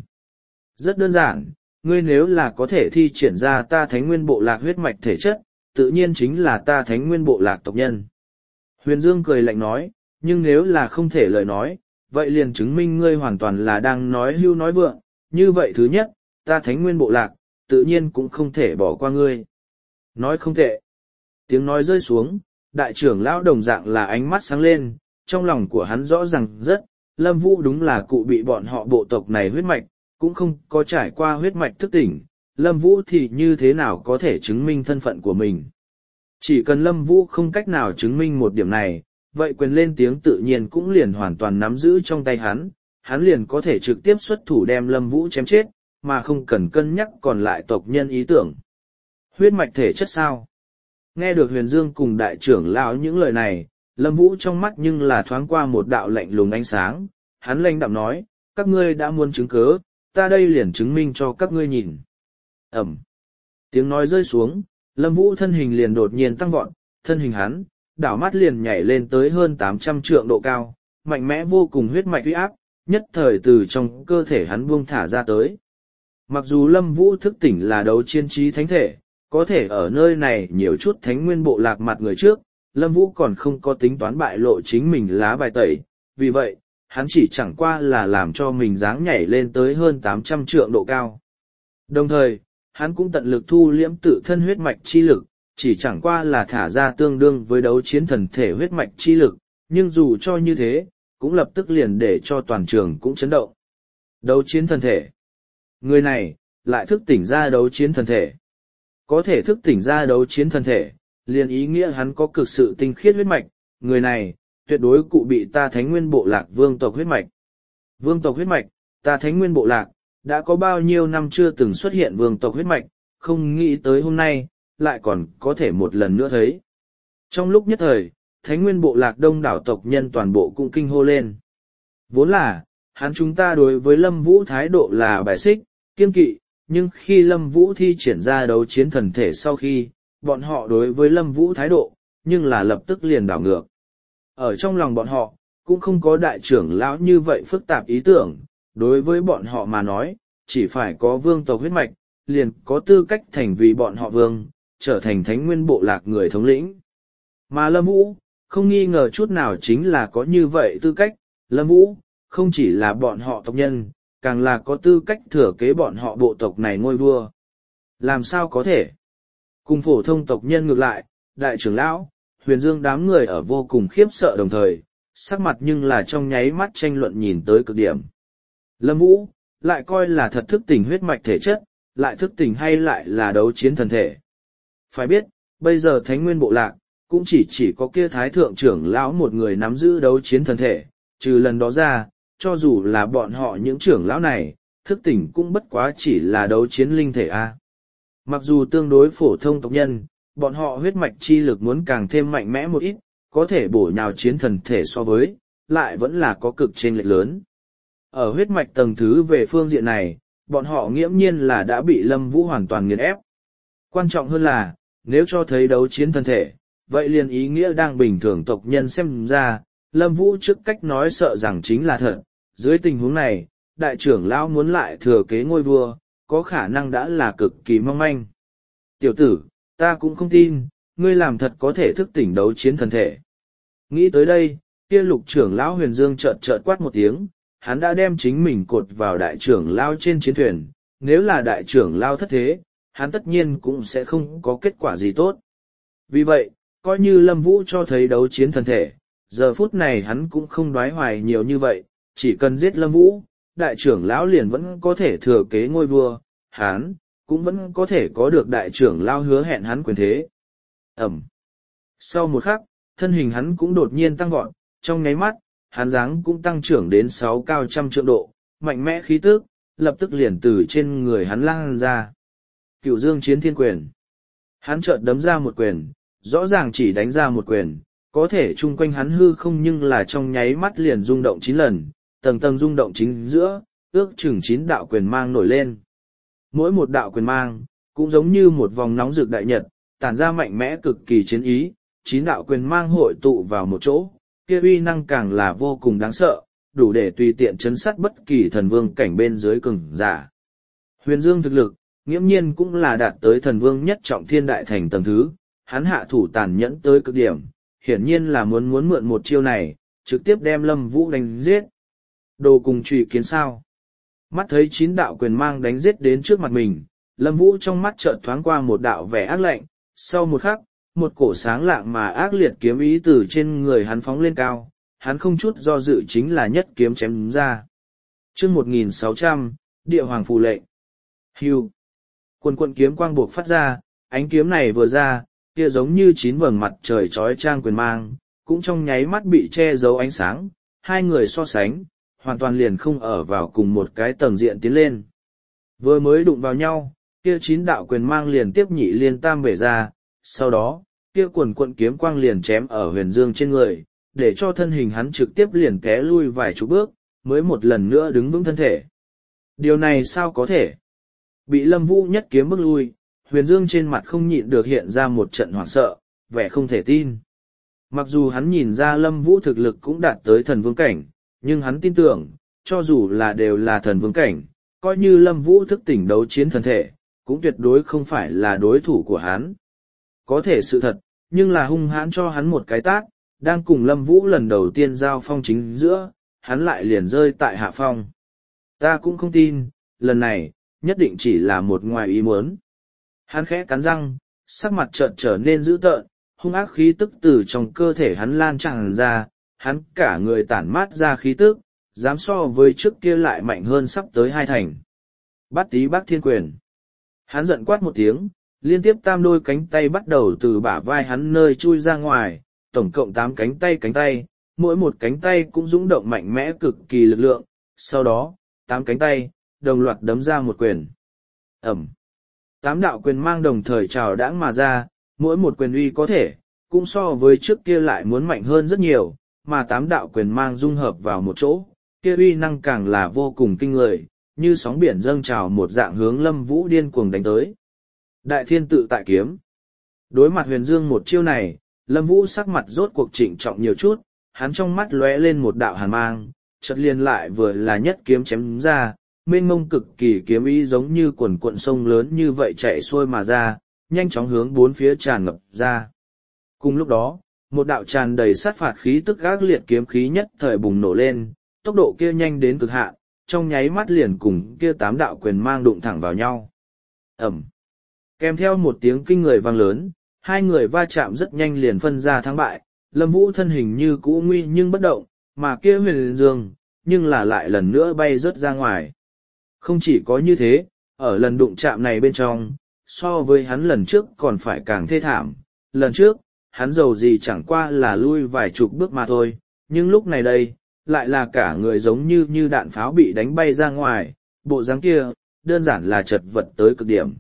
Rất đơn giản, ngươi nếu là có thể thi triển ra ta Thánh Nguyên Bộ Lạc huyết mạch thể chất, tự nhiên chính là ta Thánh Nguyên Bộ Lạc tộc nhân. Huyền Dương cười lạnh nói, nhưng nếu là không thể lời nói, vậy liền chứng minh ngươi hoàn toàn là đang nói hưu nói vượng, như vậy thứ nhất, ta Thánh Nguyên Bộ Lạc, tự nhiên cũng không thể bỏ qua ngươi. Nói không tệ. Tiếng nói rơi xuống, đại trưởng lão đồng dạng là ánh mắt sáng lên, trong lòng của hắn rõ ràng rất, Lâm Vũ đúng là cụ bị bọn họ bộ tộc này huyết mạch, cũng không có trải qua huyết mạch thức tỉnh, Lâm Vũ thì như thế nào có thể chứng minh thân phận của mình. Chỉ cần Lâm Vũ không cách nào chứng minh một điểm này, vậy quyền lên tiếng tự nhiên cũng liền hoàn toàn nắm giữ trong tay hắn liền có thể trực tiếp xuất thủ đem Lâm Vũ chém chết, mà không cần cân nhắc còn lại tộc nhân ý tưởng. Huyết mạch thể chất sao? Nghe được Huyền Dương cùng đại trưởng lão những lời này, Lâm Vũ trong mắt nhưng là thoáng qua một đạo lạnh lùng ánh sáng, hắn lạnh đạm nói, các ngươi đã muốn chứng cớ, ta đây liền chứng minh cho các ngươi nhìn. Ẩm. Tiếng nói rơi xuống, Lâm Vũ thân hình liền đột nhiên tăng vọt, thân hình hắn, đảo mắt liền nhảy lên tới hơn 800 trượng độ cao, mạnh mẽ vô cùng huyết mạch uy áp, nhất thời từ trong cơ thể hắn buông thả ra tới. Mặc dù Lâm Vũ thức tỉnh là đấu chiến trí thánh thể, có thể ở nơi này nhiều chút Thánh Nguyên Bộ Lạc mặt người trước, Lâm Vũ còn không có tính toán bại lộ chính mình lá bài tẩy, vì vậy, hắn chỉ chẳng qua là làm cho mình dáng nhảy lên tới hơn 800 trượng độ cao. Đồng thời, hắn cũng tận lực thu liễm tự thân huyết mạch chi lực, chỉ chẳng qua là thả ra tương đương với đấu chiến thần thể huyết mạch chi lực, nhưng dù cho như thế, cũng lập tức liền để cho toàn trường cũng chấn động. Đấu chiến thần thể. Người này, lại thức tỉnh ra đấu chiến thần thể. Có thể thức tỉnh ra đấu chiến thần thể, liền ý nghĩa hắn có cực sự tinh khiết huyết mạch, người này, tuyệt đối cụ bị ta Thánh Nguyên Bộ Lạc vương tộc huyết mạch. Vương tộc huyết mạch, ta Thánh Nguyên Bộ Lạc, đã có bao nhiêu năm chưa từng xuất hiện vương tộc huyết mạch, không nghĩ tới hôm nay, lại còn có thể một lần nữa thấy. Trong lúc nhất thời, Thánh Nguyên Bộ Lạc đông đảo tộc nhân toàn bộ cũng kinh hô lên. Vốn là, hắn chúng ta đối với Lâm Vũ thái độ là bài xích, kiêng kỵ, nhưng khi Lâm Vũ thi triển ra đấu chiến thần thể sau khi, bọn họ đối với Lâm Vũ thái độ, nhưng là lập tức liền đảo ngược. Ở trong lòng bọn họ, cũng không có đại trưởng lão như vậy phức tạp ý tưởng, đối với bọn họ mà nói, chỉ phải có vương tộc huyết mạch, liền có tư cách thành vì bọn họ vương, trở thành Thánh Nguyên Bộ Lạc người thống lĩnh. Mà Lâm Vũ, không nghi ngờ chút nào chính là có như vậy tư cách, Lâm Vũ, không chỉ là bọn họ tộc nhân, càng là có tư cách thừa kế bọn họ bộ tộc này ngôi vua. Làm sao có thể? Cùng phổ thông tộc nhân ngược lại, đại trưởng lão, Huyền Dương đám người ở vô cùng khiếp sợ đồng thời, sắc mặt nhưng là trong nháy mắt tranh luận nhìn tới cực điểm. Lâm Vũ, lại coi là thật thức tỉnh huyết mạch thể chất, lại thức tỉnh hay lại là đấu chiến thần thể. Phải biết, bây giờ Thánh Nguyên Bộ Lạc, cũng chỉ có kia thái thượng trưởng lão một người nắm giữ đấu chiến thần thể, trừ lần đó ra, cho dù là bọn họ những trưởng lão này, thức tỉnh cũng bất quá chỉ là đấu chiến linh thể A. Mặc dù tương đối phổ thông tộc nhân, bọn họ huyết mạch chi lực muốn càng thêm mạnh mẽ một ít, có thể bổ nhào chiến thần thể so với, lại vẫn là có cực chênh lệch lớn. Ở huyết mạch tầng thứ về phương diện này, bọn họ nghiễm nhiên là đã bị Lâm Vũ hoàn toàn nghiền ép. Quan trọng hơn là, nếu cho thấy đấu chiến thần thể, vậy liền ý nghĩa đang bình thường tộc nhân xem ra, Lâm Vũ trước cách nói sợ rằng chính là thật. Dưới tình huống này, đại trưởng lão muốn lại thừa kế ngôi vua, có khả năng đã là cực kỳ mong manh. Tiểu tử, ta cũng không tin, ngươi làm thật có thể thức tỉnh đấu chiến thần thể. Nghĩ tới đây, kia lục trưởng lão Huyền Dương chợt chợt quát một tiếng, hắn đã đem chính mình cột vào đại trưởng lão trên chiến thuyền, nếu là đại trưởng lão thất thế, hắn tất nhiên cũng sẽ không có kết quả gì tốt. Vì vậy, coi như Lâm Vũ cho thấy đấu chiến thần thể, giờ phút này hắn cũng không đoái hoài nhiều như vậy, chỉ cần giết Lâm Vũ, đại trưởng lão liền vẫn có thể thừa kế ngôi vua, hắn cũng vẫn có thể có được đại trưởng lão hứa hẹn hắn quyền thế. Ẩm. Sau một khắc, thân hình hắn cũng đột nhiên tăng vọt, trong nháy mắt, hắn dáng cũng tăng trưởng đến 6 cao trăm trượng độ, mạnh mẽ khí tức, lập tức liền từ trên người hắn lan ra. Cửu Dương Chiến Thiên Quyền. Hắn chợt đấm ra một quyền, rõ ràng chỉ đánh ra một quyền, có thể chung quanh hắn hư không nhưng là trong nháy mắt liền rung động 9 lần, tầng tầng rung động chính giữa, ước chừng 9 đạo quyền mang nổi lên. Mỗi một đạo quyền mang, cũng giống như một vòng nóng rực đại nhật, tản ra mạnh mẽ cực kỳ chiến ý, 9 đạo quyền mang hội tụ vào một chỗ, kia uy năng càng là vô cùng đáng sợ, đủ để tùy tiện chấn sát bất kỳ thần vương cảnh bên dưới cường giả. Huyền Dương thực lực, nghiễm nhiên cũng là đạt tới thần vương nhất trọng thiên đại thành tầng thứ, hắn hạ thủ tàn nhẫn tới cực điểm, hiển nhiên là muốn mượn một chiêu này, trực tiếp đem Lâm Vũ đánh giết. Đồ cùng trùy kiến sao. Mắt thấy 9 đạo quyền mang đánh giết đến trước mặt mình, Lâm Vũ trong mắt chợt thoáng qua một đạo vẻ ác lạnh, sau một khắc, một cổ sáng lạng mà ác liệt kiếm ý từ trên người hắn phóng lên cao, hắn không chút do dự chính là nhất kiếm chém ra. Chương 1600, Địa Hoàng phù lệnh. Hưu. Quần quận kiếm quang buộc phát ra, ánh kiếm này vừa ra, kia giống như 9 vầng mặt trời chói chang quyền mang, cũng trong nháy mắt bị che giấu ánh sáng, hai người so sánh, hoàn toàn liền không ở vào cùng một cái tầng diện tiến lên. Vừa mới đụng vào nhau, kia 9 đạo quyền mang liền tiếp nhị liên tam bể ra, sau đó, kia quần quận kiếm quang liền chém ở Huyền Dương trên người, để cho thân hình hắn trực tiếp liền té lui vài chục bước, mới một lần nữa đứng vững thân thể. Điều này sao có thể? Bị Lâm Vũ nhất kiếm bước lui, Huyền Dương trên mặt không nhịn được hiện ra một trận hoảng sợ, vẻ không thể tin. Mặc dù hắn nhìn ra Lâm Vũ thực lực cũng đạt tới thần vương cảnh, nhưng hắn tin tưởng, cho dù là đều là thần vương cảnh, coi như Lâm Vũ thức tỉnh đấu chiến thần thể, cũng tuyệt đối không phải là đối thủ của hắn. Có thể sự thật, nhưng là hung hãn cho hắn một cái tát, đang cùng Lâm Vũ lần đầu tiên giao phong chính giữa, hắn lại liền rơi tại hạ phong. Ta cũng không tin, lần này, nhất định chỉ là một ngoài ý muốn. Hắn khẽ cắn răng, sắc mặt chợt trở nên dữ tợn, hung ác khí tức từ trong cơ thể hắn lan tràn ra, hắn cả người tản mát ra khí tức, dám so với trước kia lại mạnh hơn sắp tới 2 thành. Bát Tý Bác Thiên Quyền. Hắn giận quát một tiếng, liên tiếp tam đôi cánh tay bắt đầu từ bả vai hắn nơi chui ra ngoài, tổng cộng 8 cánh tay, mỗi một cánh tay cũng dũng động mạnh mẽ cực kỳ lực lượng, sau đó, 8 cánh tay, đồng loạt đấm ra một quyền. Ẩm. 8 đạo quyền mang đồng thời trào đãng mà ra, mỗi một quyền uy có thể, cũng so với trước kia lại muốn mạnh hơn rất nhiều, mà 8 đạo quyền mang dung hợp vào một chỗ, kia uy năng càng là vô cùng kinh người, như sóng biển dâng trào một dạng hướng Lâm Vũ điên cuồng đánh tới. Đại Thiên Tự Tại Kiếm. Đối mặt Huyền Dương một chiêu này, Lâm Vũ sắc mặt rốt cuộc trịnh trọng nhiều chút, hắn trong mắt lóe lên một đạo hàn mang, chợt liền lại vừa là nhất kiếm chém ra, mênh mông cực kỳ kiếm ý giống như quần cuộn sông lớn như vậy chạy xuôi mà ra, nhanh chóng hướng bốn phía tràn ngập ra. Cùng lúc đó, một đạo tràn đầy sát phạt khí tức ác liệt kiếm khí nhất thời bùng nổ lên, tốc độ kia nhanh đến cực hạn, trong nháy mắt liền cùng kia 8 đạo quyền mang đụng thẳng vào nhau. Ẩm. Kèm theo một tiếng kinh người vang lớn, hai người va chạm rất nhanh liền phân ra thắng bại, Lâm Vũ thân hình như cũ nguy nhưng bất động, mà kia Huyền Dương, nhưng là lại lần nữa bay rớt ra ngoài. Không chỉ có như thế, ở lần đụng chạm này bên trong, so với hắn lần trước còn phải càng thê thảm, lần trước, hắn dầu gì chẳng qua là lui vài chục bước mà thôi, nhưng lúc này đây, lại là cả người giống như đạn pháo bị đánh bay ra ngoài, bộ dáng kia, đơn giản là chật vật tới cực điểm.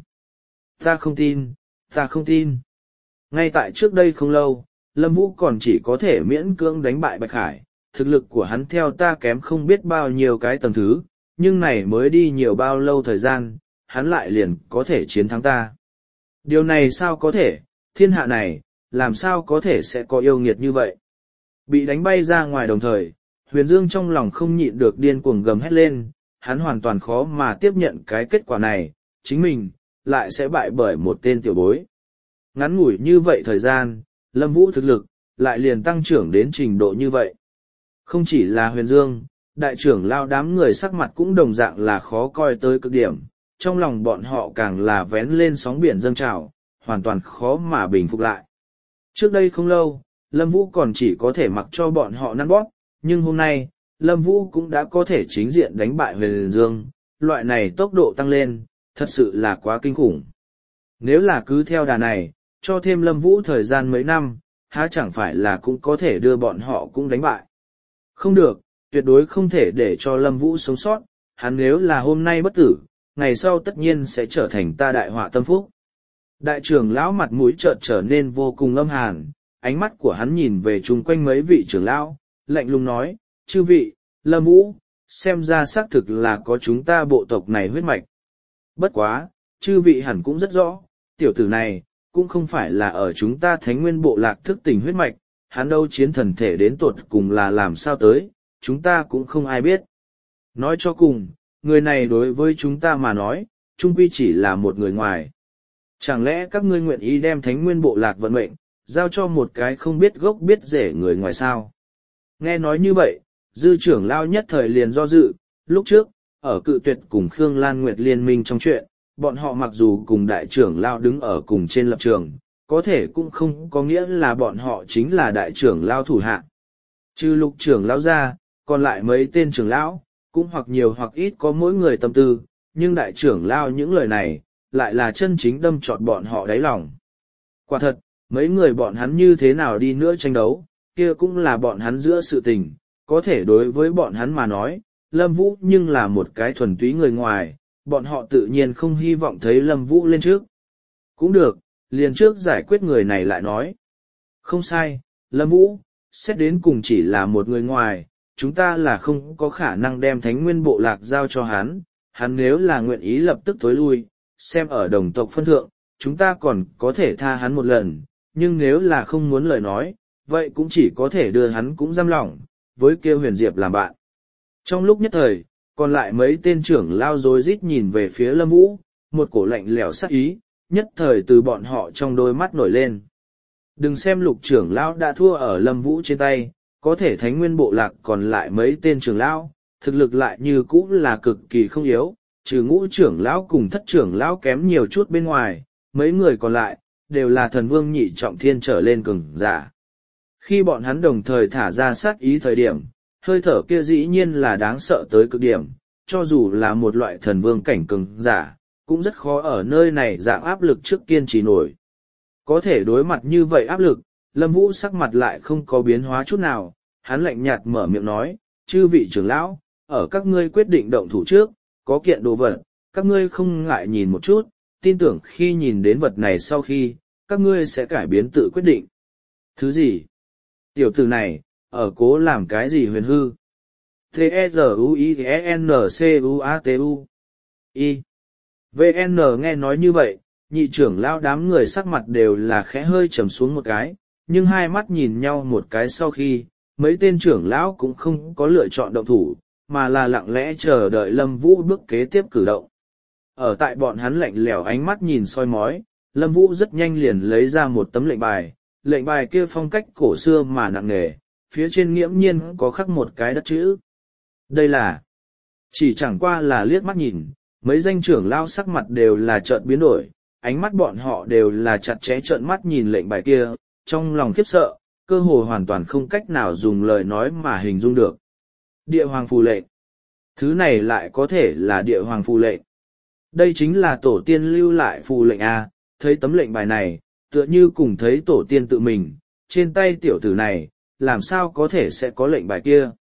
Ta không tin, ta không tin. Ngay tại trước đây không lâu, Lâm Vũ còn chỉ có thể miễn cưỡng đánh bại Bạch Khải, thực lực của hắn theo ta kém không biết bao nhiêu cái tầng thứ, nhưng này mới đi nhiều bao lâu thời gian, hắn lại liền có thể chiến thắng ta. Điều này sao có thể, thiên hạ này, làm sao có thể sẽ có yêu nghiệt như vậy? Bị đánh bay ra ngoài đồng thời, Huyền Dương trong lòng không nhịn được điên cuồng gầm hét lên, hắn hoàn toàn khó mà tiếp nhận cái kết quả này, chính mình, lại sẽ bại bởi một tên tiểu bối. Ngắn ngủi như vậy thời gian, Lâm Vũ thực lực, lại liền tăng trưởng đến trình độ như vậy. Không chỉ là Huyền Dương, đại trưởng lao đám người sắc mặt cũng đồng dạng là khó coi tới cực điểm, trong lòng bọn họ càng là vén lên sóng biển dâng trào, hoàn toàn khó mà bình phục lại. Trước đây không lâu, Lâm Vũ còn chỉ có thể mặc cho bọn họ năn bóp, nhưng hôm nay, Lâm Vũ cũng đã có thể chính diện đánh bại Huyền Dương, loại này tốc độ tăng lên, thật sự là quá kinh khủng. Nếu là cứ theo đà này, cho thêm Lâm Vũ thời gian mấy năm, há chẳng phải là cũng có thể đưa bọn họ cũng đánh bại. Không được, tuyệt đối không thể để cho Lâm Vũ sống sót, hắn nếu là hôm nay bất tử, ngày sau tất nhiên sẽ trở thành ta đại họa tâm phúc. Đại trưởng lão mặt mũi chợt trở nên vô cùng âm hàn, ánh mắt của hắn nhìn về chung quanh mấy vị trưởng lão, lạnh lùng nói, chư vị, Lâm Vũ, xem ra xác thực là có chúng ta bộ tộc này huyết mạch. Bất quá, chư vị hẳn cũng rất rõ, tiểu tử này, cũng không phải là ở chúng ta Thánh Nguyên bộ lạc thức tỉnh huyết mạch, hắn đâu chiến thần thể đến tột cùng là làm sao tới, chúng ta cũng không ai biết. Nói cho cùng, người này đối với chúng ta mà nói, chung quy chỉ là một người ngoài. Chẳng lẽ các ngươi nguyện ý đem Thánh Nguyên bộ lạc vận mệnh, giao cho một cái không biết gốc biết rễ người ngoài sao? Nghe nói như vậy, dư trưởng lao nhất thời liền do dự, lúc trước, ở cự tuyệt cùng Khương Lan Nguyệt liên minh trong chuyện, bọn họ mặc dù cùng đại trưởng lao đứng ở cùng trên lập trường, có thể cũng không có nghĩa là bọn họ chính là đại trưởng lao thủ hạ. Trừ Lục trưởng lão ra, còn lại mấy tên trưởng lão, cũng hoặc nhiều hoặc ít có mỗi người tâm tư, nhưng đại trưởng lao những lời này, lại là chân chính đâm trọt bọn họ đáy lòng. Quả thật, mấy người bọn hắn như thế nào đi nữa tranh đấu, kia cũng là bọn hắn giữa sự tình, có thể đối với bọn hắn mà nói, Lâm Vũ nhưng là một cái thuần túy người ngoài, bọn họ tự nhiên không hy vọng thấy Lâm Vũ lên trước. Cũng được, liền trước giải quyết người này lại nói. Không sai, Lâm Vũ, xét đến cùng chỉ là một người ngoài, chúng ta là không có khả năng đem Thánh Nguyên bộ lạc giao cho hắn, hắn nếu là nguyện ý lập tức tối lui, xem ở đồng tộc phân thượng, chúng ta còn có thể tha hắn một lần, nhưng nếu là không muốn lời nói, vậy cũng chỉ có thể đưa hắn cũng giam lỏng, với kêu Huyền Diệp làm bạn. Trong lúc nhất thời, còn lại mấy tên trưởng lao rối rít nhìn về phía Lâm Vũ, một cổ lạnh lẽo sắc ý, nhất thời từ bọn họ trong đôi mắt nổi lên. Đừng xem Lục trưởng lão đã thua ở Lâm Vũ trên tay, có thể Thánh Nguyên bộ lạc còn lại mấy tên trưởng lão, thực lực lại như cũ là cực kỳ không yếu, trừ Ngũ trưởng lão cùng Thất trưởng lão kém nhiều chút bên ngoài, mấy người còn lại đều là thần vương nhị trọng thiên trở lên cường giả. Khi bọn hắn đồng thời thả ra sát ý thời điểm, hơi thở kia dĩ nhiên là đáng sợ tới cực điểm, cho dù là một loại thần vương cảnh cường giả, cũng rất khó ở nơi này dạng áp lực trước kiên trì nổi. Có thể đối mặt như vậy áp lực, Lâm Vũ sắc mặt lại không có biến hóa chút nào, hắn lạnh nhạt mở miệng nói, chư vị trưởng lão, ở các ngươi quyết định động thủ trước, có kiện đồ vật, các ngươi không ngại nhìn một chút, tin tưởng khi nhìn đến vật này sau khi, các ngươi sẽ cải biến tự quyết định. Thứ gì? Tiểu tử này, ở cố làm cái gì huyền hư? T-E-Z-U-I-E-N-C-U-A-T-U I VN nghe nói như vậy, nhị trưởng lao đám người sắc mặt đều là khẽ hơi trầm xuống một cái, nhưng hai mắt nhìn nhau một cái sau khi, mấy tên trưởng lão cũng không có lựa chọn động thủ, mà là lặng lẽ chờ đợi Lâm Vũ bước kế tiếp cử động. Ở tại bọn hắn lạnh lẽo ánh mắt nhìn soi mói, Lâm Vũ rất nhanh liền lấy ra một tấm lệnh bài kia phong cách cổ xưa mà nặng nề, phía trên nghiễm nhiên có khắc một cái đất chữ. Đây là, chỉ chẳng qua là liếc mắt nhìn, mấy danh trưởng lao sắc mặt đều là chợt biến đổi, ánh mắt bọn họ đều là chặt chẽ trợn mắt nhìn lệnh bài kia, trong lòng khiếp sợ, cơ hồ hoàn toàn không cách nào dùng lời nói mà hình dung được. Địa hoàng phù lệnh. Thứ này lại có thể là địa hoàng phù lệnh. Đây chính là tổ tiên lưu lại phù lệnh A, thấy tấm lệnh bài này, tựa như cùng thấy tổ tiên tự mình, trên tay tiểu tử này, làm sao có thể sẽ có lệnh bài kia.